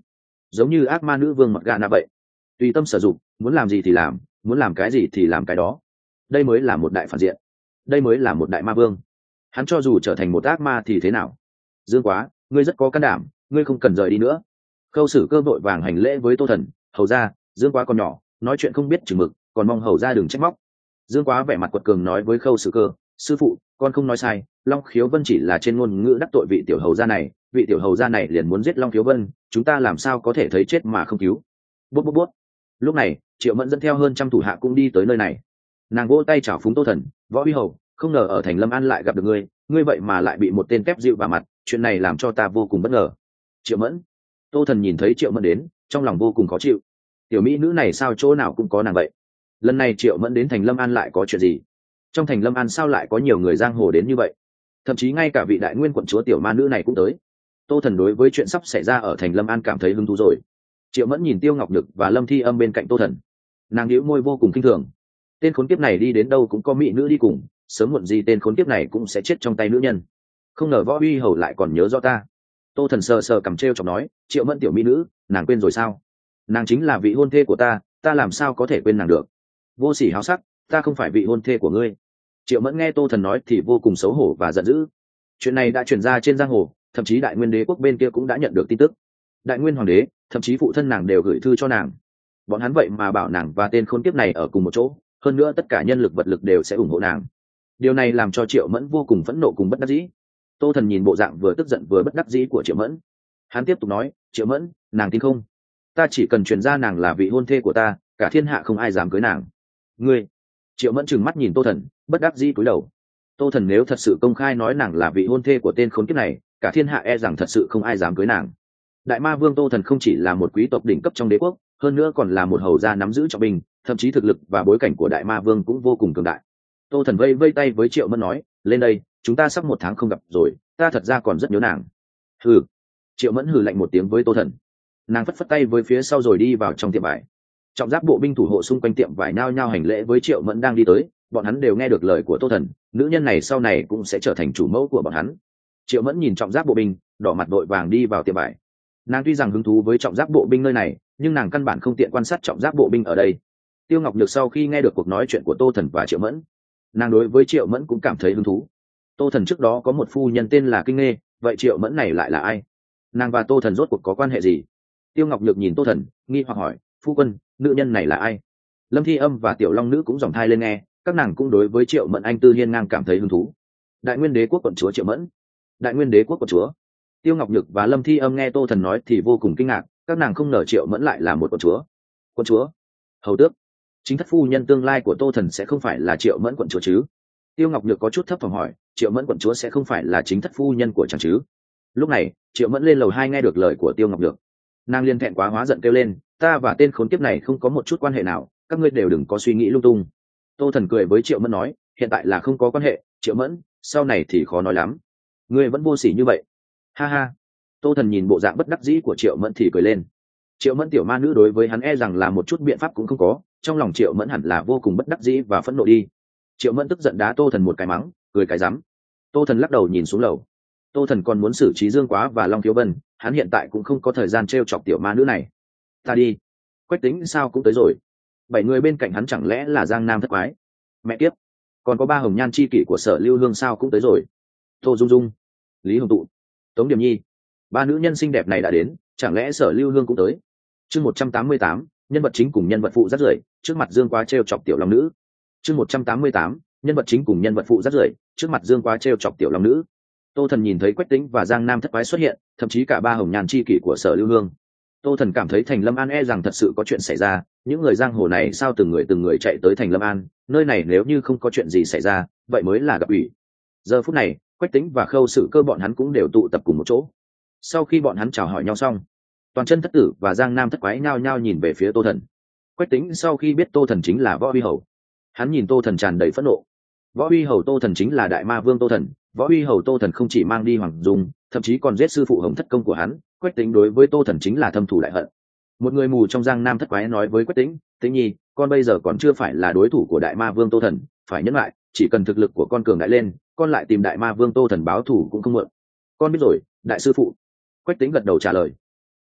giống như ác ma nữ vương mặc gà nạ vậy, tùy tâm sử dụng, muốn làm gì thì làm, muốn làm cái gì thì làm cái đó. Đây mới là một đại phản diện, đây mới là một đại ma vương. Hắn cho dù trở thành một ác ma thì thế nào? Dương Quá, ngươi rất có can đảm, ngươi không cần rời đi nữa. Khâu Sử Cơ vội vàng hành lễ với Tô Thần, hầu ra, Dương Quá còn nhỏ, nói chuyện không biết chừng mực, còn mong hầu ra đừng trách móc. Dương Quá vẻ mặt quật cường nói với Khâu Sử Cơ, sư phụ, con không nói sai, Long Khiếu Vân chỉ là trên ngôn ngữ đắc tội vị tiểu hầu gia này, vị tiểu hầu gia này liền muốn giết Long Khiếu Vân, chúng ta làm sao có thể thấy chết mà không cứu? Bút bút bút. Lúc này, Triệu Mẫn dẫn theo hơn trăm thủ hạ cũng đi tới nơi này. Nàng vỗ tay chào phúng Tô Thần, Võ Huy Hầu, không ngờ ở thành Lâm An lại gặp được ngươi, ngươi vậy mà lại bị một tên kép dịu vào mặt, chuyện này làm cho ta vô cùng bất ngờ. Triệu Mẫn. Tô Thần nhìn thấy Triệu Mẫn đến, trong lòng vô cùng khó chịu. Tiểu mỹ nữ này sao chỗ nào cũng có nàng vậy? Lần này Triệu Mẫn đến thành Lâm An lại có chuyện gì? Trong thành Lâm An sao lại có nhiều người giang hồ đến như vậy? Thậm chí ngay cả vị đại nguyên quận chúa tiểu ma nữ này cũng tới. Tô Thần đối với chuyện sắp xảy ra ở thành Lâm An cảm thấy hứng thú rồi. Triệu Mẫn nhìn Tiêu Ngọc Nhược và Lâm Thi Âm bên cạnh Tô Thần, nàng nhíu môi vô cùng kinh thường. Tên khốn kiếp này đi đến đâu cũng có mỹ nữ đi cùng, sớm muộn gì tên khốn kiếp này cũng sẽ chết trong tay nữ nhân. Không ngờ Võ Uy Hầu lại còn nhớ rõ ta. Tô Thần sờ sờ cầm treo chọc nói, Triệu Mẫn tiểu mỹ nữ, nàng quên rồi sao? Nàng chính là vị hôn thê của ta, ta làm sao có thể quên nàng được? Vô sỉ háo sắc, ta không phải vị hôn thê của ngươi. Triệu Mẫn nghe Tô Thần nói thì vô cùng xấu hổ và giận dữ. Chuyện này đã truyền ra trên giang hồ, thậm chí Đại Nguyên Đế quốc bên kia cũng đã nhận được tin tức. Đại Nguyên Hoàng đế, thậm chí phụ thân nàng đều gửi thư cho nàng. Bọn hắn vậy mà bảo nàng và tên khốn kiếp này ở cùng một chỗ, hơn nữa tất cả nhân lực vật lực đều sẽ ủng hộ nàng. Điều này làm cho Triệu Mẫn vô cùng phẫn nộ cùng bất đắc dĩ. Tô Thần nhìn bộ dạng vừa tức giận vừa bất đắc dĩ của Triệu Mẫn, hắn tiếp tục nói, Triệu Mẫn, nàng tin không? Ta chỉ cần truyền ra nàng là vị hôn thê của ta, cả thiên hạ không ai dám cưới nàng. Ngươi? Triệu Mẫn trừng mắt nhìn Tô Thần, bất đắc dĩ cúi đầu. Tô Thần nếu thật sự công khai nói nàng là vị hôn thê của tên khốn kiếp này, cả thiên hạ e rằng thật sự không ai dám cưới nàng. Đại Ma Vương Tô Thần không chỉ là một quý tộc đỉnh cấp trong đế quốc, hơn nữa còn là một hầu gia nắm giữ trọng binh, thậm chí thực lực và bối cảnh của Đại Ma Vương cũng vô cùng cường đại. Tô Thần vây vây tay với Triệu Mẫn nói, lên đây, chúng ta sắp 1 tháng không gặp rồi, ta thật ra còn rất nhớ nàng. Hừ. Triệu Mẫn hừ lạnh một tiếng với Tô Thần, nàng phất phất tay với phía sau rồi đi vào trong tiệm vải. Trọng giáp bộ binh thủ hộ xung quanh tiệm vải nao nhao hành lễ với Triệu Mẫn đang đi tới, bọn hắn đều nghe được lời của Tô Thần, nữ nhân này sau này cũng sẽ trở thành chủ mẫu của bọn hắn. Triệu Mẫn nhìn trọng giáp bộ binh, đỏ mặt vội vàng đi vào tiệm vải. Nàng tuy rằng hứng thú với trọng giáp bộ binh nơi này, nhưng nàng căn bản không tiện quan sát trọng giáp bộ binh ở đây. Tiêu Ngọc Nhược sau khi nghe được cuộc nói chuyện của Tô Thần và Triệu Mẫn, nàng đối với Triệu Mẫn cũng cảm thấy hứng thú. Tô Thần trước đó có một phu nhân tên là Kinh Nghê, vậy Triệu Mẫn này lại là ai? Nàng và Tô Thần rốt cuộc có quan hệ gì? Tiêu Ngọc Nhược nhìn Tô Thần, nghi hoặc hỏi, phu quân, nữ nhân này là ai? Lâm Thi Âm và Tiểu Long Nữ cũng dòng thai lên nghe, các nàng cũng đối với Triệu Mẫn anh tư hiên ngang cảm thấy hứng thú. Đại Nguyên Đế quốc quận chúa Triệu Mẫn. Đại Nguyên Đế quốc quận chúa. Tiêu Ngọc Nhược và Lâm Thi Âm nghe Tô Thần nói thì vô cùng kinh ngạc, các nàng không ngờ Triệu Mẫn lại là một quận chúa. Quận chúa? Hầu tước? Chính thất phu nhân tương lai của Tô Thần sẽ không phải là Triệu Mẫn quận chúa chứ? Tiêu Ngọc Nhược có chút thấp thỏm hỏi, Triệu Mẫn quận chúa sẽ không phải là chính thất phu nhân của chàng chứ? Lúc này, Triệu Mẫn lên lầu 2 nghe được lời của Tiêu Ngọc Nhược, nàng liên thẹn quá hóa giận kêu lên, ta và tên khốn kiếp này không có một chút quan hệ nào, các ngươi đều đừng có suy nghĩ lung tung. Tô Thần cười với Triệu Mẫn nói, hiện tại là không có quan hệ, Triệu Mẫn, sau này thì khó nói lắm. Ngươi vẫn vô sỉ như vậy. Ha ha. Tô Thần nhìn bộ dạng bất đắc dĩ của Triệu Mẫn thì cười lên. Triệu Mẫn tiểu ma nữ đối với hắn e rằng là một chút biện pháp cũng không có, trong lòng Triệu Mẫn hẳn là vô cùng bất đắc dĩ và phẫn nộ đi. Triệu Mẫn tức giận đá Tô Thần một cái mắng, cười cái rắm. Tô Thần lắc đầu nhìn xuống lầu. Tô Thần còn muốn xử trí Dương Quá và Long Thiếu Vân, hắn hiện tại cũng không có thời gian trêu chọc tiểu ma nữ này. Ta đi. Quách Tĩnh sao cũng tới rồi. 7 người bên cạnh hắn chẳng lẽ là Giang Nam thất quái? Mẹ kiếp. Còn có 3 hồng nhan chi kỷ của Sở Lưu Hương sao cũng tới rồi. Tô Dung Dung, Lý Hồng Tụ, Tống Điềm Nhi, 3 nữ nhân xinh đẹp này đã đến, chẳng lẽ Sở Lưu Hương cũng tới? Chương 188, nhân vật chính cùng nhân vật phụ rất rưởi, trước mặt Dương Quá trêu chọc tiểu long nữ. Chương 188, nhân vật chính cùng nhân vật phụ rất rưởi, trước mặt Dương Quá trêu chọc tiểu long nữ. Tô Thần nhìn thấy Quách Tĩnh và Giang Nam thất quái xuất hiện, thậm chí cả 3 hồng nhan chi kỷ của Sở Lưu Hương. Tô Thần cảm thấy thành Lâm An e rằng thật sự có chuyện xảy ra, những người giang hồ này sao từng người chạy tới thành Lâm An, nơi này nếu như không có chuyện gì xảy ra, vậy mới là gặp ủy. Giờ phút này, Quách Tĩnh và Khâu Sử Cơ bọn hắn cũng đều tụ tập cùng một chỗ. Sau khi bọn hắn chào hỏi nhau xong, Toàn Chân thất tử và Giang Nam thất quái nhao nhao nhìn về phía Tô Thần. Quách Tĩnh sau khi biết Tô Thần chính là Võ Huy Hầu, hắn nhìn Tô Thần tràn đầy phẫn nộ. Võ Huy Hầu Tô Thần chính là Đại Ma Vương Tô Thần, Võ Huy Hầu Tô Thần không chỉ mang đi Hoàng Dung, thậm chí còn giết sư phụ Hồng Thất Công của hắn. Quách Tĩnh đối với Tô Thần chính là thâm thù đại hận. Một người mù trong Giang Nam thất quái nói với Quách Tĩnh, Tĩnh Nhi, con bây giờ còn chưa phải là đối thủ của Đại Ma Vương Tô Thần, phải nhẫn lại, chỉ cần thực lực của con cường đại lên, con lại tìm Đại Ma Vương Tô Thần báo thù cũng không muộn. Con biết rồi, đại sư phụ. Quách Tĩnh gật đầu trả lời.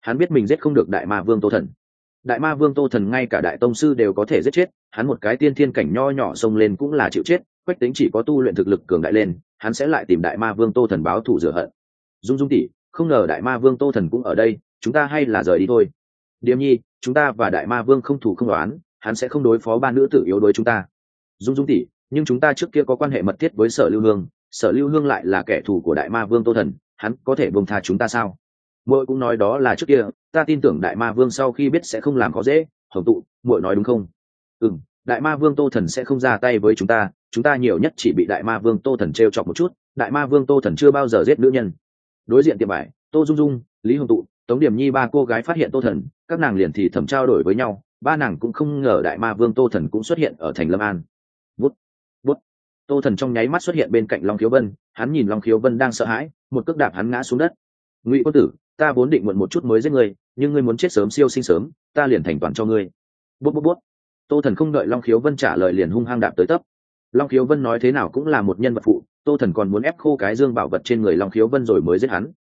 Hắn biết mình giết không được đại ma vương Tô Thần. Đại ma vương Tô Thần ngay cả đại tông sư đều có thể giết chết, hắn một cái tiên thiên cảnh nho nhỏ xông lên cũng là chịu chết. Quách Tính chỉ có tu luyện thực lực cường đại lên, hắn sẽ lại tìm đại ma vương Tô Thần báo thù rửa hận. Dung Dung tỷ, không ngờ đại ma vương Tô Thần cũng ở đây, chúng ta hay là rời đi thôi. Điềm Nhi, chúng ta và đại ma vương không thù không đoán, hắn sẽ không đối phó ba nữ tử yếu đối chúng ta. Dung Dung tỷ, nhưng chúng ta trước kia có quan hệ mật thiết với Sở Lưu Hương, Sở Lưu Hương lại là kẻ thù của đại ma vương Tô Thần, hắn có thể buông tha chúng ta sao? Muội cũng nói đó là trước kia, ta tin tưởng đại ma vương sau khi biết sẽ không làm khó dễ. Hồng Tụ, muội nói đúng không? Đại ma vương Tô Thần sẽ không ra tay với chúng ta nhiều nhất chỉ bị đại ma vương Tô Thần trêu chọc một chút, đại ma vương Tô Thần chưa bao giờ giết nữ nhân. Đối diện tiệm bài, Tô Dung Dung, Lý Hồng Tụ, Tống Điểm Nhi ba cô gái phát hiện Tô Thần, các nàng liền thì thầm trao đổi với nhau, ba nàng cũng không ngờ đại ma vương Tô Thần cũng xuất hiện ở thành Lâm An. Bút, bút. Tô Thần trong nháy mắt xuất hiện bên cạnh Long Khiếu Vân, hắn nhìn Long Khiếu Vân đang sợ hãi, một cước đạp hắn ngã xuống đất. Ngụy quân tử, ta vốn định muộn một chút mới giết ngươi, nhưng ngươi muốn chết sớm siêu sinh sớm, ta liền thành toàn cho ngươi. Bút bút bút. Tô Thần không đợi Long Khiếu Vân trả lời liền hung hăng đạp tới tấp. Long Khiếu Vân nói thế nào cũng là một nhân vật phụ, Tô Thần còn muốn ép khô cái dương bảo vật trên người Long Khiếu Vân rồi mới giết hắn.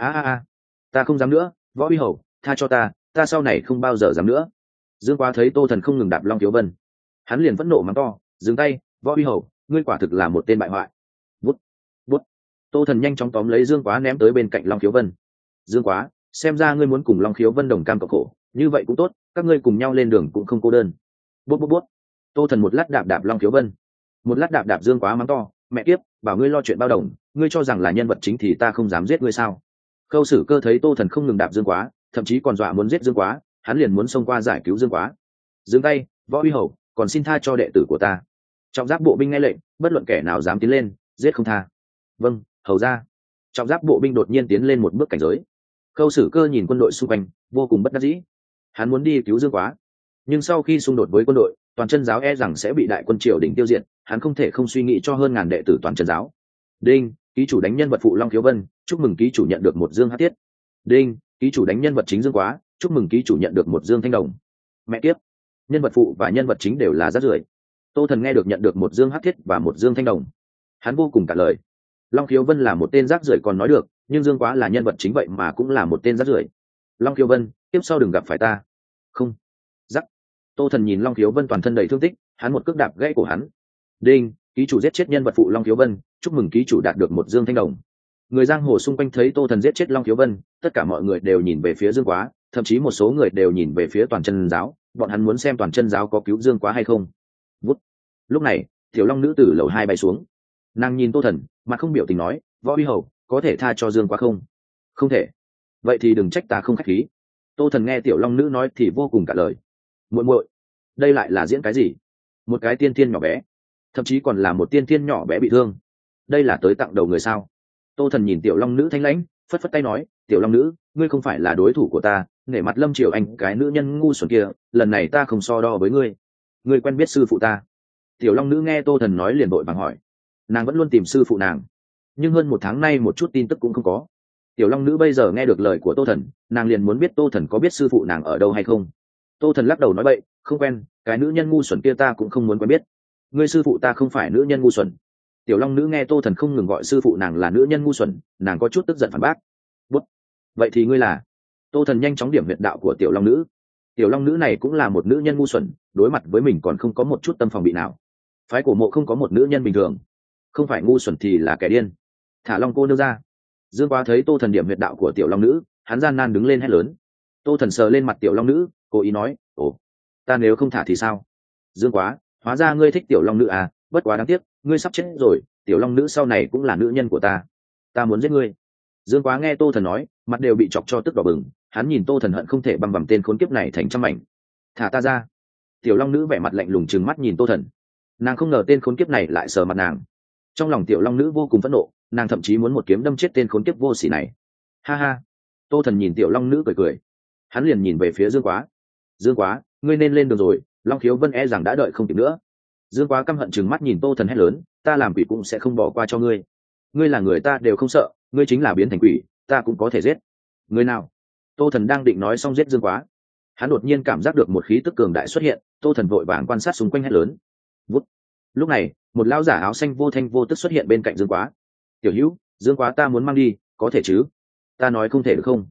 Ta không dám nữa, Võ Uy Hầu, tha cho ta sau này không bao giờ dám nữa. Dương Quá thấy Tô Thần không ngừng đạp Long Khiếu Vân, hắn liền phẫn nộ mắng to, dừng tay, Võ Uy Hầu, ngươi quả thực là một tên bại hoại. Bút, bút. Tô Thần nhanh chóng tóm lấy Dương Quá ném tới bên cạnh Long Khiếu Vân. Dương Quá, xem ra ngươi muốn cùng Long Khiếu Vân đồng cam cộng khổ, như vậy cũng tốt, các ngươi cùng nhau lên đường cũng không cô đơn. Bút bút bút. Tô Thần một lát đạp Long Khiếu Vân, một lát đạp Dương Quá mắng to, mẹ kiếp, bảo ngươi lo chuyện bao đồng, ngươi cho rằng là nhân vật chính thì ta không dám giết ngươi sao? Khâu Sử Cơ thấy Tô Thần không ngừng đạp Dương Quá, thậm chí còn dọa muốn giết Dương Quá, hắn liền muốn xông qua giải cứu Dương Quá. Dừng tay, Võ Uy Hầu, còn xin tha cho đệ tử của ta. Trọng giáp bộ binh nghe lệnh, bất luận kẻ nào dám tiến lên, giết không tha. Vâng, hầu ra. Trọng giáp bộ binh đột nhiên tiến lên một bước cảnh giới. Khâu Sử Cơ nhìn quân đội xung quanh, vô cùng bất đắc dĩ. Hắn muốn đi cứu Dương Quá, nhưng sau khi xung đột với quân đội, toàn chân giáo e rằng sẽ bị đại quân triều đình tiêu diệt, hắn không thể không suy nghĩ cho hơn ngàn đệ tử toàn chân giáo. Đinh, ký chủ đánh nhân vật phụ Long Khiếu Vân, chúc mừng ký chủ nhận được một dương hắc thiết. Đinh, ký chủ đánh nhân vật chính Dương Quá, chúc mừng ký chủ nhận được một dương thanh đồng. Mẹ kiếp, nhân vật phụ và nhân vật chính đều là rác rưởi. Tô Thần nghe được nhận được một dương hắc thiết và một dương thanh đồng, hắn vô cùng cả lời. Long Khiếu Vân là một tên rác rưởi còn nói được, nhưng Dương Quá là nhân vật chính vậy mà cũng là một tên rác rưởi. Long Khiếu Vân, tiếp sau đừng gặp phải ta. Không. Rắc. Tô Thần nhìn Long Khiếu Vân toàn thân đầy thương tích, hắn một cước đạp gãy cổ hắn. Đinh, ký chủ giết chết nhân vật phụ Long Khiếu Vân, chúc mừng ký chủ đạt được một dương thanh đồng. Người giang hồ xung quanh thấy Tô Thần giết chết Long Khiếu Vân, tất cả mọi người đều nhìn về phía Dương Quá, thậm chí một số người đều nhìn về phía toàn chân giáo, bọn hắn muốn xem toàn chân giáo có cứu Dương Quá hay không. Vút. Lúc này, Tiểu Long nữ từ lầu 2 bay xuống, nàng nhìn Tô Thần, mặt không biểu tình nói, Võ Uy Hầu, có thể tha cho Dương Quá không? Không thể. Vậy thì đừng trách ta không khách khí. Tô Thần nghe Tiểu Long nữ nói thì vô cùng cả lời. Muội muội, đây lại là diễn cái gì? Một cái tiên thiên nhỏ bé, thậm chí còn là một tiên thiên nhỏ bé bị thương, đây là tới tặng đầu người sao? Tô Thần nhìn Tiểu Long nữ thanh lãnh, phất phất tay nói, Tiểu Long nữ, ngươi không phải là đối thủ của ta, nể mặt Lâm Triều Anh cái nữ nhân ngu xuẩn kia, lần này ta không so đo với ngươi. Ngươi quen biết sư phụ ta? Tiểu Long nữ nghe Tô Thần nói liền vội vàng hỏi, nàng vẫn luôn tìm sư phụ nàng, nhưng hơn 1 tháng nay một chút tin tức cũng không có. Tiểu Long nữ bây giờ nghe được lời của Tô Thần, nàng liền muốn biết Tô Thần có biết sư phụ nàng ở đâu hay không. Tô Thần lắc đầu nói bậy, không quen, cái nữ nhân ngu xuẩn kia ta cũng không muốn quen biết. Ngươi sư phụ ta không phải nữ nhân ngu xuẩn. Tiểu Long nữ nghe Tô Thần không ngừng gọi sư phụ nàng là nữ nhân ngu xuẩn, nàng có chút tức giận phản bác. Bút. Vậy thì ngươi là? Tô Thần nhanh chóng điểm huyệt đạo của Tiểu Long nữ. Tiểu Long nữ này cũng là một nữ nhân ngu xuẩn, đối mặt với mình còn không có một chút tâm phòng bị nào. Phái cổ mộ không có một nữ nhân bình thường, không phải ngu xuẩn thì là kẻ điên. Thả Long cô nương ra. Dương Quá thấy Tô Thần điểm huyệt đạo của Tiểu Long nữ, hắn gian nan đứng lên hét lớn. Tô Thần sờ lên mặt Tiểu Long nữ, cố ý nói, ồ, ta nếu không thả thì sao? Dương Quá, hóa ra ngươi thích Tiểu Long nữ à, bất quá đáng tiếc, ngươi sắp chết rồi, Tiểu Long nữ sau này cũng là nữ nhân của ta muốn giết ngươi. Dương Quá nghe Tô Thần nói, mặt đều bị chọc cho tức đỏ bừng, hắn nhìn Tô Thần hận không thể băm tên khốn kiếp này thành trăm mảnh. Thả ta ra. Tiểu Long nữ vẻ mặt lạnh lùng trừng mắt nhìn Tô Thần, nàng không ngờ tên khốn kiếp này lại sờ mặt nàng. Trong lòng Tiểu Long nữ vô cùng phẫn nộ, nàng thậm chí muốn một kiếm đâm chết tên khốn kiếp vô sỉ này. Ha ha. Tô Thần nhìn Tiểu Long nữ cười cười, hắn liền nhìn về phía Dương Quá. Dương Quá, ngươi nên lên đường rồi, Long Khiếu Vân e rằng đã đợi không kịp nữa. Dương Quá căm hận chừng mắt nhìn Tô Thần hét lớn, ta làm quỷ cũng sẽ không bỏ qua cho ngươi. Ngươi là người ta đều không sợ, ngươi chính là biến thành quỷ, ta cũng có thể giết. Người nào? Tô Thần đang định nói xong giết Dương Quá, hắn đột nhiên cảm giác được một khí tức cường đại xuất hiện. Tô Thần vội vàng quan sát xung quanh hét lớn. Vút. Lúc này, một lão giả áo xanh vô thanh vô tức xuất hiện bên cạnh Dương Quá. Tiểu Hữu, Dương Quá ta muốn mang đi, có thể chứ? Ta nói không thể được không?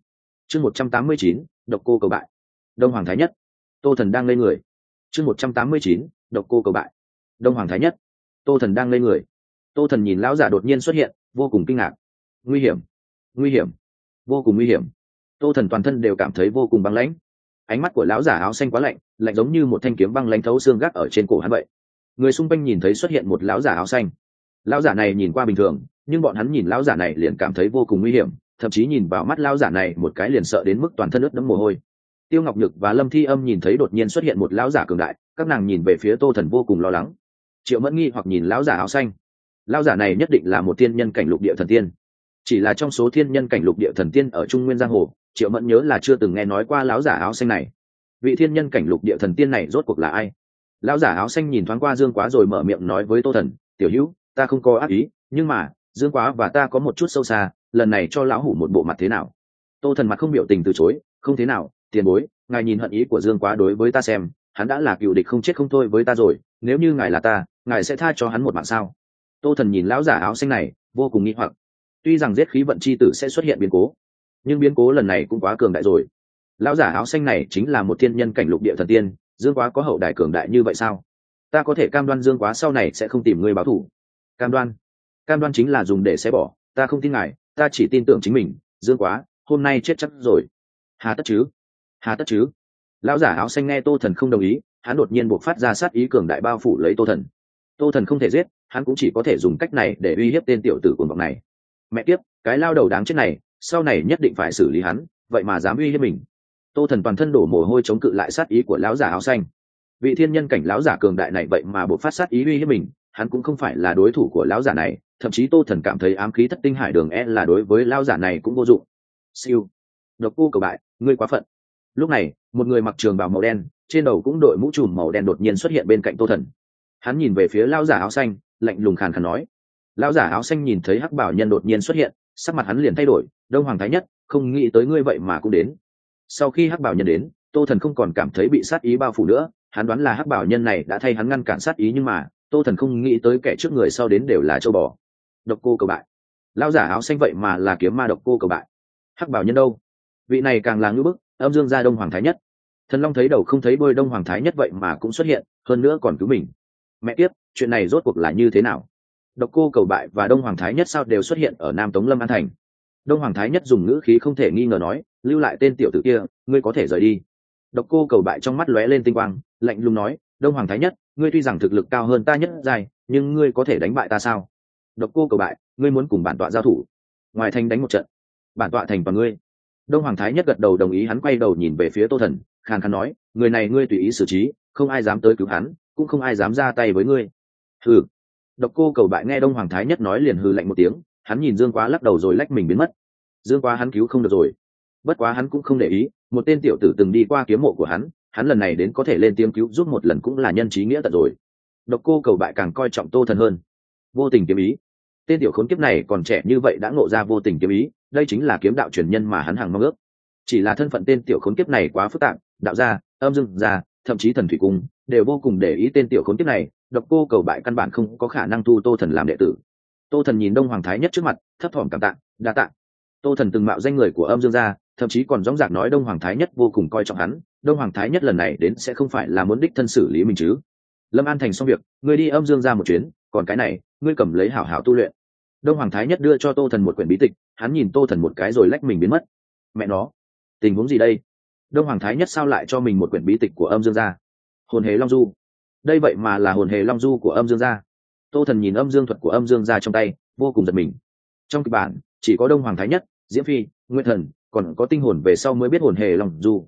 chương 189, độc cô cầu bại. Đông Hoàng Thái Nhất. Tô Thần đang ngây người. chương 189, độc cô cầu bại. Đông Hoàng Thái Nhất. Tô Thần đang ngây người. Tô Thần nhìn lão giả đột nhiên xuất hiện, vô cùng kinh ngạc. Nguy hiểm, nguy hiểm, vô cùng nguy hiểm. Tô Thần toàn thân đều cảm thấy vô cùng băng lãnh. Ánh mắt của lão giả áo xanh quá lạnh, lạnh giống như một thanh kiếm băng lãnh thấu xương gác ở trên cổ hắn vậy. Người xung quanh nhìn thấy xuất hiện một lão giả áo xanh. Lão giả này nhìn qua bình thường, nhưng bọn hắn nhìn lão giả này liền cảm thấy vô cùng nguy hiểm, thậm chí nhìn vào mắt lão giả này một cái liền sợ đến mức toàn thân ướt đẫm mồ hôi. Tiêu Ngọc Nhược và Lâm Thi Âm nhìn thấy đột nhiên xuất hiện một lão giả cường đại, các nàng nhìn về phía Tô Thần vô cùng lo lắng. Triệu Mẫn nghi hoặc nhìn lão giả áo xanh. Lão giả này nhất định là một thiên nhân cảnh lục địa thần tiên. Chỉ là trong số thiên nhân cảnh lục địa thần tiên ở Trung Nguyên giang hồ, Triệu Mẫn nhớ là chưa từng nghe nói qua lão giả áo xanh này. Vị thiên nhân cảnh lục địa thần tiên này rốt cuộc là ai? Lão giả áo xanh nhìn thoáng qua Dương Quá rồi mở miệng nói với Tô Thần, "Tiểu hữu, ta không có ác ý, nhưng mà Dương Quá và ta có một chút sâu xa, lần này cho lão hủ một bộ mặt thế nào?" Tô Thần mặt không biểu tình từ chối, "Không thế nào, tiền bối, ngài nhìn hận ý của Dương Quá đối với ta xem, hắn đã là cựu địch không chết không thôi với ta rồi, nếu như ngài là ta, ngài sẽ tha cho hắn một mạng sao?" Tô Thần nhìn lão giả áo xanh này, vô cùng nghi hoặc. Tuy rằng giết khí vận chi tử sẽ xuất hiện biến cố, nhưng biến cố lần này cũng quá cường đại rồi. Lão giả áo xanh này chính là một thiên nhân cảnh lục địa thần tiên, Dương Quá có hậu đài cường đại như vậy sao? Ta có thể cam đoan Dương Quá sau này sẽ không tìm ngươi báo thù. Cam đoan? Cam đoan chính là dùng để xé bỏ, ta không tin ngài, ta chỉ tin tưởng chính mình. Dương Quá hôm nay chết chắc rồi. Hà tất chứ? Hà tất chứ? Lão giả áo xanh nghe Tô Thần không đồng ý, hắn đột nhiên buộc phát ra sát ý cường đại bao phủ lấy Tô Thần. Tô Thần không thể giết, hắn cũng chỉ có thể dùng cách này để uy hiếp tên tiểu tử cuồng vọng này. Mẹ kiếp, cái lao đầu đáng chết này, sau này nhất định phải xử lý hắn, vậy mà dám uy hiếp mình. Tô Thần toàn thân đổ mồ hôi chống cự lại sát ý của lão giả áo xanh. Vị thiên nhân cảnh lão giả cường đại này vậy mà buộc phát sát ý uy hiếp mình, hắn cũng không phải là đối thủ của lão giả này, thậm chí Tô Thần cảm thấy ám khí thất tinh hải đường là đối với lão giả này cũng vô dụng. Siêu, độc cô cầu bại, ngươi quá phận. Lúc này, một người mặc trường bào màu đen, trên đầu cũng đội mũ trùm màu đen đột nhiên xuất hiện bên cạnh Tô Thần. Hắn nhìn về phía lão giả áo xanh, lạnh lùng khàn khàn nói. Lão giả áo xanh nhìn thấy hắc bảo nhân đột nhiên xuất hiện, sắc mặt hắn liền thay đổi. Đông Hoàng Thái Nhất, không nghĩ tới ngươi vậy mà cũng đến. Sau khi hắc bảo nhân đến, Tô Thần không còn cảm thấy bị sát ý bao phủ nữa, hắn đoán là hắc bảo nhân này đã thay hắn ngăn cản sát ý, nhưng mà Tô Thần không nghĩ tới kẻ trước người sau đến đều là châu bò. Độc cô cầu bại. Lão giả áo xanh vậy mà là kiếm ma độc cô cầu bại. Hắc bảo nhân đâu? Vị này càng là ngưỡng bức, âm dương gia Đông Hoàng Thái Nhất. Thần Long thấy đầu không thấy đuôi, Đông Hoàng Thái Nhất vậy mà cũng xuất hiện, hơn nữa còn cứu mình. Mẹ kiếp, chuyện này rốt cuộc là như thế nào? Độc cô cầu bại và Đông Hoàng Thái Nhất sao đều xuất hiện ở Nam Tống Lâm An Thành? Đông Hoàng Thái Nhất dùng ngữ khí không thể nghi ngờ nói, lưu lại tên tiểu tử kia, ngươi có thể rời đi. Độc cô cầu bại trong mắt lóe lên tinh quang, lạnh lùng nói, Đông Hoàng Thái Nhất, ngươi tuy rằng thực lực cao hơn ta nhất dài, nhưng ngươi có thể đánh bại ta sao? Độc cô cầu bại, ngươi muốn cùng bản tọa giao thủ, ngoài thành đánh một trận, bản tọa thành toàn ngươi. Đông Hoàng Thái Nhất gật đầu đồng ý, hắn quay đầu nhìn về phía Tô Thần, khàn khàn nói, người này ngươi tùy ý xử trí, không ai dám tới cứu hắn, cũng không ai dám ra tay với ngươi. Hừ. Độc cô cầu bại nghe Đông Hoàng Thái Nhất nói liền hừ lạnh một tiếng, hắn nhìn Dương Quá lắc đầu rồi lách mình biến mất. Dương Quá hắn cứu không được rồi. Bất quá hắn cũng không để ý, một tên tiểu tử từng đi qua kiếm mộ của hắn lần này đến có thể lên tiếng cứu giúp một lần cũng là nhân chí nghĩa tận rồi. Độc cô cầu bại càng coi trọng Tô Thần hơn. Vô tình kiếm ý. Tên tiểu khốn kiếp này còn trẻ như vậy đã ngộ ra vô tình kiếm ý, đây chính là kiếm đạo truyền nhân mà hắn hằng mong ước. Chỉ là thân phận tên tiểu khốn kiếp này quá phức tạp, đạo gia, âm dương gia, thậm chí thần thủy cung đều vô cùng để ý tên tiểu khốn kiếp này, độc cô cầu bại căn bản không có khả năng thu Tô Thần làm đệ tử. Tô Thần nhìn Đông Hoàng Thái Nhất trước mặt, thấp thỏm cảm tạ, đa tạ. Tô Thần từng mạo danh người của âm dương gia, thậm chí còn dõng dạc nói Đông Hoàng Thái Nhất vô cùng coi trọng hắn, Đông Hoàng Thái Nhất lần này đến sẽ không phải là muốn đích thân xử lý mình chứ. Lâm An Thành xong việc, ngươi đi âm dương gia một chuyến, còn cái này ngươi cầm lấy hảo hảo tu luyện. Đông Hoàng Thái Nhất đưa cho Tô Thần một quyển bí tịch, hắn nhìn Tô Thần một cái rồi lách mình biến mất. Mẹ nó, tình huống gì đây? Đông Hoàng Thái Nhất sao lại cho mình một quyển bí tịch của âm dương gia? Hồn hề long du, đây vậy mà là hồn hề long du của âm dương gia. Tô Thần nhìn âm dương thuật của âm dương gia trong tay, vô cùng giật mình. Trong kịch bản chỉ có Đông Hoàng Thái Nhất, Diễm Phi, Nguyên Thần, còn có tinh hồn về sau mới biết hồn hề long du.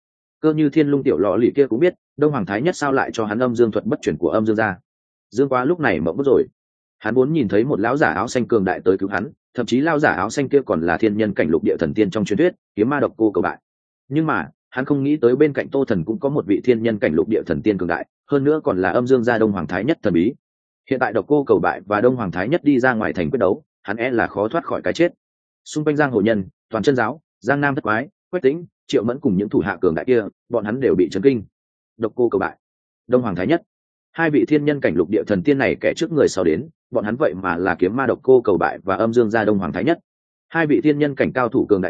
Cơ như Thiên Lung tiểu lọ lì kia cũng biết, Đông Hoàng Thái Nhất sao lại cho hắn âm dương thuật bất chuyển của âm dương gia. Dương Quá lúc này mộng bức rồi. Hắn muốn nhìn thấy một lão giả áo xanh cường đại tới cứu hắn, thậm chí lão giả áo xanh kia còn là thiên nhân cảnh lục địa thần tiên trong truyền thuyết, kiếm ma độc cô cầu bại. Nhưng mà hắn không nghĩ tới bên cạnh Tô Thần cũng có một vị thiên nhân cảnh lục địa thần tiên cường đại, hơn nữa còn là âm dương gia Đông Hoàng Thái Nhất thần bí. Hiện tại độc cô cầu bại và Đông Hoàng Thái Nhất đi ra ngoài thành quyết đấu, hắn là khó thoát khỏi cái chết. Xung quanh giang hồ nhân, toàn chân giáo, Giang Nam thất quái, Quách Tĩnh, Triệu Mẫn cùng những thủ hạ cường đại kia, bọn hắn đều bị chấn kinh. Độc cô cầu bại, Đông Hoàng Thái Nhất, hai vị thiên nhân cảnh lục địa thần tiên này kẻ trước người sau đến, bọn hắn vậy mà là kiếm ma độc cô cầu bại và âm dương gia Đông Hoàng Thái Nhất. Hai vị thiên nhân cảnh cao thủ cường đại này,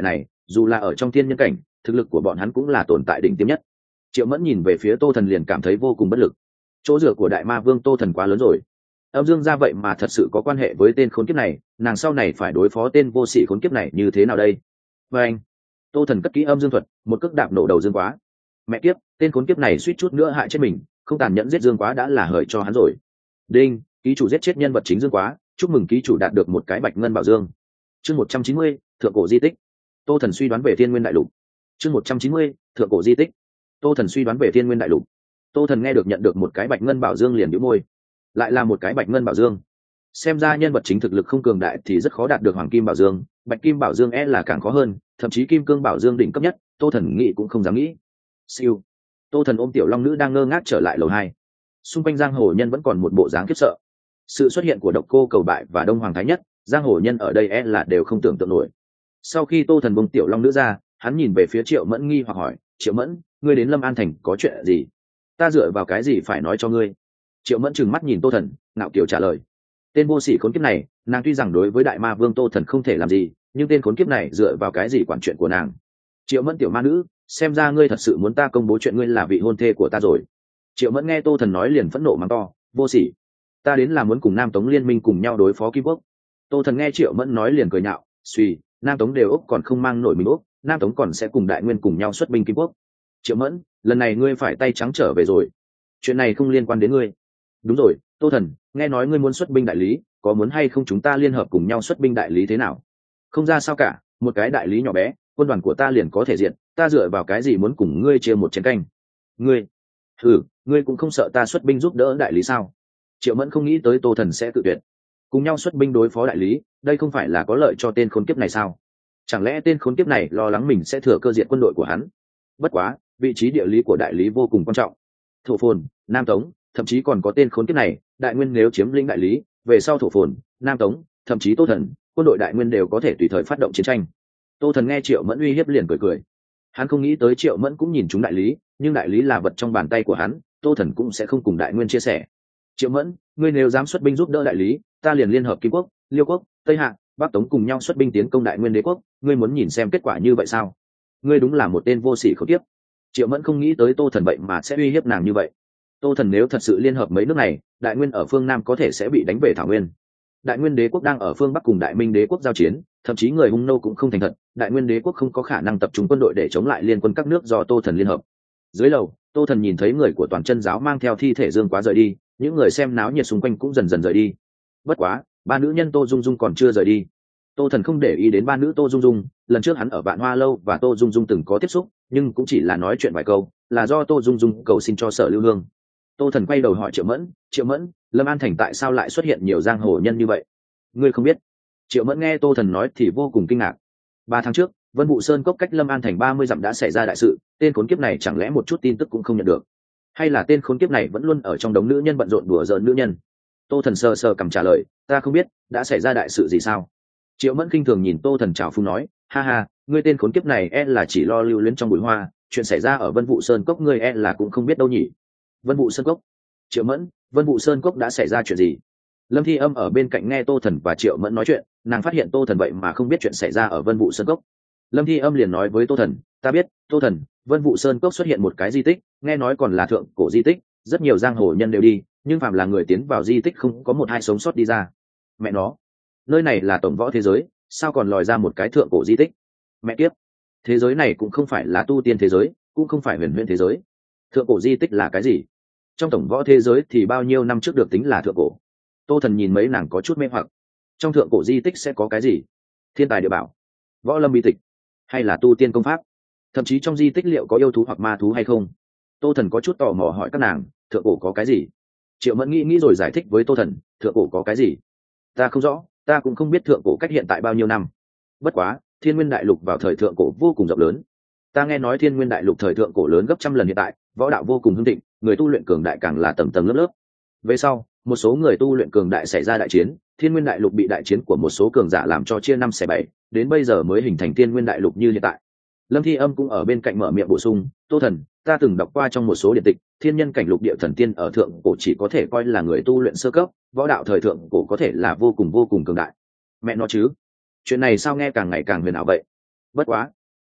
dù là ở trong thiên nhân cảnh thực lực của bọn hắn cũng là tồn tại đỉnh tiêm nhất. Triệu Mẫn nhìn về phía Tô Thần liền cảm thấy vô cùng bất lực. Chỗ dựa của đại ma vương Tô Thần quá lớn rồi. Âm Dương gia vậy mà thật sự có quan hệ với tên khốn kiếp này, nàng sau này phải đối phó tên vô sĩ khốn kiếp này như thế nào đây? Và anh, Tô Thần cất kỹ âm dương thuật, một cước đạp nổ đầu Dương Quá. Mẹ kiếp, tên khốn kiếp này suýt chút nữa hại chết mình, không tàn nhẫn giết Dương Quá đã là hời cho hắn rồi. Đinh, ký chủ giết chết nhân vật chính Dương Quá, chúc mừng ký chủ đạt được một cái bạch ngân bảo dương. Chương 190, thượng cổ di tích. Tô Thần suy đoán về Thiên Nguyên Đại Lục. Chương 190, thượng cổ di tích. Tô Thần suy đoán về Thiên Nguyên Đại Lục. Tô Thần nghe được nhận được một cái bạch ngân bảo dương liền nhíu môi. Lại là một cái bạch ngân bảo dương. Xem ra nhân vật chính thực lực không cường đại thì rất khó đạt được hoàng kim bảo dương, bạch kim bảo dương là càng khó hơn, thậm chí kim cương bảo dương đỉnh cấp nhất, Tô Thần nghĩ cũng không dám nghĩ. Siêu. Tô Thần ôm tiểu long nữ đang ngơ ngác trở lại lầu 2. Xung quanh giang hồ nhân vẫn còn một bộ dáng khiếp sợ. Sự xuất hiện của Độc Cô Cầu Bại và Đông Hoàng Thái Nhất, giang hồ nhân ở đây là đều không tưởng tượng nổi. Sau khi Tô Thần buông tiểu long nữ ra, hắn nhìn về phía Triệu Mẫn nghi hoặc hỏi, Triệu Mẫn, ngươi đến Lâm An Thành có chuyện gì? Ta dựa vào cái gì phải nói cho ngươi? Triệu Mẫn trừng mắt nhìn Tô Thần, ngạo kiều trả lời, tên vô sỉ khốn kiếp này, nàng tuy rằng đối với đại ma vương Tô Thần không thể làm gì, nhưng tên khốn kiếp này dựa vào cái gì quản chuyện của nàng? Triệu Mẫn tiểu ma nữ, xem ra ngươi thật sự muốn ta công bố chuyện ngươi là vị hôn thê của ta rồi. Triệu Mẫn nghe Tô Thần nói liền phẫn nộ mắng to, vô sỉ, ta đến là muốn cùng Nam Tống liên minh cùng nhau đối phó Kim Quốc. Tô Thần nghe Triệu Mẫn nói liền cười nhạo, suy, Nam Tống đều Úc còn không mang nổi mình Úc, Nam Tống còn sẽ cùng Đại Nguyên cùng nhau xuất binh Kim Quốc. Triệu Mẫn, lần này ngươi phải tay trắng trở về rồi, chuyện này không liên quan đến ngươi. Đúng rồi, Tô Thần, nghe nói ngươi muốn xuất binh đại lý, có muốn hay không chúng ta liên hợp cùng nhau xuất binh đại lý thế nào? Không ra sao cả, một cái đại lý nhỏ bé, quân đoàn của ta liền có thể diện, ta dựa vào cái gì muốn cùng ngươi chia một chén canh? Ngươi, ngươi cũng không sợ ta xuất binh giúp đỡ đại lý sao? Triệu Mẫn không nghĩ tới Tô Thần sẽ tự tuyệt. Cùng nhau xuất binh đối phó đại lý, đây không phải là có lợi cho tên khốn kiếp này sao? Chẳng lẽ tên khốn kiếp này lo lắng mình sẽ thừa cơ diệt quân đội của hắn? Bất quá, vị trí địa lý của đại lý vô cùng quan trọng. Thổ Phồn, Nam Tống, thậm chí còn có tên khốn kiếp này, Đại Nguyên nếu chiếm lĩnh đại lý, về sau Thổ Phồn, Nam Tống, thậm chí Tô Thần, quân đội Đại Nguyên đều có thể tùy thời phát động chiến tranh. Tô Thần nghe Triệu Mẫn uy hiếp liền cười cười. Hắn không nghĩ tới Triệu Mẫn cũng nhìn chúng đại lý, nhưng đại lý là vật trong bàn tay của hắn, Tô Thần cũng sẽ không cùng Đại Nguyên chia sẻ. Triệu Mẫn, ngươi nếu dám xuất binh giúp đỡ đại lý, ta liền liên hợp Kim Quốc, Liêu Quốc, Tây Hạ, Bắc Tống cùng nhau xuất binh tiến công Đại Nguyên đế quốc, ngươi muốn nhìn xem kết quả như vậy sao? Ngươi đúng là một tên vô sỉ khốn kiếp. Triệu Mẫn không nghĩ tới Tô Thần vậy mà sẽ uy hiếp nàng như vậy. Tô Thần nếu thật sự liên hợp mấy nước này, Đại Nguyên ở phương Nam có thể sẽ bị đánh về Thảo Nguyên. Đại Nguyên đế quốc đang ở phương Bắc cùng Đại Minh đế quốc giao chiến, thậm chí người hung nô cũng không thành thật, Đại Nguyên đế quốc không có khả năng tập trung quân đội để chống lại liên quân các nước do Tô Thần liên hợp. Dưới lầu, Tô Thần nhìn thấy người của Toàn Chân giáo mang theo thi thể Dương Quá rời đi, những người xem náo nhiệt xung quanh cũng dần dần rời đi. Bất quá, ba nữ nhân Tô Dung Dung còn chưa rời đi. Tô Thần không để ý đến ba nữ Tô Dung Dung, lần trước hắn ở Vạn Hoa lâu và Tô Dung Dung từng có tiếp xúc, nhưng cũng chỉ là nói chuyện vài câu, là do Tô Dung Dung cầu xin cho Sở Lưu Hương. Tô Thần quay đầu hỏi Triệu Mẫn, Triệu Mẫn, Lâm An Thành tại sao lại xuất hiện nhiều giang hồ nhân như vậy? Ngươi không biết? Triệu Mẫn nghe Tô Thần nói thì vô cùng kinh ngạc. 3 tháng trước, Vân Vũ Sơn cốc cách Lâm An Thành 30 dặm đã xảy ra đại sự, tên khốn kiếp này chẳng lẽ một chút tin tức cũng không nhận được? Hay là tên khốn kiếp này vẫn luôn ở trong đống nữ nhân bận rộn đùa giỡn nữ nhân? Tô Thần sờ sờ cằm trả lời, ta không biết, đã xảy ra đại sự gì sao? Triệu Mẫn khinh thường nhìn Tô Thần trào phúng nói, ha ha, ngươi tên khốn kiếp này là chỉ lo lưu luyến trong bụi hoa, chuyện xảy ra ở Vân Vũ Sơn cốc ngươi là cũng không biết đâu nhỉ? Vân Vũ Sơn cốc? Triệu Mẫn, Vân Vũ Sơn cốc đã xảy ra chuyện gì? Lâm Thi Âm ở bên cạnh nghe Tô Thần và Triệu Mẫn nói chuyện, nàng phát hiện Tô Thần vậy mà không biết chuyện xảy ra ở Vân Vũ Sơn cốc. Lâm Thi Âm liền nói với Tô Thần, ta biết, Tô Thần, Vân Vũ Sơn cốc xuất hiện một cái di tích, nghe nói còn là thượng cổ di tích, rất nhiều giang hồ nhân đều đi, nhưng phàm là người tiến vào di tích không có một ai sống sót đi ra. Mẹ nó, nơi này là tổng võ thế giới, sao còn lòi ra một cái thượng cổ di tích? Mẹ kiếp, thế giới này cũng không phải là tu tiên thế giới, cũng không phải huyền huyễn thế giới. Thượng cổ di tích là cái gì? Trong tổng võ thế giới thì bao nhiêu năm trước được tính là thượng cổ? Tô Thần nhìn mấy nàng có chút mê hoặc. Trong thượng cổ di tích sẽ có cái gì? Thiên tài địa bảo, võ lâm bí tịch, hay là tu tiên công pháp? Thậm chí trong di tích liệu có yêu thú hoặc ma thú hay không? Tô Thần có chút tò mò hỏi các nàng, thượng cổ có cái gì? Triệu Mẫn nghĩ rồi giải thích với Tô Thần, thượng cổ có cái gì? Ta không rõ, ta cũng không biết thượng cổ cách hiện tại bao nhiêu năm. Bất quá, Thiên Nguyên Đại Lục vào thời thượng cổ vô cùng rộng lớn. Ta nghe nói Thiên Nguyên Đại Lục thời thượng cổ lớn gấp trăm lần hiện tại, võ đạo vô cùng hưng thịnh, người tu luyện cường đại càng là tầng tầng lớp lớp. Về sau, một số người tu luyện cường đại xảy ra đại chiến, Thiên Nguyên Đại Lục bị đại chiến của một số cường giả làm cho chia 5 xẻ 7, đến bây giờ mới hình thành Thiên Nguyên Đại Lục như hiện tại. Lâm Thi Âm cũng ở bên cạnh mở miệng bổ sung, Tô Thần, ta từng đọc qua trong một số điển tịch, thiên nhân cảnh lục địa thần tiên ở thượng cổ chỉ có thể coi là người tu luyện sơ cấp, võ đạo thời thượng cổ có thể là vô cùng cường đại. Mẹ nó chứ, chuyện này sao nghe càng ngày càng huyền ảo vậy? Bất quá,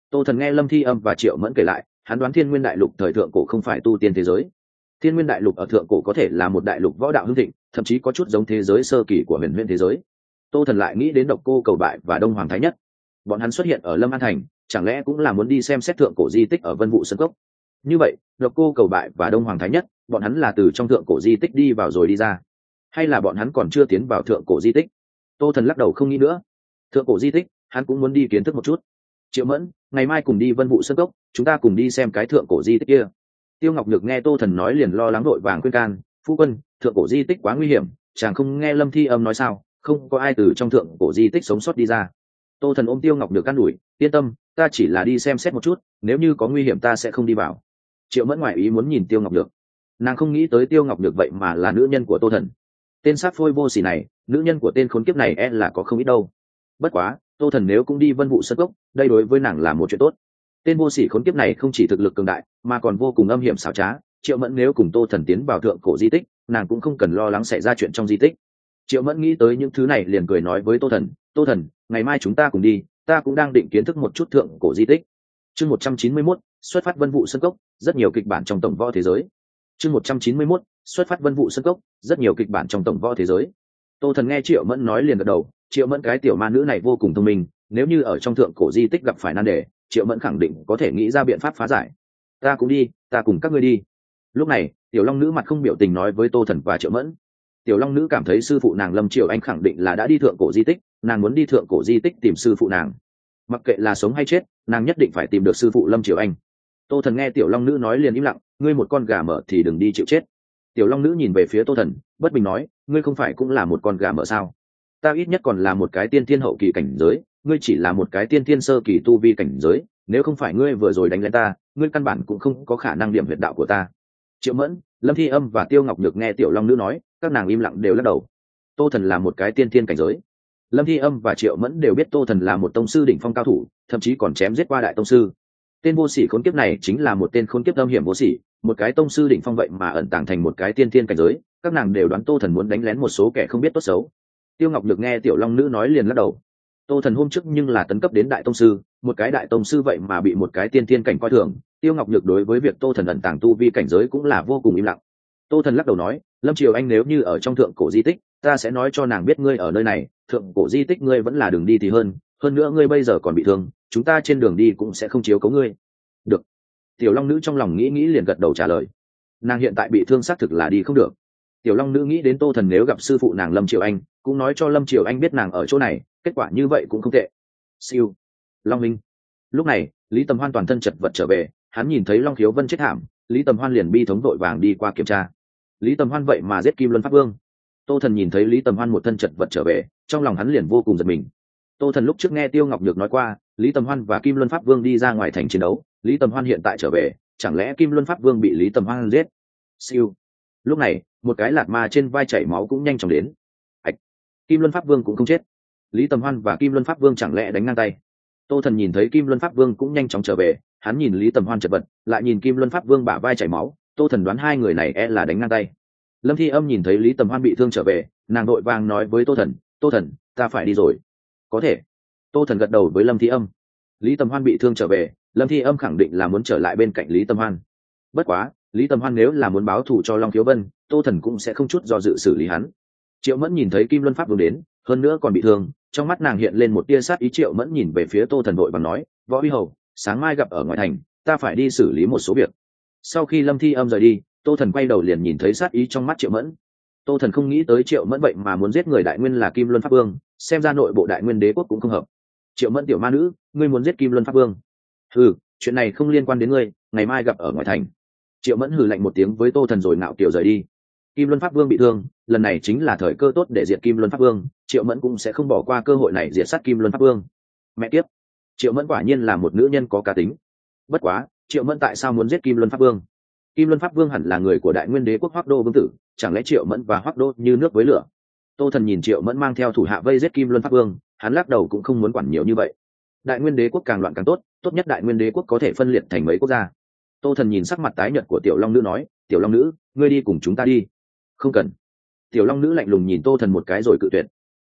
Tô Thần nghe Lâm Thi Âm và Triệu Mẫn kể lại, hắn đoán Thiên Nguyên Đại Lục thời thượng cổ không phải tu tiên thế giới. Thiên Nguyên Đại Lục ở thượng cổ có thể là một đại lục võ đạo hưng thịnh, thậm chí có chút giống thế giới sơ kỳ của huyền huyễn thế giới. Tô Thần lại nghĩ đến Độc Cô Cầu Bại và Đông Hoàng Thái Nhất. Bọn hắn xuất hiện ở Lâm An Thành, chẳng lẽ cũng là muốn đi xem xét thượng cổ di tích ở Vân Vũ Sơn Cốc? Như vậy, Độc Cô Cầu Bại và Đông Hoàng Thái Nhất, bọn hắn là từ trong thượng cổ di tích đi vào rồi đi ra, hay là bọn hắn còn chưa tiến vào thượng cổ di tích? Tô Thần lắc đầu không nghĩ nữa. Thượng cổ di tích, hắn cũng muốn đi kiến thức một chút. Triệu Mẫn, ngày mai cùng đi Vân Vũ Sơn Cốc, chúng ta cùng đi xem cái thượng cổ di tích kia. Tiêu Ngọc Nhược nghe Tô Thần nói liền lo lắng đội vàng khuyên can, phu quân, thượng cổ di tích quá nguy hiểm, chàng không nghe Lâm Thi Âm nói sao, không có ai từ trong thượng cổ di tích sống sót đi ra. Tô Thần ôm Tiêu Ngọc Nhược can đuổi, yên tâm, ta chỉ là đi xem xét một chút, nếu như có nguy hiểm ta sẽ không đi vào. Triệu Mẫn ngoại ý muốn nhìn Tiêu Ngọc Nhược, nàng không nghĩ tới Tiêu Ngọc Nhược vậy mà là nữ nhân của Tô Thần. Tên sát phôi vô sỉ này, nữ nhân của tên khốn kiếp này là có không ít đâu. Bất quá, Tô Thần nếu cũng đi Vân Vũ Sơn Cốc, đây đối với nàng là một chuyện tốt. Tên vô sỉ khốn kiếp này không chỉ thực lực cường đại, mà còn vô cùng âm hiểm xảo trá. Triệu Mẫn nếu cùng Tô Thần tiến vào thượng cổ di tích, nàng cũng không cần lo lắng xảy ra chuyện trong di tích. Triệu Mẫn nghĩ tới những thứ này liền cười nói với Tô Thần, Tô Thần, ngày mai chúng ta cùng đi, ta cũng đang định kiến thức một chút thượng cổ di tích. Chương 191, xuất phát Vân Vũ Sơn Cốc, rất nhiều kịch bản trong tổng võ thế giới. Chương 191, xuất phát Vân Vũ Sơn Cốc, rất nhiều kịch bản trong tổng võ thế giới. Tô Thần nghe Triệu Mẫn nói liền gật đầu, Triệu Mẫn cái tiểu ma nữ này vô cùng thông minh, nếu như ở trong thượng cổ di tích gặp phải nan đề, Triệu Mẫn khẳng định có thể nghĩ ra biện pháp phá giải. Ta cũng đi, ta cùng các ngươi đi. Lúc này, tiểu long nữ mặt không biểu tình nói với Tô Thần và Triệu Mẫn. Tiểu long nữ cảm thấy sư phụ nàng Lâm Triều Anh khẳng định là đã đi thượng cổ di tích, nàng muốn đi thượng cổ di tích tìm sư phụ nàng. Mặc kệ là sống hay chết, nàng nhất định phải tìm được sư phụ Lâm Triều Anh. Tô Thần nghe tiểu long nữ nói liền im lặng, ngươi một con gà mỡ thì đừng đi chịu chết. Tiểu long nữ nhìn về phía Tô Thần, bất bình nói, ngươi không phải cũng là một con gà mỡ sao? Ta ít nhất còn là một cái tiên thiên hậu kỳ cảnh giới, ngươi chỉ là một cái tiên thiên sơ kỳ tu vi cảnh giới, nếu không phải ngươi vừa rồi đánh lên ta, ngươi căn bản cũng không có khả năng điểm huyệt đạo của ta. Triệu Mẫn, Lâm Thi Âm và Tiêu Ngọc được nghe tiểu long nữ nói, các nàng im lặng đều lắc đầu. Tô Thần là một cái tiên thiên cảnh giới. Lâm Thi Âm và Triệu Mẫn đều biết Tô Thần là một tông sư đỉnh phong cao thủ, thậm chí còn chém giết qua đại tông sư. Tên vô sỉ khốn kiếp này chính là một tên khốn kiếp âm hiểm vô sỉ, một cái tông sư đỉnh phong vậy mà ẩn tàng thành một cái tiên thiên cảnh giới, các nàng đều đoán Tô Thần muốn đánh lén một số kẻ không biết tốt xấu. Tiêu Ngọc được nghe tiểu long nữ nói liền lắc đầu. Tô Thần hôm trước nhưng là tấn cấp đến đại tông sư, một cái đại tông sư vậy mà bị một cái tiên thiên cảnh coi thường. Tiêu Ngọc Nhược đối với việc Tô Thần ẩn tàng tu vi cảnh giới cũng là vô cùng im lặng. Tô Thần lắc đầu nói, Lâm Triều Anh nếu như ở trong thượng cổ di tích, ta sẽ nói cho nàng biết ngươi ở nơi này, thượng cổ di tích ngươi vẫn là đường đi thì hơn nữa ngươi bây giờ còn bị thương, chúng ta trên đường đi cũng sẽ không chiếu cố ngươi. Được. Tiểu long nữ trong lòng nghĩ nghĩ liền gật đầu trả lời. Nàng hiện tại bị thương xác thực là đi không được. Tiểu long nữ nghĩ đến Tô Thần nếu gặp sư phụ nàng Lâm Triều Anh, cũng nói cho Lâm Triều Anh biết nàng ở chỗ này, kết quả như vậy cũng không tệ. Siêu. Long Minh. Lúc này, Lý Tầm Hoan toàn thân chật vật trở về, hắn nhìn thấy Long Khiếu Vân chết thảm, Lý Tầm Hoan liền bi thống vội vàng đi qua kiểm tra. Lý Tầm Hoan vậy mà giết Kim Luân Pháp Vương. Tô Thần nhìn thấy Lý Tầm Hoan một thân chật vật trở về, trong lòng hắn liền vô cùng giật mình. Tô Thần lúc trước nghe Tiêu Ngọc Nhược nói qua, Lý Tầm Hoan và Kim Luân Pháp Vương đi ra ngoài thành chiến đấu, Lý Tầm Hoan hiện tại trở về, chẳng lẽ Kim Luân Pháp Vương bị Lý Tầm Hoan giết? Siêu. Lúc này, một cái lạt ma trên vai chảy máu cũng nhanh chóng đến. Ảch. Kim Luân Pháp Vương cũng không chết. Lý Tầm Hoan và Kim Luân Pháp Vương chẳng lẽ đánh ngang tay? Tô Thần nhìn thấy Kim Luân Pháp Vương cũng nhanh chóng trở về, hắn nhìn Lý Tầm Hoan chật vật, lại nhìn Kim Luân Pháp Vương bả vai chảy máu, Tô Thần đoán hai người này là đánh ngang tay. Lâm Thi Âm nhìn thấy Lý Tầm Hoan bị thương trở về, nàng đội vàng nói với Tô Thần, Tô Thần, ta phải đi rồi. Có thể. Tô Thần gật đầu với Lâm Thi Âm. Lý Tầm Hoan bị thương trở về, Lâm Thi Âm khẳng định là muốn trở lại bên cạnh Lý Tầm Hoan. Bất quá, Lý Tầm Hoan nếu là muốn báo thù cho Long Khiếu Vân, Tô Thần cũng sẽ không chút do dự xử lý hắn. Triệu Mẫn nhìn thấy Kim Luân Pháp Vương đến, hơn nữa còn bị thương, trong mắt nàng hiện lên một tia sát ý. Triệu Mẫn nhìn về phía Tô Thần vội vàng nói, Võ Uy Hầu, sáng mai gặp ở ngoài thành, ta phải đi xử lý một số việc. Sau khi Lâm Thi Âm rời đi, Tô Thần quay đầu liền nhìn thấy sát ý trong mắt Triệu Mẫn. Tô Thần không nghĩ tới Triệu Mẫn vậy mà muốn giết người Đại Nguyên là Kim Luân Pháp Vương, xem ra nội bộ Đại Nguyên Đế quốc cũng không hợp. Triệu Mẫn tiểu ma nữ, ngươi muốn giết Kim Luân Pháp Vương? Hừ, chuyện này không liên quan đến ngươi, ngày mai gặp ở ngoài thành. Triệu Mẫn hừ lạnh một tiếng với Tô Thần rồi ngạo kiều rời đi. Kim Luân Pháp Vương bị thương, lần này chính là thời cơ tốt để diệt Kim Luân Pháp Vương, Triệu Mẫn cũng sẽ không bỏ qua cơ hội này diệt sát Kim Luân Pháp Vương. Mẹ kiếp, Triệu Mẫn quả nhiên là một nữ nhân có cá tính. Bất quá, Triệu Mẫn tại sao muốn giết Kim Luân Pháp Vương? Kim Luân Pháp Vương hẳn là người của Đại Nguyên Đế quốc Hoắc Đô vương tử, chẳng lẽ Triệu Mẫn và Hoắc Đô như nước với lửa? Tô Thần nhìn Triệu Mẫn mang theo thủ hạ vây giết Kim Luân Pháp Vương, hắn lắc đầu cũng không muốn quản nhiều như vậy. Đại Nguyên Đế quốc càng loạn càng tốt, tốt nhất Đại Nguyên Đế quốc có thể phân liệt thành mấy quốc gia. Tô Thần nhìn sắc mặt tái nhợt của Tiểu Long Nữ nói, Tiểu Long Nữ, ngươi đi cùng chúng ta đi. Không cần. Tiểu Long Nữ lạnh lùng nhìn Tô Thần một cái rồi cự tuyệt.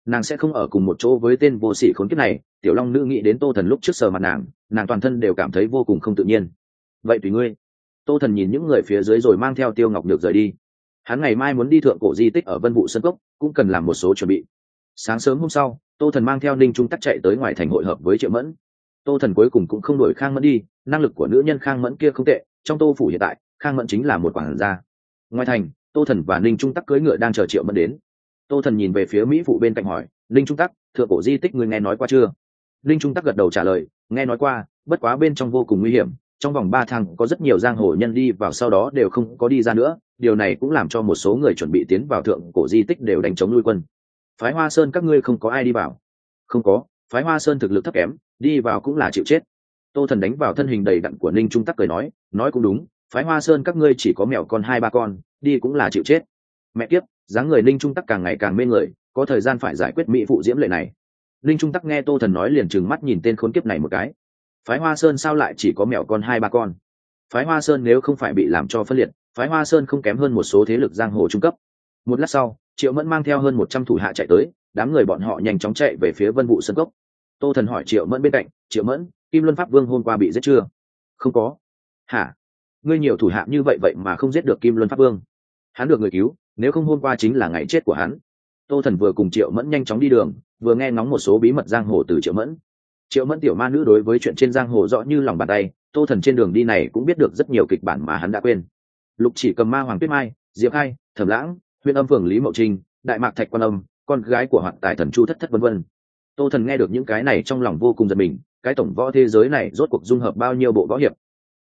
nàng sẽ không ở cùng một chỗ với tên vô sỉ khốn kiếp này. Tiểu long nữ nghĩ đến Tô Thần lúc trước sờ mặt nàng toàn thân đều cảm thấy vô cùng không tự nhiên. Vậy tùy ngươi. Tô Thần nhìn những người phía dưới rồi mang theo Tiêu Ngọc Nhược rời đi. Hắn ngày mai muốn đi thượng cổ di tích ở Vân Vũ Sơn Cốc, cũng cần làm một số chuẩn bị. Sáng sớm hôm sau, Tô Thần mang theo Ninh Trung Tắc chạy tới ngoài thành hội hợp với Triệu Mẫn. Tô Thần cuối cùng cũng không đuổi Khang Mẫn đi, năng lực của nữ nhân Khang Mẫn kia không tệ, trong Tô phủ hiện tại, Khang Mẫn chính là một quản gia. Ngoài thành, Tô Thần và Ninh Trung Tắc cưỡi ngựa đang chờ Triệu Mẫn đến. Tô Thần nhìn về phía mỹ phụ bên cạnh hỏi, Ninh Trung Tắc, thượng cổ di tích ngươi nghe nói qua chưa? Ninh Trung Tắc gật đầu trả lời, nghe nói qua, bất quá bên trong vô cùng nguy hiểm, trong vòng 3 tháng có rất nhiều giang hồ nhân đi vào sau đó đều không có đi ra nữa, điều này cũng làm cho một số người chuẩn bị tiến vào thượng cổ di tích đều đánh chống lui quân. Phái Hoa Sơn các ngươi không có ai đi vào? Không có, Phái Hoa Sơn thực lực thấp kém, đi vào cũng là chịu chết. Tô Thần đánh vào thân hình đầy đặn của Ninh Trung Tắc cười nói cũng đúng, Phái Hoa Sơn các ngươi chỉ có mèo con 2-3 con, đi cũng là chịu chết. Mẹ kiếp, dáng người Ninh Trung Tắc càng ngày càng mê người, có thời gian phải giải quyết mỹ phụ diễm lệ này. Ninh Trung Tắc nghe Tô Thần nói liền trừng mắt nhìn tên khốn kiếp này một cái. Phái Hoa Sơn sao lại chỉ có mèo con 2-3 con? Phái Hoa Sơn nếu không phải bị làm cho phân liệt, Phái Hoa Sơn không kém hơn một số thế lực giang hồ trung cấp. Một lát sau, Triệu Mẫn mang theo hơn 100 thủ hạ chạy tới, đám người bọn họ nhanh chóng chạy về phía Vân Vũ Sơn Cốc. Tô Thần hỏi Triệu Mẫn bên cạnh, Triệu Mẫn, Kim Luân Pháp Vương hôm qua bị giết chưa? Không có. Hả? Ngươi nhiều thủ hạ như vậy mà không giết được Kim Luân Pháp Vương? Hắn được người cứu, nếu không hôm qua chính là ngày chết của hắn. Tô Thần vừa cùng Triệu Mẫn nhanh chóng đi đường, vừa nghe ngóng một số bí mật giang hồ từ Triệu Mẫn. Triệu Mẫn tiểu ma nữ đối với chuyện trên giang hồ rõ như lòng bàn tay, Tô Thần trên đường đi này cũng biết được rất nhiều kịch bản mà hắn đã quên. Lục Chỉ Cầm Ma Hoàng Tuyết Mai, Diệp Khai, Thẩm Lãng, Huyện Âm Phường Lý Mậu Trinh, Đại Mạc Thạch Quan Âm, con gái của Hoạt Tài Thần Chu Thất Thất vân vân. Tô Thần nghe được những cái này trong lòng vô cùng giật mình, cái tổng võ thế giới này rốt cuộc dung hợp bao nhiêu bộ võ hiệp,